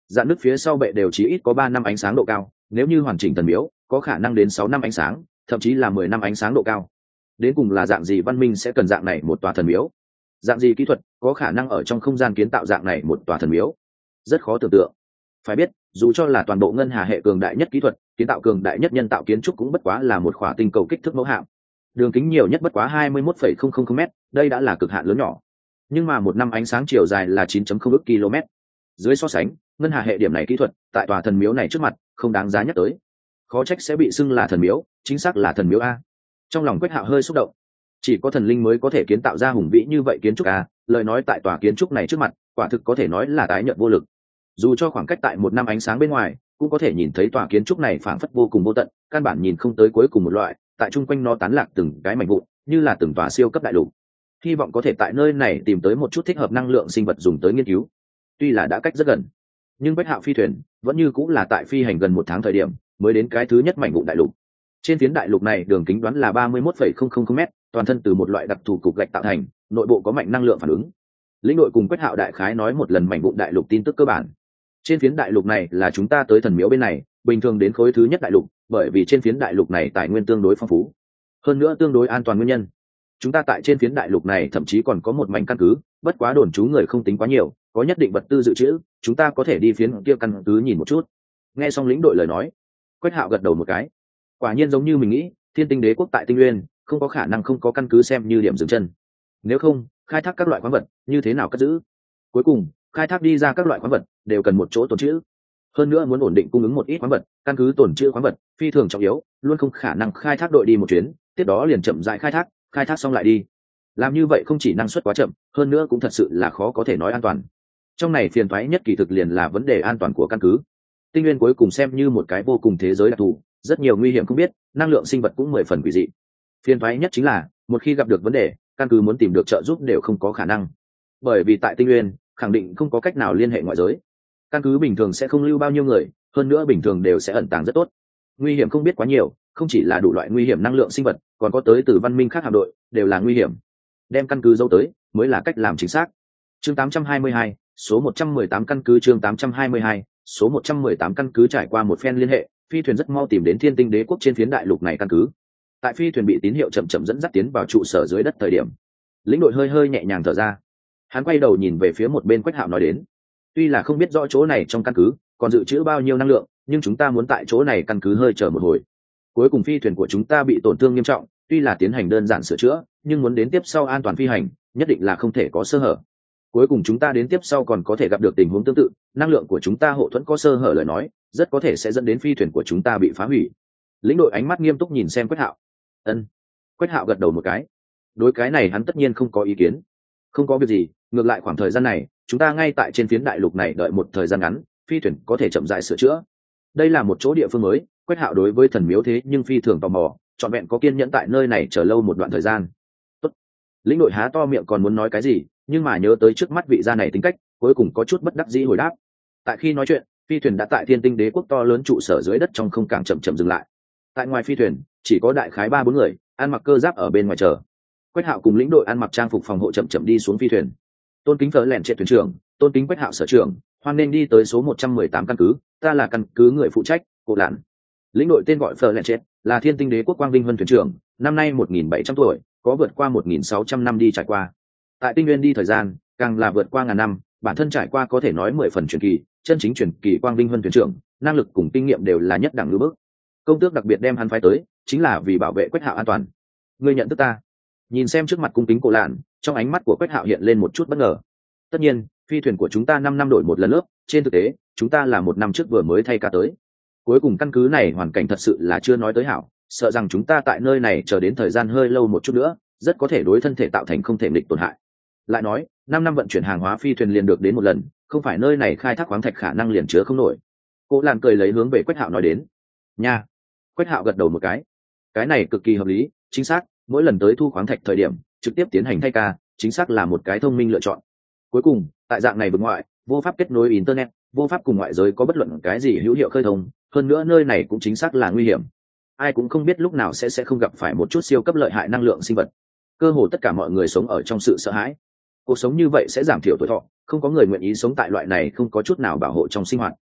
Dạn nước phía sau bệ đều chỉ ít có ba năm ánh sáng độ cao, nếu như hoàn chỉnh thần miếu có khả năng đến sáu năm ánh sáng, thậm chí là mười năm ánh sáng độ cao. Đến cùng là dạng gì văn minh sẽ cần dạng này một tòa thần miếu, dạng gì kỹ thuật có khả năng ở trong không gian kiến tạo dạng này một tòa thần miếu, rất khó tưởng tượng. Phải biết, dù cho là toàn bộ ngân hà hệ cường đại nhất kỹ thuật, kiến tạo cường đại nhất nhân tạo kiến trúc cũng bất quá là một khỏa tinh cầu kích thước mẫu hạm, đường kính nhiều nhất bất quá hai mươi mốt phẩy không không không m, đây đã là cực hạn lớn nhỏ. Nhưng mà một năm ánh sáng chiều dài là chín phẩy không ức km. Dưới so sánh, ngân hà hệ điểm này kỹ thuật tại tòa thần miếu này trước mặt không đáng giá nhắc tới, khó trách sẽ bị xưng là thần miếu, chính xác là thần miếu a. Trong lòng Quách Hạo hơi xúc động, chỉ có thần linh mới có thể kiến tạo ra hùng vĩ như vậy kiến trúc a, lời nói tại tòa kiến trúc này trước mặt quả thực có thể nói là tái nhợt vô lực. Dù cho khoảng cách tại một năm ánh sáng bên ngoài cũng có thể nhìn thấy tòa kiến trúc này phảng phất vô cùng vô tận, căn bản nhìn không tới cuối cùng một loại, tại chung quanh nó tán lạc từng cái mảnh vụn như là từng tòa siêu cấp đại lục. Hy vọng có thể tại nơi này tìm tới một chút thích hợp năng lượng sinh vật dùng tới nghiên cứu. Tuy là đã cách rất gần, nhưng Bách Hạo phi thuyền vẫn như cũng là tại phi hành gần một tháng thời điểm mới đến cái thứ nhất mảnh vụn đại lục. Trên phiến đại lục này đường kính đoán là ba mươi mốt phẩy không không không m, toàn thân từ một loại đặc thù cục gạch tạo thành, nội bộ có mạnh năng lượng phản ứng. Lĩnh đội cùng Quách Hạo đại khái nói một lần mảnh vụn đại lục tin tức cơ bản. Trên phiến đại lục này là chúng ta tới thần miếu bên này, bình thường đến khối thứ nhất đại lục, bởi vì trên phiến đại lục này tài nguyên tương đối phong phú, hơn nữa tương đối an toàn nguyên nhân. Chúng ta tại trên phiến đại lục này thậm chí còn có một mảnh căn cứ, bất quá đồn trú người không tính quá nhiều, có nhất định vật tư dự trữ, chúng ta có thể đi phiến kia căn cứ nhìn một chút. Nghe xong lĩnh đội lời nói, Quách Hạo gật đầu một cái. Quả nhiên giống như mình nghĩ, Thiên Tinh Đế quốc tại Tinh Nguyên không có khả năng không có căn cứ xem như điểm dừng chân. Nếu không, khai thác các loại khoáng vật như thế nào cất giữ? Cuối cùng, khai thác đi ra các loại khoáng vật đều cần một chỗ tồn trữ. Hơn nữa muốn ổn định cung ứng một ít khoáng vật, căn cứ tồn trữ khoáng vật phi thường trọng yếu, luôn không khả năng khai thác đội đi một chuyến, tiếp đó liền chậm rãi khai thác, khai thác xong lại đi. Làm như vậy không chỉ năng suất quá chậm, hơn nữa cũng thật sự là khó có thể nói an toàn. Trong này phiền toái nhất kỳ thực liền là vấn đề an toàn của căn cứ. Tinh Nguyên cuối cùng xem như một cái vô cùng thế giới đặc thù, rất nhiều nguy hiểm không biết, năng lượng sinh vật cũng mười phần quỷ dị. Phiền toái nhất chính là một khi gặp được vấn đề, căn cứ muốn tìm được trợ giúp đều không có khả năng, bởi vì tại Tinh Nguyên khẳng định không có cách nào liên hệ ngoại giới. Căn cứ bình thường sẽ không lưu bao nhiêu người, hơn nữa bình thường đều sẽ ẩn tàng rất tốt. Nguy hiểm không biết quá nhiều, không chỉ là đủ loại nguy hiểm năng lượng sinh vật, còn có tới từ văn minh khác hạm đội, đều là nguy hiểm. Đem căn cứ giấu tới mới là cách làm chính xác. Chương tám trăm hai mươi hai, số một trăm mười tám căn cứ chương tám trăm hai mươi hai, số một trăm mười tám căn cứ trải qua một phen liên hệ, phi thuyền rất mau tìm đến Thiên Tinh Đế quốc trên phiến đại lục này căn cứ. Tại phi thuyền bị tín hiệu chậm chậm dẫn dắt tiến vào trụ sở dưới đất thời điểm, lĩnh đội hơi hơi nhẹ nhàng thở ra. Hắn quay đầu nhìn về phía một bên Quách Hạo nói đến, tuy là không biết rõ chỗ này trong căn cứ còn dự trữ bao nhiêu năng lượng, nhưng chúng ta muốn tại chỗ này căn cứ hơi chờ một hồi. Cuối cùng phi thuyền của chúng ta bị tổn thương nghiêm trọng, tuy là tiến hành đơn giản sửa chữa, nhưng muốn đến tiếp sau an toàn phi hành, nhất định là không thể có sơ hở. Cuối cùng chúng ta đến tiếp sau còn có thể gặp được tình huống tương tự, năng lượng của chúng ta hộ thuẫn có sơ hở lời nói, rất có thể sẽ dẫn đến phi thuyền của chúng ta bị phá hủy. Lĩnh đội ánh mắt nghiêm túc nhìn xem Quách Hạo. Ân. Quách Hạo gật đầu một cái. Đối cái này hắn tất nhiên không có ý kiến. Không có việc gì, ngược lại khoảng thời gian này, chúng ta ngay tại trên phiến đại lục này đợi một thời gian ngắn, phi thuyền có thể chậm rãi sửa chữa. Đây là một chỗ địa phương mới, Quách Hạo đối với thần miếu thế nhưng phi thường tò mò, trọn vẹn có kiên nhẫn tại nơi này chờ lâu một đoạn thời gian. Tốt. Lĩnh đội há to miệng còn muốn nói cái gì, nhưng mà nhớ tới trước mắt vị gia này tính cách, cuối cùng có chút bất đắc dĩ hồi đáp. Tại khi nói chuyện, phi thuyền đã tại Thiên Tinh Đế quốc to lớn trụ sở dưới đất trong không cảng chậm chậm dừng lại. Tại ngoài phi thuyền, chỉ có đại khái ba bốn người, ăn mặc cơ giáp ở bên ngoài chờ. Quách Hạo cùng lĩnh đội ăn mặc trang phục phòng hộ chậm chậm đi xuống phi thuyền. Tôn kính phở lẹn trệ thuyền trưởng, tôn kính Quách Hạo sở trưởng, hoan nên đi tới số một trăm mười tám căn cứ, ta là căn cứ người phụ trách, Cổ Lạn. Lĩnh đội tên gọi phở lẹn trệ, là Thiên Tinh Đế quốc quang vinh huân thuyền trưởng, năm nay một nghìn bảy trăm tuổi, có vượt qua một nghìn sáu trăm năm đi trải qua. Tại Tinh Nguyên đi thời gian, càng là vượt qua ngàn năm, bản thân trải qua có thể nói mười phần truyền kỳ, chân chính truyền kỳ quang vinh huân thuyền trưởng, năng lực cùng kinh nghiệm đều là nhất đẳng lưu bước. Công tước đặc biệt đem hắn phái tới, chính là vì bảo vệ Quách Hạo an toàn. Ngươi nhận thức ta? Nhìn xem trước mặt cung kính Cổ Lạn, trong ánh mắt của Quách Hạo hiện lên một chút bất ngờ. Tất nhiên, phi thuyền của chúng ta năm năm đổi một lần lớp, trên thực tế, chúng ta là một năm trước vừa mới thay ca tới. Cuối cùng căn cứ này hoàn cảnh thật sự là chưa nói tới hảo, sợ rằng chúng ta tại nơi này chờ đến thời gian hơi lâu một chút nữa, rất có thể đối thân thể tạo thành không thể nghịch tổn hại. Lại nói, năm năm vận chuyển hàng hóa phi thuyền liền được đến một lần, không phải nơi này khai thác khoáng thạch khả năng liền chứa không nổi. Cổ Lạn cười lấy hướng về Quách Hạo nói đến. Nha. Quách Hạo gật đầu một cái. Cái này cực kỳ hợp lý, chính xác, mỗi lần tới thu khoáng thạch thời điểm, trực tiếp tiến hành thay ca, chính xác là một cái thông minh lựa chọn. Cuối cùng, tại dạng này vực ngoại, vô pháp kết nối internet, vô pháp cùng ngoại giới có bất luận cái gì hữu hiệu khơi thông, hơn nữa nơi này cũng chính xác là nguy hiểm. Ai cũng không biết lúc nào sẽ sẽ không gặp phải một chút siêu cấp lợi hại năng lượng sinh vật. Cơ hồ tất cả mọi người sống ở trong sự sợ hãi. Cuộc sống như vậy sẽ giảm thiểu tuổi thọ, không có người nguyện ý sống tại loại này không có chút nào bảo hộ trong sinh hoạt.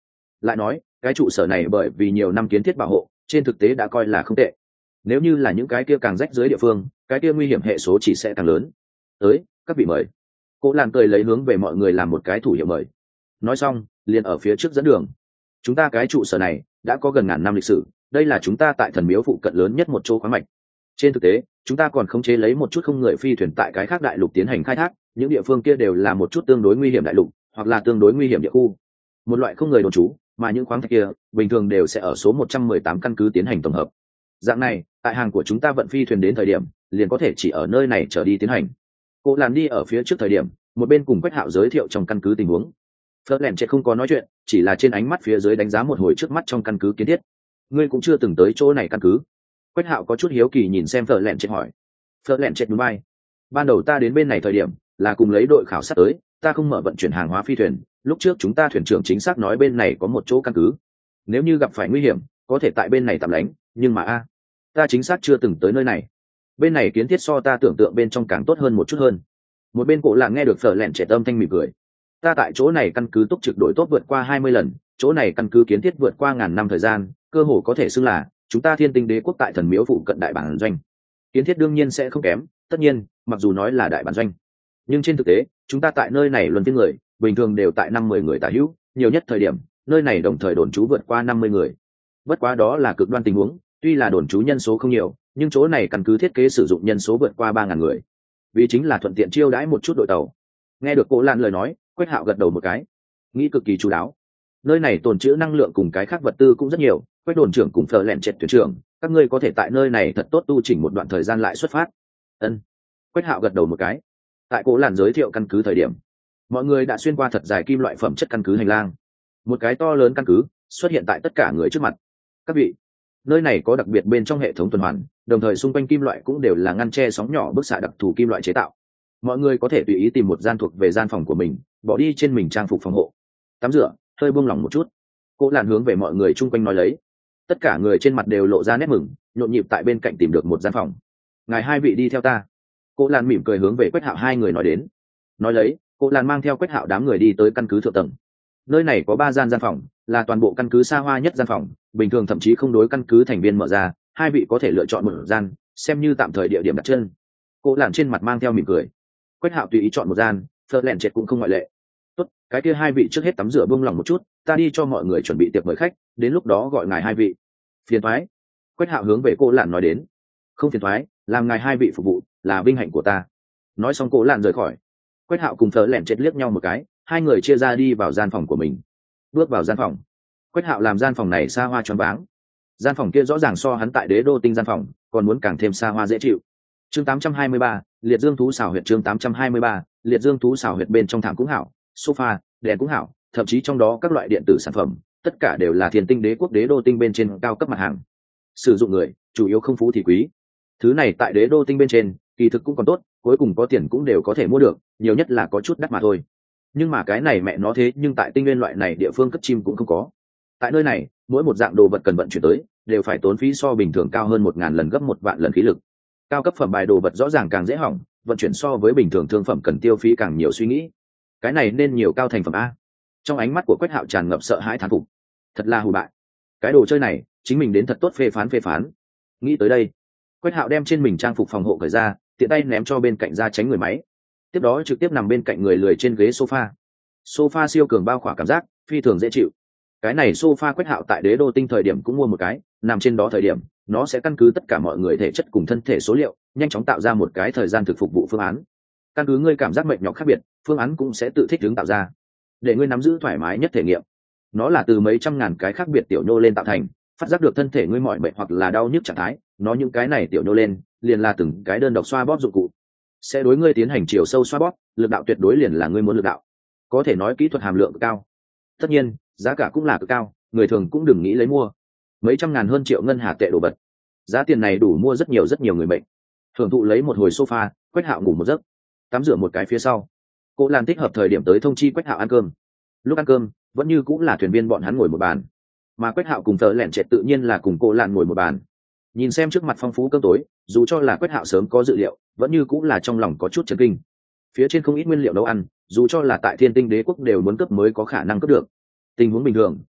Lại nói cái trụ sở này bởi vì nhiều năm kiến thiết bảo hộ trên thực tế đã coi là không tệ, nếu như là những cái kia càng rách dưới địa phương cái kia nguy hiểm hệ số chỉ sẽ càng lớn. Tới, các vị mời. Cô Lan cười lấy hướng về mọi người làm một cái thủ hiệu mời, nói xong liền ở phía trước dẫn đường. Chúng ta cái trụ sở này đã có gần ngàn năm lịch sử, đây là chúng ta tại thần miếu phụ cận lớn nhất một chỗ khoáng mạch. Trên thực tế chúng ta còn khống chế lấy một chút không người phi thuyền tại cái khác đại lục tiến hành khai thác, những địa phương kia đều là một chút tương đối nguy hiểm đại lục hoặc là tương đối nguy hiểm địa khu, một loại không người đồn trú, mà những khoáng thạch kia bình thường đều sẽ ở số một trăm mười tám căn cứ tiến hành tổng hợp. Dạng này tại hàng của chúng ta vận phi thuyền đến thời điểm liền có thể chỉ ở nơi này trở đi tiến hành. Cô Lan đi ở phía trước thời điểm một bên cùng Quách Hạo giới thiệu trong căn cứ tình huống. Phớt lẹn chết không có nói chuyện, chỉ là trên ánh mắt phía dưới đánh giá một hồi trước mắt trong căn cứ kiến thiết. Ngươi cũng chưa từng tới chỗ này căn cứ? Quách Hạo có chút hiếu kỳ nhìn xem Phớt lẹn chết hỏi. Phớt lẹn chết núi bay. Ban đầu ta đến bên này thời điểm là cùng lấy đội khảo sát tới, ta không mở vận chuyển hàng hóa phi thuyền, lúc trước chúng ta thuyền trưởng chính xác nói bên này có một chỗ căn cứ, nếu như gặp phải nguy hiểm có thể tại bên này tạm lánh, nhưng mà a ta chính xác chưa từng tới nơi này, bên này kiến thiết so ta tưởng tượng bên trong càng tốt hơn một chút hơn. Một bên Cổ Lạn nghe được Phở Lẹn trẻ tâm thanh mỉm cười. Ta tại chỗ này căn cứ túc trực đội tốt vượt qua hai mươi lần, chỗ này căn cứ kiến thiết vượt qua ngàn năm thời gian, cơ hồ có thể xưng là chúng ta Thiên Tinh Đế quốc tại thần miếu phụ cận đại bản doanh. Kiến thiết đương nhiên sẽ không kém, tất nhiên mặc dù nói là đại bản doanh, nhưng trên thực tế chúng ta tại nơi này luân phiên người bình thường đều tại năm mười người tả hữu, nhiều nhất thời điểm nơi này đồng thời đồn trú vượt qua năm mươi người. Bất quá đó là cực đoan tình huống, tuy là đồn trú nhân số không nhiều nhưng chỗ này căn cứ thiết kế sử dụng nhân số vượt qua ba ngàn người, vì chính là thuận tiện chiêu đãi một chút đội tàu. Nghe được Cố Lan lời nói, Quách Hạo gật đầu một cái, nghĩ cực kỳ chú đáo. Nơi này tồn trữ năng lượng cùng cái khác vật tư cũng rất nhiều, Quách đồn trưởng cùng Phở Lẹn Trệt thuyền trưởng, các ngươi có thể tại nơi này thật tốt tu chỉnh một đoạn thời gian lại xuất phát. Ân. Quách Hạo gật đầu một cái. Tại Cố Lan giới thiệu căn cứ thời điểm, mọi người đã xuyên qua thật dài kim loại phẩm chất căn cứ hành lang, một cái to lớn căn cứ xuất hiện tại tất cả người trước mặt. Các vị, nơi này có đặc biệt bên trong hệ thống tuần hoàn, đồng thời xung quanh kim loại cũng đều là ngăn che sóng nhỏ bức xạ đặc thù kim loại chế tạo. Mọi người có thể tùy ý tìm một gian thuộc về gian phòng của mình, bỏ đi trên mình trang phục phòng hộ, tắm rửa, hơi buông lỏng một chút. Cố Lan hướng về mọi người chung quanh nói lấy. Tất cả người trên mặt đều lộ ra nét mừng, nhộn nhịp tại bên cạnh tìm được một gian phòng. Ngài hai vị đi theo ta. Cố Lan mỉm cười hướng về Quách Hạo hai người nói đến. Nói lấy, Cố Lan mang theo Quách Hạo đám người đi tới căn cứ thượng tầng. Nơi này có ba gian gian phòng, là toàn bộ căn cứ xa hoa nhất gian phòng, bình thường thậm chí không đối căn cứ thành viên mở ra, hai vị có thể lựa chọn một gian, xem như tạm thời địa điểm đặt chân. Cố Lan trên mặt mang theo mỉm cười. Quách Hạo tùy ý chọn một gian, Phở Lẹn Trệt cũng không ngoại lệ. Tốt, cái kia hai vị trước hết tắm rửa buông lòng một chút, ta đi cho mọi người chuẩn bị tiệc mời khách, đến lúc đó gọi ngài hai vị. Phiền toái. Quách Hạo hướng về Cố Lan nói đến. Không phiền toái, làm ngài hai vị phục vụ là vinh hạnh của ta. Nói xong Cố Lan rời khỏi. Quách Hạo cùng Phở Lẹn Trệt liếc nhau một cái, hai người chia ra đi vào gian phòng của mình. Bước vào gian phòng, Quách Hạo làm gian phòng này xa hoa choáng váng. Gian phòng kia rõ ràng so hắn tại Đế Đô Tinh gian phòng còn muốn càng thêm xa hoa dễ chịu. Chương tám trăm hai mươi ba, liệt dương thú xảo huyệt. Chương tám trăm hai mươi ba, liệt dương thú xảo huyệt. Bên trong thảm cũng hảo, sofa, đèn cũng hảo, thậm chí trong đó các loại điện tử sản phẩm, tất cả đều là Thiên Tinh Đế quốc Đế Đô Tinh bên trên cao cấp mặt hàng. Sử dụng người, chủ yếu không phú thì quý. Thứ này tại Đế Đô Tinh bên trên, kỳ thực cũng còn tốt, cuối cùng có tiền cũng đều có thể mua được, nhiều nhất là có chút đắt mà thôi. Nhưng mà cái này mẹ nó thế nhưng tại Tinh Nguyên loại này địa phương cất chim cũng không có. Tại nơi này, mỗi một dạng đồ vật cần vận chuyển tới, đều phải tốn phí so bình thường cao hơn một ngàn lần, gấp một vạn lần khí lực. Cao cấp phẩm bài đồ vật rõ ràng càng dễ hỏng, vận chuyển so với bình thường thương phẩm cần tiêu phí càng nhiều suy nghĩ. Cái này nên nhiều cao thành phẩm a. Trong ánh mắt của Quách Hạo tràn ngập sợ hãi thán phục. Thật là hù bại. Cái đồ chơi này, chính mình đến thật tốt phê phán phê phán. Nghĩ tới đây, Quách Hạo đem trên mình trang phục phòng hộ cởi ra, tiện tay ném cho bên cạnh ra tránh người máy. Tiếp đó trực tiếp nằm bên cạnh người lười trên ghế sofa. Sofa siêu cường bao khỏa cảm giác, phi thường dễ chịu. Cái này sofa Quách Hạo tại Đế Đô Tinh thời điểm cũng mua một cái, nằm trên đó thời điểm, nó sẽ căn cứ tất cả mọi người thể chất cùng thân thể số liệu, nhanh chóng tạo ra một cái thời gian thực phục vụ phương án. Căn cứ ngươi cảm giác mệt nhọc khác biệt, phương án cũng sẽ tự thích ứng tạo ra, để ngươi nắm giữ thoải mái nhất thể nghiệm. Nó là từ mấy trăm ngàn cái khác biệt tiểu nhô lên tạo thành, phát giác được thân thể ngươi mỏi mệt hoặc là đau nhức trạng thái, nó những cái này tiểu nhô lên, liền là từng cái đơn độc xoa bóp dụng cụ, sẽ đối ngươi tiến hành chiều sâu xoa bóp, lực đạo tuyệt đối liền là ngươi muốn lực đạo, có thể nói kỹ thuật hàm lượng cao. Tất nhiên, giá cả cũng là cực cao, người thường cũng đừng nghĩ lấy mua. Mấy trăm ngàn hơn triệu ngân hà tệ đồ vật, giá tiền này đủ mua rất nhiều rất nhiều người bệnh. Hưởng thụ lấy một hồi sofa, Quách Hạo ngủ một giấc, tắm rửa một cái phía sau, Cố Lan thích hợp thời điểm tới thông chi Quách Hạo ăn cơm. Lúc ăn cơm, vẫn như cũng là thuyền viên bọn hắn ngồi một bàn, mà Quách Hạo cùng Phở Lẹn Trệt tự nhiên là cùng Cố Lan ngồi một bàn. Nhìn xem trước mặt phong phú cơm tối, dù cho là Quách Hạo sớm có dự liệu, vẫn như cũng là trong lòng có chút chấn kinh. Phía trên không ít nguyên liệu nấu ăn, dù cho là tại Thiên Tinh Đế quốc đều muốn cấp mới có khả năng cấp được. Tình huống bình thường,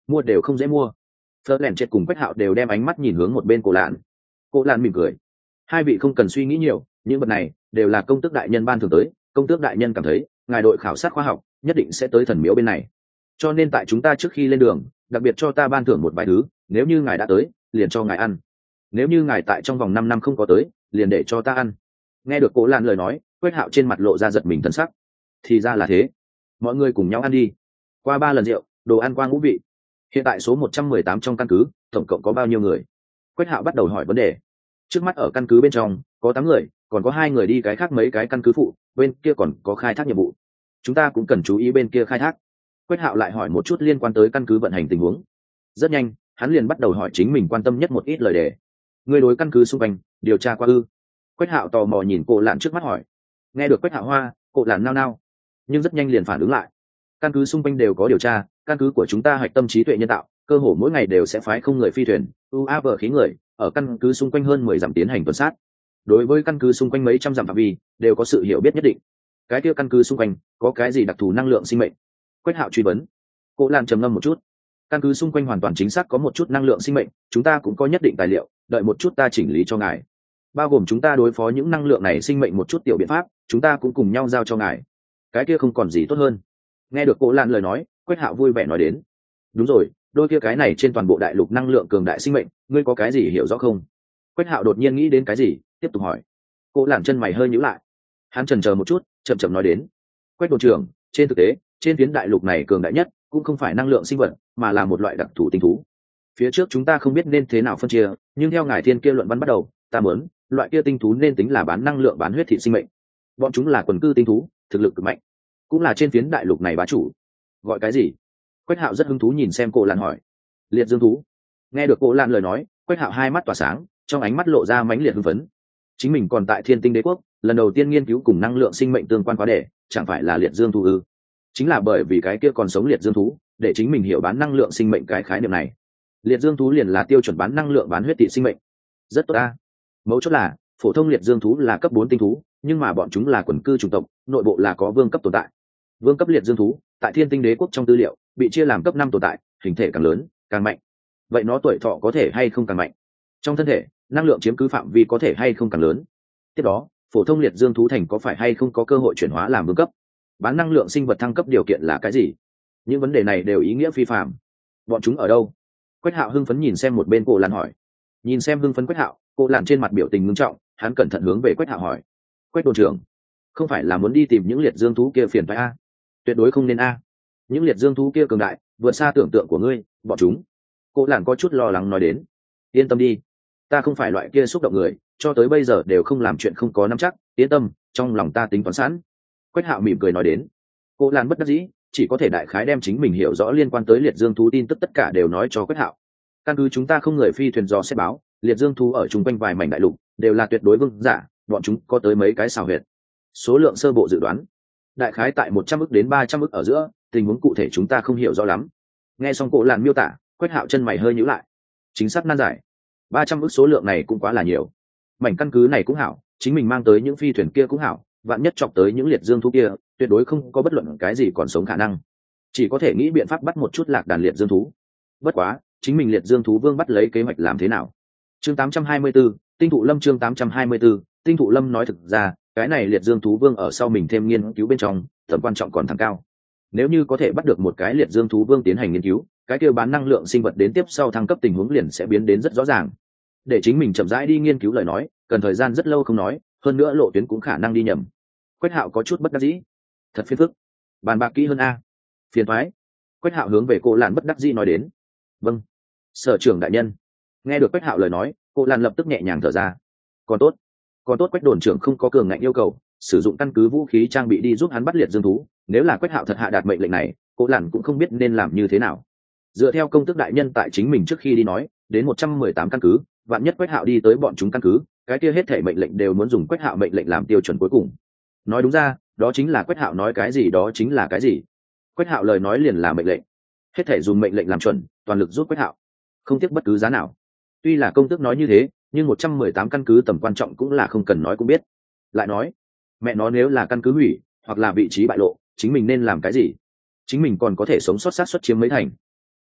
mua đều không dễ mua. Phớt lẹn chết cùng Quách Hạo đều đem ánh mắt nhìn hướng một bên Cổ Lạn. Cổ Lạn mỉm cười. Hai vị không cần suy nghĩ nhiều, những vật này đều là công tước đại nhân ban thưởng tới, công tước đại nhân cảm thấy ngài đội khảo sát khoa học nhất định sẽ tới thần miếu bên này, cho nên tại chúng ta trước khi lên đường đặc biệt cho ta ban thưởng một vài thứ, nếu như ngài đã tới liền cho ngài ăn, nếu như ngài tại trong vòng năm năm không có tới liền để cho ta ăn. Nghe được Cổ Lạn lời nói, Quách Hạo trên mặt lộ ra giật mình thân sắc. Thì ra là thế, mọi người cùng nhau ăn đi. Qua ba lần rượu, đồ ăn qua ngũ vị. Hiện tại số một trăm mười tám trong căn cứ tổng cộng có bao nhiêu người? Quách Hạo bắt đầu hỏi vấn đề. Trước mắt ở căn cứ bên trong có tám người, còn có hai người đi cái khác mấy cái căn cứ phụ, bên kia còn có khai thác nhiệm vụ, chúng ta cũng cần chú ý bên kia khai thác. Quách Hạo lại hỏi một chút liên quan tới căn cứ vận hành tình huống. Rất nhanh hắn liền bắt đầu hỏi chính mình quan tâm nhất một ít lời đề. Người đối căn cứ xung quanh điều tra qua ư? Quách Hạo tò mò nhìn Cổ Lạn trước mắt hỏi. Nghe được Quách Hạo hoa, Cổ Lạn nao nao, nhưng rất nhanh liền phản ứng lại. Căn cứ xung quanh đều có điều tra, căn cứ của chúng ta hạch tâm trí tuệ nhân tạo, cơ hồ mỗi ngày đều sẽ phái không người phi thuyền u a vờ khí người ở căn cứ xung quanh hơn mười dặm tiến hành tuần sát. Đối với căn cứ xung quanh mấy trăm dặm phạm vi đều có sự hiểu biết nhất định. Cái kia căn cứ xung quanh có cái gì đặc thù năng lượng sinh mệnh? Quách Hạo truy vấn. Cổ Lạn trầm ngâm một chút. Căn cứ xung quanh hoàn toàn chính xác có một chút năng lượng sinh mệnh, chúng ta cũng có nhất định tài liệu, đợi một chút ta chỉnh lý cho ngài, bao gồm chúng ta đối phó những năng lượng này sinh mệnh một chút tiểu biện pháp, chúng ta cũng cùng nhau giao cho ngài. Cái kia không còn gì tốt hơn. Nghe được Cổ Lạn lời nói, Quách Hạo vui vẻ nói đến. Đúng rồi, đôi kia cái này trên toàn bộ đại lục năng lượng cường đại sinh mệnh, ngươi có cái gì hiểu rõ không? Quách Hạo đột nhiên nghĩ đến cái gì, tiếp tục hỏi. Cổ Lạn chân mày hơi nhíu lại. Hắn chần chờ một chút, chậm chậm nói đến. Quách đội trưởng, trên thực tế trên phiến đại lục này cường đại nhất cũng không phải năng lượng sinh vật, mà là một loại đặc thù tinh thú. Phía trước chúng ta không biết nên thế nào phân chia, nhưng theo ngài thiên kia luận văn bắt đầu, ta muốn loại kia tinh thú nên tính là bán năng lượng bán huyết thị sinh mệnh. Bọn chúng là quần cư tinh thú, thực lực cực mạnh, cũng là trên phiến đại lục này bá chủ. Gọi cái gì? Quách Hạo rất hứng thú nhìn xem Cổ Lạn hỏi. Liệt dương thú. Nghe được Cổ Lạn lời nói, Quách Hạo hai mắt tỏa sáng, trong ánh mắt lộ ra mãnh liệt hưng phấn. Chính mình còn tại Thiên Tinh Đế quốc lần đầu tiên nghiên cứu cùng năng lượng sinh mệnh tương quan khóa đề, chẳng phải là liệt dương thú ư? Chính là bởi vì cái kia còn sống liệt dương thú, để chính mình hiểu bán năng lượng sinh mệnh cái khái niệm này. Liệt dương thú liền là tiêu chuẩn bán năng lượng bán huyết tị sinh mệnh. Rất tốt ta. Mấu chốt là phổ thông liệt dương thú là cấp bốn tinh thú, nhưng mà bọn chúng là quần cư chủng tộc, nội bộ là có vương cấp tồn tại. Vương cấp liệt dương thú tại Thiên Tinh Đế quốc trong tư liệu bị chia làm cấp năm tồn tại, hình thể càng lớn càng mạnh. Vậy nó tuổi thọ có thể hay không càng mạnh? Trong thân thể năng lượng chiếm cứ phạm vi có thể hay không càng lớn? Tiếp đó phổ thông liệt dương thú thành có phải hay không có cơ hội chuyển hóa làm vương cấp? Bán năng lượng sinh vật thăng cấp điều kiện là cái gì? Những vấn đề này đều ý nghĩa phi phạm. Bọn chúng ở đâu? Quách Hạo hưng phấn nhìn xem một bên Cổ Lạn hỏi. Nhìn xem hưng phấn Quách Hạo, Cổ Lạn trên mặt biểu tình nghiêm trọng, hắn cẩn thận hướng về Quách Hạo hỏi. Quách đội trưởng, không phải là muốn đi tìm những liệt dương thú kia phiền phải a? Tuyệt đối không nên a. Những liệt dương thú kia cường đại vượt xa tưởng tượng của ngươi, bọn chúng. Cổ Lạn có chút lo lắng nói đến. Yên tâm đi, ta không phải loại kia xúc động người, cho tới bây giờ đều không làm chuyện không có nắm chắc, yên tâm, trong lòng ta tính toán sẵn. Quách Hạo mỉm cười nói đến. Cổ Lạn bất đắc dĩ, chỉ có thể đại khái đem chính mình hiểu rõ liên quan tới liệt dương thú tin tức tất cả đều nói cho Quách Hạo. Căn cứ chúng ta không người phi thuyền dò xét báo, liệt dương thú ở chung quanh vài mảnh đại lục đều là tuyệt đối vương giả, bọn chúng có tới mấy cái xào huyệt. Số lượng sơ bộ dự đoán đại khái tại một trăm ức đến ba trăm ức ở giữa, tình huống cụ thể chúng ta không hiểu rõ lắm. Nghe xong Cổ Lạn miêu tả, Quách Hạo chân mày hơi nhíu lại. Chính xác nan giải, ba trăm ức số lượng này cũng quá là nhiều. Mảnh căn cứ này cũng hảo, chính mình mang tới những phi thuyền kia cũng hảo, vạn nhất chọc tới những liệt dương thú kia, tuyệt đối không có bất luận cái gì còn sống khả năng. Chỉ có thể nghĩ biện pháp bắt một chút lạc đàn liệt dương thú. Bất quá, chính mình liệt dương thú vương bắt lấy kế hoạch làm thế nào? Chương tám trăm hai mươi 84, Tinh thụ Lâm chương tám trăm hai mươi 84, Tinh thụ Lâm nói thực ra, cái này liệt dương thú vương ở sau mình thêm nghiên cứu bên trong, tầm quan trọng còn thăng cao. Nếu như có thể bắt được một cái liệt dương thú vương tiến hành nghiên cứu, cái kia bán năng lượng sinh vật đến tiếp sau thăng cấp tình huống liền sẽ biến đến rất rõ ràng. Để chính mình chậm rãi đi nghiên cứu lời nói, cần thời gian rất lâu không nói, hơn nữa lộ tuyến cũng khả năng đi nhầm. Quách Hạo có chút bất đắc dĩ. Thật phiền phức. Bàn bạc kỹ hơn a. Phiền toái. Quách Hạo hướng về Cổ Lạn bất đắc dĩ nói đến. Vâng. Sở trưởng đại nhân. Nghe được Quách Hạo lời nói, Cổ Lạn lập tức nhẹ nhàng thở ra. Còn tốt, còn tốt Quách đồn trưởng không có cường ngạnh yêu cầu sử dụng căn cứ vũ khí trang bị đi giúp hắn bắt liệt dương thú. Nếu là Quách Hạo thật hạ đạt mệnh lệnh này, Cổ Lạn cũng không biết nên làm như thế nào. Dựa theo công tước đại nhân tại chính mình trước khi đi nói, đến một trăm mười tám căn cứ, vạn nhất Quách Hạo đi tới bọn chúng căn cứ, cái kia hết thể mệnh lệnh đều muốn dùng Quách Hạo mệnh lệnh làm tiêu chuẩn cuối cùng. Nói đúng ra, đó chính là Quách Hạo nói cái gì đó chính là cái gì. Quách Hạo lời nói liền là mệnh lệnh, hết thể dùng mệnh lệnh làm chuẩn, toàn lực giúp Quách Hạo, không tiếc bất cứ giá nào. Tuy là công tước nói như thế, nhưng một trăm mười tám căn cứ tầm quan trọng cũng là không cần nói cũng biết. Lại nói, mẹ nó nếu là căn cứ hủy hoặc là vị trí bại lộ, chính mình nên làm cái gì? Chính mình còn có thể sống sót sát xuất chiếm mấy thành.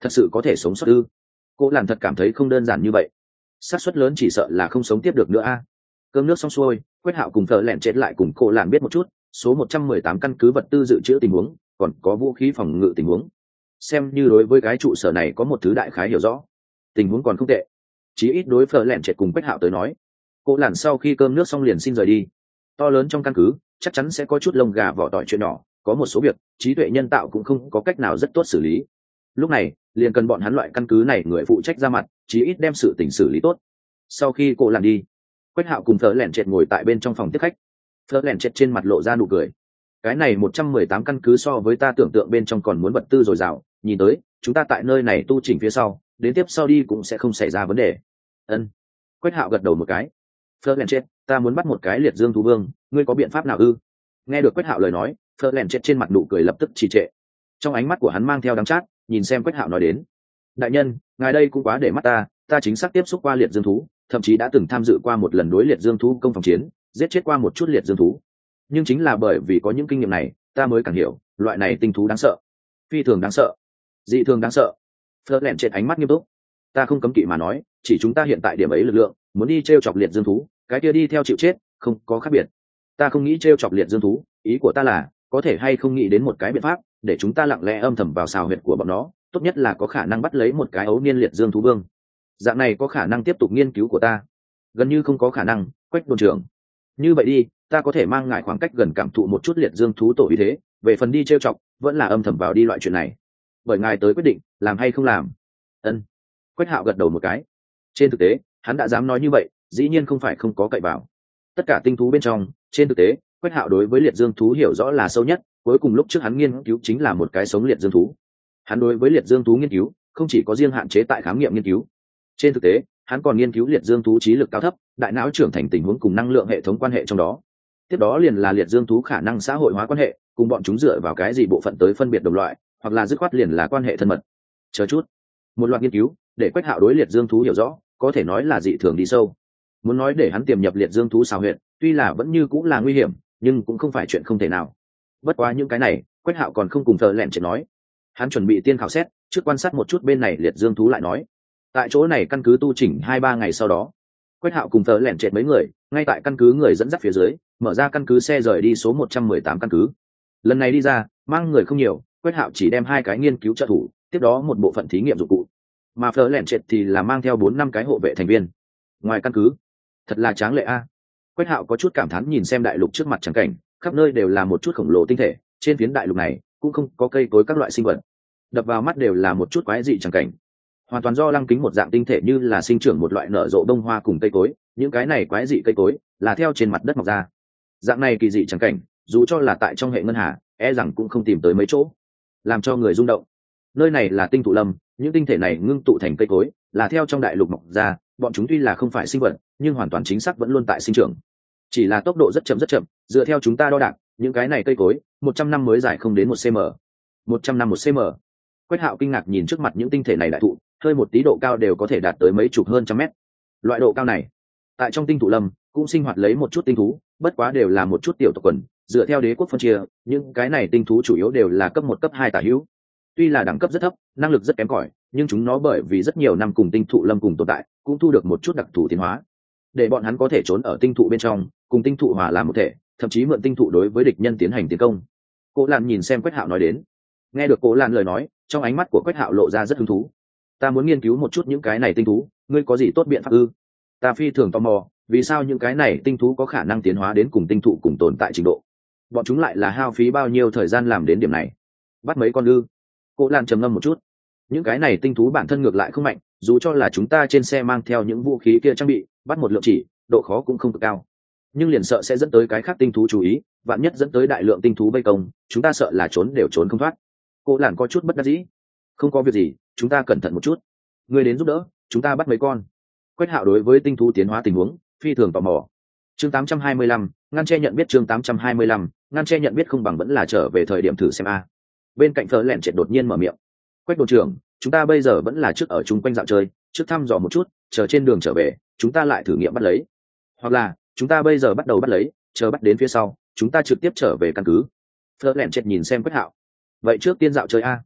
thật sự có thể sống sót ư? Cô làn thật cảm thấy không đơn giản như vậy, xác suất lớn chỉ sợ là không sống tiếp được nữa a. Cơm nước xong xuôi, Quách Hạo cùng thợ lẹn chết lại cùng cô làn biết một chút số một trăm mười tám căn cứ vật tư dự trữ tình huống, còn có vũ khí phòng ngự tình huống, xem như đối với cái trụ sở này có một thứ đại khái hiểu rõ. Tình huống còn không tệ, chí ít đối phở lẹn chết cùng Quách Hạo tới nói. Cô làn sau khi cơm nước xong liền xin rời đi. To lớn trong căn cứ chắc chắn sẽ có chút lông gà vỏ tỏi chuyện nhỏ, có một số việc trí tuệ nhân tạo cũng không có cách nào rất tốt xử lý. Lúc này liền cần bọn hắn loại căn cứ này người phụ trách ra mặt, chí ít đem sự tình xử lý tốt. Sau khi cô làm đi, Quách Hạo cùng Phở lẹn chẹt ngồi tại bên trong phòng tiếp khách. Phở lẹn chẹt trên mặt lộ ra nụ cười. Cái này một trăm mười tám căn cứ so với ta tưởng tượng bên trong còn muốn vật tư dồi dào, nhìn tới chúng ta tại nơi này tu chỉnh phía sau, đến tiếp sau đi cũng sẽ không xảy ra vấn đề. Ân. Quách Hạo gật đầu một cái. Phở lẹn chẹt, ta muốn bắt một cái liệt dương thú vương, ngươi có biện pháp nào ư? Nghe được Quách Hạo lời nói, Phở lẹn chẹt trên mặt nụ cười lập tức trì trệ. Trong ánh mắt của hắn mang theo đắng chát, nhìn xem Quách Hạo nói đến: đại nhân, ngài đây cũng quá để mắt ta, ta chính xác tiếp xúc qua liệt dương thú, thậm chí đã từng tham dự qua một lần đối liệt dương thú công phòng chiến, giết chết qua một chút liệt dương thú. Nhưng chính là bởi vì có những kinh nghiệm này, ta mới càng hiểu loại này tinh thú đáng sợ, phi thường đáng sợ, dị thường đáng sợ. Phở lẹn trên ánh mắt nghiêm túc: ta không cấm kỵ mà nói, chỉ chúng ta hiện tại điểm ấy lực lượng, muốn đi trêu chọc liệt dương thú, cái kia đi theo chịu chết, không có khác biệt. Ta không nghĩ trêu chọc liệt dương thú, ý của ta là, có thể hay không nghĩ đến một cái biện pháp, để chúng ta lặng lẽ âm thầm vào xào huyệt của bọn nó, tốt nhất là có khả năng bắt lấy một cái ấu niên liệt dương thú vương. Dạng này có khả năng tiếp tục nghiên cứu của ta, gần như không có khả năng. Quách đồn trưởng, như vậy đi, ta có thể mang ngài khoảng cách gần cảm thụ một chút liệt dương thú tổ uy thế, về phần đi trêu chọc, vẫn là âm thầm vào đi loại chuyện này, bởi ngài tới quyết định làm hay không làm. Ân. Quách Hạo gật đầu một cái. Trên thực tế hắn đã dám nói như vậy, dĩ nhiên không phải không có cậy vào. Tất cả tinh thú bên trong, trên thực tế Quách Hạo đối với liệt dương thú hiểu rõ là sâu nhất, cuối cùng lúc trước hắn nghiên cứu chính là một cái sống liệt dương thú. Hắn đối với liệt dương thú nghiên cứu không chỉ có riêng hạn chế tại khám nghiệm nghiên cứu, trên thực tế hắn còn nghiên cứu liệt dương thú trí lực cao thấp, đại não trưởng thành tình huống cùng năng lượng hệ thống quan hệ trong đó. Tiếp đó liền là liệt dương thú khả năng xã hội hóa quan hệ, cùng bọn chúng dựa vào cái gì bộ phận tới phân biệt đồng loại, hoặc là dứt khoát liền là quan hệ thân mật. Chờ chút, một loạt nghiên cứu để Quách Hạo đối liệt dương thú hiểu rõ, có thể nói là dị thường đi sâu. Muốn nói để hắn tiềm nhập liệt dương thú xào huyệt, tuy là vẫn như cũng là nguy hiểm, nhưng cũng không phải chuyện không thể nào. Bất quá những cái này Quách Hạo còn không cùng thợ lẹn chuyện nói, hắn chuẩn bị tiên khảo xét trước, quan sát một chút bên này liệt dương thú lại nói. Tại chỗ này căn cứ tu chỉnh hai ba ngày sau đó, Quách Hạo cùng thợ lẹn chẹt mấy người ngay tại căn cứ người dẫn dắt phía dưới mở ra căn cứ xe rời đi số một trăm mười tám căn cứ. Lần này đi ra mang người không nhiều, Quách Hạo chỉ đem hai cái nghiên cứu trợ thủ, tiếp đó một bộ phận thí nghiệm dụng cụ, mà thợ lẹn chẹt thì là mang theo bốn năm cái hộ vệ thành viên. Ngoài căn cứ thật là tráng lệ a. Quách Hạo có chút cảm thán nhìn xem đại lục trước mặt trắng cảnh, khắp nơi đều là một chút khổng lồ tinh thể, trên phiến đại lục này cũng không có cây cối các loại sinh vật, đập vào mắt đều là một chút quái dị trắng cảnh, hoàn toàn do lăng kính một dạng tinh thể như là sinh trưởng một loại nở rộ đông hoa cùng cây cối. Những cái này quái dị cây cối là theo trên mặt đất mọc ra. Dạng này kỳ dị trắng cảnh, dù cho là tại trong hệ ngân hà, e rằng cũng không tìm tới mấy chỗ, làm cho người rung động. Nơi này là tinh thụ lâm, những tinh thể này ngưng tụ thành cây cối, là theo trong đại lục mọc ra. Bọn chúng tuy là không phải sinh vật, nhưng hoàn toàn chính xác vẫn luôn tại sinh trưởng, chỉ là tốc độ rất chậm rất chậm. Dựa theo chúng ta đo đạc, những cái này cây cối một trăm năm mới dài không đến một cm. Một trăm năm một cm. Quách Hạo kinh ngạc nhìn trước mặt những tinh thể này đại thụ, hơi một tí độ cao đều có thể đạt tới mấy chục hơn trăm mét. Loại độ cao này tại trong tinh thụ lâm cũng sinh hoạt lấy một chút tinh thú, bất quá đều là một chút tiểu tộc quần. Dựa theo đế quốc phân chia, những cái này tinh thú chủ yếu đều là cấp một cấp hai tả hữu. Tuy là đẳng cấp rất thấp, năng lực rất kém cỏi, nhưng chúng nó bởi vì rất nhiều năm cùng tinh thụ lâm cùng tồn tại, cũng thu được một chút đặc thù tiến hóa, để bọn hắn có thể trốn ở tinh thụ bên trong, cùng tinh thụ hòa làm một thể, thậm chí mượn tinh thụ đối với địch nhân tiến hành tiến công. Cố Lan nhìn xem Quách Hạo nói đến. Nghe được Cố Lan lời nói, trong ánh mắt của Quách Hạo lộ ra rất hứng thú. Ta muốn nghiên cứu một chút những cái này tinh thú, ngươi có gì tốt biện pháp ư? Ta phi thường tò mò, vì sao những cái này tinh thú có khả năng tiến hóa đến cùng tinh thụ cùng tồn tại trình độ? Bọn chúng lại là hao phí bao nhiêu thời gian làm đến điểm này? Bắt mấy con ư? Cố Lan trầm ngâm một chút. Những cái này tinh thú bản thân ngược lại không mạnh, dù cho là chúng ta trên xe mang theo những vũ khí kia trang bị, bắt một lượng chỉ, độ khó cũng không cực cao. Nhưng liền sợ sẽ dẫn tới cái khác tinh thú chú ý, vạn nhất dẫn tới đại lượng tinh thú vây công, chúng ta sợ là trốn đều trốn không thoát. Cô Lản có chút bất đắc dĩ. Không có việc gì, chúng ta cẩn thận một chút. Ngươi đến giúp đỡ, chúng ta bắt mấy con. Quách Hạo đối với tinh thú tiến hóa tình huống phi thường tò mò. Chương tám trăm hai mươi lăm, ngăn che nhận biết. Chương tám trăm hai mươi lăm, ngăn che nhận biết không bằng vẫn là trở về thời điểm thử xem a. Bên cạnh Phở lẹn Triệt đột nhiên mở miệng. Quách đội trưởng, chúng ta bây giờ vẫn là trước ở chung quanh dạo chơi, trước thăm dò một chút, chờ trên đường trở về, chúng ta lại thử nghiệm bắt lấy. Hoặc là, chúng ta bây giờ bắt đầu bắt lấy, chờ bắt đến phía sau, chúng ta trực tiếp trở về căn cứ. Phở lẹn Triệt nhìn xem Quách Hạo. Vậy trước tiên dạo chơi a.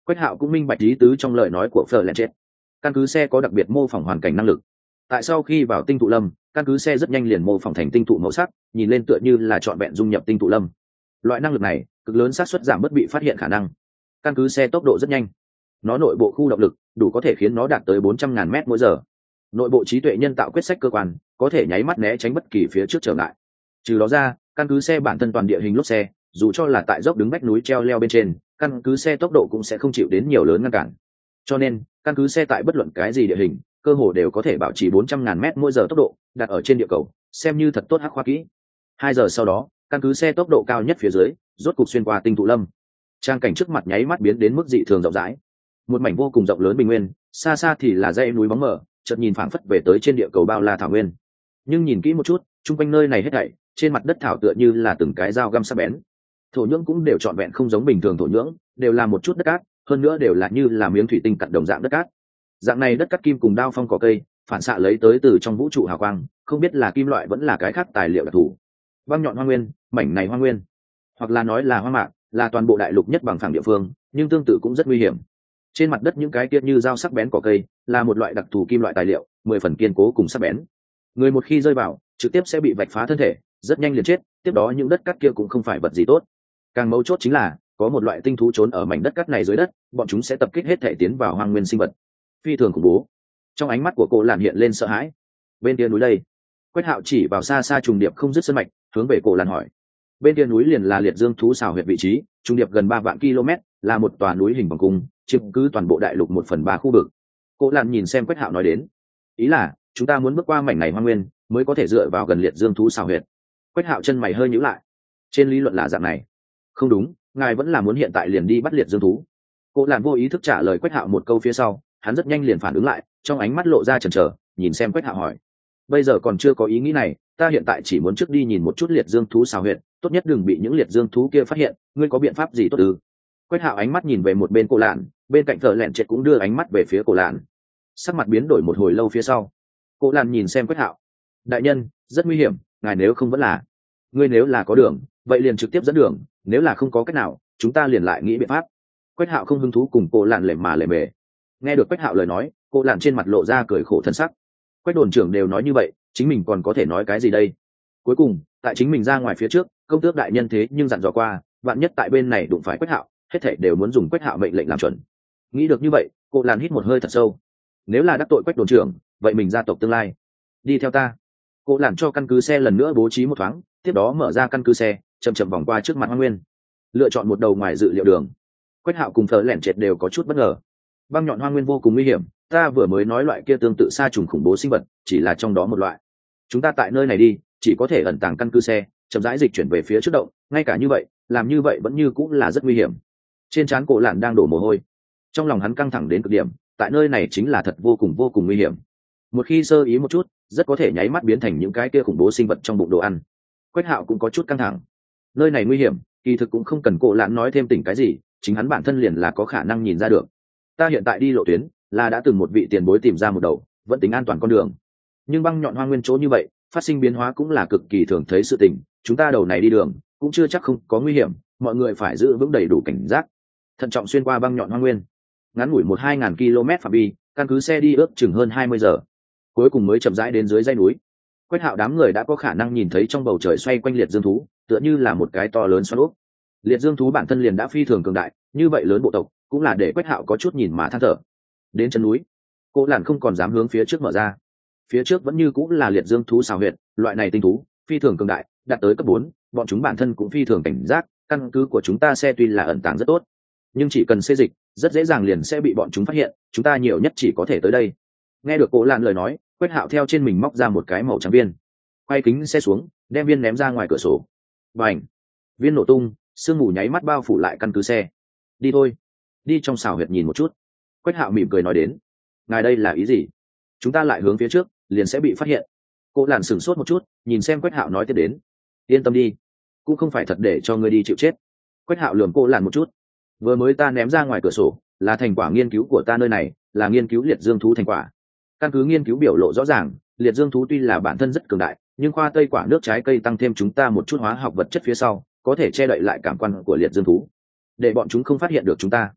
Quách Hạo cũng minh bạch ý tứ trong lời nói của Florence. Căn cứ xe có đặc biệt mô phỏng hoàn cảnh năng lực. Tại sau khi vào tinh thụ lâm, căn cứ xe rất nhanh liền mô phỏng thành tinh thụ màu sắc, nhìn lên tựa như là trọn vẹn dung nhập tinh thụ lâm. Loại năng lực này, cực lớn xác suất giảm bất bị phát hiện khả năng. Căn cứ xe tốc độ rất nhanh. Nó nội bộ khu động lực đủ có thể khiến nó đạt tới bốn trăm ngàn mét mỗi giờ. Nội bộ trí tuệ nhân tạo quyết sách cơ quan có thể nháy mắt né tránh bất kỳ phía trước trở ngại. Trừ đó ra, căn cứ xe bản thân toàn địa hình lốp xe, dù cho là tại dốc đứng vách núi treo leo bên trên, căn cứ xe tốc độ cũng sẽ không chịu đến nhiều lớn ngăn cản. Cho nên, căn cứ xe tại bất luận cái gì địa hình, cơ hồ đều có thể bảo trì bốn trăm ngàn mét mỗi giờ tốc độ, đặt ở trên địa cầu, xem như thật tốt hắc khoa kỹ. Hai giờ sau đó, căn cứ xe tốc độ cao nhất phía dưới, rốt cục xuyên qua tinh thụ lâm. Trang cảnh trước mặt nháy mắt biến đến mức dị thường rộng rãi. Một mảnh vô cùng rộng lớn bình nguyên, xa xa thì là dãy núi bóng mờ, chợt nhìn phảng phất về tới trên địa cầu bao la thảo nguyên. Nhưng nhìn kỹ một chút, chung quanh nơi này hết thảy, trên mặt đất thảo tựa như là từng cái dao găm sắc bén. Thổ nhưỡng cũng đều trọn vẹn không giống bình thường thổ nhưỡng, đều là một chút đất cát, hơn nữa đều là như là miếng thủy tinh cặn đồng dạng đất cát. Dạng này đất cát kim cùng đao phong cỏ cây, phản xạ lấy tới từ trong vũ trụ hào quang, không biết là kim loại vẫn là cái khác tài liệu đặc thù. Băng nhọn hoang nguyên, mảnh này hoang nguyên, hoặc là nói là hoang mạc, là toàn bộ đại lục nhất bằng phẳng địa phương, nhưng tương tự cũng rất nguy hiểm. Trên mặt đất những cái kia như dao sắc bén cỏ cây, là một loại đặc thù kim loại tài liệu, mười phần kiên cố cùng sắc bén. Người một khi rơi vào, trực tiếp sẽ bị vạch phá thân thể, rất nhanh liền chết. Tiếp đó những đất cát kia cũng không phải vật gì tốt. Càng mấu chốt chính là có một loại tinh thú trốn ở mảnh đất cát này dưới đất, bọn chúng sẽ tập kích hết thể tiến vào hoang nguyên sinh vật, phi thường khủng bố. Trong ánh mắt của cô Lạn hiện lên sợ hãi. Bên kia núi đây, Quách Hạo chỉ vào xa xa trùng điệp không dứt sơn mạch, hướng về cô Lạn hỏi. Bên kia núi liền là liệt dương thú xào huyệt vị trí, trùng điệp gần ba vạn km, là một tòa núi hình vòng cung, chiếm cứ toàn bộ đại lục một phần ba khu vực. Cô Lạn nhìn xem Quách Hạo nói đến, ý là chúng ta muốn bước qua mảnh này hoang nguyên, mới có thể dựa vào gần liệt dương thú xào huyệt. Quách Hạo chân mày hơi nhíu lại. Trên lý luận là dạng này. Không đúng, ngài vẫn là muốn hiện tại liền đi bắt liệt dương thú. Cô Lạn vô ý thức trả lời Quách Hạo một câu phía sau, hắn rất nhanh liền phản ứng lại, trong ánh mắt lộ ra chần chờ, nhìn xem Quách Hạo hỏi. Bây giờ còn chưa có ý nghĩ này, ta hiện tại chỉ muốn trước đi nhìn một chút liệt dương thú xào huyệt, tốt nhất đừng bị những liệt dương thú kia phát hiện, ngươi có biện pháp gì tốt ư? Quách Hạo ánh mắt nhìn về một bên Cô Lạn, bên cạnh Thở Lẹn Trệt cũng đưa ánh mắt về phía Cô Lạn. Sắc mặt biến đổi một hồi lâu phía sau, Cô Lạn nhìn xem Quách Hạo. Đại nhân, rất nguy hiểm, ngài nếu không vẫn là, ngươi nếu là có đường, vậy liền trực tiếp dẫn đường, nếu là không có cách nào, chúng ta liền lại nghĩ biện pháp. Quách Hạo không hứng thú cùng Cô Lạn lề mà lề mề. Nghe được Quách Hạo lời nói, Cô Lạn trên mặt lộ ra cười khổ thân sắc. Quách đồn trưởng đều nói như vậy, chính mình còn có thể nói cái gì đây? Cuối cùng, tại chính mình ra ngoài phía trước, công tước đại nhân thế nhưng dặn dò qua, vạn nhất tại bên này đụng phải Quách Hạo, hết thảy đều muốn dùng Quách Hạo mệnh lệnh làm chuẩn. Nghĩ được như vậy, Cô Lạn hít một hơi thật sâu. Nếu là đắc tội Quách đồn trưởng, vậy mình gia tộc tương lai, đi theo ta. Cô Lạn cho căn cứ xe lần nữa bố trí một thoáng, tiếp đó mở ra căn cứ xe, chậm chậm vòng qua trước mặt hoang nguyên, lựa chọn một đầu ngoài dự liệu đường. Quách Hạo cùng Thở Lẹn Trệt đều có chút bất ngờ. Băng nhọn hoang nguyên vô cùng nguy hiểm, ta vừa mới nói loại kia tương tự sa trùng khủng bố sinh vật, chỉ là trong đó một loại. Chúng ta tại nơi này đi, chỉ có thể ẩn tàng căn cứ xe, chậm rãi dịch chuyển về phía trước động, ngay cả như vậy, làm như vậy vẫn như cũng là rất nguy hiểm. Trên trán Cổ Lạn đang đổ mồ hôi, trong lòng hắn căng thẳng đến cực điểm, tại nơi này chính là thật vô cùng vô cùng nguy hiểm. Một khi sơ ý một chút, rất có thể nháy mắt biến thành những cái kia khủng bố sinh vật trong bụng đồ ăn. Quách Hạo cũng có chút căng thẳng. Nơi này nguy hiểm, kỳ thực cũng không cần Cổ Lạn nói thêm tỉnh cái gì, chính hắn bản thân liền là có khả năng nhìn ra được. Ta hiện tại đi lộ tuyến, là đã từng một vị tiền bối tìm ra một đầu, vẫn tính an toàn con đường. Nhưng băng nhọn hoang nguyên chỗ như vậy, phát sinh biến hóa cũng là cực kỳ thường thấy sự tình, chúng ta đầu này đi đường, cũng chưa chắc không có nguy hiểm, mọi người phải giữ vững đầy đủ cảnh giác. Thận trọng xuyên qua băng nhọn hoang nguyên. Ngắn ngủi một hai ngàn km phạm vi, căn cứ xe đi ước chừng hơn hai mươi giờ. Cuối cùng mới chậm rãi đến dưới dãy núi. Quách Hạo đám người đã có khả năng nhìn thấy trong bầu trời xoay quanh liệt dương thú, tựa như là một cái to lớn xoắn ốc. Liệt dương thú bản thân liền đã phi thường cường đại, như vậy lớn bộ tộc, cũng là để Quách Hạo có chút nhìn mà than thở. Đến chân núi, Cô Lạn không còn dám hướng phía trước mở ra. Phía trước vẫn như cũng là liệt dương thú xào huyệt, loại này tinh thú phi thường cường đại, đạt tới cấp bốn, bọn chúng bản thân cũng phi thường cảnh giác, căn cứ của chúng ta xe tuy là ẩn tàng rất tốt, nhưng chỉ cần xê dịch, rất dễ dàng liền sẽ bị bọn chúng phát hiện, chúng ta nhiều nhất chỉ có thể tới đây. Nghe được Cô Lạn lời nói, Quách Hạo theo trên mình móc ra một cái màu trắng viên, quay kính xe xuống, đem viên ném ra ngoài cửa sổ. Bành! Viên nổ tung, sương mù nháy mắt bao phủ lại căn cứ xe. Đi thôi, đi trong xào huyệt nhìn một chút. Quách Hạo mỉm cười nói đến. Ngài đây là ý gì? Chúng ta lại hướng phía trước, liền sẽ bị phát hiện. Cô Lạn sửng sốt một chút, nhìn xem Quách Hạo nói tiếp đến. Yên tâm đi, cũng không phải thật để cho ngươi đi chịu chết. Quách Hạo lườm cô Lạn một chút. Vừa mới ta ném ra ngoài cửa sổ, là thành quả nghiên cứu của ta nơi này, là nghiên cứu liệt dương thú thành quả. Căn cứ nghiên cứu biểu lộ rõ ràng, liệt dương thú tuy là bản thân rất cường đại, nhưng khoa tây quả nước trái cây tăng thêm chúng ta một chút hóa học vật chất phía sau, có thể che đậy lại cảm quan của liệt dương thú, để bọn chúng không phát hiện được chúng ta.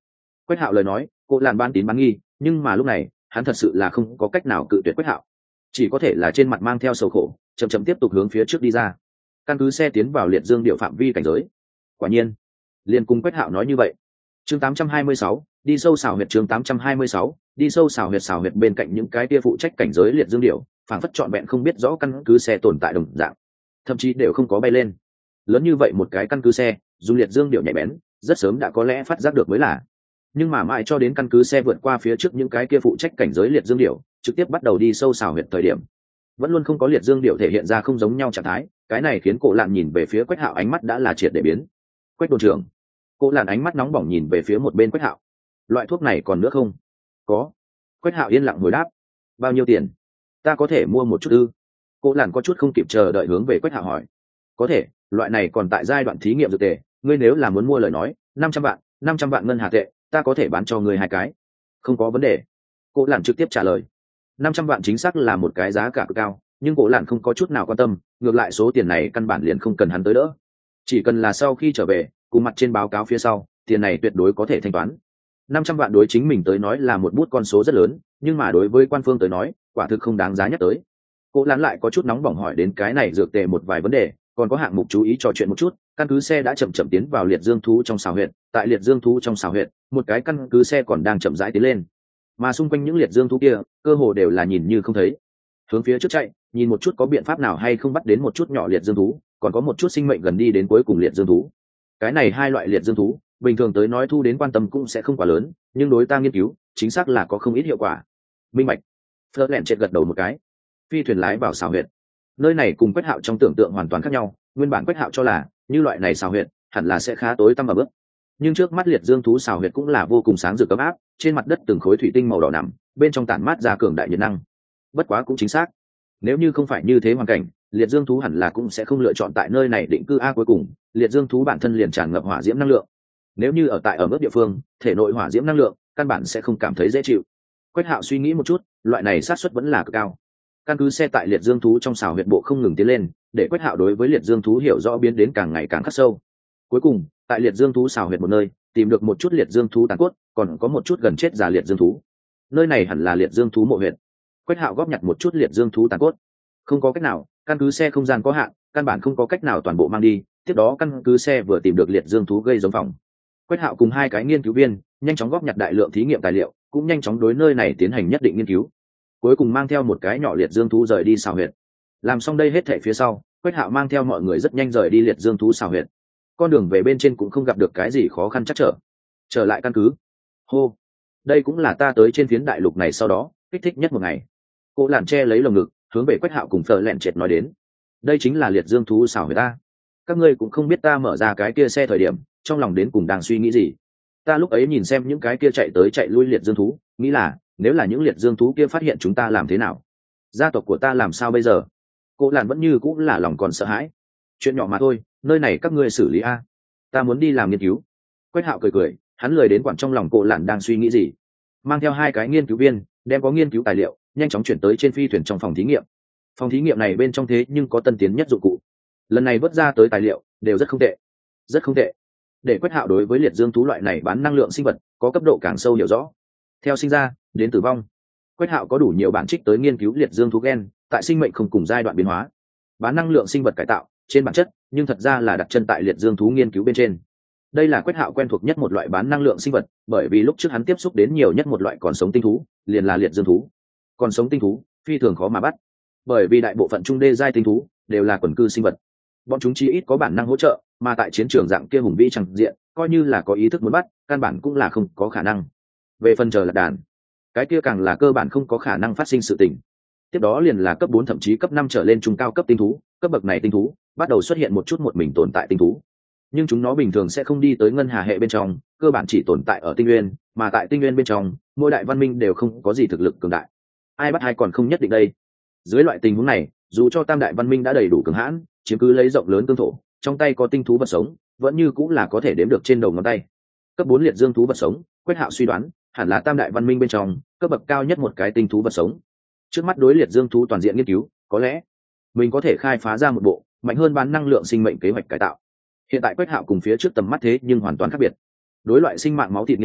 Quách Hạo lời nói cô làn ban tín bán nghi, nhưng mà lúc này hắn thật sự là không có cách nào cự tuyệt Quách Hạo, chỉ có thể là trên mặt mang theo sầu khổ chậm chậm tiếp tục hướng phía trước đi ra. Căn cứ xe tiến vào liệt dương điệu phạm vi cảnh giới. Quả nhiên liền cùng Quách Hạo nói như vậy. Chương tám trăm hai mươi sáu, đi sâu xảo huyệt. Chương tám trăm hai mươi sáu, đi sâu xảo huyệt. Xảo huyệt bên cạnh những cái kia phụ trách cảnh giới liệt dương điệu phản phất trọn vẹn không biết rõ căn cứ xe tồn tại đồng dạng, thậm chí đều không có bay lên. Lớn như vậy một cái căn cứ xe, dùng liệt dương điệu nhạy bén rất sớm đã có lẽ phát giác được mới là, nhưng mà mãi cho đến căn cứ xe vượt qua phía trước những cái kia phụ trách cảnh giới liệt dương điệu trực tiếp bắt đầu đi sâu xảo huyệt thời điểm, vẫn luôn không có liệt dương điệu thể hiện ra không giống nhau trạng thái. Cái này khiến Cổ Lạn nhìn về phía Quách Hạo ánh mắt đã là triệt để biến. Quách đồn trưởng. Cổ Lạn ánh mắt nóng bỏng nhìn về phía một bên Quách Hạo. Loại thuốc này còn nữa không? Có. Quách Hạo yên lặng hồi đáp. Bao nhiêu tiền? Ta có thể mua một chút ư? Cổ Lạn có chút không kịp chờ đợi hướng về Quách Hạo hỏi. Có thể, loại này còn tại giai đoạn thí nghiệm dược tề, ngươi nếu là muốn mua lời nói, năm trăm vạn, năm trăm vạn ngân hà tệ, ta có thể bán cho ngươi hai cái. Không có vấn đề. Cổ Lạn trực tiếp trả lời. năm trăm vạn chính xác là một cái giá cả cực cao, nhưng Cổ Lạn không có chút nào quan tâm, ngược lại số tiền này căn bản liền không cần hắn tới đỡ, chỉ cần là sau khi trở về cùng mặt trên báo cáo phía sau, tiền này tuyệt đối có thể thanh toán. Năm trăm vạn đối chính mình tới nói là một bút con số rất lớn, nhưng mà đối với quan phương tới nói quả thực không đáng giá nhắc tới. Cổ Lạn lại có chút nóng bỏng hỏi đến cái này dược tề một vài vấn đề, còn có hạng mục chú ý trò chuyện một chút. Căn cứ xe đã chậm chậm tiến vào liệt dương thú trong xào huyệt, tại liệt dương thú trong xào huyệt một cái căn cứ xe còn đang chậm rãi tiến lên, mà xung quanh những liệt dương thú kia cơ hồ đều là nhìn như không thấy, hướng phía trước chạy, nhìn một chút có biện pháp nào hay không bắt đến một chút nhỏ liệt dương thú, còn có một chút sinh mệnh gần đi đến cuối cùng liệt dương thú. Cái này hai loại liệt dương thú bình thường tới nói thu đến quan tâm cũng sẽ không quá lớn, nhưng đối ta nghiên cứu chính xác là có không ít hiệu quả. Minh bạch. Phớt lẹn chợt gật đầu một cái. Phi thuyền lái vào xào huyệt. Nơi này cùng Quách Hạo trong tưởng tượng hoàn toàn khác nhau. Nguyên bản Quách Hạo cho là như loại này xào huyệt hẳn là sẽ khá tối tăm ở bước, nhưng trước mắt liệt dương thú xào huyệt cũng là vô cùng sáng rực ấm áp, trên mặt đất từng khối thủy tinh màu đỏ nằm, bên trong tản mát ra cường đại nhiệt năng. Bất quá cũng chính xác, nếu như không phải như thế hoàn cảnh, liệt dương thú hẳn là cũng sẽ không lựa chọn tại nơi này định cư. A cuối cùng liệt dương thú bản thân liền tràn ngập hỏa diễm năng lượng, nếu như ở tại ở mức địa phương thể nội hỏa diễm năng lượng căn bản sẽ không cảm thấy dễ chịu. Quách Hạo suy nghĩ một chút, loại này xác suất vẫn là cực cao. Căn cứ xe tại liệt dương thú trong xào huyệt bộ không ngừng tiến lên, để Quách Hạo đối với liệt dương thú hiểu rõ biến đến càng ngày càng khắc sâu. Cuối cùng tại liệt dương thú xào huyệt một nơi tìm được một chút liệt dương thú tàn cốt, còn có một chút gần chết già liệt dương thú. Nơi này hẳn là liệt dương thú mộ huyệt. Quách Hạo góp nhặt một chút liệt dương thú tàn cốt. Không có cách nào, căn cứ xe không gian có hạn, căn bản không có cách nào toàn bộ mang đi. Tiếp đó căn cứ xe vừa tìm được liệt dương thú gây giống phòng. Quách Hạo cùng hai cái nghiên cứu viên nhanh chóng góp nhặt đại lượng thí nghiệm tài liệu, cũng nhanh chóng đối nơi này tiến hành nhất định nghiên cứu. Cuối cùng mang theo một cái nhỏ liệt dương thú rời đi xào huyệt. Làm xong đây hết thảy phía sau, Quách Hạo mang theo mọi người rất nhanh rời đi liệt dương thú xào huyệt. Con đường về bên trên cũng không gặp được cái gì khó khăn chắc trở. Trở lại căn cứ. Hô, đây cũng là ta tới trên phiến đại lục này sau đó kích thích nhất một ngày. Cô Lạn che lấy lồng ngực hướng về Quách Hạo cùng Phở Lẹn Chẹt nói đến. Đây chính là liệt dương thú xào huyệt ta. Các ngươi cũng không biết ta mở ra cái kia xe thời điểm trong lòng đến cùng đang suy nghĩ gì. Ta lúc ấy nhìn xem những cái kia chạy tới chạy lui liệt dương thú, nghĩ là nếu là những liệt dương thú kia phát hiện chúng ta làm thế nào, gia tộc của ta làm sao bây giờ. Cô Lạn vẫn như cũng là lòng còn sợ hãi. Chuyện nhỏ mà thôi, nơi này các ngươi xử lý a, ta muốn đi làm nghiên cứu. Quách Hạo cười cười, hắn lười đến quản trong lòng Cô Lạn đang suy nghĩ gì, mang theo hai cái nghiên cứu viên đem có nghiên cứu tài liệu nhanh chóng chuyển tới trên phi thuyền trong phòng thí nghiệm. Phòng thí nghiệm này bên trong thế nhưng có tân tiến nhất dụng cụ, lần này vớt ra tới tài liệu đều rất không tệ, rất không tệ. Để Quách Hạo đối với liệt dương thú loại này bán năng lượng sinh vật có cấp độ càng sâu hiểu rõ. Theo sinh ra đến tử vong, Quách Hạo có đủ nhiều bản trích tới nghiên cứu liệt dương thú gen tại sinh mệnh không cùng giai đoạn biến hóa. Bán năng lượng sinh vật cải tạo trên bản chất nhưng thật ra là đặt chân tại liệt dương thú nghiên cứu bên trên. Đây là Quách Hạo quen thuộc nhất một loại bán năng lượng sinh vật, bởi vì lúc trước hắn tiếp xúc đến nhiều nhất một loại còn sống tinh thú liền là liệt dương thú. Còn sống tinh thú phi thường khó mà bắt, bởi vì đại bộ phận trung đê giai tinh thú đều là quần cư sinh vật, bọn chúng chi ít có bản năng hỗ trợ, mà tại chiến trường dạng kia hùng vĩ chẳng diện coi như là có ý thức muốn bắt căn bản cũng là không có khả năng. Về phần chờ lạc đàn, cái kia càng là cơ bản không có khả năng phát sinh sự tình. Tiếp đó liền là cấp bốn thậm chí cấp năm trở lên trung cao cấp tinh thú, cấp bậc này tinh thú bắt đầu xuất hiện một chút một mình tồn tại tinh thú, nhưng chúng nó bình thường sẽ không đi tới ngân hà hệ bên trong, cơ bản chỉ tồn tại ở tinh nguyên, mà tại tinh nguyên bên trong mỗi đại văn minh đều không có gì thực lực cường đại, ai bắt ai còn không nhất định đây. Dưới loại tình huống này, dù cho tam đại văn minh đã đầy đủ cường hãn, chiếm cứ lấy rộng lớn cương thổ, trong tay có tinh thú vật sống vẫn như cũng là có thể đếm được trên đầu ngón tay. Cấp bốn liệt dương thú vật sống, Quách Hạo suy đoán hẳn là tam đại văn minh bên trong cấp bậc cao nhất một cái tinh thú vật sống. Trước mắt đối liệt dương thú toàn diện nghiên cứu, có lẽ mình có thể khai phá ra một bộ mạnh hơn bán năng lượng sinh mệnh kế hoạch cải tạo. Hiện tại Quách Hạo cùng phía trước tầm mắt thế nhưng hoàn toàn khác biệt. Đối loại sinh mạng máu thịt nghiên cứu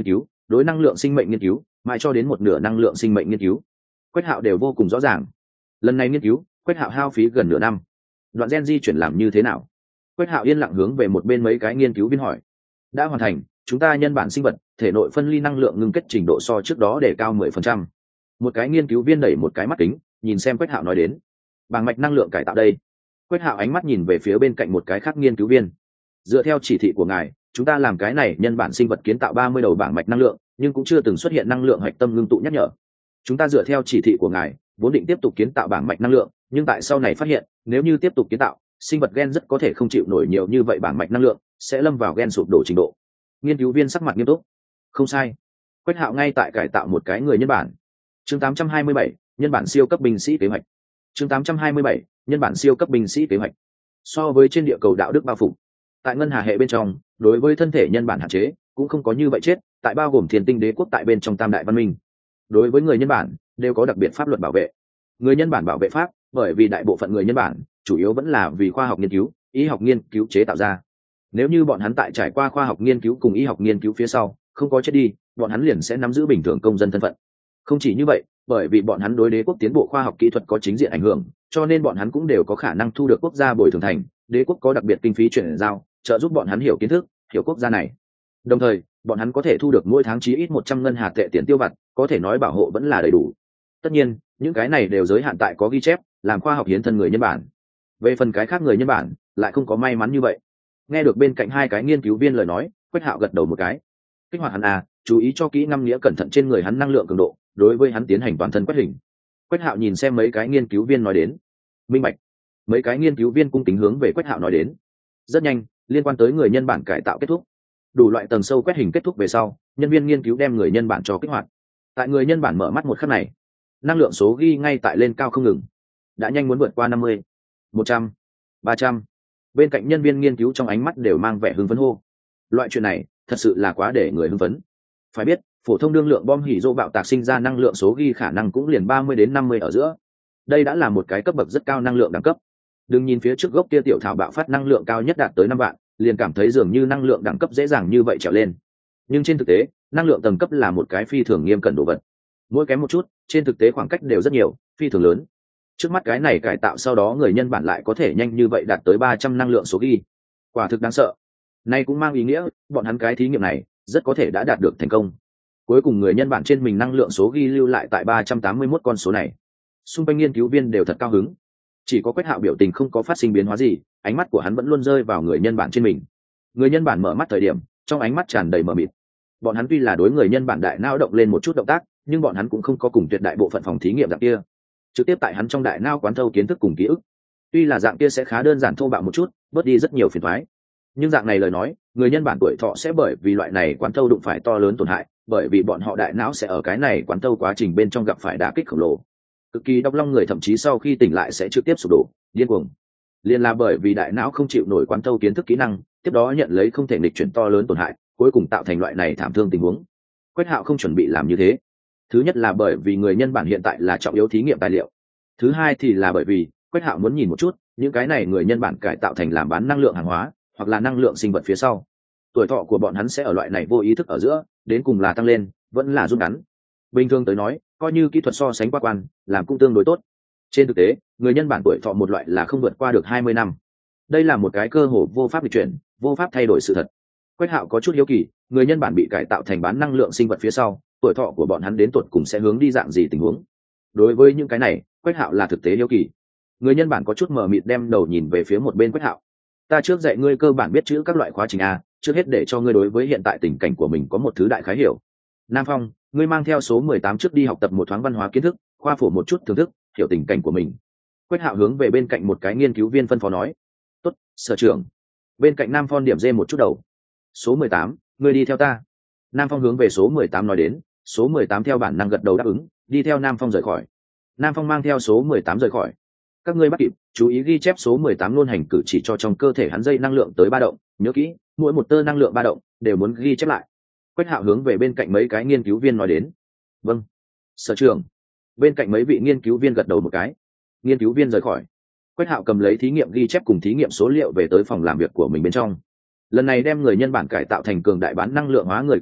đối năng lượng sinh mệnh nghiên cứu mãi cho đến một nửa năng lượng sinh mệnh nghiên cứu Quách Hạo đều vô cùng rõ ràng. Lần này nghiên cứu Quách Hạo hao phí gần nửa năm. Đoạn gen di chuyển làm như thế nào? Quách Hạo yên lặng hướng về một bên mấy cái nghiên cứu viên hỏi. Đã hoàn thành, chúng ta nhân bản sinh vật thể nội phân ly năng lượng ngưng kết trình độ so trước đó để cao mười phần trăm. Một cái nghiên cứu viên đẩy một cái mắt kính nhìn xem Quách Hạo nói đến. Bảng mạch năng lượng cải tạo đây. Quách Hạo ánh mắt nhìn về phía bên cạnh một cái khác nghiên cứu viên. Dựa theo chỉ thị của ngài, chúng ta làm cái này nhân bản sinh vật kiến tạo ba mươi đầu bảng mạch năng lượng, nhưng cũng chưa từng xuất hiện năng lượng hạch tâm ngưng tụ nhắc nhở. Chúng ta dựa theo chỉ thị của ngài, vốn định tiếp tục kiến tạo bảng mạch năng lượng, nhưng tại sau này phát hiện, nếu như tiếp tục kiến tạo, sinh vật gen rất có thể không chịu nổi nhiều như vậy bảng mạch năng lượng, sẽ lâm vào gen sụp đổ trình độ. Nghiên cứu viên sắc mặt nghiêm túc. Không sai. Quách Hạo ngay tại cải tạo một cái người nhân bản. Chương tám trăm hai mươi bảy, nhân bản siêu cấp binh sĩ kế hoạch. Chương tám trăm hai mươi bảy, nhân bản siêu cấp binh sĩ kế hoạch. So với trên địa cầu đạo đức bao phủ, tại ngân hà hệ bên trong, đối với thân thể nhân bản hạn chế cũng không có như vậy chết, tại bao gồm Thiên Tinh Đế quốc tại bên trong Tam đại văn minh. Đối với người nhân bản đều có đặc biệt pháp luật bảo vệ. Người nhân bản bảo vệ pháp, bởi vì đại bộ phận người nhân bản chủ yếu vẫn là vì khoa học nghiên cứu, y học nghiên cứu chế tạo ra. Nếu như bọn hắn tại trải qua khoa học nghiên cứu cùng y học nghiên cứu phía sau, không có chết đi, bọn hắn liền sẽ nắm giữ bình thường công dân thân phận. Không chỉ như vậy, bởi vì bọn hắn đối đế quốc tiến bộ khoa học kỹ thuật có chính diện ảnh hưởng, cho nên bọn hắn cũng đều có khả năng thu được quốc gia bồi thường thành, đế quốc có đặc biệt kinh phí chuyển giao, trợ giúp bọn hắn hiểu kiến thức, hiểu quốc gia này. Đồng thời, bọn hắn có thể thu được mỗi tháng chí ít một trăm ngân hà tệ tiền tiêu vặt, có thể nói bảo hộ vẫn là đầy đủ. Tất nhiên, những cái này đều giới hạn tại có ghi chép, làm khoa học hiến thân người nhân bản. Về phần cái khác người nhân bản, lại không có may mắn như vậy. Nghe được bên cạnh hai cái nghiên cứu viên lời nói, Quách Hạo gật đầu một cái. Kích hoạt hắn à, chú ý cho kỹ năm nghĩa cẩn thận trên người hắn năng lượng cường độ, đối với hắn tiến hành toàn thân quét hình. Quách Hạo nhìn xem mấy cái nghiên cứu viên nói đến. Minh bạch. Mấy cái nghiên cứu viên cung kính hướng về Quách Hạo nói đến. Rất nhanh, liên quan tới người nhân bản cải tạo kết thúc. Đủ loại tầng sâu quét hình kết thúc về sau, nhân viên nghiên cứu đem người nhân bản cho kích hoạt. Tại người nhân bản mở mắt một khắc này, năng lượng số ghi ngay tại lên cao không ngừng, đã nhanh muốn vượt qua năm mươi, một trăm, ba trăm. Bên cạnh nhân viên nghiên cứu trong ánh mắt đều mang vẻ hưng phấn hô. Loại chuyện này thật sự là quá để người hưng phấn. Phải biết, phổ thông đương lượng bom hỉ dô bạo tạc sinh ra năng lượng số ghi khả năng cũng liền ba mươi đến năm mươi ở giữa. Đây đã là một cái cấp bậc rất cao năng lượng đẳng cấp. Đừng nhìn phía trước gốc kia tiểu thảo bạo phát năng lượng cao nhất đạt tới năm vạn, liền cảm thấy dường như năng lượng đẳng cấp dễ dàng như vậy trèo lên. Nhưng trên thực tế, năng lượng tầng cấp là một cái phi thường nghiêm cẩn đồ vật. Mỗi kém một chút, trên thực tế khoảng cách đều rất nhiều, phi thường lớn. Trước mắt cái này cải tạo sau đó người nhân bản lại có thể nhanh như vậy đạt tới ba trăm năng lượng số ghi. Quả thực đáng sợ. Nay cũng mang ý nghĩa, bọn hắn cái thí nghiệm này rất có thể đã đạt được thành công. Cuối cùng người nhân bản trên mình năng lượng số ghi lưu lại tại ba trăm tám mươi mốt con số này. Xung quanh nghiên cứu viên đều thật cao hứng. Chỉ có Quách Hạo biểu tình không có phát sinh biến hóa gì, ánh mắt của hắn vẫn luôn rơi vào người nhân bản trên mình. Người nhân bản mở mắt thời điểm, trong ánh mắt tràn đầy mờ mịt. Bọn hắn tuy là đối người nhân bản đại não động lên một chút động tác, nhưng bọn hắn cũng không có cùng tuyệt đại bộ phận phòng thí nghiệm dạng kia, trực tiếp tại hắn trong đại não quán thâu kiến thức cùng ký ức. Tuy là dạng kia sẽ khá đơn giản thô bạo một chút, bớt đi rất nhiều phiền toái. Nhưng dạng này lời nói, người nhân bản tuổi thọ sẽ bởi vì loại này quán thâu đụng phải to lớn tổn hại, bởi vì bọn họ đại não sẽ ở cái này quán thâu quá trình bên trong gặp phải đả kích khổng lồ. Cực kỳ độc long người thậm chí sau khi tỉnh lại sẽ trực tiếp sụp đổ, điên cuồng. Liên là bởi vì đại não không chịu nổi quán thâu kiến thức kỹ năng, tiếp đó nhận lấy không thể nghịch chuyển to lớn tổn hại, cuối cùng tạo thành loại này thảm thương tình huống. Quách Hạo không chuẩn bị làm như thế. Thứ nhất là bởi vì người nhân bản hiện tại là trọng yếu thí nghiệm tài liệu. Thứ hai thì là bởi vì Quách Hạo muốn nhìn một chút những cái này người nhân bản cải tạo thành làm bán năng lượng hàng hóa hoặc là năng lượng sinh vật phía sau, tuổi thọ của bọn hắn sẽ ở loại này vô ý thức ở giữa đến cùng là tăng lên vẫn là rút ngắn. Bình thường tới nói, coi như kỹ thuật so sánh qua quan làm cũng tương đối tốt. Trên thực tế, người nhân bản tuổi thọ một loại là không vượt qua được hai mươi năm. Đây là một cái cơ hội vô pháp lịch chuyển, vô pháp thay đổi sự thật. Quách Hạo có chút hiếu kỳ, người nhân bản bị cải tạo thành bán năng lượng sinh vật phía sau, tuổi thọ của bọn hắn đến tuột cùng sẽ hướng đi dạng gì tình huống. Đối với những cái này, Quách Hạo là thực tế hiếu kỳ. Người nhân bản có chút mờ mịt đem đầu nhìn về phía một bên Quách Hạo. Ta trước dạy ngươi cơ bản biết chữ các loại khóa trình a, trước hết để cho ngươi đối với hiện tại tình cảnh của mình có một thứ đại khái hiểu. Nam Phong, ngươi mang theo số mười tám trước đi học tập một thoáng văn hóa kiến thức, khoa phổ một chút thưởng thức, hiểu tình cảnh của mình. Quách Hạo hướng về bên cạnh một cái nghiên cứu viên phân phó nói. Tốt, sở trưởng. Bên cạnh Nam Phong điểm dê một chút đầu. Số mười tám, ngươi đi theo ta. Nam Phong hướng về số mười tám nói đến, số mười tám theo bản năng gật đầu đáp ứng, đi theo Nam Phong rời khỏi. Nam Phong mang theo số mười tám rời khỏi. Các ngươi bắt kịp, chú ý ghi chép số mười tám luôn hành cử chỉ cho trong cơ thể hắn dây năng lượng tới ba động, nhớ kỹ, mỗi một tơ năng lượng ba động đều muốn ghi chép lại. Quách Hạo hướng về bên cạnh mấy cái nghiên cứu viên nói đến. Vâng, sở trưởng. Bên cạnh mấy vị nghiên cứu viên gật đầu một cái. Nghiên cứu viên rời khỏi. Quách Hạo cầm lấy thí nghiệm ghi chép cùng thí nghiệm số liệu về tới phòng làm việc của mình bên trong. Lần này đem người nhân bản cải tạo thành cường đại bán năng lượng hóa người cải tạo,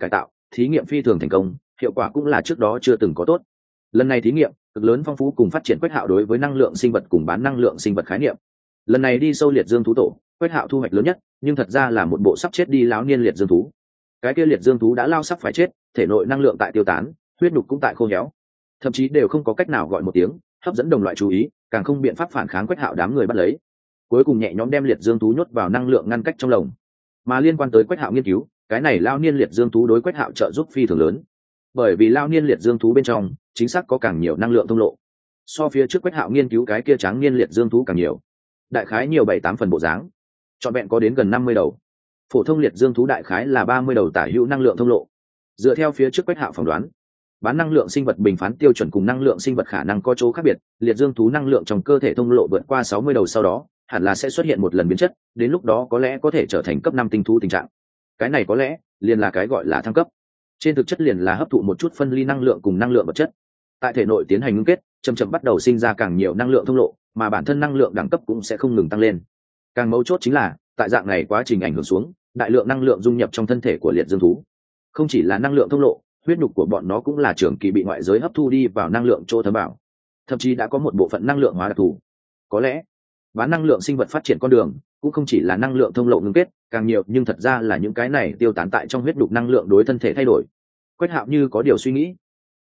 thí nghiệm phi thường thành công, hiệu quả cũng là trước đó chưa từng có tốt. Lần này thí nghiệm cực lớn phong phú cùng phát triển Quách Hạo đối với năng lượng sinh vật cùng bán năng lượng sinh vật khái niệm. Lần này đi sâu liệt dương thú tổ, Quách Hạo thu hoạch lớn nhất, nhưng thật ra là một bộ sắp chết đi láo niên liệt dương thú. Cái kia liệt dương thú đã lao sắp phải chết, thể nội năng lượng tại tiêu tán, huyết nhục cũng tại khô héo, thậm chí đều không có cách nào gọi một tiếng hấp dẫn đồng loại chú ý, càng không biện pháp phản kháng Quách Hạo đám người bắt lấy. Cuối cùng nhẹ nhõm đem liệt dương thú nhốt vào năng lượng ngăn cách trong lồng. Mà liên quan tới Quách Hạo nghiên cứu, cái này lao niên liệt dương thú đối Quách Hạo trợ giúp phi thường lớn, bởi vì lao niên liệt dương thú bên trong chính xác có càng nhiều năng lượng thông lộ, so phía trước Quách Hạo nghiên cứu cái kia tráng niên liệt dương thú càng nhiều, đại khái nhiều bảy tám phần bộ dáng, trọn vẹn có đến gần năm mươi đầu. Phổ thông liệt dương thú đại khái là ba mươi đầu tả hữu năng lượng thông lộ. Dựa theo phía trước Quách Hạo phỏng đoán, bán năng lượng sinh vật bình phán tiêu chuẩn cùng năng lượng sinh vật khả năng có chỗ khác biệt, liệt dương thú năng lượng trong cơ thể thông lộ vượt qua sáu mươi đầu sau đó, hẳn là sẽ xuất hiện một lần biến chất, đến lúc đó có lẽ có thể trở thành cấp năm tinh thú tình trạng. Cái này có lẽ liền là cái gọi là thăng cấp. Trên thực chất liền là hấp thụ một chút phân ly năng lượng cùng năng lượng vật chất, tại thể nội tiến hành ngưng kết, chậm chậm bắt đầu sinh ra càng nhiều năng lượng thông lộ, mà bản thân năng lượng đẳng cấp cũng sẽ không ngừng tăng lên. Càng mấu chốt chính là, tại dạng này quá trình ảnh hưởng xuống, đại lượng năng lượng dung nhập trong thân thể của liệt dương thú. Không chỉ là năng lượng thông lộ, huyết nhục của bọn nó cũng là trường kỳ bị ngoại giới hấp thu đi vào năng lượng chỗ thấm vào, thậm chí đã có một bộ phận năng lượng hóa đặc thù. Có lẽ bán năng lượng sinh vật phát triển con đường cũng không chỉ là năng lượng thông lộ ngưng kết càng nhiều, nhưng thật ra là những cái này tiêu tán tại trong huyết nhục năng lượng đối thân thể thay đổi. Quách Hạo như có điều suy nghĩ,